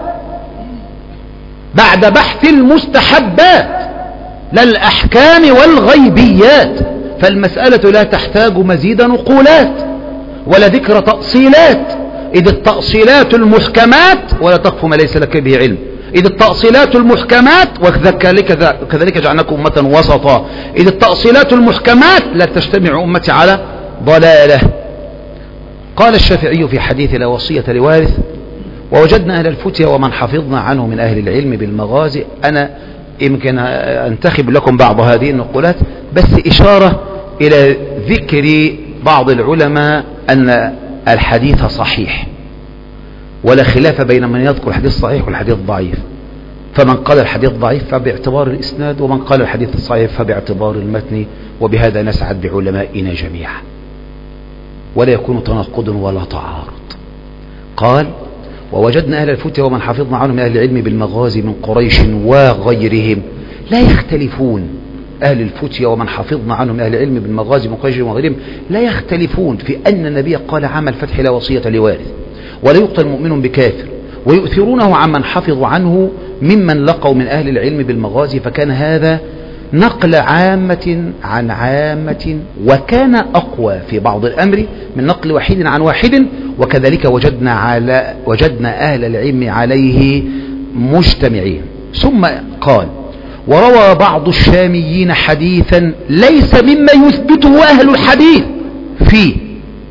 بعد بحث المستحبات لا الأحكام والغيبيات فالمسألة لا تحتاج مزيد نقولات ولا ذكر تأصيلات إذ التأصيلات المحكمات ولا تقف ما ليس لك به علم إذ التأصيلات المحكمات وكذلك جعلناكم أمة وسطا إذ التأصيلات المحكمات لا تجتمع أمتي على ضلالة. قال الشافعي في حديث لا وصية لوارث ووجدنا أهل الفتيا ومن حفظنا عنه من أهل العلم بالمغازي. أنا يمكن أنتخب لكم بعض هذه النقولات بس إشارة إلى ذكر بعض العلماء أن الحديث صحيح ولا خلاف بين من يذكر الحديث صحيح والحديث ضعيف فمن قال الحديث ضعيف فباعتبار الإسناد ومن قال الحديث صحيح فباعتبار المتن وبهذا نسعد بعلمائنا جميعا ولا يكون تناقض ولا تعارض. قال ووجدنا أهل الفتيا ومن حفظنا عنهم من أهل العلم بالمغازي من قريش وغيرهم لا يختلفون. أهل الفتيا ومن حفظنا عنهم من أهل العلم بالمغازي من قريش وغيرهم لا يختلفون في أن النبي قال عام الفتح لا وصية لوارث ولا يقتل مؤمن بكافر ويؤثرونه عمن حفظوا عنه ممن لقوا من أهل العلم بالمغازي فكان هذا نقل عامة عن عامة وكان أقوى في بعض الأمر من نقل واحد عن واحد وكذلك وجدنا على وجدنا أهل العلم عليه مجتمعين. ثم قال وروى بعض الشاميين حديثا ليس مما يثبته أهل الحديث فيه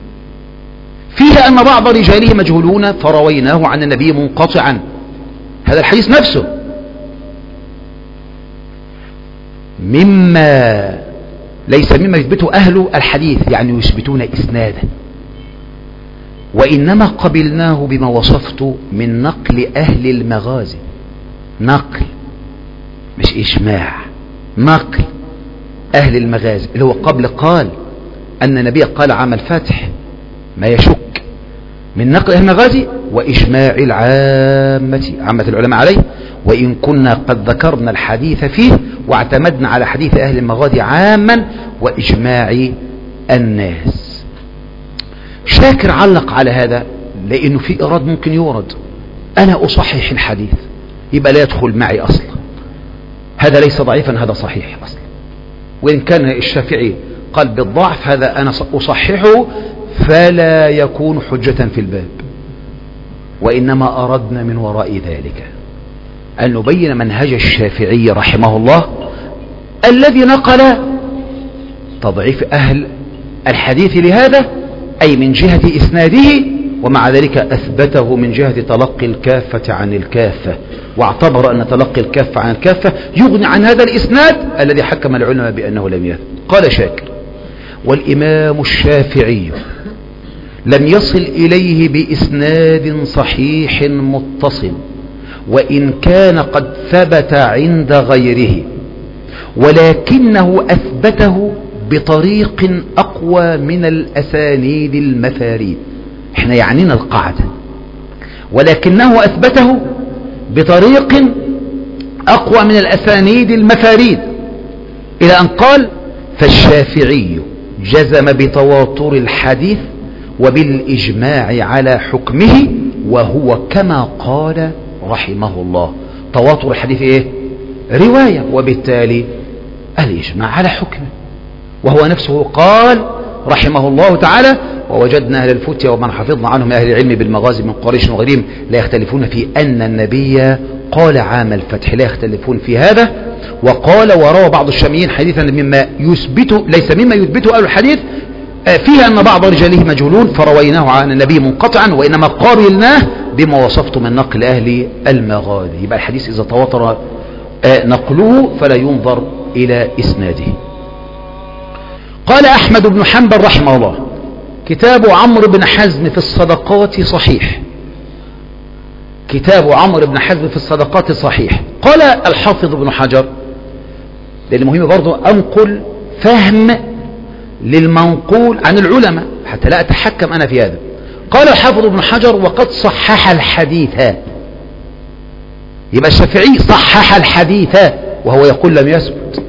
فيه أن بعض رجاله مجهولون فرويناه عن النبي منقطعا. هذا الحديث نفسه مما ليس مما يثبته أهل الحديث، يعني يثبتون إسنادا، وإنما قبلناه بما وصفت من نقل أهل المغازي، نقل مش إجماع، نقل أهل المغازي اللي هو قبل قال أن النبي قال عام الفتح ما يشك، من نقل أهل المغازي وإجماع العامة عامة العلماء عليه، وإن كنا قد ذكرنا الحديث فيه واعتمدنا على حديث أهل المغازي عاما وإجماع الناس. شاكر علق على هذا لأنه في إراد ممكن يورد، أنا أصحح الحديث يبقى لا يدخل معي أصلا، هذا ليس ضعيفا، هذا صحيح أصلا، وإن كان الشافعي قال بالضعف هذا أنا أصححه فلا يكون حجة في الباب، وإنما أردنا من وراء ذلك أن نبين منهج الشافعي رحمه الله الذي نقل تضعيف أهل الحديث لهذا، أي من جهة إسناده، ومع ذلك أثبته من جهة تلقي الكافة عن الكافة، واعتبر أن تلقي الكافة عن الكافة يغني عن هذا الإسناد الذي حكم العلماء بأنه لم يثبت. قال شاكر: والإمام الشافعي لم يصل إليه بإسناد صحيح متصل، وإن كان قد ثبت عند غيره، ولكنه أثبته بطريق أقوى من الأسانيد المفاريد. احنا يعنينا القاعدة، ولكنه أثبته بطريق أقوى من الأسانيد المفاريد، إلى أن قال: فالشافعي جزم بتواتر الحديث وبالإجماع على حكمه، وهو كما قال رحمه الله. تواتر الحديث ايه؟ رواية، وبالتالي الإجماع على حكمه، وهو نفسه قال رحمه الله تعالى: ووجدنا أهل الفتية ومن حفظنا عنهم أهل العلم بالمغازي من قريش وغيرهم لا يختلفون في أن النبي قال عام الفتح، لا يختلفون في هذا. وقال: وروى بعض الشاميين حديثا مما يثبته ليس مما يثبته أهل الحديث فيه أن بعض رجاله مجهولون، فرويناه عن النبي منقطعا، وإنما قارناه بما وصفت من نقل أهل المغازي. يبقى الحديث إذا تواتر نقله فلا ينظر إلى إسناده. قال أحمد بن حنبل رحمه الله: كتاب عمرو بن حزم في الصدقات صحيح. كتاب عمرو بن حزم في الصدقات صحيح. قال الحافظ ابن حجر، لأن مهم برضو أنقل فهم للمنقول عن العلماء حتى لا أتحكم أنا في هذا. قال الحافظ ابن حجر: وقد صحح الحديث. يبقى الشافعي صحح الحديث وهو يقول لم يثبت.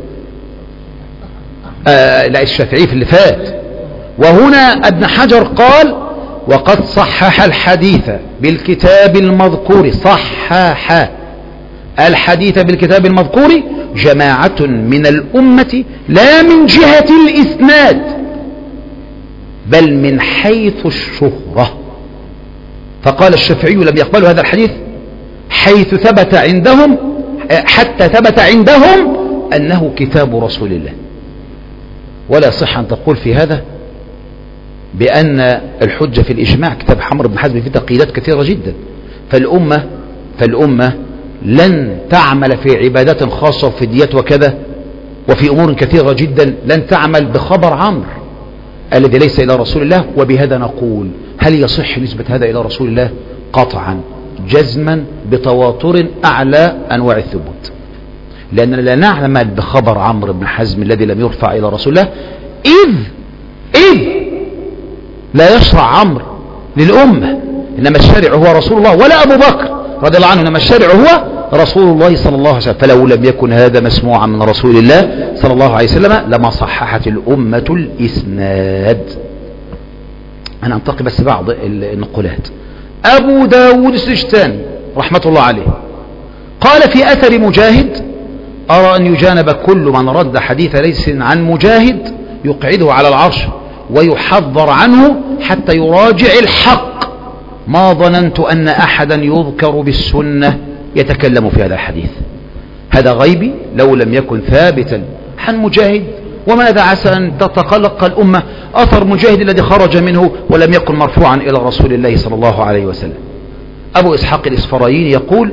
آه لا، الشافعي في اللي فات، وهنا ابن حجر قال: وقد صحح الحديث بالكتاب المذكور. صحح الحديث بالكتاب المذكور جماعة من الأمة لا من جهة الإسناد بل من حيث الشهرة. فقال الشافعي: لم يقبلوا هذا الحديث حيث ثبت عندهم حتى ثبت عندهم أنه كتاب رسول الله. ولا صح أن تقول في هذا بأن الحجة في الإجماع. كتاب عمرو بن حزم فيه تقييدات كثيرة جدا، فالأمة فالأمة لن تعمل في عبادات خاصة وفي ديات وكذا وفي أمور كثيرة جدا لن تعمل بخبر عمرو الذي ليس إلى رسول الله. وبهذا نقول: هل يصح نسبة هذا إلى رسول الله؟ قطعا جزما بتواتر أعلى أنواع الثبوت، لأننا لا نعمل بخبر عمرو بن حزم الذي لم يرفع إلى رسول الله، إذ إذ لا يشرع عمرو للأمة، إنما الشارع هو رسول الله، ولا أبو بكر رضي الله عنه، إنما الشارع هو رسول الله صلى الله عليه وسلم. فلو لم يكن هذا مسموعا من رسول الله صلى الله عليه وسلم لما صححت الأمة الإسناد. أنا أنتقي بس بعض النقولات. أبو داود السجستاني رحمة الله عليه قال في أثر مجاهد: أرى أن يجانب كل من رد حديث ليس عن مجاهد يقعده على العرش ويحذر عنه حتى يراجع الحق. ما ظننت أن أحدا يذكر بالسنة يتكلم في هذا الحديث. هذا غيبي لو لم يكن ثابتا عن مجاهد. وماذا عسى أن تتقلق الأمة أثر مجاهد الذي خرج منه ولم يكن مرفوعا إلى رسول الله صلى الله عليه وسلم. أبو إسحاق الإسفرايني يقول: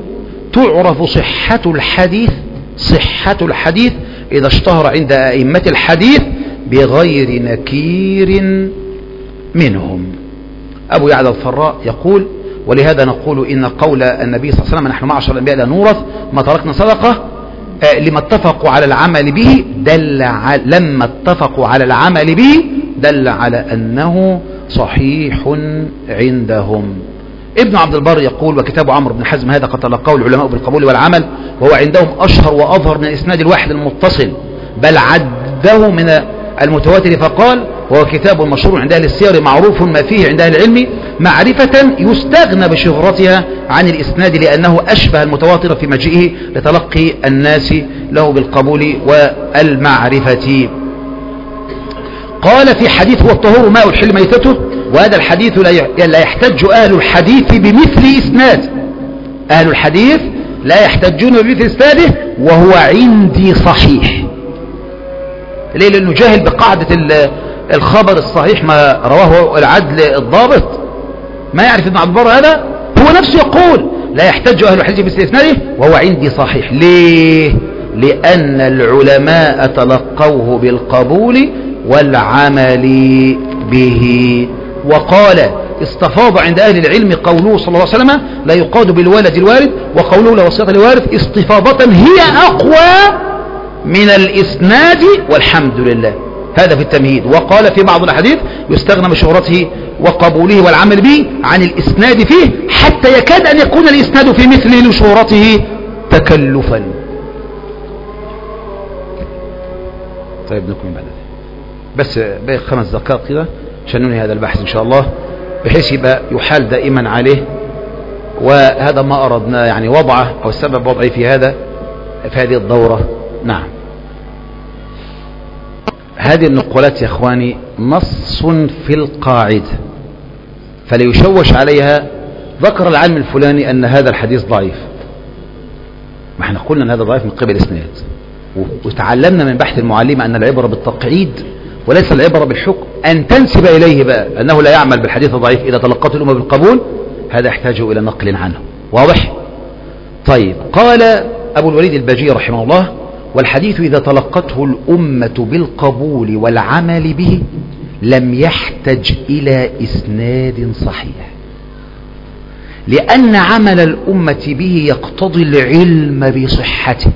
تعرف صحة الحديث صحة الحديث إذا اشتهر عند أئمة الحديث بغير نكير منهم. أبو يعلى الفراء يقول: ولهذا نقول إن قول النبي صلى الله عليه وسلم: نحن معشر الأنبياء لا نورث ما تركنا صدقة، لما اتفقوا على العمل به دل على لما اتفقوا على العمل به دل على أنه صحيح عندهم. ابن عبد البر يقول: وكتاب عمرو بن حزم هذا قد تلقاه العلماء بالقبول والعمل، وهو عندهم أشهر وأظهر من الإسناد الواحد المتصل، بل عده من المتواتر فقال: وهو كتاب مشهور عند أهل السير معروف ما فيه عند أهل العلم معرفة يستغنى بشهرتها عن الإسناد لأنه أشبه المتواتر في مجيئه لتلقي الناس له بالقبول والمعرفة. قال في حديث: هو الطهور ماء الحل ميتته، وهذا الحديث لا يحتج أهل الحديث بمثل إسناد أهل الحديث لا يحتجون بمثل إسناده، وهو عندي صحيح. ليه؟ لأنه جاهل بقاعدة الخبر الصحيح ما رواه العدل الضابط، ما يعرف ابن عبد البر هذا. هو نفسه يقول: لا يحتج أهل الحديث بمثل إسناده وهو عندي صحيح. ليه؟ لأن العلماء تلقوه بالقبول والعمل به. وقال: استفاض عند أهل العلم قوله صلى الله عليه وسلم: لا يقاد بالولد الوارد، وقوله لا وصية لوارث، استفاضة هي أقوى من الإسناد والحمد لله. هذا في التمهيد. وقال في بعض الأحاديث: يستغنى بشهرته وقبوله والعمل به عن الإسناد فيه، حتى يكاد أن يكون الإسناد في مثله لشهرته تكلفا. طيب نكمل بعد ذلك، بس باقي خمس دقائق كده عشان ننهي هذا البحث إن شاء الله، بحيث يبقى يحال دائما عليه. وهذا ما أردنا يعني وضعه أو السبب وضعي في هذا في هذه الدورة. نعم، هذه النقولات يا اخواني نص في القاعدة فليشوش عليها. ذكر العالم الفلاني ان هذا الحديث ضعيف، ما احنا قلنا ان هذا ضعيف من قبل اسناد، وتعلمنا من بحث المعلم ان العبرة بالتقعيد وليس العبرة بالحكم. ان تنسب اليه بقى انه لا يعمل بالحديث الضعيف اذا تلقته الامة بالقبول، هذا يحتاج الى نقل عنه. واضح؟ طيب، قال ابو الوليد الباجي رحمه الله: والحديث إذا تلقته الأمة بالقبول والعمل به لم يحتج إلى إسناد صحيح، لأن عمل الأمة به يقتضي العلم بصحته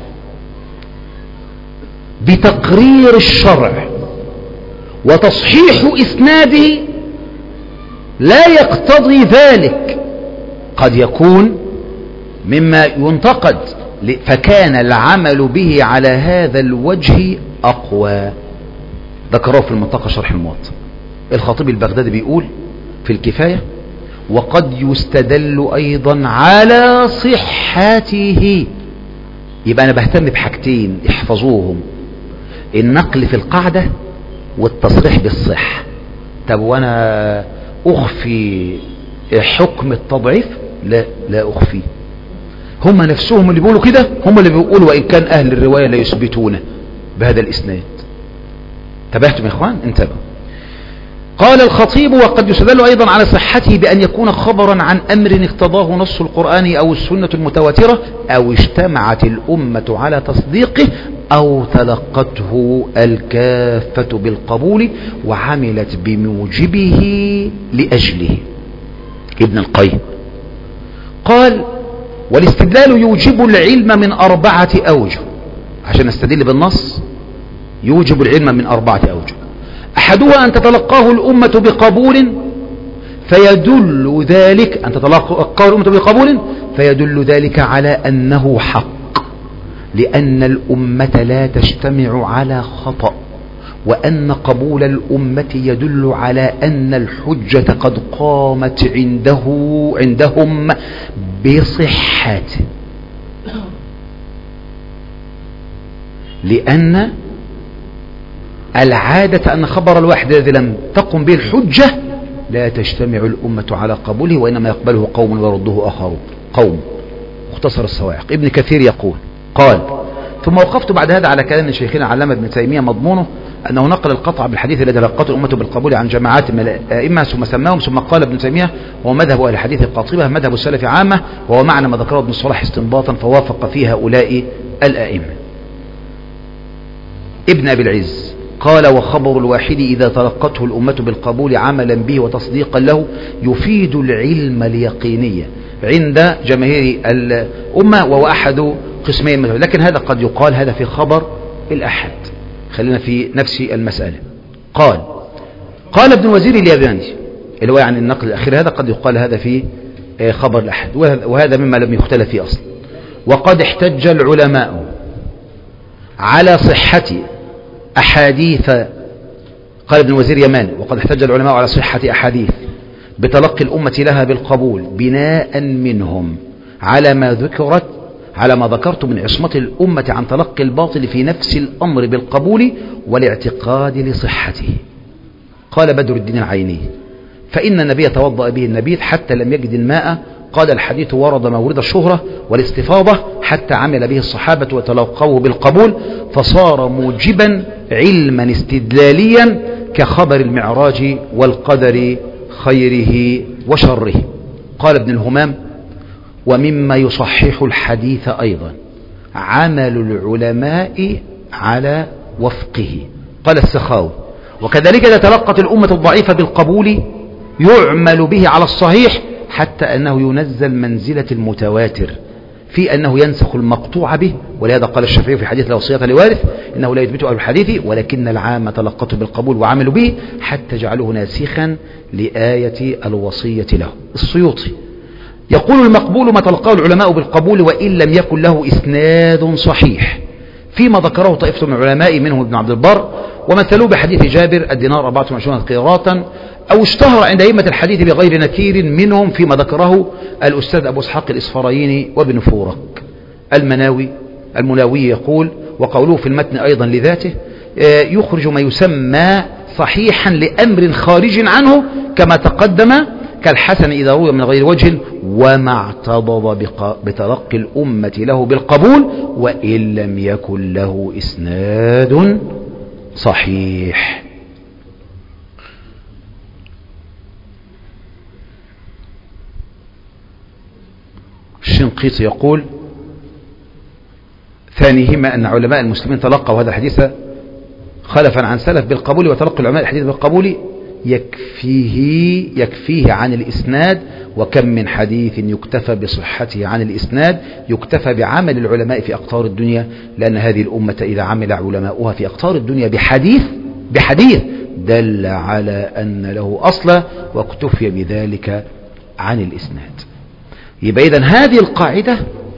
بتقرير الشرع، وتصحيح إسناده لا يقتضي ذلك، قد يكون مما ينتقد، فكان العمل به على هذا الوجه أقوى. ذكره في المنطقة شرح الموطأ. الخطيب البغدادي بيقول في الكفاية: وقد يستدل أيضا على صحته. يبقى أنا بهتم بحاجتين احفظوهم: النقل في القاعدة والتصريح بالصحة. طب وأنا أخفي حكم التضعيف؟ لا لا أخفيه. هم نفسهم اللي بيقولوا كده، هم اللي بيقولوا وإن كان أهل الرواية لا يثبتونه بهذا الإسناد. انتبهتم يا إخوان؟ انتبهوا. قال الخطيب: وقد يستدل أيضا على صحته بأن يكون خبرا عن أمر اقتضاه نص القرآن أو السنة المتواترة، أو اجتمعت الأمة على تصديقه، أو تلقته الكافة بالقبول وعملت بموجبه لأجله. ابن القيم قال: والاستدلال يوجب العلم من أربعة أوجه. عشان نستدل بالنص يوجب العلم من أربعة أوجه. أحدها أن تتلقاه الأمة بقبول فيدل ذلك أن تتلقاه الأمة بقبول فيدل ذلك على أنه حق، لأن الأمة لا تجتمع على خطأ، وأن قبول الأمة يدل على أن الحجة قد قامت عنده عندهم بصحته، لأن العادة أن خبر الواحد الذي لم تقم به الحجة لا تجتمع الأمة على قبوله، وإنما يقبله قوم ويرده آخرون. قوم. مختصر الصواعق. ابن كثير يقول: قال: ثم وقفت بعد هذا على كلام شيخنا علامة ابن تيمية مضمونه أنه نقل القطع بالحديث الذي تلقته الأمة بالقبول عن جماعات من الأئمة ثم سماهم، ثم قال ابن تيمية هو مذهب أهل الحديث القاطبة مذهب السلف عامة، وهو معنى ما ذكره ابن الصلاح استنباطا فوافق فيه هؤلاء الأئمة. ابن أبي العز قال وخبر الواحد إذا تلقته الأمة بالقبول عملا به وتصديقا له يفيد العلم اليقينية عند جماهير الأمة، وهو أحد قسمين منه. لكن هذا قد يقال هذا في خبر الأحد، خلينا في نفس المسألة. قال قال ابن وزير الياباني اللي هو يعني النقل الأخير، هذا قد يقال هذا في خبر الأحد، وهذا مما لم يختلف فيه أصلا. وقد احتج العلماء على صحة أحاديث، قال ابن وزير يمان وقد احتج العلماء على صحة أحاديث بتلقي الأمة لها بالقبول بناء منهم على ما ذكرت على ما ذكرت من عصمة الأمة عن تلقي الباطل في نفس الأمر بالقبول والاعتقاد لصحته. قال بدر الدين العيني فإن النبي توضأ به النبيذ حتى لم يجد الماء، قال الحديث ورد مورد الشهرة والاستفاضة حتى عمل به الصحابة وتلقوه بالقبول فصار موجبا علما استدلاليا كخبر المعراج والقدر خيره وشره. قال ابن الهمام ومما يصحح الحديث أيضا عمل العلماء على وفقه. قال السخاوي وكذلك إذا تلقت الأمة الضعيفة بالقبول يعمل به على الصحيح حتى أنه ينزل منزلة المتواتر في أنه ينسخ المقطوع به، ولهذا قال الشافعي في حديث لا وصية لوارث إنه لا يثبت أهل الحديث ولكن العامة تلقته بالقبول وعملوا به حتى جعلوه ناسخا لآية الوصية له. السيوطي يقول المقبول ما تلقاه العلماء بالقبول وإن لم يكن له إسناد صحيح، فيما ذكره طائفة من العلماء منهم ابن عبد البر ومثلوا بحديث جابر الدينار أربعة وعشرين قيراطا، أو اشتهر عند أئمة الحديث بغير نكير منهم فيما ذكره الأستاذ أبو اسحاق الإصفرايني وابن فورك. المناوي المناوي يقول وقوله في المتن أيضا لذاته يخرج ما يسمى صحيحا لأمر خارج عنه كما تقدم كالحسن إذا روي من غير وجه وما اعتضض بتلقي الأمة له بالقبول وإن لم يكن له إسناد صحيح. الشنقيطي يقول ثانيهما أن علماء المسلمين تلقوا هذا الحديث خلفا عن سلف بالقبول، وتلقي العلماء الحديث بالقبول يكفيه يكفيه عن الإسناد، وكم من حديث يكتفى بصحته عن الإسناد يكتفى بعمل العلماء في أقطار الدنيا، لأن هذه الأمة إذا عمل علماؤها في أقطار الدنيا بحديث بحديث دل على أن له أصلا واكتفي بذلك عن الإسناد. يبقى إذن هذه القاعدة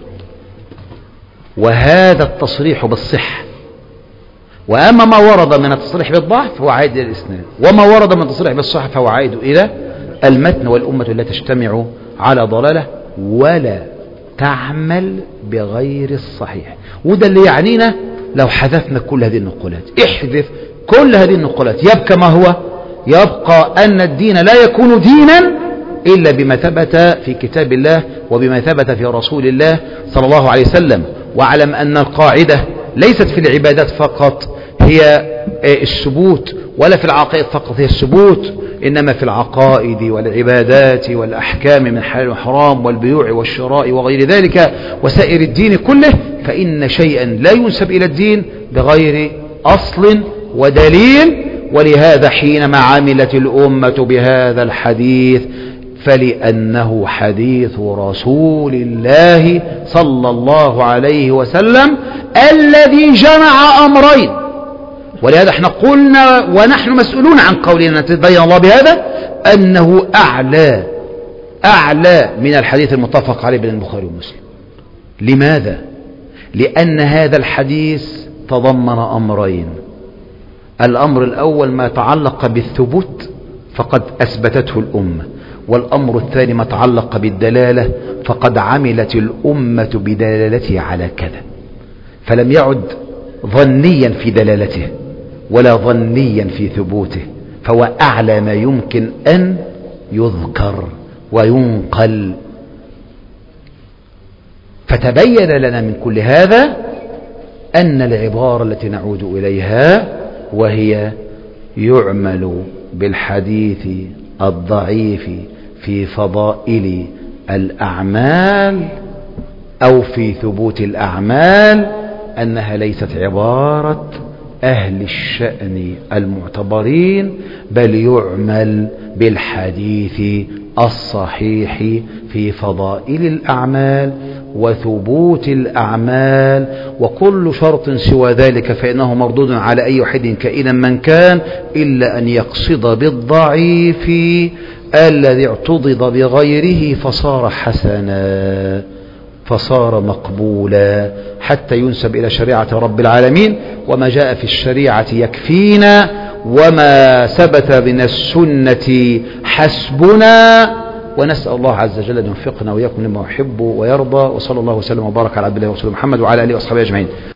وهذا التصريح بالصحة، وأما ما ورد من التصريح بالضعف فهو عائد إلى الإسناد، وما ورد من التصريح بالصحة فهو عائد إلى المتن، والأمة لا تجتمع على ضلالة ولا تعمل بغير الصحيح. وده اللي يعنينا لو حذفنا كل هذه النقولات، احذف كل هذه النقولات يبقى ما هو؟ يبقى أن الدين لا يكون دينا إلا بما ثبت في كتاب الله وبما ثبت في رسول الله صلى الله عليه وسلم. واعلم أن القاعدة ليست في العبادات فقط هي الثبوت، ولا في العقائد فقط هي الثبوت، إنما في العقائد والعبادات والأحكام من حلال وحرام والبيوع والشراء وغير ذلك وسائر الدين كله، فإن شيئا لا ينسب إلى الدين بغير أصل ودليل. ولهذا حينما عملت الأمة بهذا الحديث فلأنه حديث رسول الله صلى الله عليه وسلم الذي جمع أمرين. ولهذا احنا قلنا ونحن مسؤولون عن قولنا تبين الله بهذا أنه أعلى أعلى من الحديث المتفق عليه بين البخاري ومسلم. لماذا؟ لأن هذا الحديث تضمن أمرين. الأمر الأول ما تعلق بالثبوت فقد أثبتته الأمة، والأمر الثاني ما تعلق بالدلالة فقد عملت الأمة بدلالته على كذا، فلم يعد ظنيا في دلالته ولا ظنيا في ثبوته، فهو أعلى ما يمكن أن يذكر وينقل. فتبين لنا من كل هذا أن العبارة التي نعود إليها وهي يعمل بالحديث الضعيف في فضائل الأعمال أو في ثبوت الأعمال، أنها ليست عبارة أهل الشأن المعتبرين، بل يعمل بالحديث الصحيح في فضائل الأعمال وثبوت الأعمال، وكل شرط سوى ذلك فإنه مردود على أي واحد كائنا من كان، إلا أن يقصد بالضعيف الذي اعتضد بغيره فصار حسنا، فصار مقبولا، حتى ينسب إلى شريعة رب العالمين. وما جاء في الشريعة يكفينا، وما ثبت من السنة حسبنا. ونسأل الله عز وجل أن يوفقنا وإياكم لما يحب ويرضى، وصلى الله وسلم وبارك على عبد الله ورسوله محمد وعلى آله وأصحابه أجمعين.